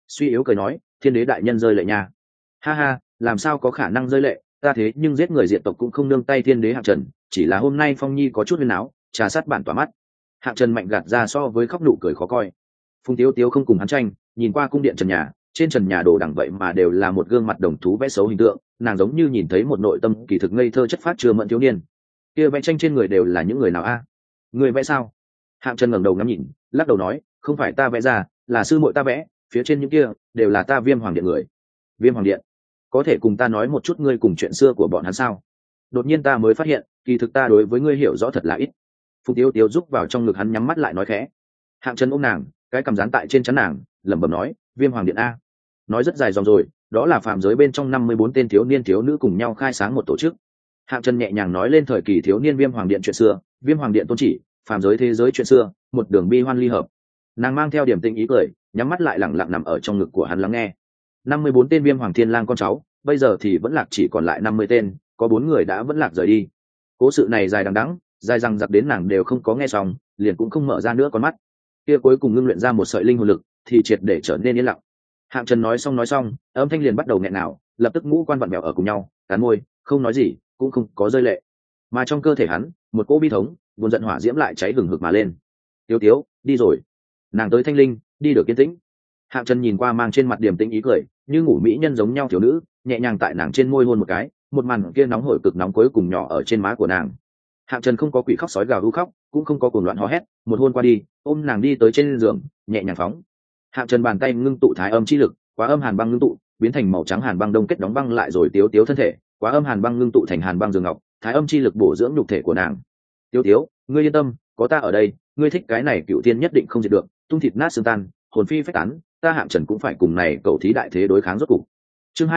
suy yếu cười nói, thiên đế đại nhân rơi lệ nha. Ha ha, làm sao có khả năng rơi lệ, ta thế nhưng giết người diệt tộc cũng không nương tay thiên đế Hạng Trần, chỉ là hôm nay Phong Nhi có chút huyên áo, trà sát bản tỏa mắt. Hạng Trần mạnh gạt ra so với khóc nụ cười khó coi. Phùng Tiếu Tiếu không cùng hắn tranh, nhìn qua cung điện trần nhà, trên trần nhà đồ đằng vậy mà đều là một gương mặt đồng thú vẽ xấu hình tượng, nàng giống như nhìn thấy một nội tâm kỳ thực ngây thơ chất phát chưa mẫn thiếu niên. Kia vẽ tranh trên người đều là những người nào a? Người vẽ sao? Hạng Trần ngẩng đầu ngắm nhìn, lắc đầu nói, không phải ta vẽ ra, là sư muội ta vẽ, phía trên những kia đều là ta Viêm Hoàng Điện người. Viêm Hoàng Điện? Có thể cùng ta nói một chút ngươi cùng chuyện xưa của bọn hắn sao? Đột nhiên ta mới phát hiện, kỳ thực ta đối với ngươi hiểu rõ thật là ít. Phùng Tiếu Tiếu rúc vào trong ngực hắn nhắm mắt lại nói khẽ. Hạng Trần ôm nàng, cái cằm dán tại trên trán nàng, lẩm bẩm nói, Viêm Hoàng Điện a. Nói rất dài dòng rồi, đó là phạm giới bên trong 54 tên thiếu niên thiếu nữ cùng nhau khai sáng một tổ chức. Hạng Trần nhẹ nhàng nói lên thời kỳ thiếu niên Viêm Hoàng Điện chuyện xưa, Viêm Hoàng Điện tôn chỉ, phạm giới thế giới chuyện xưa, một đường bi hoan ly hợp. Nàng mang theo điểm tinh ý cười, nhắm mắt lại lặng lặng nằm ở trong ngực của hắn lắng nghe. 54 tên Viêm Hoàng Thiên Lang con cháu, bây giờ thì vẫn lạc chỉ còn lại 50 tên, có 4 người đã vẫn lạc rời đi. Cố sự này dài đằng đẵng, dài dằng dặc đến nàng đều không có nghe xong, liền cũng không mở ra nữa con mắt. Kia cuối cùng ngưng luyện ra một sợi linh hồn lực, thì triệt để trở nên yên lặng. Hạng Trần nói xong, âm thanh liền bắt đầu nghẹn nào, lập tức ngũ quan vặn vẹo ở cùng nhau, cắn môi, không nói gì, cũng không có rơi lệ. Mà trong cơ thể hắn, một cỗ bi thống, buồn giận hỏa diễm lại cháy hừng hực mà lên. Tiếu Tiếu, đi rồi. Nàng tới thanh linh, đi được yên tĩnh. Hạng Trần nhìn qua mang trên mặt điềm tĩnh ý cười, như ngủ mỹ nhân giống nhau thiếu nữ, nhẹ nhàng tại nàng trên môi hôn một cái, một màn kia nóng hổi cực nóng cuối cùng nhỏ ở trên má của nàng. Hạng Trần không có quỷ khóc sói gào ru khóc, cũng không có cuồng loạn hò hét, một hôn qua đi, ôm nàng đi tới trên giường, nhẹ nhàng phóng. Hạng Trần bàn tay ngưng tụ thái âm chi lực, quá âm hàn băng ngưng tụ, biến thành màu trắng hàn băng đông kết đóng băng lại rồi Tiếu Tiếu thân thể, quá âm hàn băng ngưng tụ thành hàn băng giường ngọc, thái âm chi lực bổ dưỡng nhục thể của nàng. Tiếu Tiếu, ngươi yên tâm, có ta ở đây, ngươi thích cái này Cựu Thiên nhất định không diệt được, tung thịt nát xương tan, hồn phi phách tán, ta Hạng Trần cũng phải cùng này cầu thí đại thế đối kháng rốt cục. Chương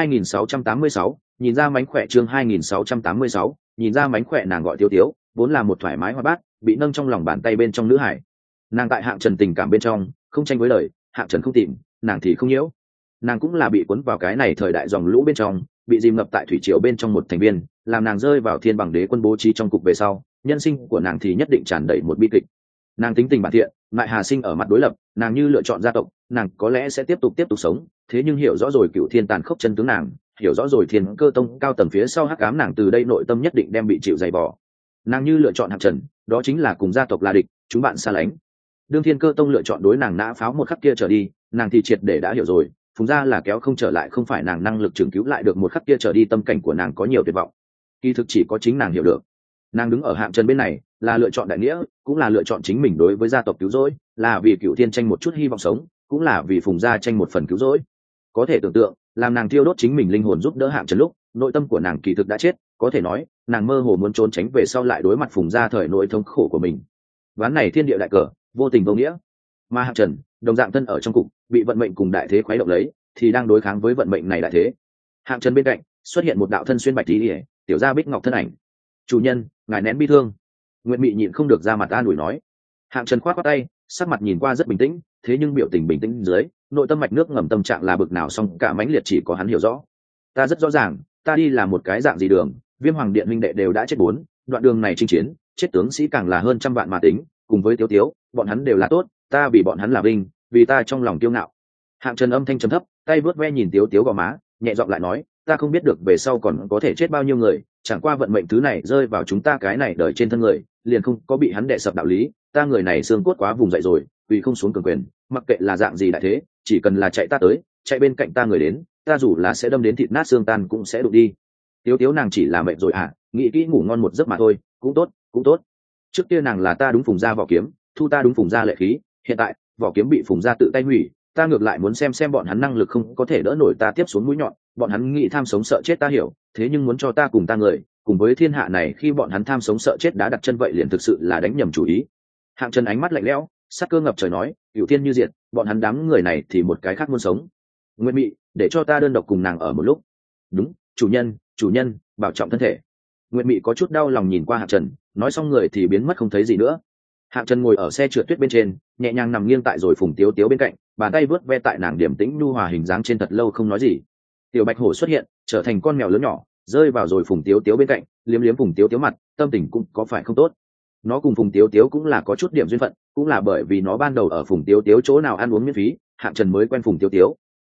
2686, nhìn ra mánh khỏe. Chương 2686, nhìn ra mánh khỏe. Nàng gọi Tiếu Tiếu, vốn là một thoải mái hoa bát, bị nâng trong lòng bàn tay bên trong nữ hải. Nàng tại Hạng Trần tình cảm bên trong, không tranh với lời, Hạng Trần không tìm, nàng thì không nhiễu. Nàng cũng là bị cuốn vào cái này thời đại dòng lũ bên trong, bị dìm ngập tại thủy triều bên trong một thành viên, làm nàng rơi vào Thiên Bằng Đế quân bố trí trong cục về sau, nhân sinh của nàng thì nhất định tràn đầy một bi kịch. Nàng tính tình bản thiện, lại hà sinh ở mặt đối lập, nàng như lựa chọn gia tộc, nàng có lẽ sẽ tiếp tục sống, thế nhưng hiểu rõ rồi Cựu Thiên tàn khốc chân tướng nàng, hiểu rõ rồi Thiên Cơ tông cao tầng phía sau hắc ám, nàng từ đây nội tâm nhất định đem bị chịu dày vò. Nàng như lựa chọn Hạng Trần, đó chính là cùng gia tộc là địch, chúng bạn xa lánh. Đương Thiên Cơ tông lựa chọn đối nàng nã pháo một khắc kia trở đi, nàng thì triệt để đã hiểu rồi, Phùng gia là kéo không trở lại, không phải nàng năng lực trường cứu lại được một khắc kia trở đi, tâm cảnh của nàng có nhiều tuyệt vọng. Kỳ thực chỉ có chính nàng hiểu được. Nàng đứng ở Hạng Trần bên này, là lựa chọn đại nghĩa, cũng là lựa chọn chính mình đối với gia tộc cứu rỗi, là vì Cựu Thiên tranh một chút hy vọng sống, cũng là vì Phùng gia tranh một phần cứu rỗi. Có thể tưởng tượng, làm nàng thiêu đốt chính mình linh hồn giúp đỡ Hạng Trần lúc, nội tâm của nàng kỳ thực đã chết, có thể nói, nàng mơ hồ muốn trốn tránh về sau lại đối mặt Phùng gia thời nỗi thống khổ của mình. Ván này thiên địa đại cờ, vô tình vô nghĩa. Mà Hạng Trần, đồng dạng thân ở trong cục, bị vận mệnh cùng đại thế khuấy động lấy, thì đang đối kháng với vận mệnh này đại thế. Hạng Trần bên cạnh, xuất hiện một đạo thân xuyên bạch tí, tiểu gia Bích Ngọc thân ảnh. "Chủ nhân, ngài nén bi thương." Nguyệt Mị nhịn không được ra mặt an ủi nói. Hạng Trần khoát khoát tay, sắc mặt nhìn qua rất bình tĩnh, thế nhưng biểu tình bình tĩnh dưới, nội tâm mạch nước ngầm tâm trạng là bực nào song cả mãnh liệt chỉ có hắn hiểu rõ. "Ta rất rõ ràng, ta đi là một cái dạng gì đường, Viêm Hoàng Điện huynh đệ đều đã chết 4, đoạn đường này chinh chiến, chết tướng sĩ càng là hơn trăm vạn mà tính, cùng với Tiếu Tiếu, bọn hắn đều là tốt, ta vì bọn hắn là vinh, vì ta trong lòng kiêu ngạo." Hạng Trần âm thanh trầm thấp, tay vớt ve nhìn Tiếu Tiếu gò má, nhẹ giọng lại nói, "Ta không biết được về sau còn có thể chết bao nhiêu người, chẳng qua vận mệnh thứ này rơi vào chúng ta cái này đời trên thân người, liền không có bị hắn đè sập đạo lý, ta người này xương cốt quá vùng dậy rồi, vì không xuống cường quyền, mặc kệ là dạng gì đại thế, chỉ cần là chạy ta tới, chạy bên cạnh ta người đến, ta dù là sẽ đâm đến thịt nát xương tan cũng sẽ đụng đi." Tiếu Tiếu nàng chỉ là mệt rồi à, nghĩ kỹ ngủ ngon một giấc mà thôi, cũng tốt, cũng tốt. Trước kia nàng là ta đúng Phùng gia vỏ kiếm, thu ta đúng Phùng gia lệ khí, hiện tại vỏ kiếm bị Phùng gia tự tay hủy, ta ngược lại muốn xem bọn hắn năng lực không có thể đỡ nổi ta tiếp xuống mũi nhọn, bọn hắn nghĩ tham sống sợ chết ta hiểu, thế nhưng muốn cho ta cùng ta người, cùng với thiên hạ này khi bọn hắn tham sống sợ chết đã đặt chân vậy liền thực sự là đánh nhầm chủ ý. Hạng Trần ánh mắt lạnh lẽo, sát cơ ngập trời nói, Cựu Thiên như diệt, bọn hắn đám người này thì một cái khác muốn sống. Nguyệt Mị, để cho ta đơn độc cùng nàng ở một lúc. Đúng, chủ nhân, bảo trọng thân thể. Nguyệt Mị có chút đau lòng nhìn qua Hạng Trần, nói xong người thì biến mất không thấy gì nữa. Hạng Trần ngồi ở xe trượt tuyết bên trên, nhẹ nhàng nằm nghiêng tại rồi Phùng Tiếu Tiếu bên cạnh, bàn tay vớt ve tại nàng điểm tĩnh nhu hòa hình dáng trên thật lâu không nói gì. Tiểu Bạch Hổ xuất hiện, trở thành con mèo lớn nhỏ, rơi vào rồi Phùng Tiếu Tiếu bên cạnh, liếm liếm Phùng Tiếu Tiếu mặt, tâm tình cũng có phải không tốt. Nó cùng Phùng Tiếu Tiếu cũng là có chút điểm duyên phận, cũng là bởi vì nó ban đầu ở Phùng Tiếu Tiếu chỗ nào ăn uống miễn phí, Hạng Trần mới quen Phùng Tiếu Tiếu.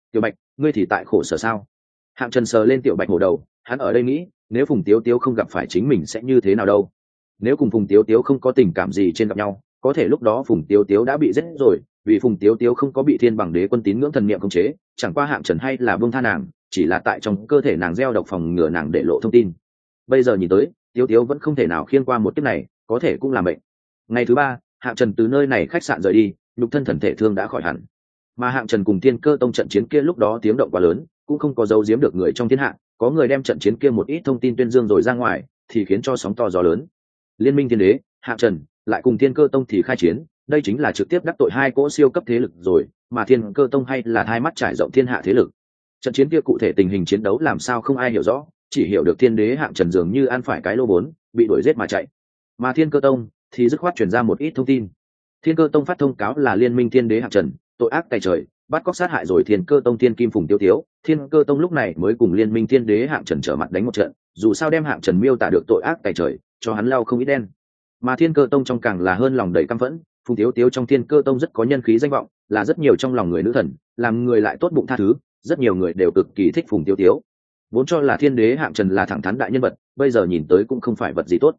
tiểu bạch ngươi thì tại khổ sở sao? Hạng Trần sờ lên tiểu bạch hổ đầu, hắn ở đây nghĩ, nếu Phùng Tiếu Tiếu không gặp phải chính mình sẽ như thế nào đâu. Nếu cùng Phùng Tiếu Tiếu không có tình cảm gì trên gặp nhau, có thể lúc đó Phùng Tiếu Tiếu đã bị giết rồi, vì Phùng Tiếu Tiếu không có bị thiên bằng đế quân tín ngưỡng thần niệm khống chế, chẳng qua Hạng Trần hay là buông tha nàng, chỉ là tại trong cơ thể nàng gieo độc phòng ngừa nàng để lộ thông tin. Bây giờ nhìn tới, Tiếu Tiếu vẫn không thể nào khiêng qua một kiếp này, có thể cũng là bệnh. Ngày thứ ba, Hạng Trần từ nơi này khách sạn rời đi, nhục thân thần thể thương đã khỏi hẳn. Mà Hạng Trần cùng Thiên Cơ Tông trận chiến kia lúc đó tiếng động quá lớn, cũng không có giấu giếm được người trong thiên hạ, có người đem trận chiến kia một ít thông tin tuyên dương rồi ra ngoài, thì khiến cho sóng to gió lớn. Liên minh Thiên Đế, Hạng Trần lại cùng Thiên Cơ Tông thì khai chiến, đây chính là trực tiếp đắc tội hai cỗ siêu cấp thế lực rồi, mà Thiên Cơ Tông hay là hai mắt trải rộng thiên hạ thế lực. Trận chiến kia cụ thể tình hình chiến đấu làm sao không ai hiểu rõ, chỉ hiểu được Thiên Đế Hạng Trần dường như ăn phải cái lô vốn, bị đuổi giết mà chạy. Mà Thiên Cơ Tông thì dứt khoát truyền ra một ít thông tin. Thiên Cơ Tông phát thông cáo là liên minh Thiên Đế Hạng Trần tội ác tày trời, bắt cóc sát hại rồi Thiên Cơ Tông Thiên Kim Phùng Tiêu Tiếu. Thiên Cơ Tông lúc này mới cùng liên minh Thiên Đế Hạng Trần trở mặt đánh một trận, dù sao đem Hạng Trần miêu tả được tội ác tày trời, cho hắn lau không ít đen. Mà Thiên Cơ Tông trong càng là hơn lòng đầy căm phẫn, Phùng Tiêu Tiếu trong Thiên Cơ Tông rất có nhân khí danh vọng, là rất nhiều trong lòng người nữ thần, làm người lại tốt bụng tha thứ, rất nhiều người đều cực kỳ thích Phùng Tiêu Tiếu. Vốn cho là Thiên Đế Hạng Trần là thẳng thắn đại nhân vật, bây giờ nhìn tới cũng không phải vật gì tốt.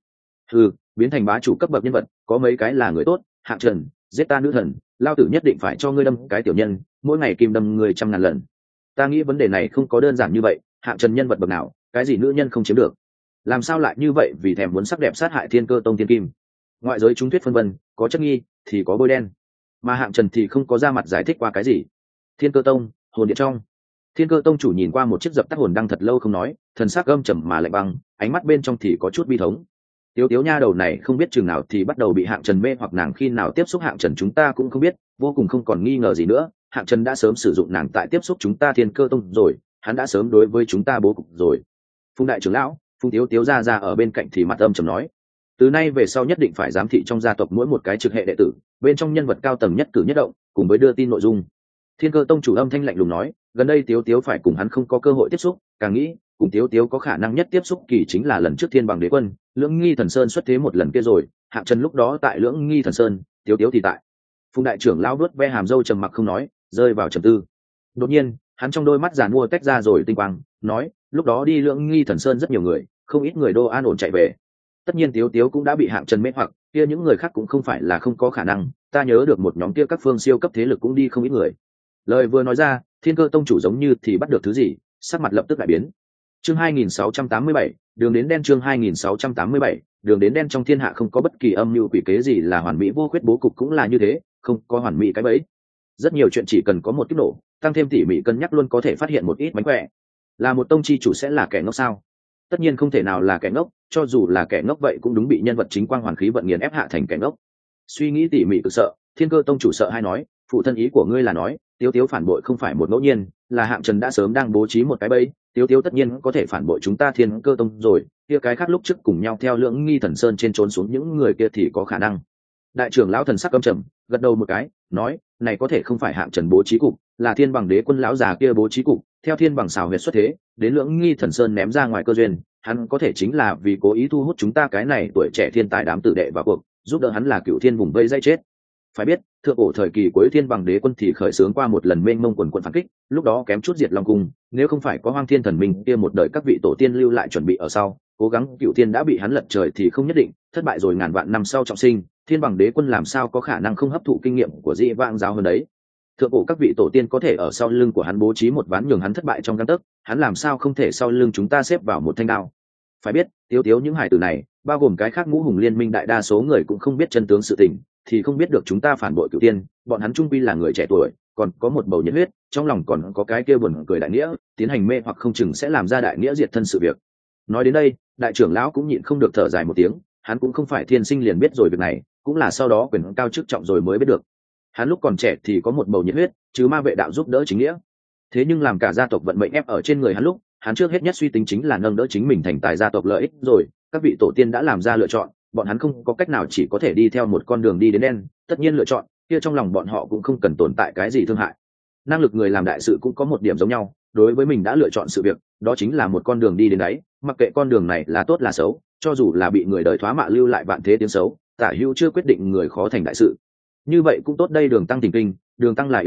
Biến thành bá chủ cấp bậc nhân vật, có mấy cái là người tốt. Hạng Trần, giết ta nữ thần, lao tử nhất định phải cho ngươi đâm cái tiểu nhân, mỗi ngày kim đâm người 100.000 lần. Ta nghĩ vấn đề này không có đơn giản như vậy. Hạng Trần nhân vật bậc nào, cái gì nữ nhân không chiếm được, làm sao lại như vậy vì thèm muốn sắc đẹp sát hại Thiên Cơ Tông Thiên Kim? Ngoại giới chúng thuyết phân vân, có chất nghi thì có bôi đen, mà Hạng Trần thì không có ra mặt giải thích qua cái gì. Thiên Cơ Tông hồn điện trong, Thiên Cơ Tông chủ nhìn qua một chiếc dập tắt hồn đăng thật lâu không nói, thần sắc gâm trầm mà lạnh băng, ánh mắt bên trong thì có chút bi thống. Tiếu Tiếu nha đầu này không biết chừng nào thì bắt đầu bị Hạng Trần mê hoặc, nàng khi nào tiếp xúc Hạng Trần chúng ta cũng không biết, vô cùng không còn nghi ngờ gì nữa. Hạng Trần đã sớm sử dụng nàng tại tiếp xúc chúng ta Thiên Cơ Tông rồi, hắn đã sớm đối với chúng ta bố cục rồi. Phùng đại trưởng lão, Phùng Tiếu Tiếu ra ở bên cạnh thì mặt âm trầm nói, từ nay về sau nhất định phải giám thị trong gia tộc mỗi một cái trực hệ đệ tử, bên trong nhân vật cao tầng nhất cử nhất động, cùng với đưa tin nội dung. Thiên Cơ Tông chủ âm thanh lạnh lùng nói, gần đây Tiếu Tiếu phải cùng hắn không có cơ hội tiếp xúc, càng nghĩ cùng Tiếu Tiếu có khả năng nhất tiếp xúc kỳ chính là lần trước Thiên Bằng Đế Quân, Lưỡng Nghi Thần Sơn xuất thế một lần kia rồi. Hạng Trần lúc đó tại Lưỡng Nghi Thần Sơn, Tiếu Tiếu thì tại. Phùng đại trưởng lão vuốt ve hàm râu trầm mặc không nói, rơi vào trầm tư. Đột nhiên, hắn trong đôi mắt giàn mua tách ra rồi tinh quang, nói, lúc đó đi Lưỡng Nghi Thần Sơn rất nhiều người, không ít người đô an ổn chạy về. Tất nhiên Tiếu Tiếu cũng đã bị Hạng Trần mê hoặc, kia những người khác cũng không phải là không có khả năng, ta nhớ được một nhóm kia các phương siêu cấp thế lực cũng đi không ít người. Lời vừa nói ra, Thiên Cơ Tông chủ giống như thì bắt được thứ gì, sắc mặt lập tức đại biến. Chương 2687, đường đến đen. Chương 2687, đường đến đen. Trong thiên hạ không có bất kỳ âm mưu quỷ kế gì là hoàn mỹ vô khuyết, bố cục cũng là như thế, không có hoàn mỹ cái bẫy. Rất nhiều chuyện chỉ cần có một kích nổ, tăng thêm tỉ mỉ cân nhắc luôn có thể phát hiện một ít mánh khỏe. Là một tông chi chủ sẽ là kẻ ngốc sao? Tất nhiên không thể nào là kẻ ngốc, cho dù là kẻ ngốc vậy cũng đúng bị nhân vật chính quang hoàn khí vận nghiền ép hạ thành kẻ ngốc. Suy nghĩ tỉ mỉ cực sợ, Thiên Cơ Tông chủ sợ hay nói, phụ thân ý của ngươi là nói Tiếu Tiếu phản bội không phải một ngẫu nhiên, là Hạng Trần đã sớm đang bố trí một cái bẫy, Tiếu Tiếu tất nhiên có thể phản bội chúng ta Thiên Cơ Tông rồi, kia cái khác lúc trước cùng nhau theo Lưỡng Nghi Thần Sơn trên trốn xuống những người kia thì có khả năng. Đại trưởng lão thần sắc căm trầm, gật đầu một cái, nói, này có thể không phải Hạng Trần bố trí cục, là Thiên Bằng Đế Quân lão già kia bố trí cục, theo Thiên Bằng xào huyệt xuất thế, đến Lưỡng Nghi Thần Sơn ném ra ngoài cơ duyên, hắn có thể chính là vì cố ý thu hút chúng ta cái này tuổi trẻ thiên tài đám tử đệ vào cuộc, giúp đỡ hắn là Cửu Thiên vùng vây dây chết. Phải biết, thượng cổ thời kỳ cuối Thiên Bằng Đế Quân thì khởi xướng qua một lần mênh mông quần quần phản kích, lúc đó kém chút diệt Long Cung, nếu không phải có Hoang Thiên Thần Minh kia một đời các vị tổ tiên lưu lại chuẩn bị ở sau, cố gắng Cửu Thiên đã bị hắn lật trời thì không nhất định, thất bại rồi ngàn vạn năm sau trọng sinh, Thiên Bằng Đế Quân làm sao có khả năng không hấp thụ kinh nghiệm của dị vãng giáo hơn đấy. Thượng cổ các vị tổ tiên có thể ở sau lưng của hắn bố trí một ván nhường hắn thất bại trong gang tấc, hắn làm sao không thể sau lưng chúng ta xếp vào một thanh đao. Phải biết, Tiếu Tiếu những hải tử này, bao gồm cái khác ngũ hùng liên minh đại đa số người cũng không biết chân tướng sự tình, thì không biết được chúng ta phản bội Cửu Tiên, bọn hắn trung quy là người trẻ tuổi, còn có một bầu nhiệt huyết, trong lòng còn có cái kia buồn cười đại nghĩa, tiến hành mê hoặc không chừng sẽ làm ra đại nghĩa diệt thân sự việc. Nói đến đây, đại trưởng lão cũng nhịn không được thở dài một tiếng, hắn cũng không phải thiên sinh liền biết rồi việc này, cũng là sau đó quyền cao chức trọng rồi mới biết được. Hắn lúc còn trẻ thì có một bầu nhiệt huyết, chứ ma vệ đạo giúp đỡ chính nghĩa. Thế nhưng làm cả gia tộc vận mệnh ép ở trên người hắn lúc, hắn trước hết nhất suy tính chính là nâng đỡ chính mình thành tài gia tộc lợi ích rồi, các vị tổ tiên đã làm ra lựa chọn, bọn hắn không có cách nào chỉ có thể đi theo một con đường đi đến đen, tất nhiên lựa chọn, kia trong lòng bọn họ cũng không cần tồn tại cái gì thương hại. Năng lực người làm đại sự cũng có một điểm giống nhau, đối với mình đã lựa chọn sự việc, đó chính là một con đường đi đến đấy, mặc kệ con đường này là tốt là xấu, cho dù là bị người đời thoá mạ lưu lại vạn thế tiếng xấu, tả hữu chưa quyết định người khó thành đại sự. Như vậy cũng tốt, đây Đường Tăng thỉnh kinh, Đường Tăng là yếu gà,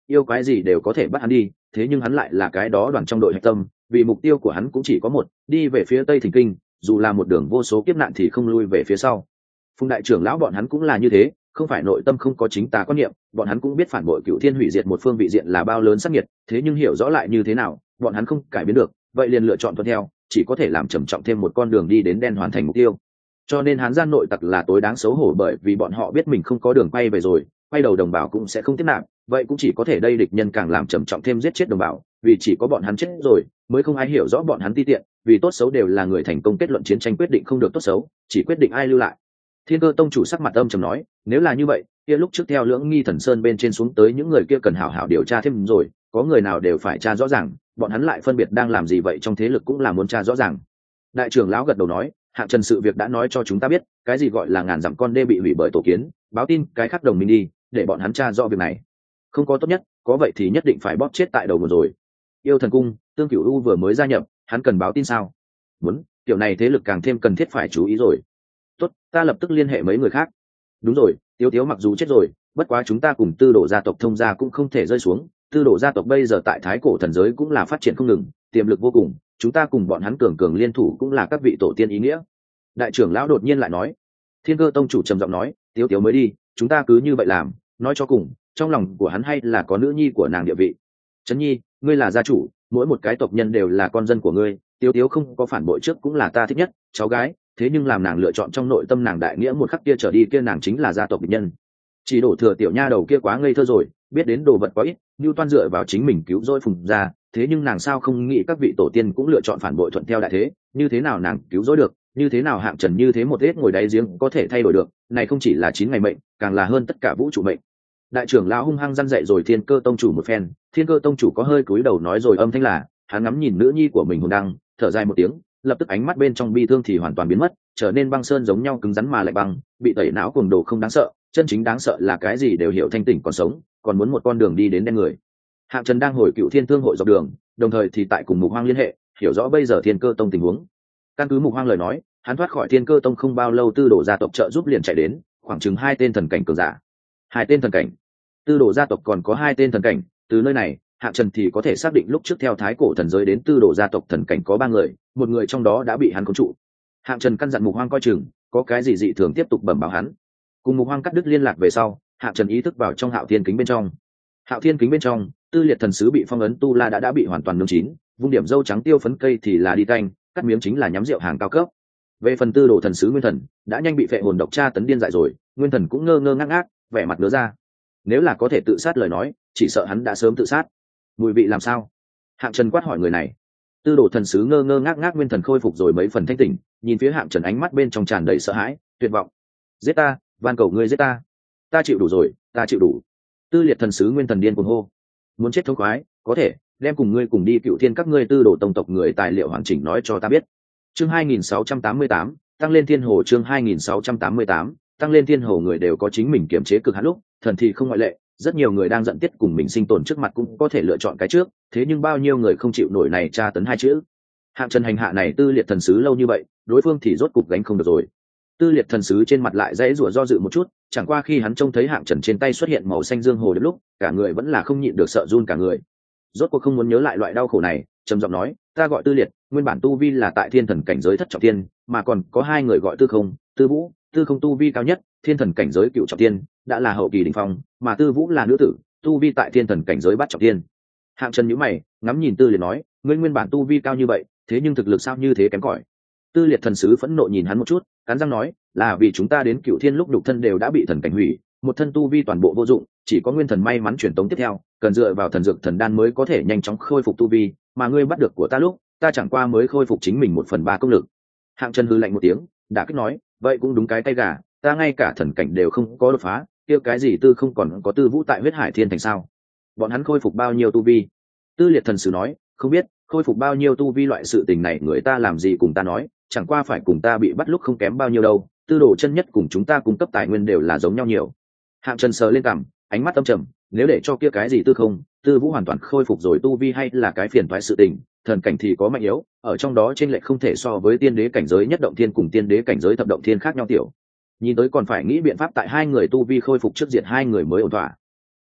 yêu quái gì đều có thể bắt hắn đi, thế nhưng hắn lại là cái đó đoàn trong đội hạch tâm, vì mục tiêu của hắn cũng chỉ có một, đi về phía Tây Thỉnh Kinh, dù là một đường vô số kiếp nạn thì không lui về phía sau. Phùng đại trưởng lão bọn hắn cũng là như thế, không phải nội tâm không có chính tà quan niệm, bọn hắn cũng biết phản bội Cửu Thiên hủy diệt một phương vị diện là bao lớn sát nghiệt, thế nhưng hiểu rõ lại như thế nào, bọn hắn không cải biến được, vậy liền lựa chọn tuân theo, chỉ có thể làm trầm trọng thêm một con đường đi đến đen hoàn thành mục tiêu. Cho nên Hán gian nội tặc là tối đáng xấu hổ, bởi vì bọn họ biết mình không có đường quay về rồi, quay đầu đồng bào cũng sẽ không tiếp nạp, vậy cũng chỉ có thể đây địch nhân càng làm trầm trọng thêm giết chết đồng bào, vì chỉ có bọn hắn chết rồi mới không ai hiểu rõ bọn hắn ti tiện, vì tốt xấu đều là người thành công, kết luận chiến tranh quyết định không được tốt xấu, chỉ quyết định ai lưu lại. Thiên Cơ tông chủ sắc mặt âm trầm nói, nếu là như vậy, kia lúc trước theo Lưỡng Nghi Thần Sơn bên trên xuống tới những người kia cần hảo hảo điều tra thêm rồi, có người nào đều phải tra rõ ràng, bọn hắn lại phân biệt đang làm gì vậy, trong thế lực cũng là muốn tra rõ ràng. Đại trưởng lão gật đầu nói, Hạng Trần sự việc đã nói cho chúng ta biết, cái gì gọi là ngàn dặm con đê bị hủy bởi tổ kiến, báo tin cái khác đồng minh đi, để bọn hắn tra rõ việc này. Không có tốt nhất, có vậy thì nhất định phải bóp chết tại đầu nguồn rồi. Yêu Thần Cung, Tương Cửu U vừa mới gia nhập, hắn cần báo tin sao? Muốn, kiểu này thế lực càng thêm cần thiết phải chú ý rồi. Tốt, ta lập tức liên hệ mấy người khác. Đúng rồi, Tiếu Tiếu mặc dù chết rồi, bất quá chúng ta cùng Tư Đồ gia tộc thông gia cũng không thể rơi xuống. Tư Đồ gia tộc bây giờ tại Thái Cổ thần giới cũng là phát triển không ngừng, tiềm lực vô cùng, chúng ta cùng bọn hắn cường cường liên thủ cũng là các vị tổ tiên ý nghĩa. Đại trưởng lão đột nhiên lại nói. Thiên Cơ tông chủ trầm giọng nói, Tiếu Tiếu mới đi, chúng ta cứ như vậy làm, nói cho cùng, trong lòng của hắn hay là có nữ nhi của nàng địa vị. Trấn Nhi, ngươi là gia chủ, mỗi một cái tộc nhân đều là con dân của ngươi, Tiếu Tiếu không có phản bội trước cũng là ta thích nhất cháu gái, thế nhưng làm nàng lựa chọn trong nội tâm nàng đại nghĩa một khắc kia trở đi, kia nàng chính là gia tộc địch nhân. Chỉ đổ thừa tiểu nha đầu kia quá ngây thơ rồi, biết đến đồ vật quá ít, như toan dựa vào chính mình cứu rỗi Phùng gia, thế nhưng nàng sao không nghĩ các vị tổ tiên cũng lựa chọn phản bội thuận theo đại thế, như thế nào nàng cứu rỗi được, như thế nào Hạng Trần như thế một ít ngồi đáy giếng có thể thay đổi được, này không chỉ là 9 ngày mệnh, càng là hơn tất cả vũ trụ mệnh. Đại trưởng lão hung hăng răn dạy rồi Thiên Cơ tông chủ một phen, Thiên Cơ tông chủ có hơi cúi đầu nói rồi âm thanh là, hắn ngắm nhìn nữ nhi của mình Hồn Đăng, thở dài một tiếng, lập tức ánh mắt bên trong bi thương thì hoàn toàn biến mất, trở nên băng sơn giống nhau cứng rắn mà lạnh băng, bị tẩy não cuồng đồ không đáng sợ, chân chính đáng sợ là cái gì đều hiểu, thanh tỉnh còn sống, còn muốn một con đường đi đến đen người. Hạng Trần đang hồi Cựu Thiên Thương hội dọc đường, đồng thời thì tại cùng Mục Hoang liên hệ, hiểu rõ bây giờ Thiên Cơ tông tình huống. Căn cứ Mục Hoang lời nói, hắn thoát khỏi Thiên Cơ tông không bao lâu, Tư Đồ gia tộc trợ giúp liền chạy đến, khoảng chừng 2 tên thần cảnh cường giả. 2 tên thần cảnh. Tư Đồ gia tộc còn có 2 tên thần cảnh, từ nơi này, Hạng Trần thì có thể xác định lúc trước theo Thái Cổ thần giới đến Tư Đồ gia tộc thần cảnh có 3 người, một người trong đó đã bị hắn khống trụ. Hạng Trần căn dặn Mục Hoang coi chừng, có cái gì dị thường tiếp tục bẩm báo hắn. Cùng Mục Hoang cắt đứt liên lạc về sau, Hạng Trần ý thức vào trong Hạo Thiên kính bên trong. Hạo Thiên kính bên trong, Tư Liệt thần sứ bị phong ấn tu la đã bị hoàn toàn nướng chín, vung điểm dâu trắng tiêu phấn cây thì là đi canh, cắt miếng chính là nhắm rượu hàng cao cấp. Về phần Tư Đồ thần sứ Nguyên Thần, đã nhanh bị phệ hồn độc tra tấn điên dại rồi, Nguyên Thần cũng ngơ ngơ ngác ngác, vẻ mặt ngứa ra. Nếu là có thể tự sát lời nói, chỉ sợ hắn đã sớm tự sát. Mùi vị làm sao? Hạng Trần quát hỏi người này. Tư Đồ thần sứ ngơ ngơ ngác ngác, Nguyên Thần khôi phục rồi mấy phần thanh tỉnh, nhìn phía Hạng Trần ánh mắt bên trong tràn đầy sợ hãi, tuyệt vọng. Giết ta, van cầu ngươi giết ta. Ta chịu đủ rồi, ta chịu đủ. Tư Liệt thần sứ Nguyên Thần điên cuồng hô. Muốn chết thống khoái, có thể đem cùng ngươi cùng đi Cựu Thiên các ngươi Tư Đồ tông tộc người tài liệu hoàn chỉnh nói cho ta biết. Chương 2688, tăng lên thiên hồ. Chương 2688, tăng lên thiên hồ. Người đều có chính mình kiểm chế cực hạn lúc, thần thì không ngoại lệ. Rất nhiều người đang giận tiết cùng mình sinh tồn trước mặt cũng có thể lựa chọn cái trước, thế nhưng bao nhiêu người không chịu nổi này tra tấn 2 chữ. Hạng Trần hành hạ này Tư Liệt thần sứ lâu như vậy, đối phương thì rốt cục gánh không được rồi. Tư Liệt thần sứ trên mặt lại dãy rủa do dự một chút, chẳng qua khi hắn trông thấy Hạng Trần trên tay xuất hiện màu xanh dương hồ đến lúc, cả người vẫn là không nhịn được sợ run cả người. Rốt cuộc không muốn nhớ lại loại đau khổ này, trầm giọng nói, ta gọi Tư Liệt, nguyên bản tu vi là tại thiên thần cảnh giới thất trọng thiên, mà còn có 2 người gọi Tư Không, Tư Vũ. Tư Không tu vi cao nhất, thiên thần cảnh giới cựu trọng thiên, đã là hậu kỳ đỉnh phong, mà Tư Vũ là nữ tử, tu vi tại thiên thần cảnh giới bát trọng thiên. Hạng Trần nhíu mày, ngắm nhìn Tư Liệt nói, ngươi nguyên bản tu vi cao như vậy, thế nhưng thực lực sao như thế kém cỏi? Tư Liệt thần sứ phẫn nộ nhìn hắn một chút, cắn răng nói, là vì chúng ta đến Cựu Thiên lúc nhục thân đều đã bị thần cảnh hủy, một thân tu vi toàn bộ vô dụng, chỉ có nguyên thần may mắn truyền tống tiếp theo, cần dựa vào thần dược thần đan mới có thể nhanh chóng khôi phục tu vi, mà ngươi bắt được của ta lúc, ta chẳng qua mới khôi phục chính mình 1/3 công lực. Hạng Trần hừ lạnh một tiếng, đã kích nói, vậy cũng đúng cái tay gà, ta ngay cả thần cảnh đều không có đột phá, kia cái gì Tư Không còn có Tư Vũ tại huyết hải thiên thành sao? Bọn hắn khôi phục bao nhiêu tu vi? Tư Liệt thần sứ nói, không biết, khôi phục bao nhiêu tu vi loại sự tình này người ta làm gì cùng ta nói, chẳng qua phải cùng ta bị bắt lúc không kém bao nhiêu đâu, Tư Đồ chân nhất cùng chúng ta cung cấp tài nguyên đều là giống nhau nhiều. Hạng Trần sờ lên cằm, ánh mắt âm trầm, nếu để cho kia cái gì Tư Không, Tư Vũ hoàn toàn khôi phục rồi tu vi hay là cái phiền toái sự tình, thần cảnh thì có mạnh yếu, ở trong đó chênh lệch không thể so với tiên đế cảnh giới nhất động thiên cùng tiên đế cảnh giới thập động thiên khác nhau tiểu. Nhìn tới còn phải nghĩ biện pháp tại 2 người tu vi khôi phục trước diện 2 người mới ổn thỏa.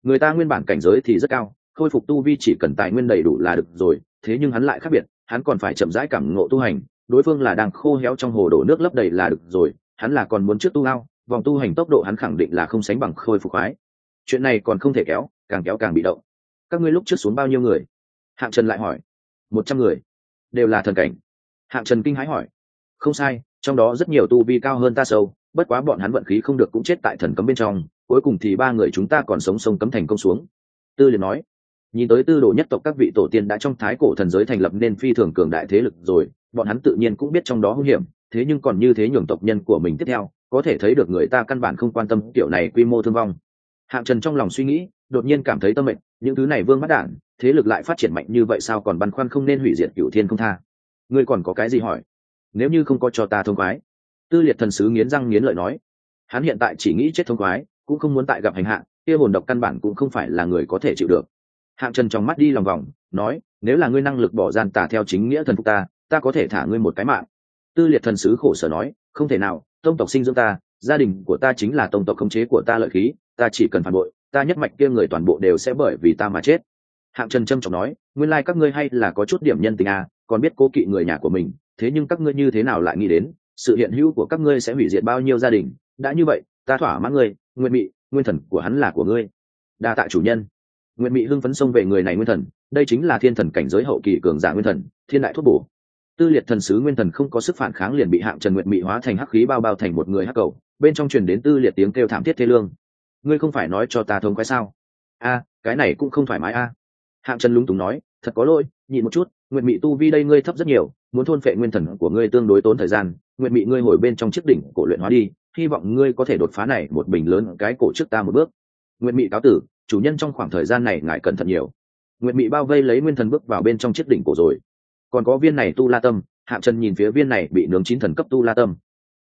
Người ta nguyên bản cảnh giới thì rất cao, khôi phục tu vi chỉ cần tài nguyên đầy đủ là được rồi, thế nhưng hắn lại khác biệt, hắn còn phải chậm rãi cảm ngộ tu hành, đối phương là đang khô héo trong hồ đổ nước lấp đầy là được rồi, hắn là còn muốn trước tu ao, vòng tu hành tốc độ hắn khẳng định là không sánh bằng khôi phục khoái. Chuyện này còn không thể kéo càng bị động. Các ngươi lúc trước xuống bao nhiêu người? Hạng Trần lại hỏi. 100 người, đều là thần cảnh. Hạng Trần kinh hãi hỏi. Không sai, trong đó rất nhiều tu vi cao hơn ta sâu, bất quá bọn hắn vận khí không được cũng chết tại thần cấm bên trong, cuối cùng thì 3 người chúng ta còn sống sông cấm thành công xuống. Tư liền nói. Nhìn tới Tư đồ nhất tộc các vị tổ tiên đã trong thái cổ thần giới thành lập nên phi thường cường đại thế lực rồi, bọn hắn tự nhiên cũng biết trong đó hung hiểm, thế nhưng còn như thế nhường tộc nhân của mình tiếp theo, có thể thấy được người ta căn bản không quan tâm kiểu này quy mô thương vong. Hạng Trần trong lòng suy nghĩ, đột nhiên cảm thấy tâm mệnh, những thứ này vương bắt đản, thế lực lại phát triển mạnh như vậy sao còn băn khoăn không nên hủy diệt Cửu Thiên không tha. Ngươi còn có cái gì hỏi? Nếu như không có cho ta thông khoái. Tư Liệt thần sứ nghiến răng nghiến lợi nói. Hắn hiện tại chỉ nghĩ chết thông khoái, cũng không muốn tại gặp hành hạ, kia hồn độc căn bản cũng không phải là người có thể chịu được. Hạng Trần trong mắt đi lòng vòng, nói, nếu là ngươi năng lực bỏ gian tà theo chính nghĩa thần phục ta có thể thả ngươi một cái mạng. Tư Liệt thần sứ khổ sở nói, không thể nào, tông tộc sinh dưỡng ta, gia đình của ta chính là tông tộc khống chế của ta lợi khí, ta chỉ cần phản bội, ta nhất mạch kia người toàn bộ đều sẽ bởi vì ta mà chết. Hạng Trần trầm trọng nói, nguyên lai các ngươi hay là có chút điểm nhân tình còn biết cố kỵ người nhà của mình, thế nhưng các ngươi như thế nào lại nghĩ đến sự hiện hữu của các ngươi sẽ hủy diệt bao nhiêu gia đình? Đã như vậy, ta thỏa mãn ngươi, Nguyệt Mị, nguyên thần của hắn là của ngươi. Đa tạ chủ nhân. Nguyệt Mị hưng phấn xông về người này nguyên thần, đây chính là thiên thần cảnh giới hậu kỳ cường giả nguyên thần, thiên đại thuốc bổ. Tư Liệt thần sứ nguyên thần không có sức phản kháng liền bị Hạng Trần Nguyệt Mị hóa thành hắc khí bao thành một người hắc cầu, bên trong truyền đến Tư Liệt tiếng kêu thảm thiết thê lương. Ngươi không phải nói cho ta thông khoái sao? Cái này cũng không thoải mái Hạng Trần lúng túng nói, thật có lỗi, nhịn một chút, Nguyệt Mị tu vi đây ngươi thấp rất nhiều, muốn thôn phệ nguyên thần của ngươi tương đối tốn thời gian, Nguyệt Mị ngươi hồi bên trong chiếc đỉnh cổ luyện hóa đi, hy vọng ngươi có thể đột phá này một bình lớn cái cổ trước ta một bước. Nguyệt Mị cáo tử, chủ nhân trong khoảng thời gian này ngài cẩn thận nhiều. Nguyệt Mị bao vây lấy nguyên thần bước vào bên trong chiếc đỉnh cổ rồi. Còn có viên này tu la tâm, Hạng Trần nhìn phía viên này bị nướng chín thần cấp tu la tâm.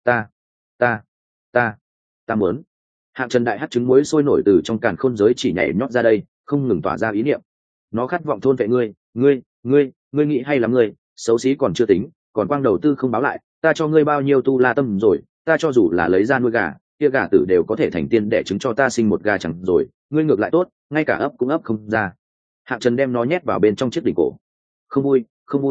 Ta muốn. Hạng Trần đại hắc trứng muối sôi nổi từ trong càn khôn giới chỉ nhảy nhót ra đây, không ngừng tỏa ra ý niệm. Nó khát vọng thôn vệ ngươi nghĩ hay lắm ngươi, xấu xí còn chưa tính, còn quang đầu tư không báo lại, ta cho ngươi bao nhiêu tu la tâm rồi, ta cho dù là lấy ra nuôi gà, kia gà tử đều có thể thành tiên đẻ trứng cho ta sinh một gà chẳng rồi, ngươi ngược lại tốt, ngay cả ấp cũng ấp không ra. Hạng Trần đem nó nhét vào bên trong chiếc đỉnh cổ. Không vui,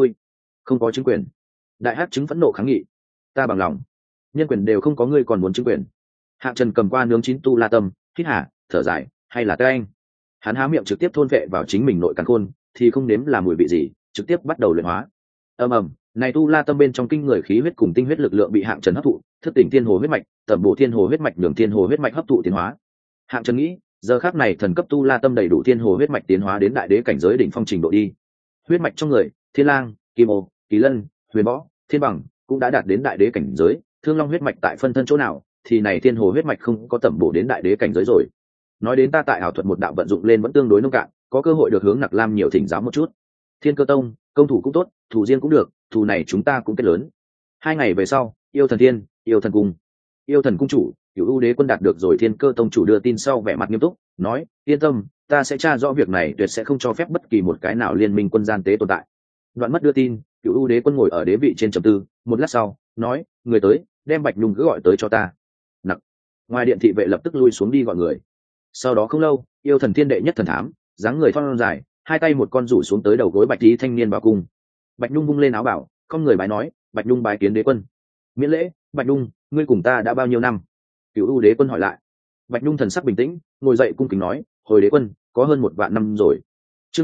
không có chứng quyền. Đại hắc trứng phẫn nộ kháng nghị. Ta bằng lòng, nhân quyền đều không có ngươi còn muốn chứng quyền. Hạng Trần cầm qua nướng chín tu la tâm, hít hà, thở dài, hay là anh. Hắn há miệng trực tiếp thôn vệ vào chính mình nội càn khôn, thì không nếm là mùi vị gì, trực tiếp bắt đầu luyện hóa. Ầm, này tu la tâm bên trong kinh người khí huyết cùng tinh huyết lực lượng bị Hạng Trần hấp thụ, thức tỉnh thiên hồ huyết mạch, tẩm bổ thiên hồ huyết mạch, nhường thiên hồ huyết mạch hấp thụ tiến hóa. Hạng Trần nghĩ, giờ khắc này thần cấp tu la tâm đầy đủ thiên hồ huyết mạch tiến hóa đến đại đế cảnh giới đỉnh phong trình độ đi. Huyết mạch trong người, Thiên Lang, Kim Ô, Kỳ Lân, Huyền Võ, Thiên Bằng cũng đã đạt đến đại đế cảnh giới, Thương Long huyết mạch tại phân thân chỗ nào, thì này thiên hồ huyết mạch không có tẩm bổ đến đại đế cảnh giới rồi. Nói đến ta tại ảo thuật một đạo vận dụng lên vẫn tương đối nông cạn, có cơ hội được hướng Nặc Lam nhiều thỉnh giáo một chút. Thiên Cơ Tông, công thủ cũng tốt, thủ riêng cũng được, thủ này chúng ta cũng kết lớn. 2 ngày về sau, Yêu Thần Thiên, Yêu Thần Cung. Yêu Thần Cung chủ, Cửu U Đế quân đạt được rồi Thiên Cơ Tông chủ đưa tin sau vẻ mặt nghiêm túc, nói, yên tâm, ta sẽ tra rõ việc này, tuyệt sẽ không cho phép bất kỳ một cái nào liên minh quân gian tế tồn tại. Đoạn mất đưa tin, Cửu U Đế quân ngồi ở đế vị trên trầm tư, một lát sau, nói, người tới, đem Bạch Nhung cứ gọi tới cho ta. Nặc. Ngoài điện thị vệ lập tức lui xuống đi gọi người. Sau đó không lâu, Yêu Thần Thiên đệ nhất thần thám, dáng người thon dài, 2 tay một con rủ xuống tới đầu gối bạch tí thanh niên vào cung. Bạch Nhung vung lên áo bảo, không người bái nói, Bạch Nhung bái kiến đế quân. Miễn lễ. Bạch Nhung, ngươi cùng ta đã bao nhiêu năm? Cửu U Đế quân hỏi lại. Bạch Nhung thần sắc bình tĩnh, ngồi dậy cung kính nói, hồi đế quân, có hơn 1 vạn năm rồi. Chương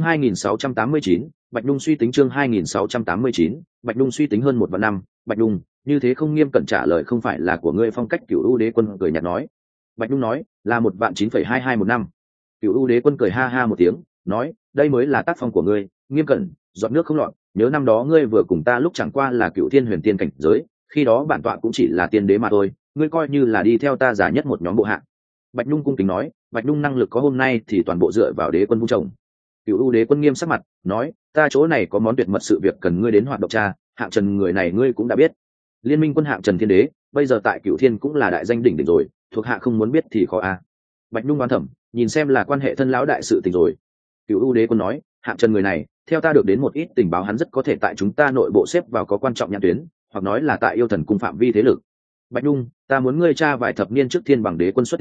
2689, Bạch Nhung suy tính chương 2689, Bạch Nhung suy tính hơn 1 vạn năm. Bạch Nhung, như thế không nghiêm cẩn trả lời không phải là của ngươi phong cách. Cửu U Đế quân cười nhạt nói. Bạch Nhung nói, là 1.9,22 một năm. Cửu U Đế quân cười ha ha một tiếng, nói, đây mới là tác phong của ngươi, nghiêm cẩn, giọt nước không lọt. Nhớ năm đó ngươi vừa cùng ta lúc chẳng qua là Cửu Thiên Huyền Tiên cảnh giới, khi đó bản tọa cũng chỉ là tiên đế mà thôi, ngươi coi như là đi theo ta giả nhất một nhóm bộ hạ. Bạch Nhung cung kính nói, Bạch Nhung năng lực có hôm nay thì toàn bộ dựa vào đế quân vung trồng. Cửu U Đế quân nghiêm sắc mặt, nói, ta chỗ này có món tuyệt mật sự việc cần ngươi đến hoạt động tra. Hạng Trần người này ngươi cũng đã biết, liên minh quân Hạng Trần Thiên Đế, bây giờ tại Cửu Thiên cũng là đại danh đỉnh đỉnh rồi, thuộc hạ không muốn biết thì khó Bạch Nhung đoán thẩm, nhìn xem là quan hệ thân lão đại sự tình rồi. Cửu U Đế quân nói, Hạng Trần người này, theo ta được đến một ít tình báo hắn rất có thể tại chúng ta nội bộ xếp vào có quan trọng nhãn tuyến, hoặc nói là tại Yêu Thần cung phạm vi thế lực. Bạch Nhung, ta muốn ngươi tra vài thập niên trước Thiên Bằng Đế quân xuất thế,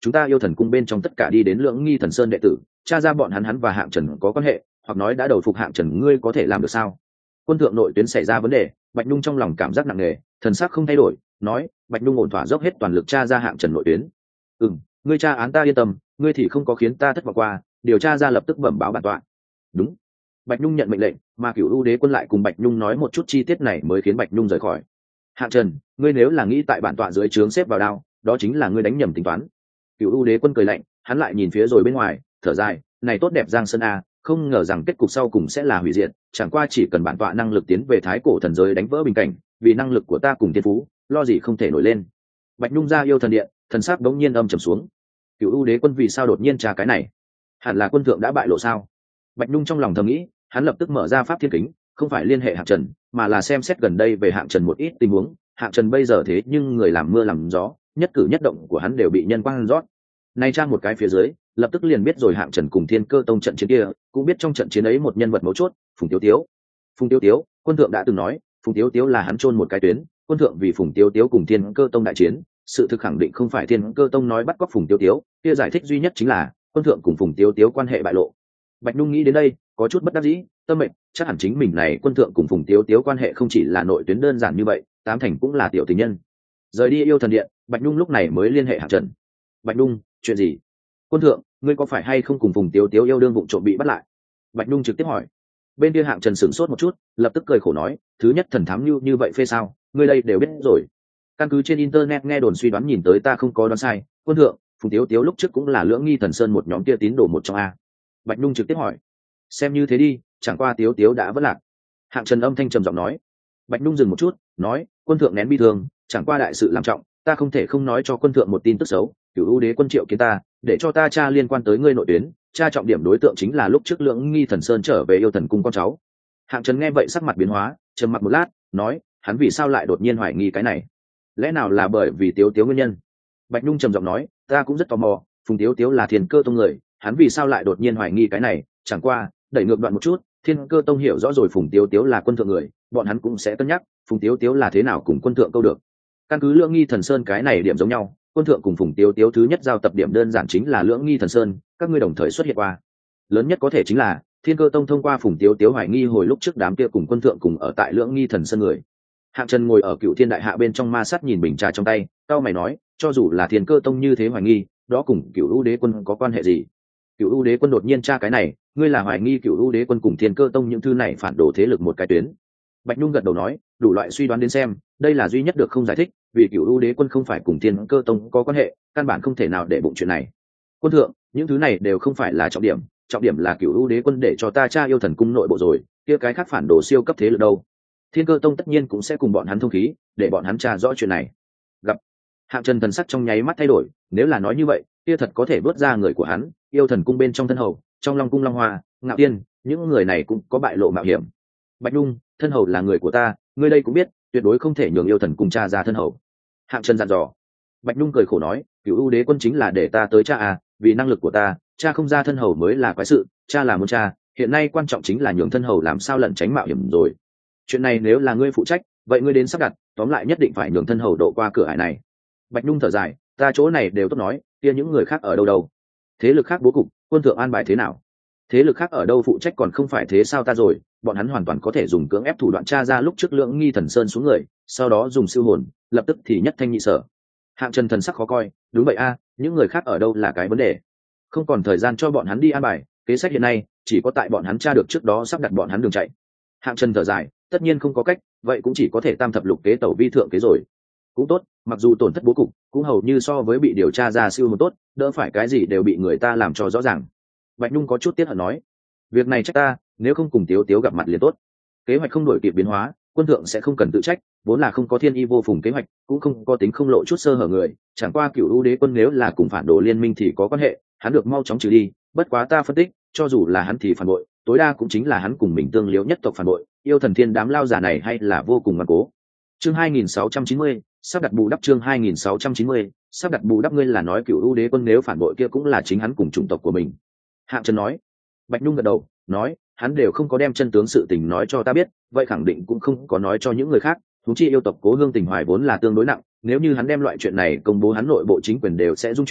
chúng ta yêu thần cung bên trong tất cả đi đến Lưỡng Nghi Thần Sơn đệ tử, tra ra bọn hắn và Hạng Trần có quan hệ, hoặc nói đã đầu phục Hạng Trần, ngươi có thể làm được sao? Quân thượng nội tuyến xảy ra vấn đề, Bạch Nhung trong lòng cảm giác nặng nề, thần sắc không thay đổi, nói, Bạch Nhung ổn thỏa dốc hết toàn lực tra ra Hạng Trần nội tuyến. Ngươi tra án ta yên tâm, ngươi thì không có khiến ta thất vọng qua, điều tra ra lập tức bẩm báo bản tọa. Đúng. Bạch Nhung nhận mệnh lệnh, mà Cửu U Đế Quân lại cùng Bạch Nhung nói một chút chi tiết này mới khiến Bạch Nhung rời khỏi. Hạng Trần, ngươi nếu là nghĩ tại bản tọa dưới trướng xếp vào đao, đó chính là ngươi đánh nhầm tính toán. Cửu U Đế Quân cười lạnh, hắn lại nhìn phía rồi bên ngoài, thở dài, này tốt đẹp Giang Sơn a, không ngờ rằng kết cục sau cùng sẽ là hủy diệt, chẳng qua chỉ cần bản tọa năng lực tiến về Thái Cổ thần giới đánh vỡ bình cảnh, vì năng lực của ta cùng thiên phú, lo gì không thể nổi lên. Bạch Nhung ra yêu thần điện, thần sắc đống nhiên âm trầm xuống. Cửu U Đế Quân vì sao đột nhiên tra cái này? Hẳn là quân thượng đã bại lộ sao? Bạch Nhung trong lòng thầm nghĩ, hắn lập tức mở ra pháp thiên kính, không phải liên hệ Hạng Trần, mà là xem xét gần đây về Hạng Trần một ít tình huống. Hạng Trần bây giờ thế nhưng người làm mưa làm gió, nhất cử nhất động của hắn đều bị nhân quang rót. Nay trang một cái phía dưới, lập tức liền biết rồi Hạng Trần cùng Thiên Cơ Tông trận chiến kia, cũng biết trong trận chiến ấy một nhân vật mấu chốt, Phùng Tiếu Tiếu. Phùng Tiếu Tiếu, quân thượng đã từng nói, Phùng Tiếu Tiếu là hắn chôn một cái tuyến, quân thượng vì Phùng Tiếu Tiếu cùng Thiên Cơ Tông đại chiến, sự thực khẳng định không phải Thiên Cơ Tông nói bắt cóc Phùng Tiếu Tiếu, kia giải thích duy nhất chính là quân thượng cùng Phùng Tiếu Tiếu quan hệ bại lộ. Bạch Nhung nghĩ đến đây, có chút bất đắc dĩ, tâm mệnh, chắc hẳn chính mình này quân thượng cùng Phùng Tiếu Tiếu quan hệ không chỉ là nội tuyến đơn giản như vậy, tám thành cũng là tiểu tình nhân. Rời đi yêu thần điện, Bạch Nhung lúc này mới liên hệ Hạng Trần. Bạch Nhung, chuyện gì? Quân thượng, ngươi có phải hay không cùng Phùng Tiếu Tiếu yêu đương vụng trộm bị bắt lại? Bạch Nhung trực tiếp hỏi. Bên kia Hạng Trần sửng sốt một chút, lập tức cười khổ nói, thứ nhất thần thám như vậy phê sao, ngươi đây đều biết rồi. Căn cứ trên internet nghe đồn suy đoán nhìn tới ta không có đoán sai, quân thượng, Phùng Tiếu Tiếu lúc trước cũng là Lưỡng Nghi Thần Sơn một nhóm kia tín đồ một trong a. Bạch Nhung trực tiếp hỏi. Xem như thế đi, chẳng qua Tiếu Tiếu đã vất lạc. Hạng Trần âm thanh trầm giọng nói. Bạch Nhung dừng một chút, nói, quân thượng nén bi thương, chẳng qua đại sự làm trọng, ta không thể không nói cho quân thượng một tin tức xấu. Cửu U Đế Quân triệu kiến ta, để cho ta tra liên quan tới ngươi nội tuyến, tra trọng điểm đối tượng chính là lúc trước Lưỡng Nghi Thần Sơn trở về yêu thần cung con cháu. Hạng Trần nghe vậy sắc mặt biến hóa, trầm mặc một lát, nói, hắn vì sao lại đột nhiên hoài nghi cái này? Lẽ nào là bởi vì Tiếu Tiếu nguyên nhân? Bạch Nhung trầm giọng nói, ta cũng rất tò mò, Phùng Tiếu Tiếu là Thiên Cơ Tông người, hắn vì sao lại đột nhiên hoài nghi cái này? Chẳng qua, đẩy ngược đoạn một chút, Thiên Cơ Tông hiểu rõ rồi Phùng Tiếu Tiếu là quân thượng người, bọn hắn cũng sẽ cân nhắc, Phùng Tiếu Tiếu là thế nào cùng quân thượng câu được. Căn cứ Lưỡng Nghi Thần Sơn cái này điểm giống nhau, quân thượng cùng Phùng Tiếu Tiếu thứ nhất giao tập điểm đơn giản chính là Lưỡng Nghi Thần Sơn, các ngươi đồng thời xuất hiện qua. Lớn nhất có thể chính là Thiên Cơ Tông thông qua Phùng Tiếu Tiếu hoài nghi hồi lúc trước đám kia cùng quân thượng cùng ở tại Lưỡng Nghi Thần Sơn người. Hạng Trần ngồi ở Cựu Thiên Đại Hạ bên trong ma sát nhìn bình trà trong tay, cao mày nói, cho dù là Thiên Cơ Tông như thế hoài nghi, đó cùng Cựu U Đế Quân có quan hệ gì? Cựu U Đế Quân đột nhiên tra cái này, ngươi là hoài nghi Cựu U Đế Quân cùng Thiên Cơ Tông những thứ này phản đồ thế lực một cái tuyến. Bạch Nhung gật đầu nói, đủ loại suy đoán đến xem, đây là duy nhất được không giải thích, vì Cựu U Đế Quân không phải cùng Thiên Cơ Tông có quan hệ, căn bản không thể nào để bụng chuyện này. Quân thượng, những thứ này đều không phải là trọng điểm là Cựu U Đế Quân để cho ta tra yêu thần cung nội bộ rồi, kia cái khác phản đồ siêu cấp thế lực đâu? Thiên Cơ Tông tất nhiên cũng sẽ cùng bọn hắn thông khí, để bọn hắn tra rõ chuyện này. Gặp Hạng Trần thần sắc trong nháy mắt thay đổi, nếu là nói như vậy, kia thật có thể bước ra người của hắn, yêu thần cung bên trong thân hầu, trong Long cung Long Hoa, Ngạo Tiên, những người này cũng có bại lộ mạo hiểm. Bạch Nhung, thân hầu là người của ta, ngươi đây cũng biết, tuyệt đối không thể nhường yêu thần cung tra ra thân hầu. Hạng Trần dặn dò. Bạch Nhung cười khổ nói, Cửu U Đế Quân chính là để ta tới tra à, vì năng lực của ta, cha không ra thân hầu mới là quái sự, cha là muốn cha, hiện nay quan trọng chính là nhường thân hầu làm sao lẩn tránh mạo hiểm rồi. Chuyện này nếu là ngươi phụ trách, vậy ngươi đến sắp đặt, tóm lại nhất định phải nhường thân hầu độ qua cửa ải này. Bạch Nhung thở dài, ta chỗ này đều tốt nói, kia những người khác ở đâu đâu? Thế lực khác bố cục, quân thượng an bài thế nào? Thế lực khác ở đâu phụ trách còn không phải thế sao ta rồi, bọn hắn hoàn toàn có thể dùng cưỡng ép thủ đoạn tra ra lúc trước Lưỡng Nghi Thần Sơn xuống người, sau đó dùng siêu hồn, lập tức thì nhất thanh nhị sở. Hạng Trần thần sắc khó coi, đúng vậy a, những người khác ở đâu là cái vấn đề, không còn thời gian cho bọn hắn đi an bài, kế sách hiện nay chỉ có tại bọn hắn tra được trước đó sắp đặt bọn hắn đường chạy. Hạng Trần thở dài, tất nhiên không có cách, vậy cũng chỉ có thể tam thập lục kế tẩu vi thượng kế rồi. Cũng tốt, mặc dù tổn thất bố cục, cũng hầu như so với bị điều tra ra siêu hồn tốt, đỡ phải cái gì đều bị người ta làm cho rõ ràng. Bạch Nhung có chút tiếc hận nói, việc này trách ta, nếu không cùng Tiếu Tiếu gặp mặt liền tốt. Kế hoạch không đổi kịp biến hóa, quân thượng sẽ không cần tự trách, vốn là không có thiên y vô phùng kế hoạch, cũng không có tính không lộ chút sơ hở người, chẳng qua Cửu U Đế Quân nếu là cùng phản đồ liên minh thì có quan hệ, hắn được mau chóng trừ đi, bất quá ta phân tích, cho dù là hắn thì phản bội, tối đa cũng chính là hắn cùng mình tương liếu nhất tộc phản bội, yêu thần thiên đám lao giả này hay là vô cùng ngoan cố. Chương 2690, sắp đặt bù đắp chương 2690, sắp đặt bù đắp, ngươi là nói Cửu U Đế Quân nếu phản bội kia cũng là chính hắn cùng chủng tộc của mình. Hạng Trần nói. Bạch Nhung gật đầu, nói, hắn đều không có đem chân tướng sự tình nói cho ta biết, vậy khẳng định cũng không có nói cho những người khác, huống chi yêu tộc Cố Hương tình hoài vốn là tương đối nặng, nếu như hắn đem loại chuyện này công bố hắn nội bộ chính quyền đều sẽ dung chuyển,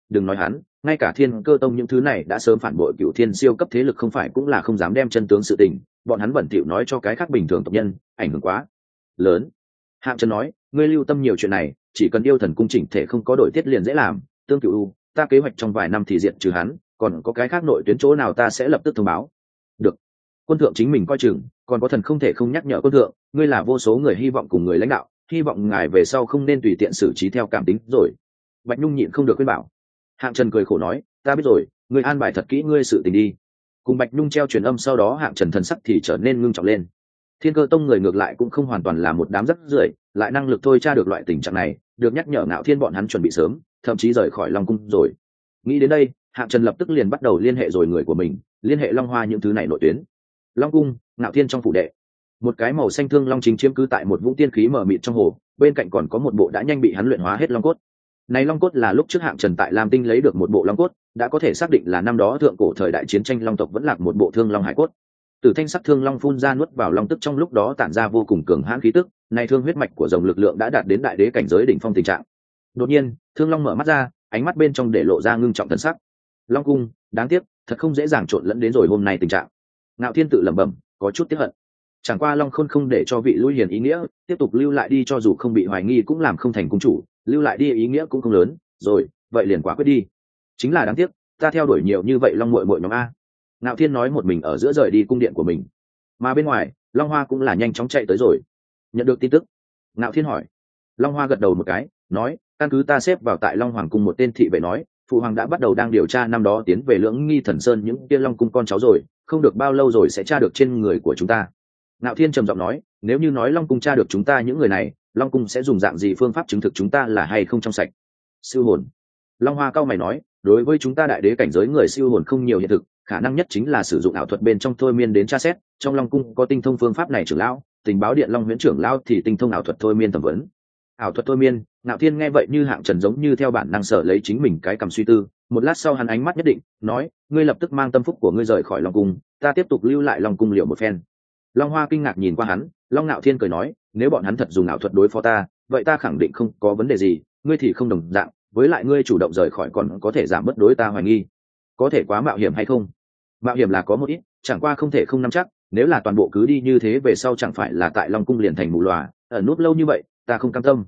đừng nói hắn, ngay cả Thiên Cơ Tông những thứ này đã sớm phản bội Cửu Thiên siêu cấp thế lực không phải cũng là không dám đem chân tướng sự tình, bọn hắn bẩn thỉu nói cho cái khác bình thường tộc nhân, ảnh hưởng quá lớn. Hạng Trần nói, ngươi lưu tâm nhiều chuyện này, chỉ cần yêu thần cung chỉnh thể không có đổi tiết liền dễ làm. Tương Cửu U, ta kế hoạch trong vài năm thì diệt trừ hắn, còn có cái khác nội tuyến chỗ nào ta sẽ lập tức thông báo. Được. Quân thượng chính mình coi chừng, còn có thần không thể không nhắc nhở quân thượng, ngươi là vô số người hy vọng cùng người lãnh đạo, hy vọng ngài về sau không nên tùy tiện xử trí theo cảm tính rồi. Bạch Nhung nhịn không được khuyên bảo. Hạng Trần cười khổ nói, ta biết rồi, ngươi an bài thật kỹ ngươi sự tình đi. Cùng Bạch Nhung treo truyền âm sau đó Hạng Trần thần sắc thì trở nên ngưng trọng lên. Thiên Cơ Tông người ngược lại cũng không hoàn toàn là một đám rắc rưởi, lại năng lực thôi tra được loại tình trạng này, được nhắc nhở Ngạo Thiên bọn hắn chuẩn bị sớm, thậm chí rời khỏi Long Cung rồi. Nghĩ đến đây, Hạng Trần lập tức liền bắt đầu liên hệ rồi người của mình, liên hệ Long Hoa những thứ này nội tuyến. Long Cung, Ngạo Thiên trong phủ đệ, một cái màu xanh thương long chính chiếm cứ tại một vũng tiên khí mờ mịt trong hồ, bên cạnh còn có một bộ đã nhanh bị hắn luyện hóa hết long cốt. Này long cốt là lúc trước Hạng Trần tại Lam Tinh lấy được một bộ long cốt, đã có thể xác định là năm đó thượng cổ thời đại chiến tranh long tộc vẫn lạc một bộ thương long hải cốt. Từ thanh sắc thương long phun ra nuốt vào long tức trong lúc đó tản ra vô cùng cường hãn khí tức, này thương huyết mạch của rồng lực lượng đã đạt đến đại đế cảnh giới đỉnh phong tình trạng. Đột nhiên, thương long mở mắt ra, ánh mắt bên trong để lộ ra ngưng trọng thần sắc. Long cung, đáng tiếc, thật không dễ dàng trộn lẫn đến rồi hôm nay tình trạng. Ngạo Thiên tự lẩm bẩm, có chút tiếc hận. Chẳng qua Long Khôn không để cho vị lui hiền ý nghĩa, tiếp tục lưu lại đi cho dù không bị hoài nghi cũng làm không thành cung chủ, lưu lại đi ý nghĩa cũng không lớn, rồi, vậy liền quả quyết đi. Chính là đáng tiếc, ta theo đuổi nhiều như vậy Long muội muội nhóm a. Ngạo Thiên nói một mình ở giữa rời đi cung điện của mình. Mà bên ngoài, Long Hoa cũng là nhanh chóng chạy tới rồi. Nhận được tin tức, Ngạo Thiên hỏi. Long Hoa gật đầu một cái, nói, căn cứ ta xếp vào tại Long Hoàng cung một tên thị vệ nói, phụ hoàng đã bắt đầu đang điều tra năm đó tiến về Lưỡng Nghi Thần Sơn những kia Long cung con cháu rồi, không được bao lâu rồi sẽ tra được trên người của chúng ta. Ngạo Thiên trầm giọng nói, nếu như nói Long cung tra được chúng ta những người này, Long cung sẽ dùng dạng gì phương pháp chứng thực chúng ta là hay không trong sạch? Siêu hồn. Long Hoa cao mày nói, đối với chúng ta đại đế cảnh giới người siêu hồn không nhiều hiện thực, khả năng nhất chính là sử dụng ảo thuật bên trong thôi miên đến tra xét, trong Long cung có tinh thông phương pháp này trưởng lão, tình báo điện Long Huyễn trưởng lão thì tinh thông ảo thuật thôi miên thẩm vấn. Ảo thuật thôi miên. Ngạo Thiên nghe vậy như Hạng Trần giống như theo bản năng sở lấy chính mình cái cầm suy tư, một lát sau hắn ánh mắt nhất định, nói, ngươi lập tức mang tâm phúc của ngươi rời khỏi Long cung, ta tiếp tục lưu lại Long cung liệu một phen. Long Hoa kinh ngạc nhìn qua hắn, Long Ngạo Thiên cười nói, nếu bọn hắn thật dùng ảo thuật đối phó ta, vậy ta khẳng định không có vấn đề gì, ngươi thì không đồng dạng, với lại ngươi chủ động rời khỏi còn có thể giảm bớt đối ta hoài nghi. Có thể quá mạo hiểm hay không? Mạo hiểm là có một ít, chẳng qua không thể không nắm chắc, nếu là toàn bộ cứ đi như thế về sau chẳng phải là tại Long cung liền thành mù lòa, ở nút lâu như vậy, ta không cam tâm.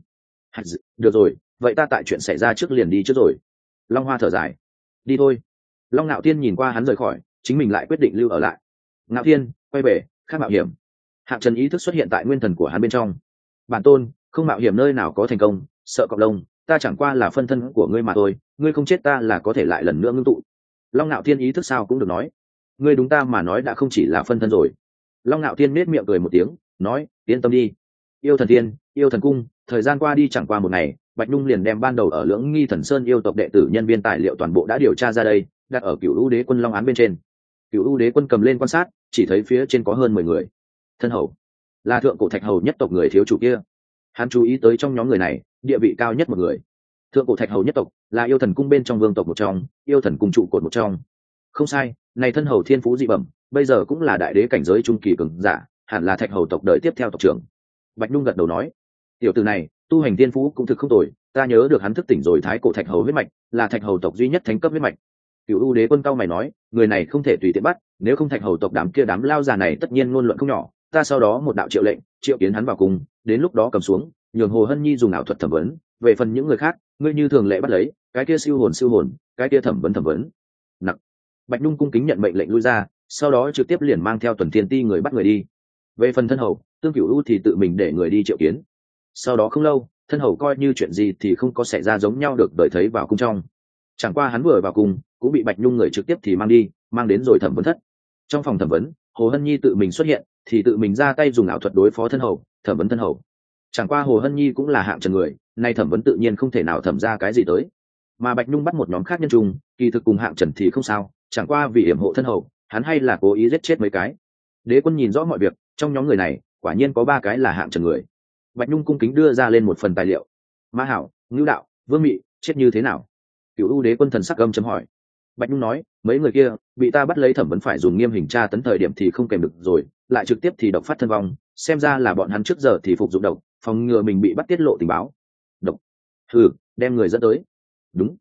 Được rồi, vậy ta tại chuyện xảy ra trước liền đi trước rồi. Long Hoa thở dài, đi thôi. Long Ngạo Thiên nhìn qua hắn rời khỏi, chính mình lại quyết định lưu ở lại. Ngạo Thiên, quay về, khác mạo hiểm. Hạng Trần ý thức xuất hiện tại nguyên thần của hắn bên trong. Bản tôn, không mạo hiểm nơi nào có thành công, sợ cọp lông, ta chẳng qua là phân thân của ngươi mà thôi, ngươi không chết ta là có thể lại lần nữa ngưng tụ. Long Ngạo Thiên ý thức sao cũng được nói, ngươi đúng ta mà nói đã không chỉ là phân thân rồi. Long Ngạo Thiên nết miệng cười một tiếng, nói, yên tâm đi. Yêu thần thiên, yêu thần cung, thời gian qua đi chẳng qua một ngày, Bạch Nhung liền đem ban đầu ở Lưỡng Nghi Thần Sơn yêu tộc đệ tử nhân viên tài liệu toàn bộ đã điều tra ra đây, đặt ở Cửu U Đế quân Long án bên trên. Cửu U Đế quân cầm lên quan sát, chỉ thấy phía trên có hơn 10 người. Thân hầu là thượng cổ thạch hầu nhất tộc người thiếu chủ kia. Hắn chú ý tới trong nhóm người này, địa vị cao nhất một người. Thượng cổ thạch hầu nhất tộc là yêu thần cung bên trong vương tộc một trong, yêu thần cung trụ cột một trong. Không sai, này thân hầu thiên phú dị bẩm, bây giờ cũng là đại đế cảnh giới trung kỳ cường giả, hẳn là thạch hầu tộc đời tiếp theo tộc trưởng. Bạch Nhung gật đầu nói, tiểu tử này tu hành thiên phú cũng thực không tồi, ta nhớ được hắn thức tỉnh rồi thái cổ thạch hầu huyết mạch, là thạch hầu tộc duy nhất thánh cấp huyết mạch. Cửu U Đế quân cao mày nói, người này không thể tùy tiện bắt, nếu không thạch hầu tộc đám kia đám lao già này tất nhiên ngôn luận không nhỏ, ta sau đó một đạo triệu lệnh, triệu kiến hắn vào cùng, đến lúc đó cầm xuống, nhường Hồ Hân Nhi dùng ảo thuật thẩm vấn, về phần những người khác, ngươi như thường lệ bắt lấy, cái kia siêu hồn, cái kia thẩm vấn. Nặc. Bạch Nhung cung kính nhận mệnh lệnh lui ra, sau đó trực tiếp liền mang theo tuần thiên ti người bắt người đi. Về phần thân hầu, Tương Cửu U thì tự mình để người đi triệu kiến. Sau đó không lâu, thân hầu coi như chuyện gì thì không có xảy ra giống nhau được đợi thấy vào cung trong. Chẳng qua hắn vừa vào cung, cũng bị Bạch Nhung người trực tiếp thì mang đến rồi thẩm vấn thất. Trong phòng thẩm vấn, Hồ Hân Nhi tự mình xuất hiện, thì tự mình ra tay dùng ảo thuật đối phó thân hầu, thẩm vấn thân hầu. Chẳng qua Hồ Hân Nhi cũng là Hạng Trần người, nay thẩm vấn tự nhiên không thể nào thẩm ra cái gì tới. Mà Bạch Nhung bắt một nhóm khác nhân trùng, kỳ thực cùng Hạng Trần thì không sao, chẳng qua vì hiểm hộ thân hầu, hắn hay là cố ý giết chết mấy cái. Đế quân nhìn rõ mọi việc, trong nhóm người này, quả nhiên có 3 cái là Hạng Trần người. Bạch Nhung cung kính đưa ra lên một phần tài liệu. Ma Hảo, Ngưu Đạo, Vương Mị, chết như thế nào? Cửu U Đế quân thần sắc gầm chấm hỏi. Bạch Nhung nói, mấy người kia bị ta bắt lấy thẩm vấn phải dùng nghiêm hình tra tấn thời điểm thì không kèm được rồi, lại trực tiếp thì độc phát thân vong, xem ra là bọn hắn trước giờ thì phục dụng độc, phòng ngừa mình bị bắt tiết lộ tình báo. Độc? Đem người dẫn tới. Đúng.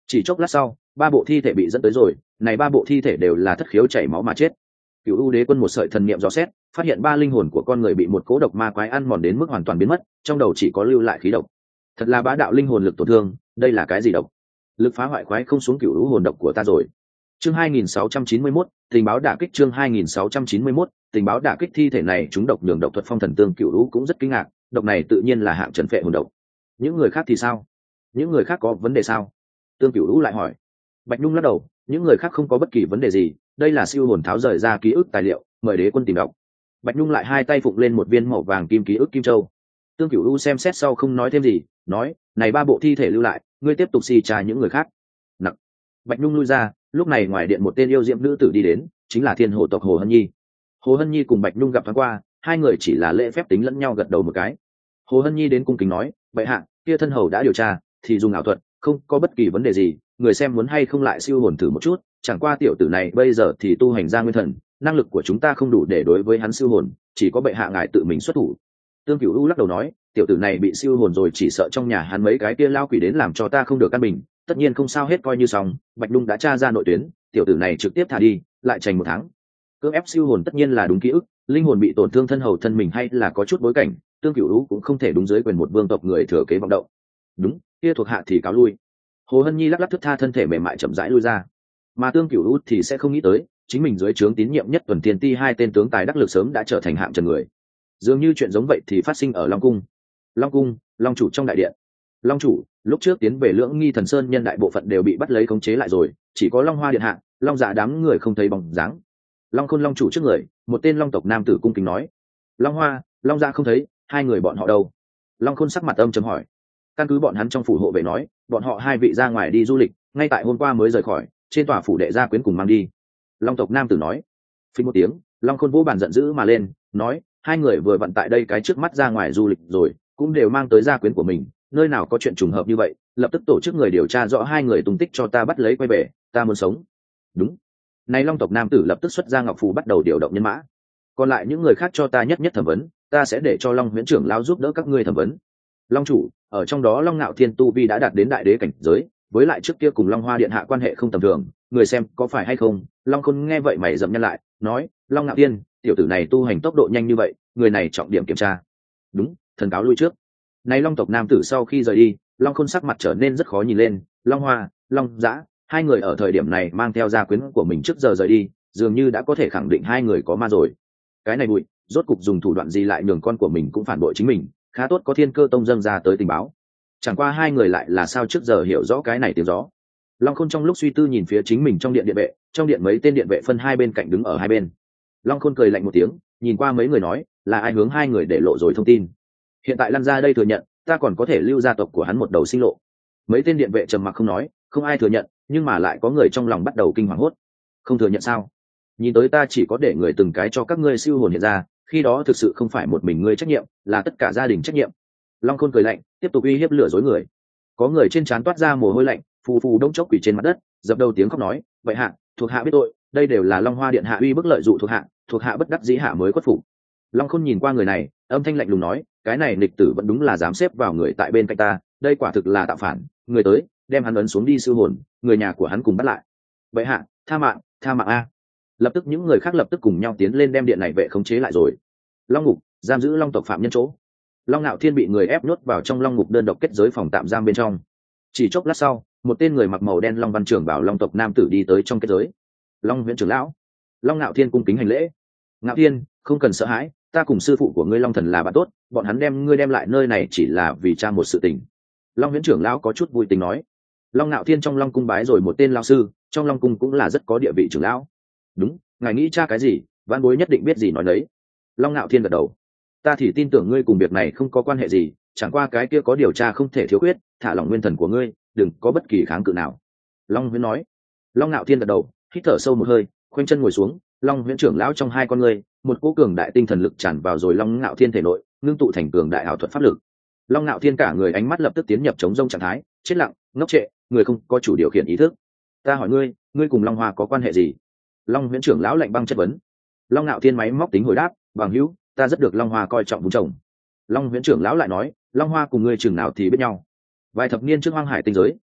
Chỉ chốc lát sau, ba bộ thi thể bị dẫn tới rồi, này ba bộ thi thể đều là thất khiếu chảy máu mà chết. Cựu U Đế Quân một sợi thần niệm dò xét, phát hiện ba linh hồn của con người bị một cỗ độc ma quái ăn mòn đến mức hoàn toàn biến mất, trong đầu chỉ có lưu lại khí độc. Thật là bá đạo linh hồn lực tổn thương, đây là cái gì độc? Lực phá hoại quái không xuống cựu u hồn độc của ta rồi. Chương 2691, tình báo đả kích. Chương 2691, tình báo đả kích. Thi thể này chúng độc nhường độc thuật phong thần tương cựu u cũng rất kinh ngạc, độc này tự nhiên là hạng trần phệ hồn độc. Những người khác thì sao? Những người khác có vấn đề sao? Tương cựu u lại hỏi. Bạch Nhung lắc đầu, những người khác không có bất kỳ vấn đề gì, đây là siêu hồn tháo rời ra ký ức tài liệu, mời Đế Quân tìm đọc. Bạch Nhung lại hai tay phụng lên một viên màu vàng kim ký ức kim châu. Tương cửu u xem xét sau không nói thêm gì, nói, này ba bộ thi thể lưu lại, ngươi tiếp tục xì trà những người khác. Nặng. Bạch Nhung lui ra, lúc này ngoài điện một tên yêu diệm nữ tử đi đến, chính là Thiên Hồ tộc Hồ Hân Nhi. Hồ Hân Nhi cùng Bạch Nhung gặp thoáng qua, hai người chỉ là lễ phép tính lẫn nhau gật đầu một cái. Hồ Hân Nhi đến cung kính nói, bệ hạ, kia thân hầu đã điều tra, thì dùng ảo thuật, không có bất kỳ vấn đề gì, người xem muốn hay không lại siêu hồn thử một chút, chẳng qua tiểu tử này bây giờ thì tu hành ra nguyên thần, năng lực của chúng ta không đủ để đối với hắn siêu hồn, chỉ có bệ hạ ngài tự mình xuất thủ. Tương Cửu U lắc đầu nói, tiểu tử này bị siêu hồn rồi, chỉ sợ trong nhà hắn mấy cái kia lao quỷ đến làm cho ta không được căn bình, tất nhiên không sao hết coi như xong. Bạch Nhung đã tra ra nội tuyến, tiểu tử này trực tiếp thả đi, lại trành 1 tháng. Cưỡng ép siêu hồn tất nhiên là đúng ký ức, linh hồn bị tổn thương thân hầu thân mình hay là có chút bối cảnh, Tương Cửu U cũng không thể đúng dưới quyền một vương tộc người thừa kế vọng động. Đúng, kia thuộc hạ thì cáo lui. Hồ Hân Nhi lắc lắc thướt tha thân thể mềm mại chậm rãi lui ra, mà Tương Cửu U thì sẽ không nghĩ tới, chính mình dưới trướng tín nhiệm nhất Tuần Tiên Ti hai tên tướng tài đắc lực sớm đã trở thành hạng trần người. Dường như chuyện giống vậy thì phát sinh ở Long Cung. Long Cung, Long chủ trong đại điện. Long chủ, lúc trước tiến về Lưỡng Nghi Thần Sơn nhân đại bộ phận đều bị bắt lấy khống chế lại rồi, chỉ có Long Hoa điện hạ, Long Dạ đám người không thấy bóng dáng. Long Khôn Long chủ trước người, một tên Long tộc nam tử cung kính nói. Long Hoa, Long Dạ không thấy, hai người bọn họ đâu? Long Khôn sắc mặt âm trầm hỏi. Căn cứ bọn hắn trong phủ hộ vệ nói, bọn họ hai vị ra ngoài đi du lịch, ngay tại hôm qua mới rời khỏi, trên tòa phủ đệ gia quyến cùng mang đi. Long tộc nam tử nói. Phình một tiếng, Long Khôn vỗ bàn giận dữ mà lên, nói, hai người vừa vặn tại đây cái trước mắt ra ngoài du lịch rồi, cũng đều mang tới gia quyến của mình, nơi nào có chuyện trùng hợp như vậy, lập tức tổ chức người điều tra rõ hai người tung tích cho ta bắt lấy quay về, ta muốn sống. Đúng. Này Long tộc nam tử lập tức xuất ra ngọc phù bắt đầu điều động nhân mã. Còn lại những người khác cho ta nhất nhất thẩm vấn, ta sẽ để cho Long huyễn trưởng lao giúp đỡ các ngươi thẩm vấn. Long chủ, ở trong đó Long Nạo Thiên tu vi đã đạt đến đại đế cảnh giới, với lại trước kia cùng Long Hoa điện hạ quan hệ không tầm thường, người xem có phải hay không? Long Khôn nghe vậy mày dậm nhăn lại, nói, Long Nạo Thiên, tiểu tử này tu hành tốc độ nhanh như vậy, người này trọng điểm kiểm tra. Đúng, thần cáo lui trước. Này Long tộc nam tử sau khi rời đi, Long Khôn sắc mặt trở nên rất khó nhìn lên. Long Hoa, Long Dã, hai người ở thời điểm này mang theo gia quyến của mình trước giờ rời đi, dường như đã có thể khẳng định hai người có ma rồi. Cái này bụi, rốt cục dùng thủ đoạn gì lại nhường con của mình cũng phản bội chính mình, khá tốt có Thiên Cơ Tông dâng ra tới tình báo. Chẳng qua hai người lại là sao trước giờ hiểu rõ cái này tiếng gió. Long Khôn trong lúc suy tư nhìn phía chính mình trong điện vệ, trong điện mấy tên điện vệ phân hai bên cạnh đứng ở hai bên. Long Khôn cười lạnh một tiếng, nhìn qua mấy người nói, là ai hướng hai người để lộ rồi thông tin. Hiện tại lăn ra đây thừa nhận, ta còn có thể lưu gia tộc của hắn một đầu sinh lộ. Mấy tên điện vệ trầm mặc không nói, không ai thừa nhận, nhưng mà lại có người trong lòng bắt đầu kinh hoàng hốt. Không thừa nhận sao? Nhìn tới ta chỉ có để người từng cái cho các ngươi siêu hồn hiện ra, khi đó thực sự không phải một mình ngươi trách nhiệm, là tất cả gia đình trách nhiệm. Long Khôn cười lạnh, tiếp tục uy hiếp lừa dối người. Có người trên trán toát ra mồ hôi lạnh, phù phù đông chốc quỳ trên mặt đất, dập đầu tiếng khóc nói, vậy hạ, thuộc hạ biết tội, đây đều là Long Hoa điện hạ uy bức lợi dụ thuộc hạ bất đắc dĩ hạ mới khuất phục. Long Khôn nhìn qua người này, âm thanh lạnh lùng nói, cái này nghịch tử vẫn đúng là dám xếp vào người tại bên cạnh ta, đây quả thực là tạo phản, người tới, đem hắn ấn xuống đi siêu hồn, người nhà của hắn cùng bắt lại. Vậy hạ, tha mạng a. Lập tức những người khác lập tức cùng nhau tiến lên đem điện này vệ khống chế lại rồi. Long ngục, giam giữ Long tộc phạm nhân chỗ. Long Nạo Thiên bị người ép nhốt vào trong Long ngục đơn độc kết giới phòng tạm giam bên trong. Chỉ chốc lát sau, một tên người mặc màu đen Long văn trưởng bảo Long tộc nam tử đi tới trong kết giới. Long huyễn trưởng lão. Long Nạo Thiên cung kính hành lễ. Nạo Thiên, không cần sợ hãi, ta cùng sư phụ của ngươi Long thần là bạn tốt, bọn hắn đem ngươi đem lại nơi này chỉ là vì cha một sự tình. Long huyễn trưởng lão có chút vui tính nói. Long Nạo Thiên trong Long cung bái rồi một tên lão sư, trong Long cung cũng là rất có địa vị trưởng lão. Đúng, ngài nghĩ cha cái gì, văn bối nhất định biết gì nói đấy. Long Nạo Thiên gật đầu. Ta thì tin tưởng ngươi cùng việc này không có quan hệ gì, chẳng qua cái kia có điều tra không thể thiếu khuyết, thả lỏng nguyên thần của ngươi, đừng có bất kỳ kháng cự nào. Long huyễn nói. Long Nạo Thiên gật đầu, hít thở sâu một hơi, khoanh chân ngồi xuống. Long huyễn trưởng lão trong hai con ngươi, một cỗ cường đại tinh thần lực tràn vào rồi Long Nạo Thiên thể nội, ngưng tụ thành cường đại ảo thuật pháp lực. Long Nạo Thiên cả người ánh mắt lập tức tiến nhập chống rông trạng thái, chết lặng, ngốc trệ, người không có chủ điều khiển ý thức. Ta hỏi ngươi, ngươi cùng Long Hoa có quan hệ gì? Long huyễn trưởng lão lạnh băng chất vấn. Long Nạo Thiên máy móc tính hồi đáp, bằng hữu, ta rất được Long Hoa coi trọng vun trồng. Long huyễn trưởng lão lại nói, Long Hoa cùng ngươi chừng nào thì biết nhau. Vài thập niên trước Hoang Hải tinh giới,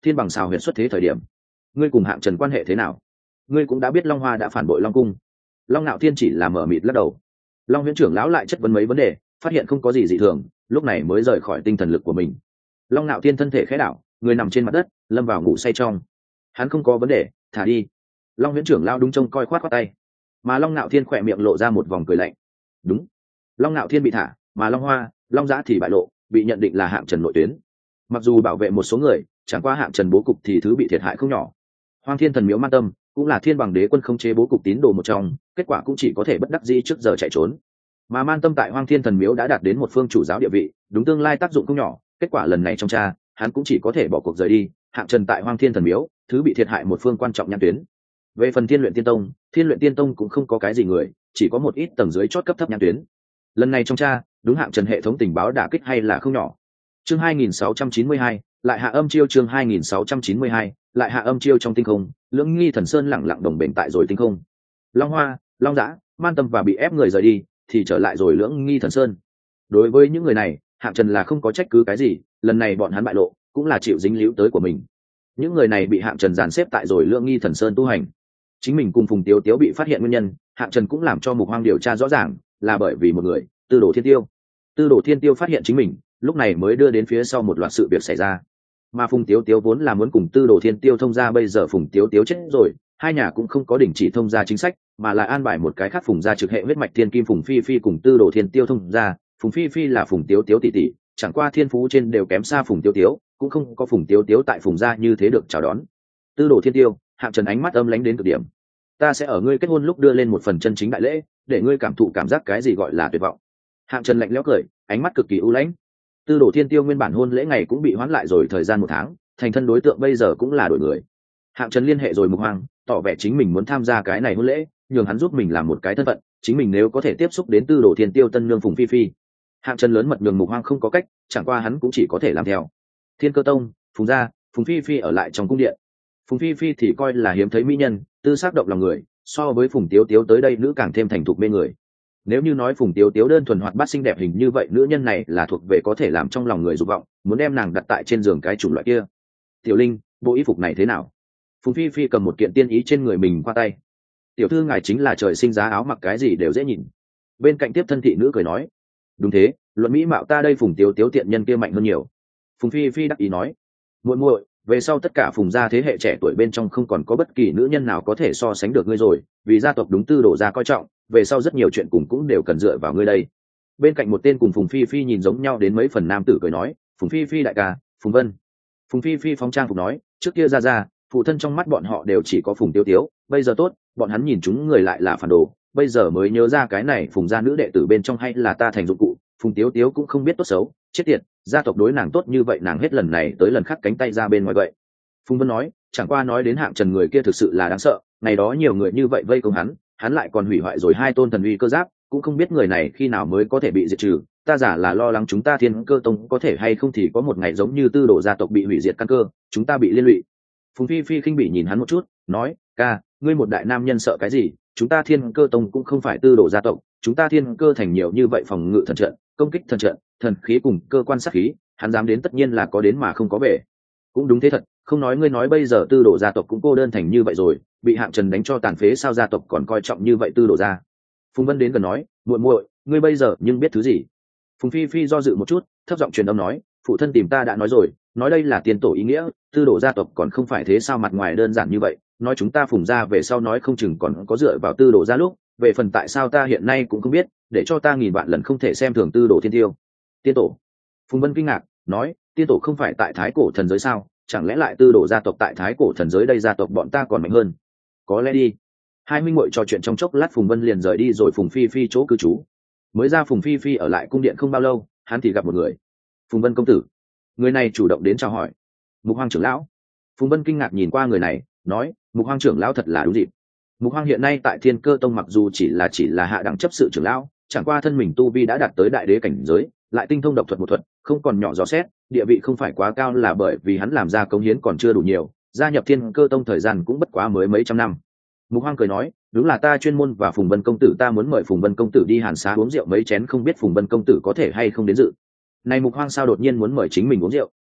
thiên bằng xào huyện xuất thế thời điểm ngươi cùng hạng trần quan hệ thế nào? Ngươi cũng đã biết Long Hoa đã phản bội Long Cung. Long Nạo Thiên chỉ là mở mịt lắc đầu. Long Huyễn trưởng lão lại chất vấn mấy vấn đề, phát hiện không có gì dị thường, lúc này mới rời khỏi tinh thần lực của mình. Long Nạo Thiên thân thể khẽ đảo, người nằm trên mặt đất, lâm vào ngủ say trong. Hắn không có vấn đề, thả đi. Long Huyễn trưởng lão đúng trông coi khoát khoát tay, mà Long Nạo Thiên khỏe miệng lộ ra một vòng cười lạnh. Đúng, Long Nạo Thiên bị thả, mà Long Hoa, Long Giã thì bại lộ, bị nhận định là hạng trần nội tuyến. Mặc dù bảo vệ một số người, chẳng qua hạng trần bố cục thì thứ bị thiệt hại không nhỏ. Hoang Thiên Thần Miếu Man Tâm cũng là thiên bằng đế quân không chế bố cục tín đồ một trong, kết quả cũng chỉ có thể bất đắc dĩ trước giờ chạy trốn. Mà Man Tâm tại Hoang Thiên Thần Miếu đã đạt đến một phương chủ giáo địa vị, đúng tương lai tác dụng không nhỏ, kết quả lần này trong cha, hắn cũng chỉ có thể bỏ cuộc rời đi. Hạng trần tại Hoang Thiên Thần Miếu, thứ bị thiệt hại một phương quan trọng nhãn tuyến. Về phần Thiên Luyện Tiên Tông cũng không có cái gì người, chỉ có một ít tầng dưới chót cấp thấp nhãn tuyến. Lần này trong cha, đúng hạng trần hệ thống tình báo đả kích hay là không nhỏ. Chương 2692, lại hạ âm chiêu. Chương 2692, lại hạ âm chiêu. Trong tinh không, Lưỡng Nghi Thần Sơn lẳng lặng đồng bền tại rồi tinh không. Long Hoa, Long Giã, Man Tâm và bị ép người rời đi, thì trở lại rồi Lưỡng Nghi Thần Sơn. Đối với những người này, hạng trần là không có trách cứ cái gì, lần này bọn hắn bại lộ, cũng là chịu dính líu tới của mình. Những người này bị hạng trần dàn xếp tại rồi Lưỡng Nghi Thần Sơn tu hành. Chính mình cùng Phùng Tiếu Tiếu bị phát hiện nguyên nhân, hạng trần cũng làm cho Mục Hoang điều tra rõ ràng, là bởi vì một người, Tư Đồ Thiên Tiêu. Tư Đồ Thiên Tiêu phát hiện chính mình, lúc này mới đưa đến phía sau một loạt sự việc xảy ra. Mà Phùng Tiếu Tiếu vốn là muốn cùng Tư Đồ Thiên Tiêu thông gia, bây giờ Phùng Tiếu Tiếu chết rồi, hai nhà cũng không có đình chỉ thông gia chính sách, mà là an bài một cái khác Phùng gia trực hệ huyết mạch thiên kim Phùng Phi Phi cùng Tư Đồ Thiên Tiêu thông gia. Phùng Phi Phi là Phùng Tiếu Tiếu tỷ tỷ, chẳng qua thiên phú trên đều kém xa Phùng Tiếu Tiếu, cũng không có Phùng Tiếu Tiếu tại Phùng gia như thế được chào đón. Tư Đồ Thiên Tiêu, hạng trần ánh mắt âm lãnh đến cực điểm. Ta sẽ ở ngươi kết hôn lúc đưa lên một phần chân chính đại lễ, để ngươi cảm thụ cảm giác cái gì gọi là tuyệt vọng. Hạng trần lạnh lẽo cười, ánh mắt cực kỳ u lãnh. Tư Đồ Thiên Tiêu nguyên bản hôn lễ ngày cũng bị hoãn lại rồi thời gian 1 tháng, thành thân đối tượng bây giờ cũng là đổi người. Hạng trần liên hệ rồi Mục Hoang, tỏ vẻ chính mình muốn tham gia cái này hôn lễ, nhường hắn giúp mình làm một cái thân phận, chính mình nếu có thể tiếp xúc đến Tư Đồ Thiên Tiêu tân nương Phùng Phi Phi. Hạng trần lớn mật nhường Mục Hoang không có cách, chẳng qua hắn cũng chỉ có thể làm theo. Thiên Cơ Tông, Phùng gia, Phùng Phi Phi ở lại trong cung điện. Phùng Phi Phi thì coi là hiếm thấy mỹ nhân, tư sắc động lòng người, so với Phùng Tiếu Tiếu tới đây nữ càng thêm thành thục mê người. Nếu như nói Phùng Tiếu Tiếu đơn thuần hoạt bát xinh đẹp hình như vậy, nữ nhân này là thuộc về có thể làm trong lòng người dục vọng, muốn đem nàng đặt tại trên giường cái chủng loại kia. Tiểu Linh, bộ y phục này thế nào? Phùng Phi Phi cầm một kiện tiên ý trên người mình qua tay. Tiểu thư ngài chính là trời sinh giá áo mặc cái gì đều dễ nhìn. Bên cạnh tiếp thân thị nữ cười nói. Đúng thế, luận mỹ mạo ta đây Phùng Tiếu Tiếu tiện nhân kia mạnh hơn nhiều. Phùng Phi Phi đắc ý nói. Muội muội, về sau tất cả Phùng gia thế hệ trẻ tuổi bên trong không còn có bất kỳ nữ nhân nào có thể so sánh được ngươi rồi, vì gia tộc đúng Tư Đồ gia coi trọng, về sau rất nhiều chuyện cùng cũng đều cần dựa vào ngươi đây. Bên cạnh một tên cùng Phùng Phi Phi nhìn giống nhau đến mấy phần nam tử cười nói. Phùng Phi Phi đại ca, Phùng Vân. Phùng Phi Phi phóng trang phục nói, trước kia ra phụ thân trong mắt bọn họ đều chỉ có Phùng Tiếu Tiếu, bây giờ tốt, bọn hắn nhìn chúng người lại là phản đồ, bây giờ mới nhớ ra cái này Phùng gia nữ đệ tử bên trong hay là ta thành dụng cụ. Phùng Tiếu Tiếu cũng không biết tốt xấu, chết tiệt, gia tộc đối nàng tốt như vậy, nàng hết lần này tới lần khác cánh tay ra bên ngoài vậy. Phùng Vân nói, chẳng qua nói đến hạng trần người kia thực sự là đáng sợ, ngày đó nhiều người như vậy vây công hắn lại còn hủy hoại rồi 2 tôn thần uy cơ giáp, cũng không biết người này khi nào mới có thể bị diệt trừ. Ta giả là lo lắng chúng ta Thiên Cơ Tông có thể hay không thì có một ngày giống như Tư Đồ gia tộc bị hủy diệt căn cơ, chúng ta bị liên lụy. Phùng Phi Phi khinh bỉ nhìn hắn một chút, nói, ca, ngươi một đại nam nhân sợ cái gì, chúng ta Thiên Cơ Tông cũng không phải Tư Đồ gia tộc, chúng ta Thiên Cơ thành nhiều như vậy phòng ngự thần trận, công kích thần trận, thần khí cùng cơ quan sát khí, hắn dám đến tất nhiên là có đến mà không có về. Cũng đúng thế thật, không nói ngươi nói bây giờ Tư Đồ gia tộc cũng cô đơn thành như vậy rồi, bị hạng trần đánh cho tàn phế, sao gia tộc còn coi trọng như vậy Tư Đồ gia. Phùng Vân đến gần nói, muội muội, ngươi bây giờ nhưng biết thứ gì? Phùng Phi Phi do dự một chút, thấp giọng truyền âm nói, phụ thân tìm ta đã nói rồi, nói đây là tiền tổ ý nghĩa, Tư Đồ gia tộc còn không phải thế sao mặt ngoài đơn giản như vậy, nói chúng ta Phùng gia về sau nói không chừng còn có dựa vào Tư Đồ gia lúc, về phần tại sao ta hiện nay cũng không biết, để cho ta nghìn vạn lần không thể xem thường Tư Đồ Thiên Tiêu. Tiên tổ? Phùng Vân kinh ngạc, nói, tiên tổ không phải tại Thái Cổ thần giới sao, chẳng lẽ lại Tư Đồ gia tộc tại Thái Cổ thần giới, đây gia tộc bọn ta còn mạnh hơn? Có lẽ đi. Hai huynh muội trò chuyện trong chốc lát, Phùng Vân liền rời đi rồi Phùng Phi Phi chỗ cư trú. Mới ra Phùng Phi Phi ở lại cung điện không bao lâu, hắn thì gặp một người. Phùng Vân công tử. Người này chủ động đến chào hỏi. Mục Hoang trưởng lão. Phùng Vân kinh ngạc nhìn qua người này, nói, Mục Hoang trưởng lão thật là đúng dịp. Mục Hoang hiện nay tại Thiên Cơ Tông mặc dù chỉ là hạ đẳng chấp sự trưởng lão, chẳng qua thân mình tu vi đã đạt tới đại đế cảnh giới, lại tinh thông độc thuật một thuật, không còn nhỏ dò xét, địa vị không phải quá cao là bởi vì hắn làm ra cống hiến còn chưa đủ nhiều, gia nhập Thiên Cơ Tông thời gian cũng bất quá mới mấy trăm năm. Mục Hoang cười nói, đúng là ta chuyên môn và Phùng Vân công tử, ta muốn mời Phùng Vân công tử đi Hàn Xá uống rượu mấy chén, không biết Phùng Vân công tử có thể hay không đến dự. Này Mục Hoang sao đột nhiên muốn mời chính mình uống rượu?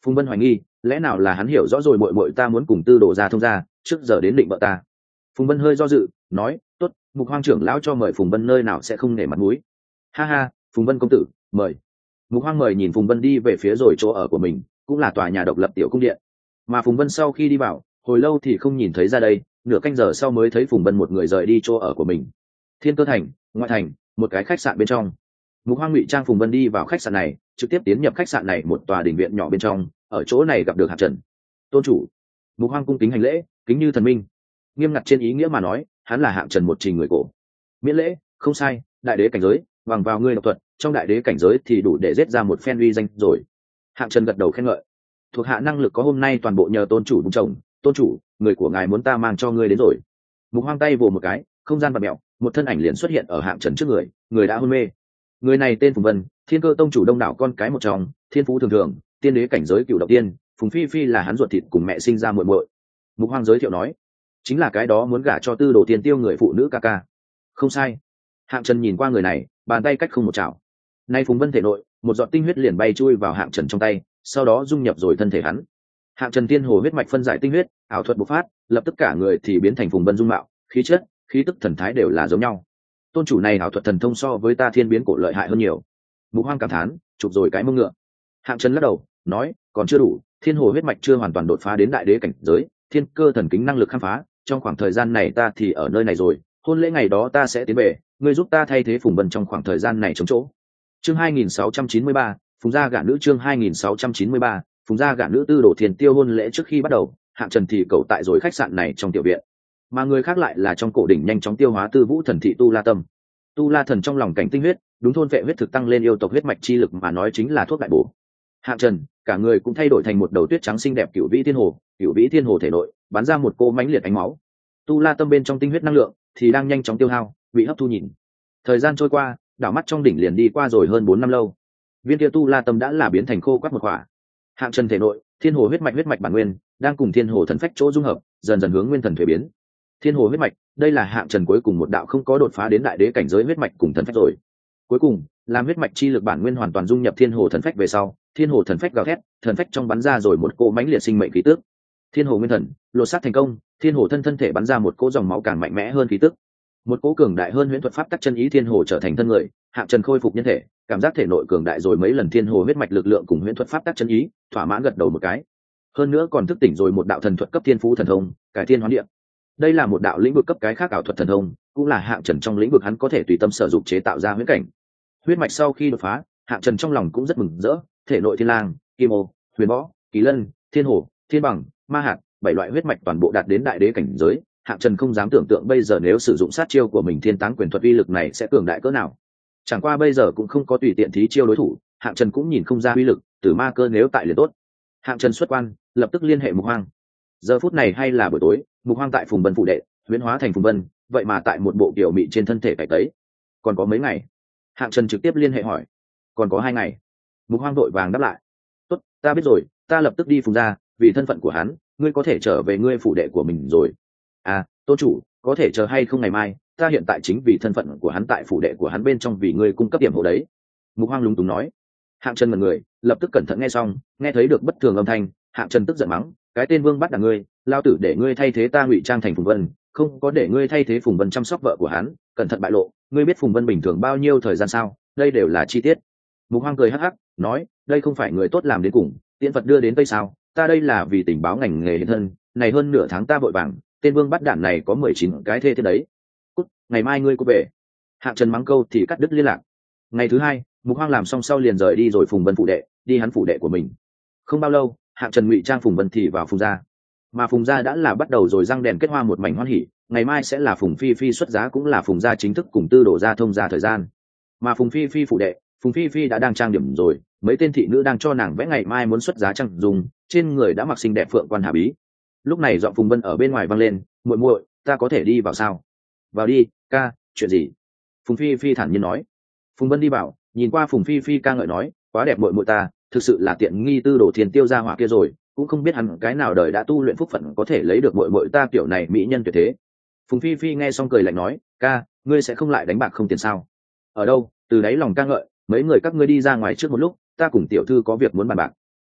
Phùng Vân hoài nghi, lẽ nào là hắn hiểu rõ rồi muội muội ta muốn cùng Tư Đồ ra thông gia, trước giờ đến định vợ ta. Phùng Vân hơi do dự, nói, tốt, Mục Hoang trưởng lão cho mời Phùng Vân nơi nào sẽ không nể mặt mũi. Ha ha, Phùng Vân công tử, mời. Mục Hoang mời nhìn Phùng Vân đi về phía rồi chỗ ở của mình, cũng là tòa nhà độc lập tiểu cung điện. Mà Phùng Vân sau khi đi vào, hồi lâu thì không nhìn thấy ra đây, nửa canh giờ sau mới thấy Phùng Vân một người rời đi chỗ ở của mình. Thiên Cơ thành, ngoại thành, một cái khách sạn bên trong. Mục Hoang ngụy trang Phùng Vân đi vào khách sạn này, trực tiếp tiến nhập khách sạn này một tòa đình viện nhỏ bên trong, ở chỗ này gặp được Hạng Trần. Tôn chủ. Mục Hoang cung kính hành lễ, kính như thần minh. Nghiêm ngặt trên ý nghĩa mà nói, hắn là Hạng Trần một trình người cổ. Miễn lễ, không sai, đại đế cảnh giới, bằng vào ngươi độc thuật, trong đại đế cảnh giới thì đủ để giết ra một phen uy danh rồi. Hạng Trần gật đầu khen ngợi. Thuộc hạ năng lực có hôm nay toàn bộ nhờ tôn chủ vung chồng. Tôn chủ, người của ngài muốn ta mang cho ngươi đến rồi. Mục Hoang tay vồ một cái, không gian bạt mẹo, một thân ảnh liền xuất hiện ở Hạng Trần trước người, người đã hôn mê. Người này tên Phùng Vân, Thiên Cơ tông chủ đông đảo con cái một trong, thiên phú thường thường, tiên đế cảnh giới cựu độc tiên. Phùng Phi Phi là hắn ruột thịt cùng mẹ sinh ra muội muội. Mục Hoang giới thiệu nói, chính là cái đó muốn gả cho Tư Đồ Tiền Tiêu người phụ nữ ca ca. Không sai. Hạng Trần nhìn qua người này, bàn tay cách không một chảo. Nay Phùng Vân thể nội, một giọt tinh huyết liền bay chui vào Hạng Trần trong tay, sau đó dung nhập rồi thân thể hắn. Hạng Trần tiên hồ huyết mạch phân giải tinh huyết, ảo thuật bộc phát, lập tức cả người thì biến thành Phùng Vân dung mạo, khí chất, khí tức thần thái đều là giống nhau. Tôn chủ này ảo thuật thần thông so với ta thiên biến cổ lợi hại hơn nhiều. Mục Hoang cảm thán, chụp rồi cái mông ngựa. Hạng Trần lắc đầu, nói, còn chưa đủ, thiên hồ huyết mạch chưa hoàn toàn đột phá đến đại đế cảnh giới, thiên cơ thần kính năng lực khám phá, trong khoảng thời gian này ta thì ở nơi này rồi, hôn lễ ngày đó ta sẽ tiến về, ngươi giúp ta thay thế Phùng Vân trong khoảng thời gian này chống chỗ. Chương 2693, Phùng gia gả nữ. Chương 2693, Phùng gia gả nữ. Tư Đồ Thiên Tiêu hôn lễ trước khi bắt đầu, Hạng Trần thì cầu tại rồi khách sạn này trong tiểu viện, mà người khác lại là trong cổ đỉnh nhanh chóng tiêu hóa Tư Vũ thần thị Tu La Tâm. Tu La thần trong lòng cảnh tinh huyết, đúng thôn vệ huyết thực tăng lên yêu tộc huyết mạch chi lực mà nói chính là thuốc đại bổ. Hạng Trần, cả người cũng thay đổi thành một đầu tuyết trắng xinh đẹp cửu vĩ thiên hồ, cửu vĩ thiên hồ thể nội bắn ra một cô mãnh liệt ánh máu. Tu La Tâm bên trong tinh huyết năng lượng thì đang nhanh chóng tiêu hao, bị hấp thu nhìn. Thời gian trôi qua, đảo mắt trong đỉnh liền đi qua rồi hơn 4 năm lâu. Viên kia Tu La Tâm đã là biến thành khô quắt một quả. Hạng Trần thể nội, thiên hồ huyết mạch bản nguyên đang cùng thiên hồ thần phách chỗ dung hợp, dần dần hướng nguyên thần thuế biến. Thiên hồ huyết mạch, đây là Hạng Trần cuối cùng một đạo không có đột phá đến đại đế cảnh giới huyết mạch cùng thần phách rồi. Cuối cùng, làm huyết mạch chi lực bản nguyên hoàn toàn dung nhập thiên hồ thần phách về sau, thiên hồ thần phách gào thét, thần phách trong bắn ra rồi một cỗ mãnh liệt sinh mệnh khí tức. Thiên hồ nguyên thần, lột xác thành công, thiên hồ thân thể bắn ra một cỗ dòng máu càng mạnh mẽ hơn khí tức. Một cỗ cường đại hơn huyễn thuật pháp tắc chân ý thiên hồ trở thành thân người, Hạng Trần khôi phục nhân thể, cảm giác thể nội cường đại rồi mấy lần thiên hồ huyết mạch lực lượng cùng huyễn thuật pháp tắc chân ý, thỏa mãn gật đầu một cái. Hơn nữa còn thức tỉnh rồi một đạo thần thuật cấp thiên phú thần thông, cải thiên hoán địa. Đây là một đạo lĩnh vực cấp cái khác ảo thuật thần thông, cũng là Hạng Trần trong lĩnh vực hắn có thể tùy tâm sở dụng chế tạo ra huyễn cảnh. Huyết mạch sau khi đột phá, Hạng Trần trong lòng cũng rất mừng rỡ, thể nội thiên lang, kim ô, huyền võ, kỳ lân, thiên hồ, thiên bằng, ma hạt, 7 loại huyết mạch toàn bộ đạt đến đại đế cảnh giới. Hạng Trần không dám tưởng tượng bây giờ nếu sử dụng sát chiêu của mình thiên táng quyền thuật uy lực này sẽ cường đại cỡ nào. Chẳng qua bây giờ cũng không có tùy tiện thí chiêu đối thủ, Hạng Trần cũng nhìn không ra uy lực, tử ma cơ nếu tại liền tốt. Hạng Trần xuất quan, lập tức liên hệ Mục Hoang. Giờ phút này hay là buổi tối, Mục Hoang tại Phùng Vân phụ đệ, huyễn hóa thành Phùng Vân, vậy mà tại một bộ kiểu mị trên thân thể cải tấy. Còn có mấy ngày? Hạng Trần trực tiếp liên hệ hỏi. Còn có 2 ngày. Mục Hoang vội vàng đáp lại. Tốt, ta biết rồi, ta lập tức đi Phùng gia, vì thân phận của hắn, ngươi có thể trở về ngươi phụ đệ của mình rồi. À, tôn chủ, có thể chờ hay không ngày mai, ta hiện tại chính vì thân phận của hắn tại phụ đệ của hắn bên trong vì ngươi cung cấp điểm hộ đấy. Mục Hoang lúng túng nói. Hạng Trần mật người, lập tức cẩn thận nghe xong, nghe thấy được bất thường âm thanh, Hạng Trần tức giận mắng, cái tên Vương bắt đằng ngươi, lao tử để ngươi thay thế ta ngụy trang thành Phùng Vân, không có để ngươi thay thế Phùng Vân chăm sóc vợ của hắn, cẩn thận bại lộ, ngươi biết Phùng Vân bình thường bao nhiêu thời gian sao? Đây đều là chi tiết. Mục Hoang cười hắc hắc, nói, đây không phải người tốt làm đến cùng, tiễn vật đưa đến Tây sao? Ta đây là vì tình báo ngành nghề hiện thân, này hơn nửa tháng ta vội vàng, tên Vương bắt đản này có 19 cái thê thế đấy. Cút, ngày mai ngươi có về. Hạng Trần mắng câu thì cắt đứt liên lạc. Ngày thứ 2, Mục Hoang làm xong sau liền rời đi rồi Phùng Vân phụ đệ, đi hắn phụ đệ của mình. Không bao lâu, Hạng Trần ngụy trang Phùng Vân thì vào Phùng gia. Mà Phùng gia đã là bắt đầu rồi răng đèn kết hoa một mảnh hoan hỉ, ngày mai sẽ là Phùng Phi Phi xuất giá cũng là Phùng gia chính thức cùng Tư Đồ gia thông gia thời gian. Mà Phùng Phi Phi phụ đệ, Phùng Phi Phi đã đang trang điểm rồi, mấy tên thị nữ đang cho nàng vẽ ngày mai muốn xuất giá trang dùng, trên người đã mặc xinh đẹp phượng quan hà bí. Lúc này giọng Phùng Vân ở bên ngoài vang lên, muội muội, ta có thể đi vào sao? Vào đi, ca, chuyện gì? Phùng Phi Phi thản nhiên nói. Phùng Vân đi vào, nhìn qua Phùng Phi Phi ca ngợi nói, quá đẹp muội muội ta, thực sự là tiện nghi Tư Đồ Thiên Tiêu gia hỏa kia rồi, cũng không biết hắn cái nào đời đã tu luyện phúc phận có thể lấy được muội muội ta kiểu này mỹ nhân tuyệt thế. Phùng Phi Phi nghe xong cười lạnh nói, ca, ngươi sẽ không lại đánh bạc không tiền sao? Ở đâu? Từ đáy lòng ca ngợi, mấy người các ngươi đi ra ngoài trước một lúc, ta cùng tiểu thư có việc muốn bàn bạc.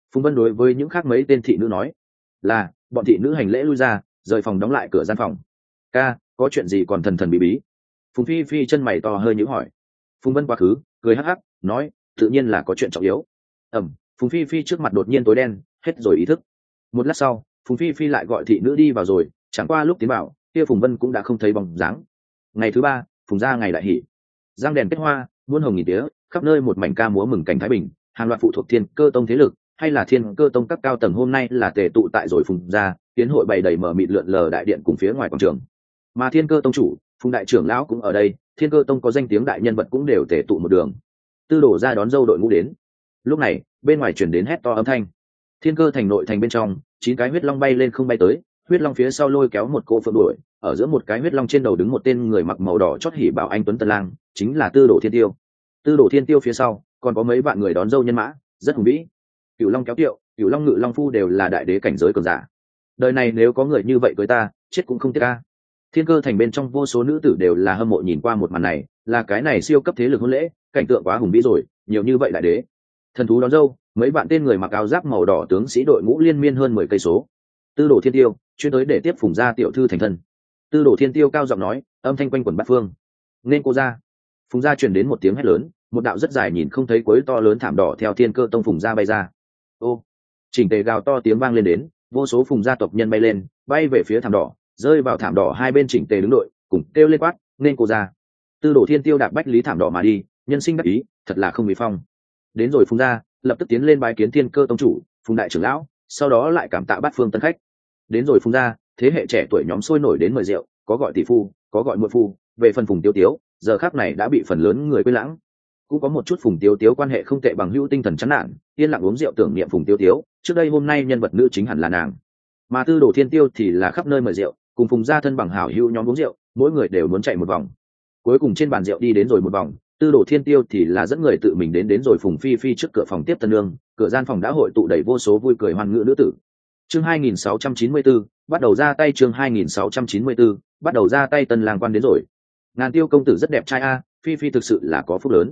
Phùng Vân đối với những khác mấy tên thị nữ nói là bọn thị nữ hành lễ lui ra, rời phòng đóng lại cửa gian phòng. Ca, có chuyện gì còn thần thần bí bí? Phùng Phi Phi chân mày to hơi nhíu hỏi. Phùng Vân quá khứ cười hắc hắc nói, tự nhiên là có chuyện trọng yếu. Phùng Phi Phi trước mặt đột nhiên tối đen, hết rồi ý thức. Một lát sau, Phùng Phi Phi lại gọi thị nữ đi vào rồi, chẳng qua lúc tiến vào, kia Phùng Vân cũng đã không thấy bóng dáng. Ngày thứ ba, Phùng gia ngày đại hỷ, giang đèn kết hoa, muôn hồng nghìn tía, khắp nơi một mảnh ca múa mừng cảnh thái bình. Hàng loạt phụ thuộc Thiên Cơ Tông thế lực hay là Thiên Cơ Tông các cao tầng hôm nay là tề tụ tại rồi Phùng gia, tiến hội bày đầy mở mịt lượn lờ đại điện cùng phía ngoài quảng trường. Mà Thiên Cơ Tông chủ, Phùng đại trưởng lão cũng ở đây, Thiên Cơ Tông có danh tiếng đại nhân vật cũng đều tề tụ một đường. Tư Đồ ra đón dâu đội ngũ đến. Lúc này, bên ngoài truyền đến hét to âm thanh. Thiên Cơ thành nội thành bên trong, 9 cái huyết long bay lên không bay tới, huyết long phía sau lôi kéo một cô phượng đuổi, ở giữa một cái huyết long trên đầu đứng một tên người mặc màu đỏ chót hỉ bảo anh tuấn tân lang, chính là Tư Đồ Thiên Tiêu. Tư Đồ Thiên Tiêu phía sau còn có mấy vạn người đón dâu nhân mã, rất hùng vĩ. Cửu Long kéo tiệu, Cửu Long ngự long phu đều là đại đế cảnh giới cường giả. Đời này nếu có người như vậy cưới ta, chết cũng không tiếc a. Thiên Cơ thành bên trong vô số nữ tử đều là hâm mộ nhìn qua một màn này, là cái này siêu cấp thế lực hôn lễ, cảnh tượng quá hùng vĩ rồi, nhiều như vậy đại đế. Thần thú đón dâu, mấy bạn tên người mặc áo giáp màu đỏ tướng sĩ đội ngũ liên miên hơn 10 cây số. Tư Đồ Thiên Tiêu chuyên tới để tiếp Phùng gia tiểu thư thành thân. Tư Đồ Thiên Tiêu cao giọng nói, âm thanh quanh quẩn bát phương. Nên cô ra. Phùng gia truyền đến một tiếng hét lớn, một đạo rất dài nhìn không thấy cuối to lớn thảm đỏ theo Thiên Cơ Tông Phùng gia bay ra. Ô, chỉnh tề gào to tiếng vang lên đến, vô số Phùng gia tộc nhân bay lên, bay về phía thảm đỏ, rơi vào thảm đỏ hai bên chỉnh tề đứng đội, cùng kêu lên quát, nên cô ra. Tư Đồ Thiên Tiêu đạp bách lý thảm đỏ mà đi, nhân sinh đắc ý, thật là không bị phong. Đến rồi Phùng gia, lập tức tiến lên bái kiến Thiên Cơ Tông chủ, Phùng đại trưởng lão, sau đó lại cảm tạ bát phương tân khách. Đến rồi Phùng gia, thế hệ trẻ tuổi nhóm sôi nổi đến mời rượu, có gọi tỷ phu, có gọi muội phu, về phần Phùng Tiêu Tiếu, giờ khắc này đã bị phần lớn người quên lãng. Cũng có một chút Phùng Tiêu Tiếu quan hệ không tệ bằng hữu tinh thần chán nản, yên lặng uống rượu tưởng niệm Phùng Tiêu Tiếu, trước đây hôm nay nhân vật nữ chính hẳn là nàng. Mà Tư Đồ Thiên Tiêu thì là khắp nơi mời rượu, cùng Phùng gia thân bằng hảo hữu nhóm uống rượu, mỗi người đều muốn chạy một vòng. Cuối cùng trên bàn rượu đi đến rồi một vòng, Tư Đồ Thiên Tiêu thì là dẫn người tự mình đến rồi Phùng Phi Phi trước cửa phòng tiếp tân lương, cửa gian phòng đã hội tụ đầy vô số vui cười hoan ngữ nữ tử. Chương 2694, bắt đầu ra tay. Chương 2694, bắt đầu ra tay. Tân lang quan đến rồi. Ngàn Tiêu công tử rất đẹp trai a, Phi Phi thực sự là có phúc lớn.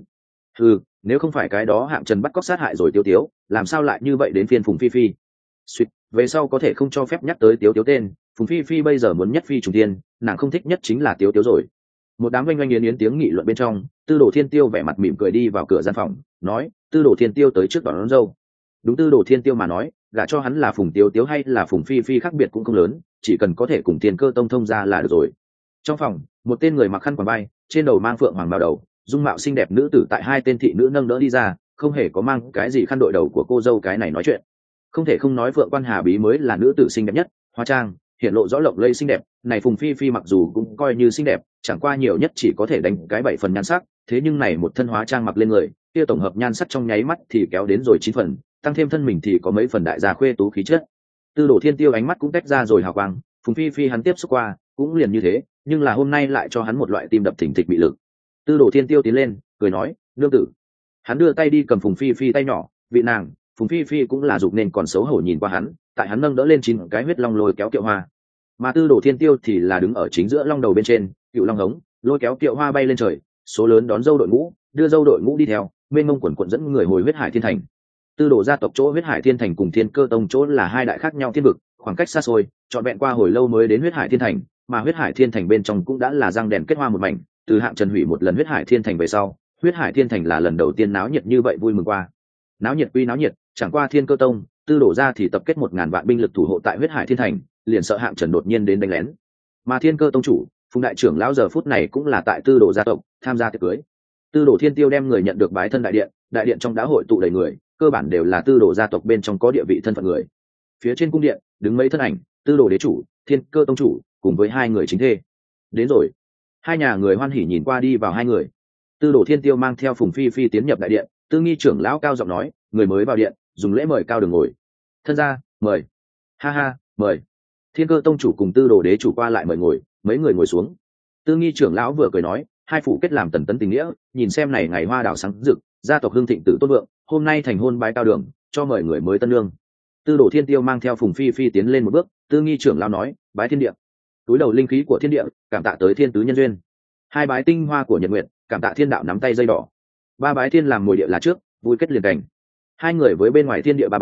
Nếu không phải cái đó Hạng Trần bắt cóc sát hại rồi Tiêu Tiếu, làm sao lại như vậy đến phiên Phùng Phi Phi? Suýt, về sau có thể không cho phép nhắc tới Tiêu Tiếu tên, Phùng Phi Phi bây giờ muốn nhất phi trùng thiên, nàng không thích nhất chính là Tiêu Tiếu rồi. Một đám oanh oanh yến yến tiếng nghị luận bên trong, Tư Đồ Thiên Tiêu vẻ mặt mỉm cười đi vào cửa gian phòng, nói, Tư Đồ Thiên Tiêu tới trước đón dâu. Đúng Tư Đồ Thiên Tiêu mà nói, gả cho hắn là Phùng Tiêu Tiếu hay là Phùng Phi Phi khác biệt cũng không lớn, chỉ cần có thể cùng Thiên Cơ Tông thông ra là được rồi. Trong phòng, một tên người mặc khăn quàng vai, trên đầu mang phượng hoàng bào đầu, dung mạo xinh đẹp nữ tử tại hai tên thị nữ nâng đỡ đi ra, không hề có mang cái gì khăn đội đầu của cô dâu cái này nói chuyện. Không thể không nói Phượng Quan Hà Bí mới là nữ tử xinh đẹp nhất, hóa trang hiện lộ rõ lộng lẫy xinh đẹp, này Phùng Phi Phi mặc dù cũng coi như xinh đẹp, chẳng qua nhiều nhất chỉ có thể đánh cái 7 phần nhan sắc, thế nhưng này một thân hóa trang mặc lên người, kia tổng hợp nhan sắc trong nháy mắt thì kéo đến rồi 9 phần, tăng thêm thân mình thì có mấy phần đại gia khuê tú khí chất. Tư Đồ Thiên Tiêu ánh mắt cũng tách ra rồi hào quang, Phùng Phi Phi hắn tiếp xúc qua, cũng liền như thế, nhưng là hôm nay lại cho hắn một loại tim đập thình thịch bị lực. Tư Đồ Thiên Tiêu tiến lên, cười nói, nương tử. Hắn đưa tay đi cầm Phùng Phi Phi tay nhỏ, vị nàng, Phùng Phi Phi cũng là dục nên còn xấu hổ nhìn qua hắn, tại hắn nâng đỡ lên 9 cái huyết long lôi kéo kiệu hoa. Mà Tư Đồ Thiên Tiêu thì là đứng ở chính giữa long đầu bên trên, cựu long hống, lôi kéo kiệu hoa bay lên trời, số lớn đón dâu đội ngũ, đưa dâu đội ngũ đi theo, mênh mông quần quần dẫn người hồi huyết hải thiên thành. Tư Đồ gia tộc chỗ huyết hải thiên thành cùng Thiên Cơ Tông chỗ là hai đại khác nhau thiên vực, khoảng cách xa xôi, trọn vẹn qua hồi lâu mới đến huyết hải thiên thành, mà huyết hải thiên thành bên trong cũng đã là răng đèn kết hoa một mảnh, từ Hạng Trần hủy một lần huyết hải thiên thành về sau, huyết hải thiên thành là lần đầu tiên náo nhiệt như vậy vui mừng qua. Náo nhiệt quy náo nhiệt, chẳng qua Thiên Cơ Tông, Tư Đồ gia thì tập kết 1000 vạn binh lực thủ hộ tại huyết hải thiên thành, liền sợ Hạng Trần đột nhiên đến đánh lén. Mà Thiên Cơ Tông chủ, Phùng đại trưởng lão giờ phút này cũng là tại Tư Đồ gia tộc tham gia tiệc cưới. Tư Đồ Thiên Tiêu đem người nhận được bái thân đại điện trong đã hội tụ đầy người, cơ bản đều là Tư Đồ gia tộc bên trong có địa vị thân phận người. Phía trên cung điện đứng mấy thân ảnh, Tư Đồ đế chủ, Thiên Cơ Tông chủ, cùng với hai người chính thê. Đến rồi. Hai nhà người hoan hỉ nhìn qua đi vào hai người. Tư Đồ Thiên Tiêu mang theo Phùng Phi Phi tiến nhập đại điện, Tư Nghi trưởng lão cao giọng nói, người mới vào điện, dùng lễ mời cao đường ngồi. Thân gia, mời. Ha ha, mời. Thiên Cơ Tông chủ cùng Tư Đồ đế chủ qua lại mời ngồi, mấy người ngồi xuống. Tư Nghi trưởng lão vừa cười nói, hai phụ kết làm tần tấn tình nghĩa, nhìn xem này ngày hoa đào sáng rực, gia tộc hưng thịnh tử tốt vượng, hôm nay thành hôn bái cao đường, cho mời người mới tân lương. Tư Đồ Thiên Tiêu mang theo Phùng Phi Phi tiến lên một bước, Tư Nghi trưởng lão nói, bái thiên địa. Túi đầu linh khí của thiên địa, cảm tạ tới thiên tứ nhân duyên. Hai bái tinh hoa của nhật nguyệt, cảm tạ thiên đạo nắm tay dây đỏ. Ba bái thiên làm mồi địa là trước, vui kết liền cảnh. Hai người với bên ngoài thiên địa ba bái,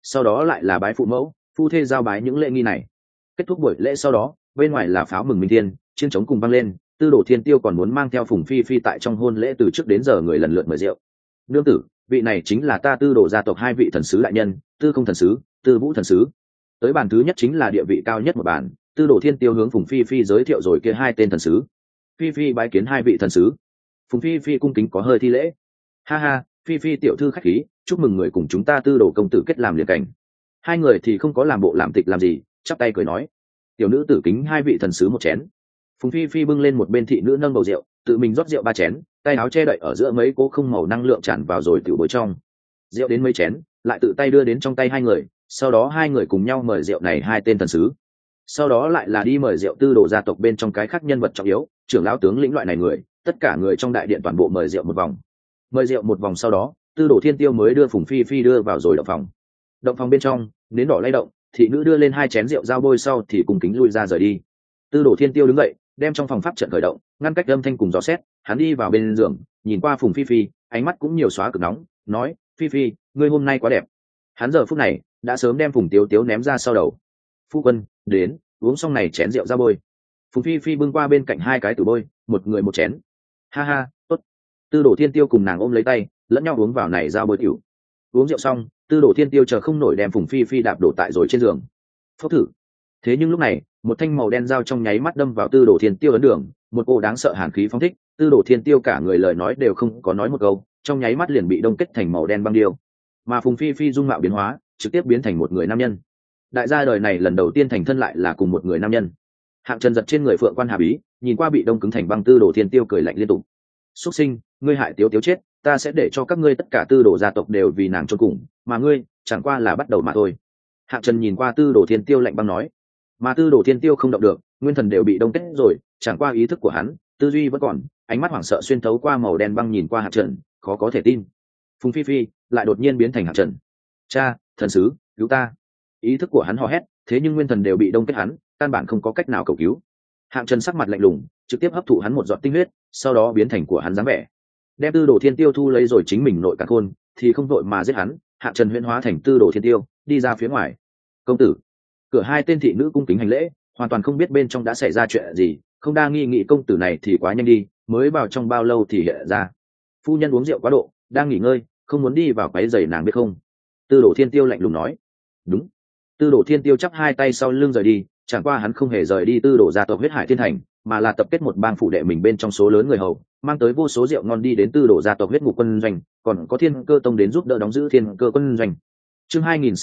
sau đó lại là bái phụ mẫu, phu thê giao bái những lễ nghi này. Kết thúc buổi lễ sau đó, bên ngoài là pháo mừng minh thiên, chiêng trống cùng vang lên, Tư Đồ Thiên Tiêu còn muốn mang theo Phùng Phi Phi tại trong hôn lễ từ trước đến giờ người lần lượt mời rượu. Nương tử, vị này chính là ta Tư Đồ gia tộc hai vị thần sứ đại nhân, Tư Không thần sứ, Tư Vũ thần sứ. Tới bàn thứ nhất chính là địa vị cao nhất một bàn, Tư Đồ Thiên Tiêu hướng Phùng Phi Phi giới thiệu rồi kia hai tên thần sứ. Phi Phi bái kiến hai vị thần sứ. Phùng Phi Phi cung kính có hơi thi lễ. Ha ha, Phi Phi tiểu thư khách khí, chúc mừng người cùng chúng ta Tư Đồ công tử kết làm liền cảnh. Hai người thì không có làm bộ làm tịch làm gì, chắp tay cười nói. Tiểu nữ tử kính hai vị thần sứ một chén. Phùng Phi Phi bưng lên một bên thị nữ nâng bầu rượu, tự mình rót rượu ba chén, tay áo che đậy ở giữa mấy cố không màu năng lượng tràn vào rồi tiểu bối trong. Rượu đến mấy chén, lại tự tay đưa đến trong tay hai người, sau đó hai người cùng nhau mời rượu này hai tên thần sứ. Sau đó lại là đi mời rượu Tư Đồ gia tộc bên trong cái khác nhân vật trọng yếu, trưởng lão tướng lĩnh loại này người, tất cả người trong đại điện toàn bộ mời rượu một vòng. Mời rượu một vòng sau đó, Tư Đồ Thiên Tiêu mới đưa Phùng Phi Phi đưa vào rồi động phòng. Động phòng bên trong, nến đỏ lay động, thị nữ đưa lên hai chén rượu giao bôi sau thì cùng kính lui ra rời đi. Tư Đồ Thiên Tiêu đứng dậy, đem trong phòng pháp trận khởi động, ngăn cách âm thanh cùng gió xét, hắn đi vào bên giường, nhìn qua Phùng Phi Phi, ánh mắt cũng nhiều xóa cực nóng, nói: Phi Phi, ngươi hôm nay quá đẹp. Hắn giờ phút này đã sớm đem Phùng Tiếu Tiếu ném ra sau đầu. Phu quân, đến, uống xong này chén rượu ra bôi. Phùng Phi Phi bưng qua bên cạnh hai cái tử bôi, một người một chén. Ha ha, tốt. Tư Đồ Thiên Tiêu cùng nàng ôm lấy tay, lẫn nhau uống vào này ra bôi tiểu. Uống rượu xong, Tư Đồ Thiên Tiêu chờ không nổi đem Phùng Phi Phi đạp đổ tại rồi trên giường. Phốc thử. Thế nhưng lúc này, một thanh màu đen dao trong nháy mắt đâm vào Tư Đồ Thiên Tiêu ấn đường, một cô đáng sợ hàn khí phóng thích, Tư Đồ Thiên Tiêu cả người lời nói đều không có nói một câu, trong nháy mắt liền bị đông kết thành màu đen băng điêu. Mà Phùng Phi Phi dung mạo biến hóa, trực tiếp biến thành một người nam nhân. Đại gia đời này lần đầu tiên thành thân lại là cùng một người nam nhân. Hạng Trần giật trên người Phượng Quan Hà Bí, nhìn qua bị đông cứng thành băng Tư Đồ Thiên Tiêu cười lạnh liên tục. Xuất sinh, ngươi hại Tiếu Tiếu chết, ta sẽ để cho các ngươi tất cả Tư Đồ gia tộc đều vì nàng chôn cùng, mà ngươi chẳng qua là bắt đầu mà thôi. Hạng Trần nhìn qua Tư Đồ Thiên Tiêu lạnh băng nói. Mà Tư Đồ Thiên Tiêu không động được, nguyên thần đều bị đông kết rồi, chẳng qua ý thức của hắn, tư duy vẫn còn, ánh mắt hoảng sợ xuyên thấu qua màu đen băng nhìn qua Hạng Trần, khó có thể tin. Phùng Phi Phi lại đột nhiên biến thành Hạng Trần. Cha, thần sứ, cứu ta! Ý thức của hắn hò hét, thế nhưng nguyên thần đều bị đông kết hắn, căn bản không có cách nào cầu cứu. Hạng Trần sắc mặt lạnh lùng, trực tiếp hấp thụ hắn một giọt tinh huyết, sau đó biến thành của hắn dáng vẻ. Đem Tư Đồ Thiên Tiêu thu lấy rồi chính mình nội càn khôn, thì không vội mà giết hắn. Hạng Trần huyễn hóa thành Tư Đồ Thiên Tiêu, đi ra phía ngoài. Công tử! Cửa hai tên thị nữ cung kính hành lễ, hoàn toàn không biết bên trong đã xảy ra chuyện gì, không đa nghi nghị công tử này thì quá nhanh đi, mới vào trong bao lâu thì hiện ra. Phu nhân uống rượu quá độ, đang nghỉ ngơi, không muốn đi vào quấy rầy nàng biết không? Tư Đồ Thiên Tiêu lạnh lùng nói. Đúng. Tư Đồ Thiên Tiêu chắp hai tay sau lưng rời đi, chẳng qua hắn không hề rời đi Tư Đồ gia tộc huyết hải thiên thành, mà là tập kết một bang phụ đệ mình bên trong số lớn người hầu, mang tới vô số rượu ngon đi đến Tư Đồ gia tộc huyết ngục quân doanh, còn có Thiên Cơ tông đến giúp đỡ đóng giữ Thiên Cơ quân doanh. Chương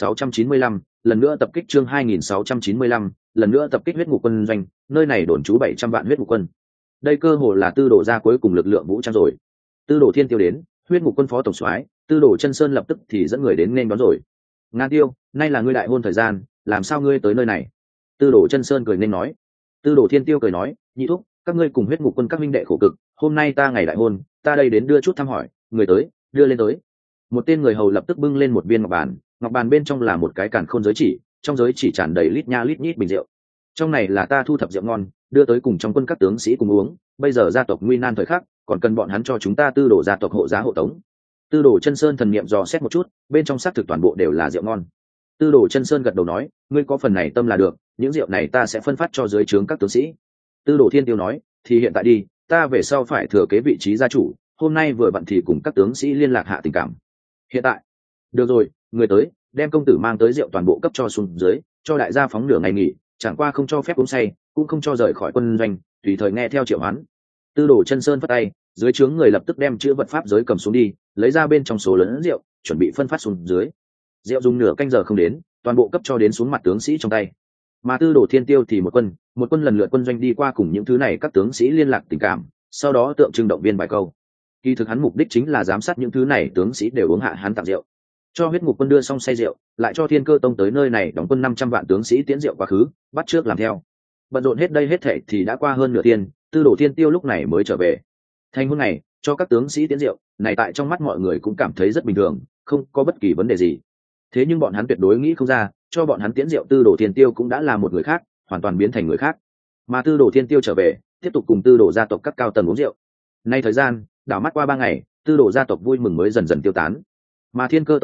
2695, lần nữa tập kích. Chương 2695, lần nữa tập kích huyết ngục quân doanh, nơi này đồn trú 700 vạn huyết ngục quân. Đây cơ hồ là Tư Đồ gia cuối cùng lực lượng vũ trang rồi. Tư Đồ Thiên Tiêu đến, huyết ngục quân phó tổng soái Tư Đồ Chân Sơn lập tức thì dẫn người đến nên đón rồi. Nga Tiêu, nay là ngươi đại hôn thời gian, làm sao ngươi tới nơi này? Tư Đồ Chân Sơn cười nên nói. Tư Đồ Thiên Tiêu cười nói, nhị thúc, các ngươi cùng huyết ngục quân các minh đệ khổ cực, hôm nay ta ngày đại hôn, ta đây đến đưa chút thăm hỏi, người tới, đưa lên tới. Một tên người hầu lập tức bưng lên một viên ngọc bàn bên trong là một cái càn khôn giới chỉ, trong giới chỉ tràn đầy lít nha lít nhít bình rượu. Trong này là ta thu thập rượu ngon, đưa tới cùng trong quân các tướng sĩ cùng uống, bây giờ gia tộc nguy nan thời khắc, còn cần bọn hắn cho chúng ta Tư Đồ gia tộc hộ giá hộ tống. Tư Đồ Chân Sơn thần niệm dò xét một chút, bên trong xác thực toàn bộ đều là rượu ngon. Tư Đồ Chân Sơn gật đầu nói, ngươi có phần này tâm là được, những rượu này ta sẽ phân phát cho dưới trướng các tướng sĩ. Tư Đồ Thiên Tiêu nói, thì hiện tại đi, ta về sau phải thừa kế vị trí gia chủ, hôm nay vừa vặn thì cùng các tướng sĩ liên lạc hạ tình cảm. Hiện tại, được rồi, người tới, đem công tử mang tới rượu toàn bộ cấp cho xuống dưới, cho đại gia phóng nửa ngày nghỉ, chẳng qua không cho phép uống say, cũng không cho rời khỏi quân doanh, tùy thời nghe theo triệu hoán. Tư Đồ Chân Sơn phất tay, dưới trướng người lập tức đem chữ vật pháp giới cầm xuống đi, lấy ra bên trong số lớn rượu, chuẩn bị phân phát xuống dưới. Rượu dùng nửa canh giờ không đến, toàn bộ cấp cho đến xuống mặt tướng sĩ trong tay. Mà Tư Đồ Thiên Tiêu thì một quân lần lượt quân doanh đi qua cùng những thứ này các tướng sĩ liên lạc tình cảm, sau đó tượng trưng động viên vài câu. Kỳ thực hắn mục đích chính là giám sát những thứ này tướng sĩ đều uống hạ hắn tặng rượu. Cho huyết ngục quân đưa xong say rượu, lại cho Thiên Cơ tông tới nơi này đóng quân 500 vạn tướng sĩ tiễn rượu quá khứ, bắt trước làm theo. Bận rộn hết đây hết thảy thì đã qua hơn nửa thiên, Tư Đồ Thiên Tiêu lúc này mới trở về. Thành hôn này, cho các tướng sĩ tiễn rượu, này tại trong mắt mọi người cũng cảm thấy rất bình thường, không có bất kỳ vấn đề gì. Thế nhưng bọn hắn tuyệt đối nghĩ không ra, cho bọn hắn tiễn rượu Tư Đồ Thiên Tiêu cũng đã là một người khác, hoàn toàn biến thành người khác. Mà Tư Đồ Thiên Tiêu trở về, tiếp tục cùng Tư Đồ gia tộc các cao tầng uống rượu. Nay thời gian, đảo mắt qua 3 ngày, Tư Đồ gia tộc vui mừng mới dần dần tiêu tán. Mà Thiên Cơ tông chủ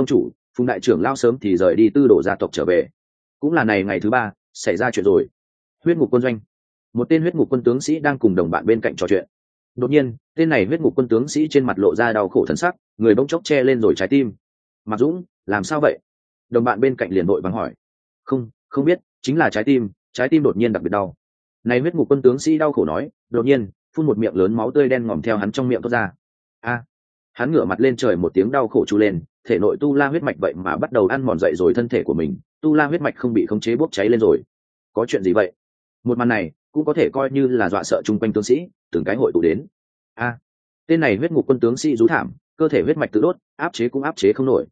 Phùng đại trưởng lao sớm thì rời đi Tư Đồ gia tộc trở về. Cũng là này ngày thứ ba xảy ra chuyện rồi. Huyết ngục quân doanh, một tên huyết ngục quân tướng sĩ đang cùng đồng bạn bên cạnh trò chuyện. Đột nhiên, tên này huyết ngục quân tướng sĩ trên mặt lộ ra đau khổ thần sắc, người bỗng chốc che lên rồi trái tim. Mạc Dũng, làm sao vậy? Đồng bạn bên cạnh liền vội vàng hỏi. Không biết, chính là trái tim đột nhiên đặc biệt đau. Này huyết ngục quân tướng sĩ đau khổ nói, đột nhiên phun một miệng lớn máu tươi đen ngòm theo hắn trong miệng thoát ra. Hắn ngửa mặt lên trời một tiếng đau khổ chu lên, thể nội tu la huyết mạch vậy mà bắt đầu ăn mòn dậy rồi thân thể của mình, tu la huyết mạch không bị khống chế bốc cháy lên rồi. Có chuyện gì vậy? Một màn này cũng có thể coi như là dọa sợ chung quanh tướng sĩ, từng cái hội tụ đến. Tên này huyết ngục quân tướng sĩ rú thảm, cơ thể huyết mạch tự đốt, áp chế cũng áp chế không nổi.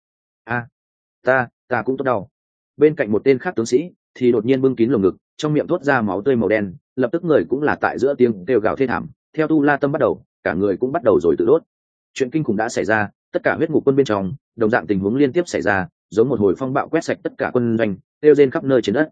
Ta cũng tốt đau. Bên cạnh một tên khác tướng sĩ thì đột nhiên bưng kín lồng ngực, trong miệng thoát ra máu tươi màu đen, lập tức người cũng là tại giữa tiếng kêu gào thê thảm, theo tu la tâm bắt đầu, cả người cũng bắt đầu rồi tự đốt. Chuyện kinh khủng đã xảy ra, tất cả huyết ngục quân bên trong, đồng dạng tình huống liên tiếp xảy ra, giống một hồi phong bạo quét sạch tất cả quân doanh, tiêu rên khắp nơi trên đất.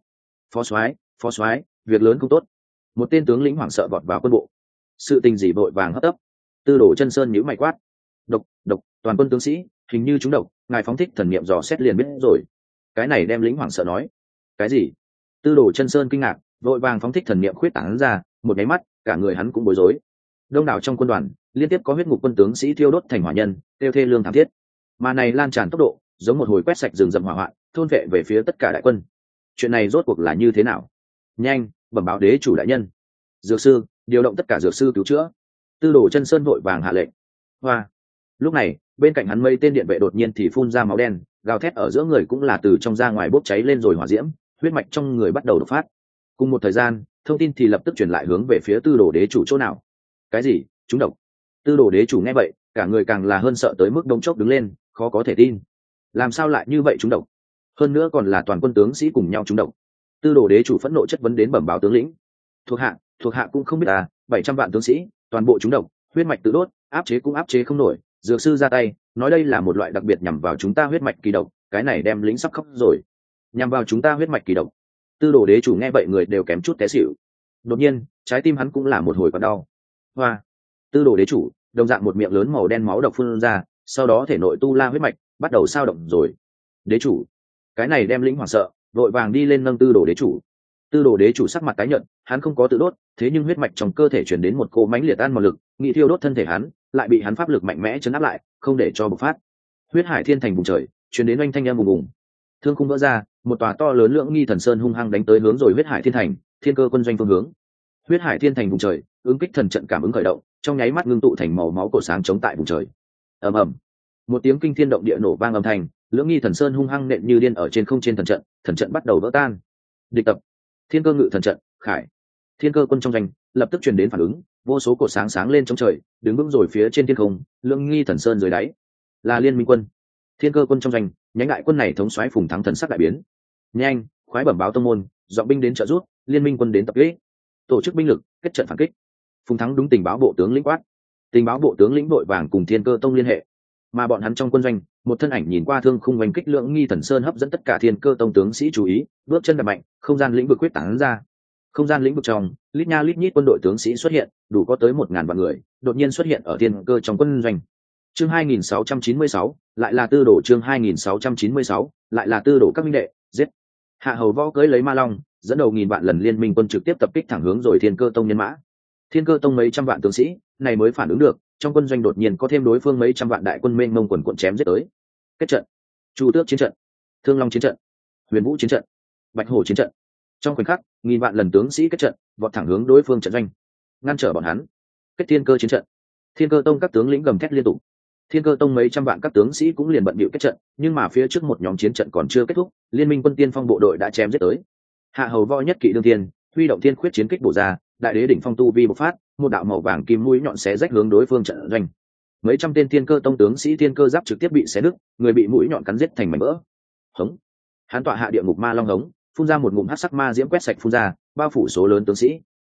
Phó soái, việc lớn không tốt. Một tên tướng lĩnh hoảng sợ vọt vào quân bộ. Sự tình gì vội vàng hấp tấp. Tư Đồ Chân Sơn nhíu mày quát. Độc, toàn quân tướng sĩ, hình như chúng độc, ngài phóng thích thần niệm dò xét liền biết rồi. Cái này đem lĩnh hoảng sợ nói. Cái gì? Tư Đồ Chân Sơn kinh ngạc, vội vàng phóng thích thần niệm khuyết tán ra, một cái mắt, cả người hắn cũng bối rối. Đông đảo trong quân đoàn, liên tiếp có huyết ngục quân tướng sĩ thiêu đốt thành hỏa nhân, tiêu thê lương thảm thiết. Mà này lan tràn tốc độ, giống một hồi quét sạch rừng rậm hỏa hoạn, thôn vệ về phía tất cả đại quân. Chuyện này rốt cuộc là như thế nào? Nhanh, bẩm báo đế chủ đại nhân. Dược sư, điều động tất cả dược sư cứu chữa. Tư Đồ Chân Sơn vội vàng hạ lệnh. Hoa. Lúc này, bên cạnh hắn mây tên điện vệ đột nhiên thì phun ra máu đen, gào thét ở giữa người cũng là từ trong ra ngoài bốc cháy lên rồi hỏa diễm, huyết mạch trong người bắt đầu đột phát. Cùng một thời gian, thông tin thì lập tức truyền lại hướng về phía Tư Đồ đế chủ chỗ nào. Cái gì? Chúng độc? Tư Đồ đế chủ nghe vậy, cả người càng là hơn sợ tới mức đống chốc đứng lên, khó có thể tin. Làm sao lại như vậy chúng độc? Hơn nữa còn là toàn quân tướng sĩ cùng nhau chúng độc. Tư Đồ đế chủ phẫn nộ chất vấn đến bẩm báo tướng lĩnh. Thuộc hạ cũng không biết 700 vạn tướng sĩ, toàn bộ chúng độc, huyết mạch tự đốt, áp chế cũng áp chế không nổi, dược sư ra tay, nói đây là một loại đặc biệt nhằm vào chúng ta huyết mạch kỳ độc, cái này đem lính sắp khóc rồi. Nhằm vào chúng ta huyết mạch kỳ độc. Tư Đồ đế chủ nghe vậy người đều kém chút té xỉu. Đột nhiên, trái tim hắn cũng là một hồi còn đau. Hoa. Tư Đồ đế chủ, đồng dạng một miệng lớn màu đen máu độc phun ra, sau đó thể nội tu la huyết mạch bắt đầu sao động rồi. Đế chủ, cái này đem lĩnh hoảng sợ, vội vàng đi lên nâng Tư Đồ đế chủ. Tư Đồ đế chủ sắc mặt tái nhợt, hắn không có tự đốt, thế nhưng huyết mạch trong cơ thể truyền đến một cỗ mãnh liệt ăn mòn lực, nghị thiêu đốt thân thể hắn, lại bị hắn pháp lực mạnh mẽ chấn áp lại, không để cho bộc phát. Huyết hải thiên thành vùng trời, truyền đến oanh thanh âm ùng ùng. Thương khung vỡ ra, một tòa to lớn lưỡng nghi thần sơn hung hăng đánh tới hướng rồi huyết hải thiên thành, thiên cơ quân doanh phương hướng. Huyết hải thiên thành vùng trời, ứng kích thần trận cảm ứng khởi động, trong nháy mắt ngưng tụ thành màu máu cổ sáng chống tại vùng trời. Ầm ầm, một tiếng kinh thiên động địa nổ vang âm thanh, lưỡng nghi thần sơn hung hăng nện như điên ở trên không trên thần trận bắt đầu vỡ tan. Địch tập, thiên cơ ngự thần trận, khải, thiên cơ quân trong doanh lập tức truyền đến phản ứng, vô số cột sáng sáng lên trong trời, đứng vững rồi phía trên thiên không, lưỡng nghi thần sơn dưới đáy là liên minh quân. Thiên cơ quân trong doanh, nhánh đại quân này thống soái Phùng Thắng thần sắc đại biến. Nhanh, khoái bẩm báo tông môn, dọn binh đến trợ giúp, liên minh quân đến tập kích, tổ chức binh lực, kết trận phản kích. Phùng Thắng đúng tình báo bộ tướng lĩnh quát. Tình báo bộ tướng lĩnh đội vàng cùng Thiên Cơ tông liên hệ, mà bọn hắn trong quân doanh, một thân ảnh nhìn qua thương khung oanh kích lưỡng nghi thần sơn hấp dẫn tất cả Thiên Cơ tông tướng sĩ chú ý, bước chân đập mạnh, không gian lĩnh vực quyết tán ra. Không gian lĩnh vực trong, lít nha lít nhít quân đội tướng sĩ xuất hiện, đủ có tới 1000 vạn người, đột nhiên xuất hiện ở Thiên Cơ trong quân doanh. Chương 2696, lại là Tư Đồ. Chương 2696, lại là Tư Đồ các minh đệ, giết. Hạ Hầu Võ cưỡi lấy Ma Long, dẫn đầu 1000 vạn lần liên minh quân trực tiếp tập kích thẳng hướng rồi Thiên Cơ tông nhân mã. Thiên Cơ tông mấy trăm vạn tướng sĩ, này mới phản ứng được, trong quân doanh đột nhiên có thêm đối phương mấy trăm vạn đại quân mênh mông quần quần chém giết tới. Kết trận, Chu Tước chiến trận, Thương Long chiến trận, Huyền Vũ chiến trận, Bạch Hổ chiến trận. Trong khoảnh khắc, 1000 vạn lần tướng sĩ kết trận, vọt thẳng hướng đối phương trận doanh, ngăn trở bọn hắn. Kết Thiên Cơ chiến trận. Thiên Cơ tông các tướng lĩnh gầm thét liên tục. Thiên Cơ tông mấy trăm vạn các tướng sĩ cũng liền bận bịu kết trận, nhưng mà phía trước một nhóm chiến trận còn chưa kết thúc, liên minh quân tiên phong bộ đội đã chém giết tới. Hạ Hầu Võ nhất kỵ đương thiên, huy động thiên khuyết chiến kích bổ ra, đại đế đỉnh phong tu vi bộc phát, một đạo màu vàng kim mũi nhọn xé rách hướng đối phương trận doanh. Mấy trăm tên Thiên Cơ tông tướng sĩ Thiên Cơ giáp trực tiếp bị xé nứt, người bị mũi nhọn cắn giết thành mảnh vỡ. Hống! Hắn tọa hạ địa ngục ma long hống, phun ra một ngụm hắc sắc ma diễm quét sạch phun ra, bao phủ số lớn tướng sĩ.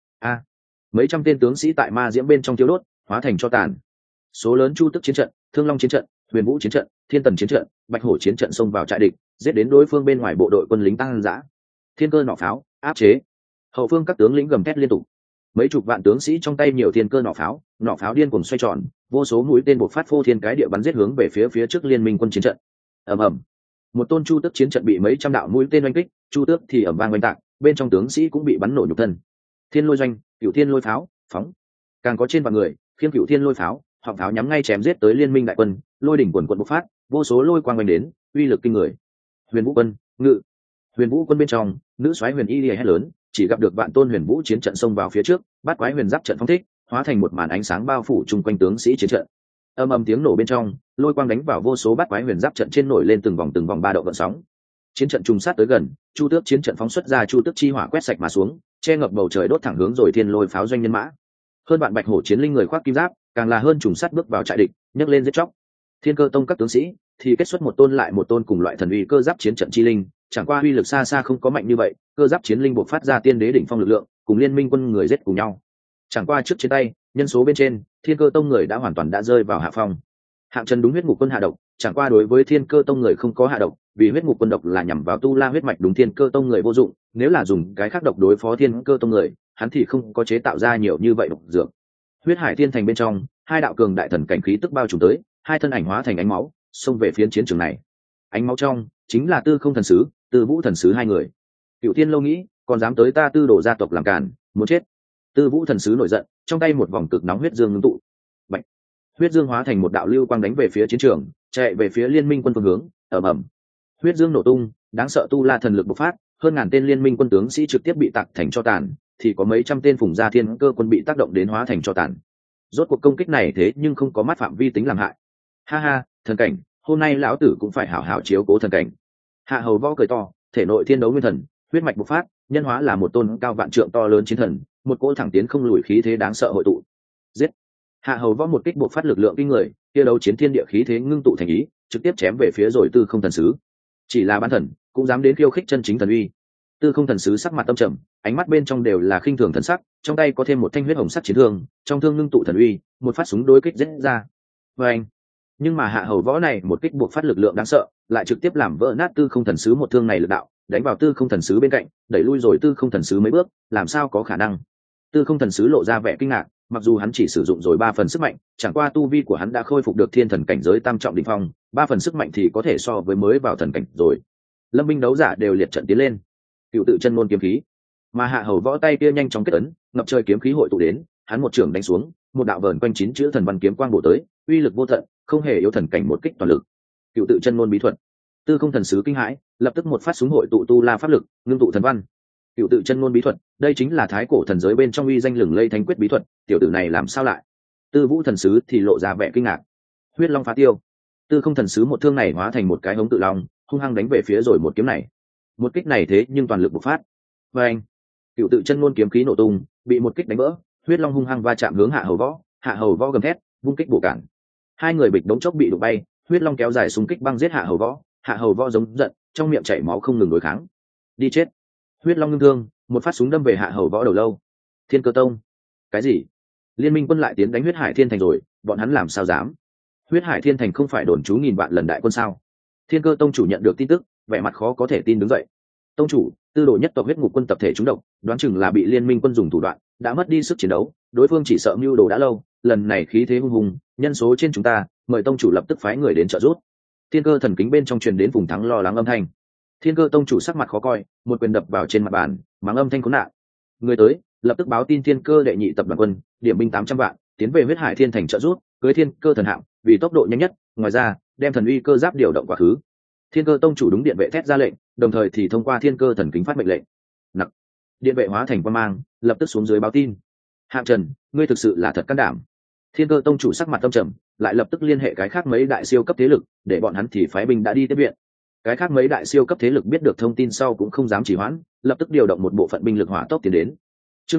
Mấy trăm tên tướng sĩ tại ma diễm bên trong thiêu đốt, hóa thành tro tàn. Số lớn Chu Tức chiến trận, Thương Long chiến trận, Huyền Vũ chiến trận, Thiên Tần chiến trận, Bạch Hổ chiến trận xông vào trại địch, giết đến đối phương bên ngoài bộ đội quân lính tăng dã. Thiên Cơ nỏ pháo áp chế. Hậu phương các tướng lĩnh gầm thét liên tục. Mấy chục vạn tướng sĩ trong tay nhiều Thiên Cơ nỏ pháo điên cuồng xoay tròn, vô số mũi tên bộc phát phô thiên cái địa bắn giết hướng về phía trước liên minh quân chiến trận. Ầm ầm. một tôn chu tước chiến trận bị mấy trăm đạo mũi tên oanh kích, chu tước thì ầm vang oanh tạc, bên trong tướng sĩ cũng bị bắn nổ nhục thân. Thiên lôi doanh, cửu thiên lôi pháo phóng, càng có trên vạn người khiêng cửu thiên lôi pháo, họng pháo nhắm ngay chém giết tới liên minh đại quân, lôi đỉnh quần quận bộc phát, vô số lôi quang oanh đến, uy lực kinh người. Huyền vũ quân ngự, huyền vũ quân bên trong nữ soái huyền y hét lớn, chỉ gặp được vạn tôn huyền vũ chiến trận xông vào phía trước, bát quái huyền giáp trận phóng thích, hóa thành một màn ánh sáng bao phủ chung quanh tướng sĩ chiến trận. Âm ầm tiếng nổ bên trong, lôi quang đánh vào vô số bát quái huyền giáp trận trên, nổi lên từng vòng ba độ gợn sóng. Chiến trận trùng sát tới gần, chu tước chiến trận phóng xuất ra chu tước chi hỏa quét sạch mà xuống, che ngập bầu trời, đốt thẳng hướng rồi thiên lôi pháo doanh nhân mã. Hơn bạn bạch hổ chiến linh người khoác kim giáp, càng là hơn trùng sát bước vào trại địch, nhấc lên giết chóc. Thiên cơ tông các tướng sĩ thì kết xuất một tôn lại một tôn cùng loại thần uy cơ giáp chiến trận chi linh, chẳng qua uy lực xa xa không có mạnh như vậy, cơ giáp chiến linh bộc phát ra tiên đế đỉnh phong lực lượng, cùng liên minh quân người giết cùng nhau. Chẳng qua trước trên tay, nhân số bên trên, thiên cơ tông người đã hoàn toàn đã rơi vào hạ phong. Hạng Trần đúng huyết ngục quân hạ độc, chẳng qua đối với thiên cơ tông người không có hạ độc, vì huyết ngục quân độc là nhằm vào tu la huyết mạch, đúng thiên cơ tông người vô dụng, nếu là dùng cái khác độc đối phó thiên cơ tông người, hắn thì không có chế tạo ra nhiều như vậy độc dược. Huyết hải thiên thành bên trong, hai đạo cường đại thần cảnh khí tức bao trùm tới, hai thân ảnh hóa thành ánh máu, xông về phiến chiến trường này. Ánh máu trong chính là Tư Không thần sứ, Tư Vũ thần sứ hai người. Cựu Thiên lâu nghĩ, còn dám tới ta Tư Đồ gia tộc làm cản, muốn chết. Tư Vũ thần sứ nổi giận, trong tay một vòng cực nóng huyết dương ngưng tụ. Bạch. Huyết dương hóa thành một đạo lưu quang đánh về phía chiến trường, chạy về phía liên minh quân phương hướng. Ầm ầm. Huyết dương nổ tung, đáng sợ tu la thần lực bộc phát, hơn ngàn tên liên minh quân tướng sĩ trực tiếp bị tạc thành tro tàn, thì có mấy trăm tên phùng gia thiên cơ quân bị tác động đến hóa thành tro tàn. Rốt cuộc công kích này thế nhưng không có mắt phạm vi tính làm hại. Ha ha, thần cảnh, hôm nay lão tử cũng phải hảo hảo chiếu cố thần cảnh. Hạ hầu võ cười to, thể nội thiên đấu nguyên thần, huyết mạch bộc phát, nhân hóa là một tôn cao vạn trượng to lớn chiến thần, một cỗ thẳng tiến không lùi khí thế đáng sợ hội tụ. Giết! Hạ hầu võ một kích bộc phát lực lượng kinh người, kia đấu chiến thiên địa khí thế ngưng tụ thành ý, trực tiếp chém về phía rồi Tư Không thần sứ. Chỉ là bán thần, cũng dám đến khiêu khích chân chính thần uy. Tư Không thần sứ sắc mặt tâm trầm, ánh mắt bên trong đều là khinh thường thần sắc, trong tay có thêm một thanh huyết hồng sắc chiến thương, trong thương ngưng tụ thần uy, một phát súng đối kích giết ra. Và anh, nhưng mà hạ hầu võ này một kích buộc phát lực lượng đáng sợ, lại trực tiếp làm vỡ nát Tư Không thần sứ một thương này lực đạo, đánh vào Tư Không thần sứ bên cạnh, đẩy lui rồi Tư Không thần sứ mấy bước, làm sao có khả năng? Tư Không thần sứ lộ ra vẻ kinh ngạc, mặc dù hắn chỉ sử dụng rồi 3 phần sức mạnh, chẳng qua tu vi của hắn đã khôi phục được thiên thần cảnh giới tam trọng đỉnh phong, 3 phần sức mạnh thì có thể so với mới vào thần cảnh rồi. Lâm binh đấu giả đều liệt trận tiến lên. Cựu tự chân môn kiếm khí, mà hạ hầu võ tay kia nhanh chóng kết ấn, ngập trời kiếm khí hội tụ đến, hắn một trường đánh xuống, một đạo vờn quanh 9 chữ thần văn kiếm quang bổ tới, uy lực vô tận, không hề yếu thần cảnh một kích toàn lực. Cựu tự chân môn bí thuật. Tư Không thần sứ kinh hãi, lập tức một phát súng hội tụ tu la pháp lực, ngưng tụ thần văn. Cựu tự chân môn bí thuật, đây chính là thái cổ thần giới bên trong uy danh lừng lây thánh quyết bí thuật, tiểu tử này làm sao lại? Tư Vũ thần sứ thì lộ ra vẻ kinh ngạc. Huyết long phá tiêu. Tư Không thần sứ một thương này hóa thành một cái hống tự long, hung hăng đánh về phía rồi một kiếm này. Một kích này thế nhưng toàn lực bộc phát. Và anh, cựu tự chân môn kiếm khí nổ tung, bị một kích đánh vỡ, huyết long hung hăng va chạm hướng hạ hầu võ, hạ hầu võ gầm thét, vung kích bổ cản. Hai người bịch đống chốc bị đụng bay, huyết long kéo dài xung kích băng giết hạ hầu võ giống giận, trong miệng chảy máu không ngừng đối kháng. Đi chết! Huyết long ngưng thương, một phát súng đâm về hạ hầu võ đầu lâu. Thiên cơ tông, cái gì? Liên minh quân lại tiến đánh huyết hải thiên thành rồi, bọn hắn làm sao dám? Huyết hải thiên thành không phải đồn trú nghìn vạn lần đại quân sao? Thiên cơ tông chủ nhận được tin tức, vẻ mặt khó có thể tin đứng dậy. Tông chủ, Tư Đồ nhất tộc huyết ngục quân tập thể trúng độc, đoán chừng là bị liên minh quân dùng thủ đoạn, đã mất đi sức chiến đấu, đối phương chỉ sợ mưu đồ đã lâu, lần này khí thế hung hùng, nhân số trên chúng ta, mời tông chủ lập tức phái người đến trợ giúp. Thiên cơ thần kính bên trong truyền đến vùng thắng lo lắng âm thanh. Thiên cơ tông chủ sắc mặt khó coi, một quyền đập vào trên mặt bàn, mắng âm thanh khốn nạn. Người tới, lập tức báo tin thiên cơ đệ nhị tập đoàn quân, điểm binh 800 vạn, tiến về huyết hải thiên thành trợ giúp, cưới thiên cơ thần hạm, vì tốc độ nhanh nhất, ngoài ra, đem thần uy cơ giáp điều động quá khứ. Thiên cơ tông chủ đúng điện vệ thét ra lệnh, đồng thời thì thông qua thiên cơ thần kính phát mệnh lệnh. Nặc, điện vệ hóa thành quan mang, lập tức xuống dưới báo tin. Hạng Trần, ngươi thực sự là thật can đảm. Thiên cơ tông chủ sắc mặt tâm trầm, lại lập tức liên hệ cái khác mấy đại siêu cấp thế lực, để bọn hắn thì phái binh đã đi tiếp viện. Cái khác mấy đại siêu cấp thế lực biết được thông tin sau cũng không dám trì hoãn, lập tức điều động một bộ phận binh lực hỏa tốc tiến đến. Chương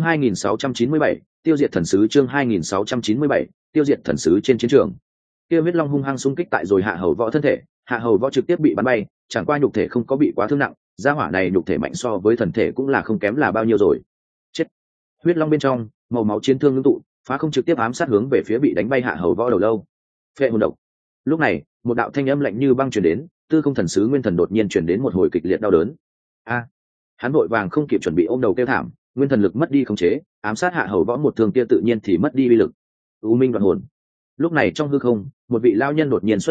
2697, tiêu diệt thần sứ. Chương 2697, tiêu diệt thần sứ. Trên chiến trường, kia huyết long hung hăng xung kích tại rồi hạ hầu võ thân thể, hạ hầu võ trực tiếp bị bắn bay, chẳng qua nhục thể không có bị quá thương nặng, gia hỏa này nhục thể mạnh so với thần thể cũng là không kém là bao nhiêu rồi. Chết! Huyết long bên trong màu máu chiến thương ngưng tụ, phá không trực tiếp ám sát hướng về phía bị đánh bay hạ hầu võ đầu lâu. Phệ hồn độc. Lúc này, một đạo thanh âm lạnh như băng truyền đến, Tư Không thần sứ nguyên thần đột nhiên truyền đến một hồi kịch liệt đau đớn. A! Hắn vội vàng không kịp chuẩn bị ôm đầu kêu thảm, nguyên thần lực mất đi khống chế, ám sát hạ hầu võ một thương kia tự nhiên thì mất đi uy lực. U minh đoạn hồn. Lúc này trong hư không, một vị lao nhân đột nhiên xuất hiện,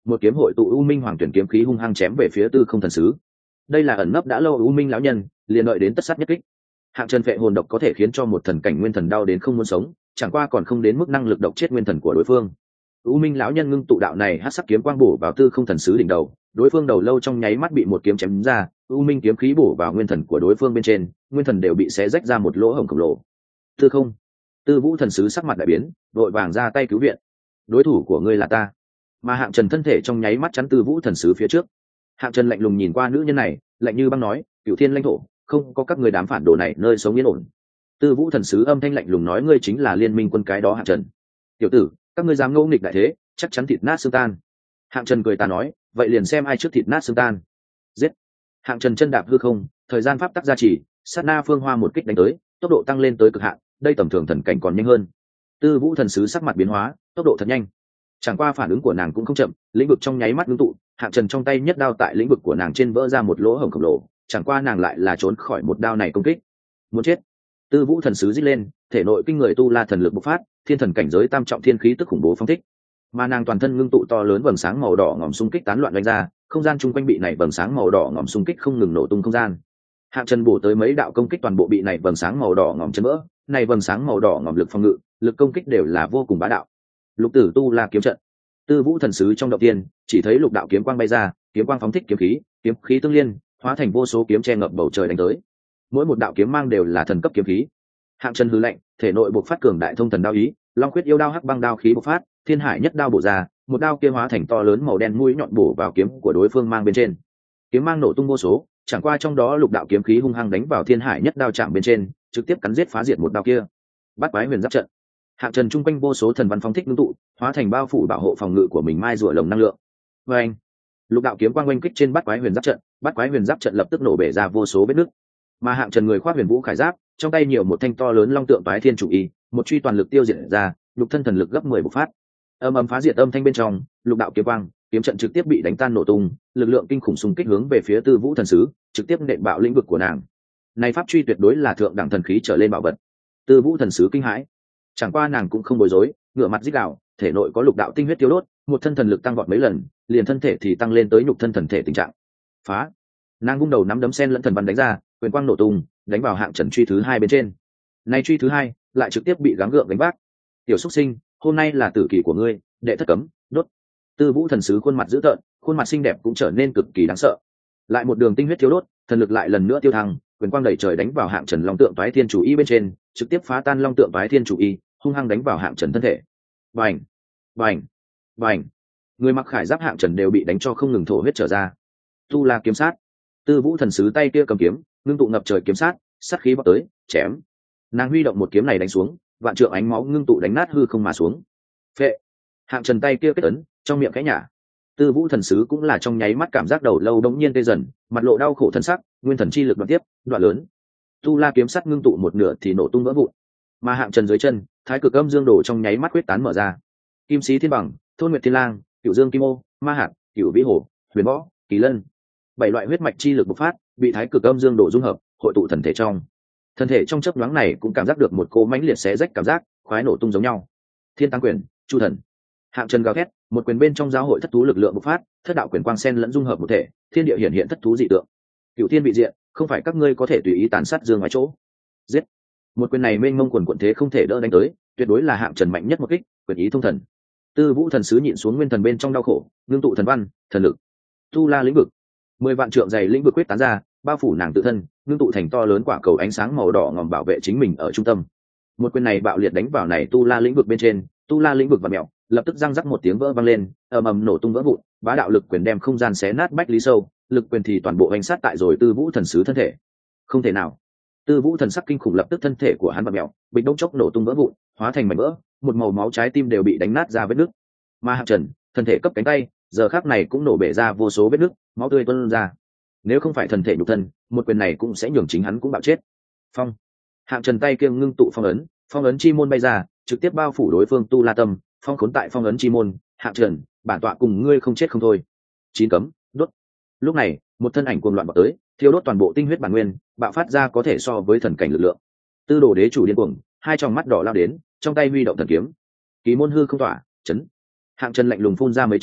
một kiếm hội tụ u minh hoàng tuyển kiếm khí hung hăng chém về phía tư không thần sứ. Đây là ẩn nấp đã lâu u minh lão nhân, liền đợi đến tất sát nhất kích. Hạng Trần phệ hồn độc có thể khiến cho một thần cảnh nguyên thần đau đến không muốn sống, chẳng qua còn không đến mức năng lực độc chết nguyên thần của đối phương. U minh lão nhân ngưng tụ đạo này hắc sắc kiếm quang bổ vào tư không thần sứ đỉnh đầu, đối phương đầu lâu trong nháy mắt bị một kiếm chém ra, u minh kiếm khí bổ vào nguyên thần của đối phương bên trên, nguyên thần đều bị xé rách ra một lỗ hổng khổng lồ. Tư không, Tư Vũ thần sứ sắc mặt đại biến, vội vàng ra tay cứu viện. Đối thủ của ngươi là ta. Mà Hạng Trần thân thể trong nháy mắt chắn Tư Vũ thần sứ phía trước. Hạng Trần lạnh lùng nhìn qua nữ nhân này, lạnh như băng nói, Cửu Thiên lãnh thổ, không có các người đám phản đồ này nơi sống yên ổn. Tư Vũ thần sứ âm thanh lạnh lùng nói, ngươi chính là liên minh quân cái đó Hạng Trần. Tiểu tử, các ngươi dám ngỗ nghịch đại thế, chắc chắn thịt nát xương tan. Hạng Trần cười ta nói, vậy liền xem ai trước thịt nát xương tan. Giết. Hạng Trần chân đạp hư không, thời gian pháp tắc gia trì, sát na phương hoa một kích đánh tới, tốc độ tăng lên tới cực hạn, đây tầm thường thần cảnh còn nhanh hơn. Tư Vũ thần sứ sắc mặt biến hóa, tốc độ thật nhanh. Chẳng qua phản ứng của nàng cũng không chậm, lĩnh vực trong nháy mắt ngưng tụ, Hạng Trần trong tay nhất đao tại lĩnh vực của nàng trên vỡ ra một lỗ hổng khổng lồ, chẳng qua nàng lại là trốn khỏi một đao này công kích. Muốn chết. Tư Vũ thần sứ rít lên, thể nội kinh người tu la thần lực bộc phát, thiên thần cảnh giới tam trọng thiên khí tức khủng bố phong thích. Mà nàng toàn thân ngưng tụ to lớn vầng sáng màu đỏ ngòm xung kích tán loạn đánh ra, không gian chung quanh bị này vầng sáng màu đỏ ngòm xung kích không ngừng nổ tung không gian. Hạng Trần bổ tới mấy đạo công kích toàn bộ bị này vầng sáng màu đỏ ngòm chấn vỡ, này vầng sáng màu đỏ ngòm lực phòng ngự, lực công kích đều là vô cùng bá đạo. Lục tử tu la kiếm trận. Tư Vũ thần sứ trong động tiên, chỉ thấy lục đạo kiếm quang bay ra, kiếm quang phóng thích kiếm khí tương liên, hóa thành vô số kiếm che ngập bầu trời đánh tới. Mỗi một đạo kiếm mang đều là thần cấp kiếm khí. Hạng Trần hừ lạnh, thể nội bộc phát cường đại thông thần đao ý, long quyết yêu đao hắc băng đao khí bộc phát, thiên hải nhất đao bổ ra, một đao kia hóa thành to lớn màu đen mũi nhọn bổ vào kiếm của đối phương mang bên trên. Kiếm mang nổ tung vô số, chẳng qua trong đó lục đạo kiếm khí hung hăng đánh vào thiên hải nhất đao chạm bên trên, trực tiếp cắn giết phá diệt một đao kia. Bắt quái huyền giáp trận. Hạng Trần trung quanh vô số thần văn phóng thích ngưng tụ, hóa thành bao phủ bảo hộ phòng ngự của mình mai rùa lồng năng lượng. Và anh, lục đạo kiếm quang oanh kích trên bắt quái huyền giáp trận, bắt quái huyền giáp trận lập tức nổ bể ra vô số vết nứt. Mà Hạng Trần người khoác huyền vũ khải giáp, trong tay nhiều một thanh to lớn long tượng toái thiên chủ y, một truy toàn lực tiêu diệt ra, lục thân thần lực gấp 10 bộc phát. Âm ầm phá diệt âm thanh bên trong, lục đạo kiếm quang, kiếm trận trực tiếp bị đánh tan nổ tung, lực lượng kinh khủng xung kích hướng về phía Tư Vũ thần sứ, trực tiếp nện bạo lĩnh vực của nàng. Này pháp truy tuyệt đối là thượng đẳng thần khí trở lên bảo vật. Tư Vũ thần sứ kinh hãi, chẳng qua nàng cũng không bối rối, ngửa mặt rít gào, thể nội có lục đạo tinh huyết tiêu đốt, một thân thần lực tăng vọt mấy lần, liền thân thể thì tăng lên tới nhục thân thần thể tình trạng. Phá! Nàng vung đầu nắm đấm sen lẫn thần văn đánh ra, quyền quang nổ tung, đánh vào Hạng Trần truy thứ hai bên trên. Này truy thứ hai lại trực tiếp bị gắng gượng đánh vác. Tiểu xuất sinh, hôm nay là tử kỳ của ngươi, đệ thất cấm, đốt. Tư Vũ thần sứ khuôn mặt dữ tợn, khuôn mặt xinh đẹp cũng trở nên cực kỳ đáng sợ. Lại một đường tinh huyết thiếu đốt, thần lực lại lần nữa tiêu thăng, quyền quang đẩy trời đánh vào Hạng Trần long tượng toái thiên chủ y bên trên, trực tiếp phá tan long tượng toái thiên chủ y, hung hăng đánh vào Hạng Trần thân thể. Bành, bành, bành. Người mặc khải giáp Hạng Trần đều bị đánh cho không ngừng thổ huyết trở ra. Tu La kiếm sát. Tư Vũ thần sứ tay kia cầm kiếm, ngưng tụ ngập trời kiếm sát, sát khí vọt tới, chém. Nàng huy động một kiếm này đánh xuống, vạn trượng ánh máu ngưng tụ đánh nát hư không mà xuống. Phệ. Hạng Trần tay kia kết ấn, trong miệng khẽ nhả. Tư Vũ thần sứ cũng là trong nháy mắt cảm giác đầu lâu đống nhiên tê dần, mặt lộ đau khổ thần sắc, nguyên thần chi lực đoạn tiếp, đoạn lớn. Tu La kiếm sắt ngưng tụ một nửa thì nổ tung vỡ vụn. Mà Hạng Trần dưới chân, Thái Cực Âm Dương Đồ trong nháy mắt quyết tán mở ra. Kim Sĩ Thiên Bằng, Thôn Nguyệt Thiên Lang, Cửu Dương Kim Ô, Ma Hạt, Cửu Vĩ Hổ, Huyền Võ, Kỳ Lân, bảy loại huyết mạch chi lực bộc phát, bị Thái Cực Âm Dương Đồ dung hợp, hội tụ thần thể trong. Thân thể trong chớp nhoáng này cũng cảm giác được một cỗ mãnh liệt xé rách cảm giác, khoái nổ tung giống nhau. Thiên Tăng Quyền, Chu Thần. Hạng Trần gào thét, một quyền bên trong giáo hội thất thú lực lượng bộc phát, thất đạo quyền quang sen lẫn dung hợp một thể, thiên địa hiển hiện thất thú dị tượng. Cửu thiên vị diện, không phải các ngươi có thể tùy ý tàn sát dương ngoài chỗ. Giết. Một quyền này mênh mông quần quần thế không thể đỡ đánh tới, tuyệt đối là Hạng Trần mạnh nhất một kích, quyền ý thông thần. Tư Vũ thần sứ nhịn xuống nguyên thần bên trong đau khổ, ngưng tụ thần văn, thần lực. Tu La lĩnh vực. 10 vạn trượng dày lĩnh vực quyết tán ra, bao phủ nàng tự thân, ngưng tụ thành to lớn quả cầu ánh sáng màu đỏ ngòm bảo vệ chính mình ở trung tâm. Một quyền này bạo liệt đánh vào này Tu La lĩnh vực bên trên, Tu La lĩnh vực và mèo, lập tức răng rắc một tiếng vỡ vang lên, ầm ầm nổ tung vỡ vụn, bá đạo lực quyền đem không gian xé nát bách lý sâu, lực quyền thì toàn bộ hành sát tại rồi Tư Vũ thần sứ thân thể. Không thể nào. Tư Vũ thần sắc kinh khủng lập tức thân thể của hắn và mèo, bịch đông chốc nổ tung vỡ vụn, hóa thành mảnh vỡ, một màu máu trái tim đều bị đánh nát ra vết nứt. Mà Hạng Trần, thân thể cấp cánh tay, giờ khắc này cũng nổ bể ra vô số vết nứt, máu tươi tuôn ra. Nếu không phải thần thể nhục thân, một quyền này cũng sẽ nhường chính hắn cũng bạo chết. Phong. Hạng Trần tay kia ngưng tụ phong ấn chi môn bay ra, trực tiếp bao phủ đối phương Tu La tâm, phong khốn tại phong ấn chi môn. Hạng Trần, bản tọa cùng ngươi không chết không thôi. Chín cấm, đốt. Lúc này, một thân ảnh cuồng loạn bạo tới, thiêu đốt toàn bộ tinh huyết bản nguyên, bạo phát ra có thể so với thần cảnh lực lượng. Tư Đồ đế chủ điên cuồng, hai tròng mắt đỏ lao đến, trong tay huy động thần kiếm. Kỳ môn hư không tỏa, chấn. Hạng Trần lạnh lùng phun ra mấy chữ,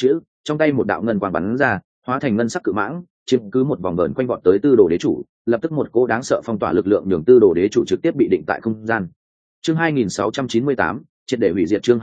trong tay một đạo ngân quang bắn ra, hóa thành ngân sắc cự mãng, chiếm cứ một vòng vờn quanh vọt tới tư đồ đế chủ, lập tức một cỗ đáng sợ phong tỏa lực lượng nhường tư đồ đế chủ trực tiếp bị định tại không gian. Chương 2698, triệt để hủy diệt. Chương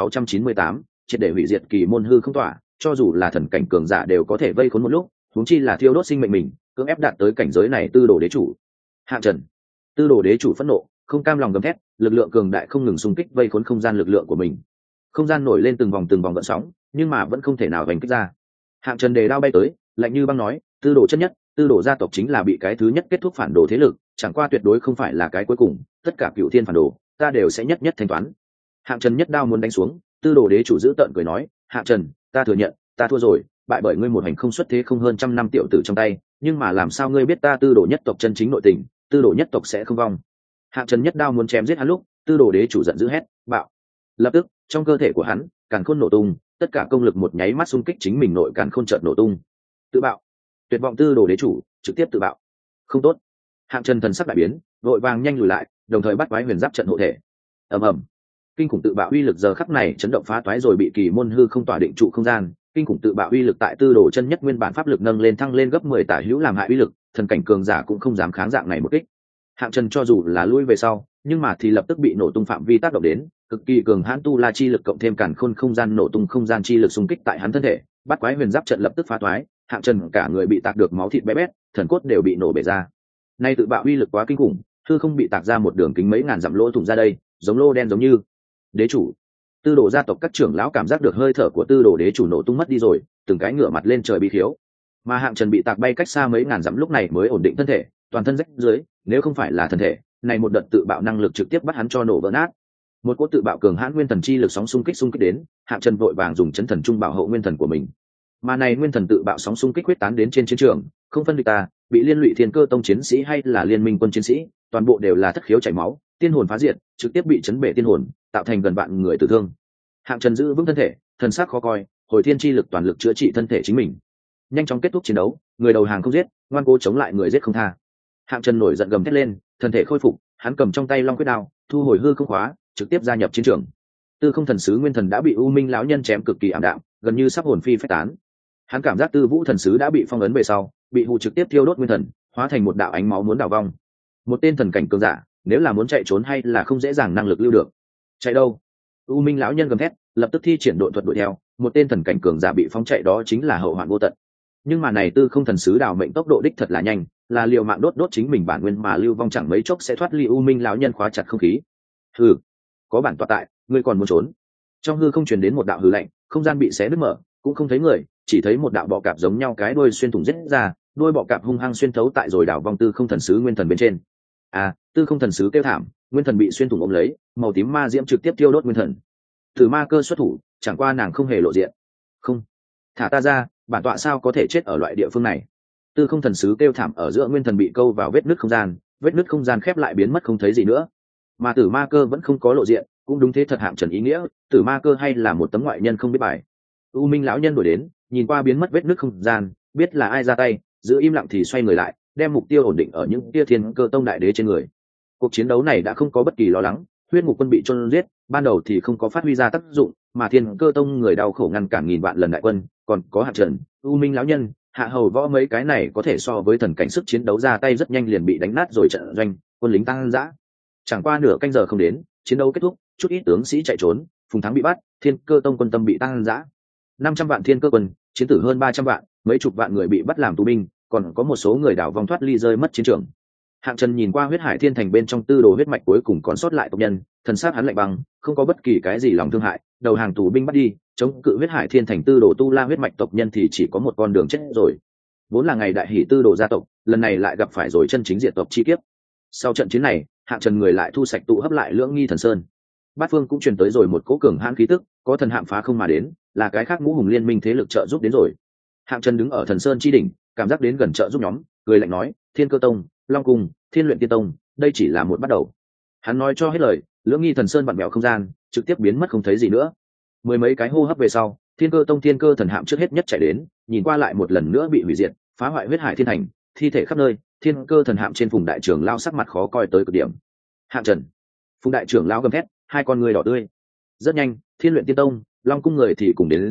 2698, triệt để hủy diệt kỳ môn hư không tỏa, cho dù là thần cảnh cường giả đều có thể vây khốn một lúc, huống chi là thiêu đốt sinh mệnh mình, cưỡng ép đạt tới cảnh giới này tư đồ đế chủ. Hạng Trần, tư đồ đế chủ phẫn nộ, không cam lòng gầm thét, lực lượng cường đại không ngừng xung kích vây khốn không gian lực lượng của mình. Không gian nổi lên từng vòng gợn sóng, nhưng mà vẫn không thể nào đánh kích ra. Hạng Trần đề đao bay tới, lạnh như băng nói, tư đồ chân nhất, tư đồ gia tộc chính là bị cái thứ nhất kết thúc phản đồ thế lực, chẳng qua tuyệt đối không phải là cái cuối cùng, tất cả cựu thiên phản đồ ta đều sẽ nhất nhất thanh toán. Hạng Trần nhất đao muốn đánh xuống, tư đồ đế chủ giữ tợn cười nói, Hạng Trần, ta thừa nhận ta thua rồi, bại bởi ngươi một hành không xuất thế không hơn trăm năm tiểu tử trong tay, nhưng mà làm sao ngươi biết ta tư đồ nhất tộc chân chính nội tình, tư đồ nhất tộc sẽ không vong. Hạng Trần nhất đao muốn chém giết hắn lúc, tư đồ đế chủ giận dữ hét, bạo. Lập tức trong cơ thể của hắn càn khôn nổ tung, tất cả công lực một nháy mắt xung kích chính mình nội càn khôn chợt nổ tung. Tự bạo. Tuyệt vọng tư đồ đế chủ trực tiếp tự bạo. Không tốt. Hạng Trần thần sắc đại biến, vội vàng nhanh lùi lại, đồng thời bắt quái huyền giáp trận hộ thể. Ầm ầm. Kinh khủng tự bạo uy lực giờ khắc này chấn động phá toái rồi bị kỳ môn hư không tỏa định trụ không gian. Kinh khủng tự bạo uy lực tại tư đồ chân nhất nguyên bản pháp lực nâng lên thăng lên gấp 10 tả hữu làm hại uy lực, thần cảnh cường giả cũng không dám kháng dạng này một kích. Hạng Trần cho dù là lui về sau, nhưng mà thì lập tức bị nổ tung phạm vi tác động đến, cực kỳ cường hãn tu la chi lực cộng thêm càn khôn không gian nổ tung không gian chi lực xung kích tại hắn thân thể, bắt quái huyền giáp trận lập tức phá toái, Hạng Trần cả người bị tạc được máu thịt bé bét, thần cốt đều bị nổ bể ra. Nay tự bạo uy lực quá kinh khủng, hư không bị tạc ra một đường kính mấy ngàn dặm lỗ thủng ra đây, giống lô đen giống như. Đế chủ, tư đồ gia tộc các trưởng lão cảm giác được hơi thở của tư đồ đế chủ nổ tung mất đi rồi, từng cái ngửa mặt lên trời bi khiếu. Mà Hạng Trần bị tạc bay cách xa mấy ngàn dặm lúc này mới ổn định thân thể, toàn thân rách dưới, nếu không phải là thân thể, này một đợt tự bạo năng lực trực tiếp bắt hắn cho nổ vỡ nát. Một cỗ tự bạo cường hãn nguyên thần chi lực sóng xung kích đến, Hạng Trần vội vàng dùng chấn thần trung bảo hộ nguyên thần của mình. Mà này nguyên thần tự bạo sóng xung kích quyết tán đến trên chiến trường, không phân địch ta, bị liên lụy Thiên Cơ Tông chiến sĩ hay là liên minh quân chiến sĩ, toàn bộ đều là thất khiếu chảy máu, tiên hồn phá diệt, trực tiếp bị chấn bể tiên hồn, tạo thành gần vạn người tử thương. Hạng Trần giữ vững thân thể, thần sắc khó coi, hồi thiên chi lực toàn lực chữa trị thân thể chính mình. Nhanh chóng kết thúc chiến đấu, người đầu hàng không giết, ngoan cố chống lại người giết không tha. Hạng Trần nổi giận gầm thét lên, thân thể khôi phục, hắn cầm trong tay long quyết đao, thu hồi hư không khóa, trực tiếp gia nhập chiến trường. Tư Không Thần Sứ nguyên thần đã bị U Minh lão nhân chém cực kỳ ảm đạm, gần như sắp hồn phi phách tán. Hắn cảm giác Tư Vũ Thần Sứ đã bị phong ấn về sau, bị hù trực tiếp thiêu đốt nguyên thần, hóa thành một đạo ánh máu muốn đào vong. Một tên thần cảnh cường giả, nếu là muốn chạy trốn hay là không dễ dàng năng lực lưu được. Chạy đâu? U Minh lão nhân gầm thét, lập tức thi triển độn thuật đuổi theo, một tên thần cảnh cường giả bị phóng chạy đó chính là hậu hoạn vô tận. Nhưng mà này Tư Không Thần Sứ đào mệnh tốc độ đích thật là nhanh, là liều mạng đốt chính mình bản nguyên mà lưu vong chẳng mấy chốc sẽ thoát ly. U Minh lão nhân khóa chặt không khí. Hừ, có bản tọa tại, ngươi còn muốn trốn? Trong hư không truyền đến một đạo hư lạnh, không gian bị xé nứt mở, cũng không thấy người, chỉ thấy một đạo bọ cạp giống nhau cái đuôi xuyên thủng rết ra, đuôi bọ cạp hung hăng xuyên thấu tại rồi đảo vong Tư Không Thần Sứ nguyên thần bên trên. Tư Không Thần Sứ kêu thảm, nguyên thần bị xuyên thủng ôm lấy, màu tím ma diễm trực tiếp tiêu đốt nguyên thần. Thử ma cơ xuất thủ, chẳng qua nàng không hề lộ diện. Không, thả ta ra, bản tọa sao có thể chết ở loại địa phương này? Tư Không Thần Sứ kêu thảm ở giữa nguyên thần bị câu vào vết nứt không gian, vết nứt không gian khép lại biến mất không thấy gì nữa. Mà Tử Ma Cơ vẫn không có lộ diện, cũng đúng thế thật. Hạng Trần ý nghĩa, Tử Ma Cơ hay là một tấm ngoại nhân không biết bài. U Minh lão nhân đuổi đến, nhìn qua biến mất vết nứt không gian, biết là ai ra tay, giữ im lặng thì xoay người lại, đem mục tiêu ổn định ở những tia Thiên Cơ Tông đại đế trên người. Cuộc chiến đấu này đã không có bất kỳ lo lắng, Huyết Ngục quân bị chôn giết, ban đầu thì không có phát huy ra tác dụng, mà Thiên Cơ Tông người đau khổ ngăn cản nghìn vạn lần đại quân, còn có Hạng Trần, U Minh lão nhân, Hạ Hầu Võ mấy cái này có thể so với thần cảnh sức chiến đấu ra tay rất nhanh liền bị đánh nát rồi trận doanh, quân lính tăng dã. Chẳng qua nửa canh giờ không đến, chiến đấu kết thúc, chút ít tướng sĩ chạy trốn, Phùng Thắng bị bắt, Thiên Cơ Tông quân tâm bị tăng dã. 500 vạn Thiên Cơ quân, chiến tử hơn 300 vạn, mấy chục vạn người bị bắt làm tù binh, còn có một số người đảo vòng thoát ly rơi mất chiến trường. Hạng Trần nhìn qua Huyết Hải Thiên Thành bên trong tư đồ huyết mạch cuối cùng còn sót lại tộc nhân, thần sắc hắn lạnh băng, không có bất kỳ cái gì lòng thương hại, đầu hàng tù binh bắt đi, chống cự Huyết Hải Thiên Thành tư đồ tu la huyết mạch tộc nhân thì chỉ có một con đường chết rồi. Vốn là ngày đại hỷ tư đồ gia tộc, lần này lại gặp phải rồi chân chính diệt tộc chi kiếp. Sau trận chiến này, Hạng Trần người lại thu sạch tụ hấp lại Lưỡng Nghi Thần Sơn. Bát phương cũng truyền tới rồi một cỗ cường hãn khí tức, có thần hạm phá không mà đến, là cái khác ngũ hùng liên minh thế lực trợ giúp đến rồi. Hạng Trần đứng ở Thần Sơn chi đỉnh, cảm giác đến gần trợ giúp nhóm, cười lạnh nói, Thiên Cơ Tông, Long Cung, Thiên Luyện Tiên Tông, đây chỉ là một bắt đầu. Hắn nói cho hết lời, Lưỡng Nghi Thần Sơn vặn vẹo không gian, trực tiếp biến mất không thấy gì nữa. Mười mấy cái hô hấp về sau, Thiên Cơ Tông Thiên Cơ thần hạm trước hết nhất chạy đến, nhìn qua lại một lần nữa bị hủy diệt, phá hoại Huyết Hải Thiên Thành, thi thể khắp nơi, Thiên Cơ thần hạm trên Phùng đại trưởng lao sắc mặt khó coi tới cực điểm. Hạng Trần, Phùng đại trưởng lao gầm thét, hai con người đỏ tươi. Rất nhanh, Thiên Luyện Tiên Tông, Long Cung người thì cùng đến rồi,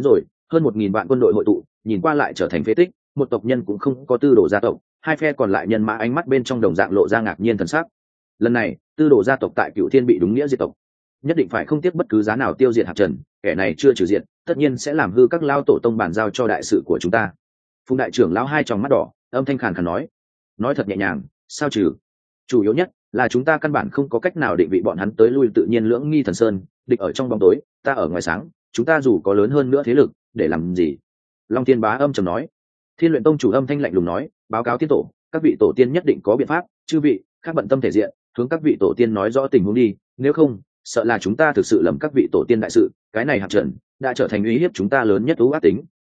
hơn 1.000 vạn quân đội hội tụ, nhìn qua lại trở thành phế tích, một tộc nhân cũng không có tư đồ gia tộc, hai phe còn lại nhân mã ánh mắt bên trong đồng dạng lộ ra ngạc nhiên thần sắc. Lần này tư đồ gia tộc tại Cựu Thiên bị đúng nghĩa diệt tộc, nhất định phải không tiếc bất cứ giá nào tiêu diệt Hạc Trần, kẻ này chưa trừ diệt tất nhiên sẽ làm hư các lao tổ tông bàn giao cho đại sự của chúng ta. Phùng đại trưởng lão hai tròng mắt đỏ, âm thanh khàn khàn nói thật nhẹ nhàng, sao trừ? Chủ yếu nhất là chúng ta căn bản không có cách nào định vị bọn hắn tới lui, tự nhiên lưỡng nghi thần sơn, địch ở trong bóng tối, ta ở ngoài sáng, chúng ta dù có lớn hơn nữa thế lực để làm gì? Long Thiên Bá âm trầm nói. Thiên Luyện Tông chủ âm thanh lạnh lùng nói, báo cáo tiên tổ, các vị tổ tiên nhất định có biện pháp, chư vị khác bận tâm thể diện, hướng các vị tổ tiên nói rõ tình huống đi, nếu không sợ là chúng ta thực sự lầm các vị tổ tiên đại sự, cái này Hạc Trần đã trở thành uy hiếp chúng ta lớn nhất ưu ác tính,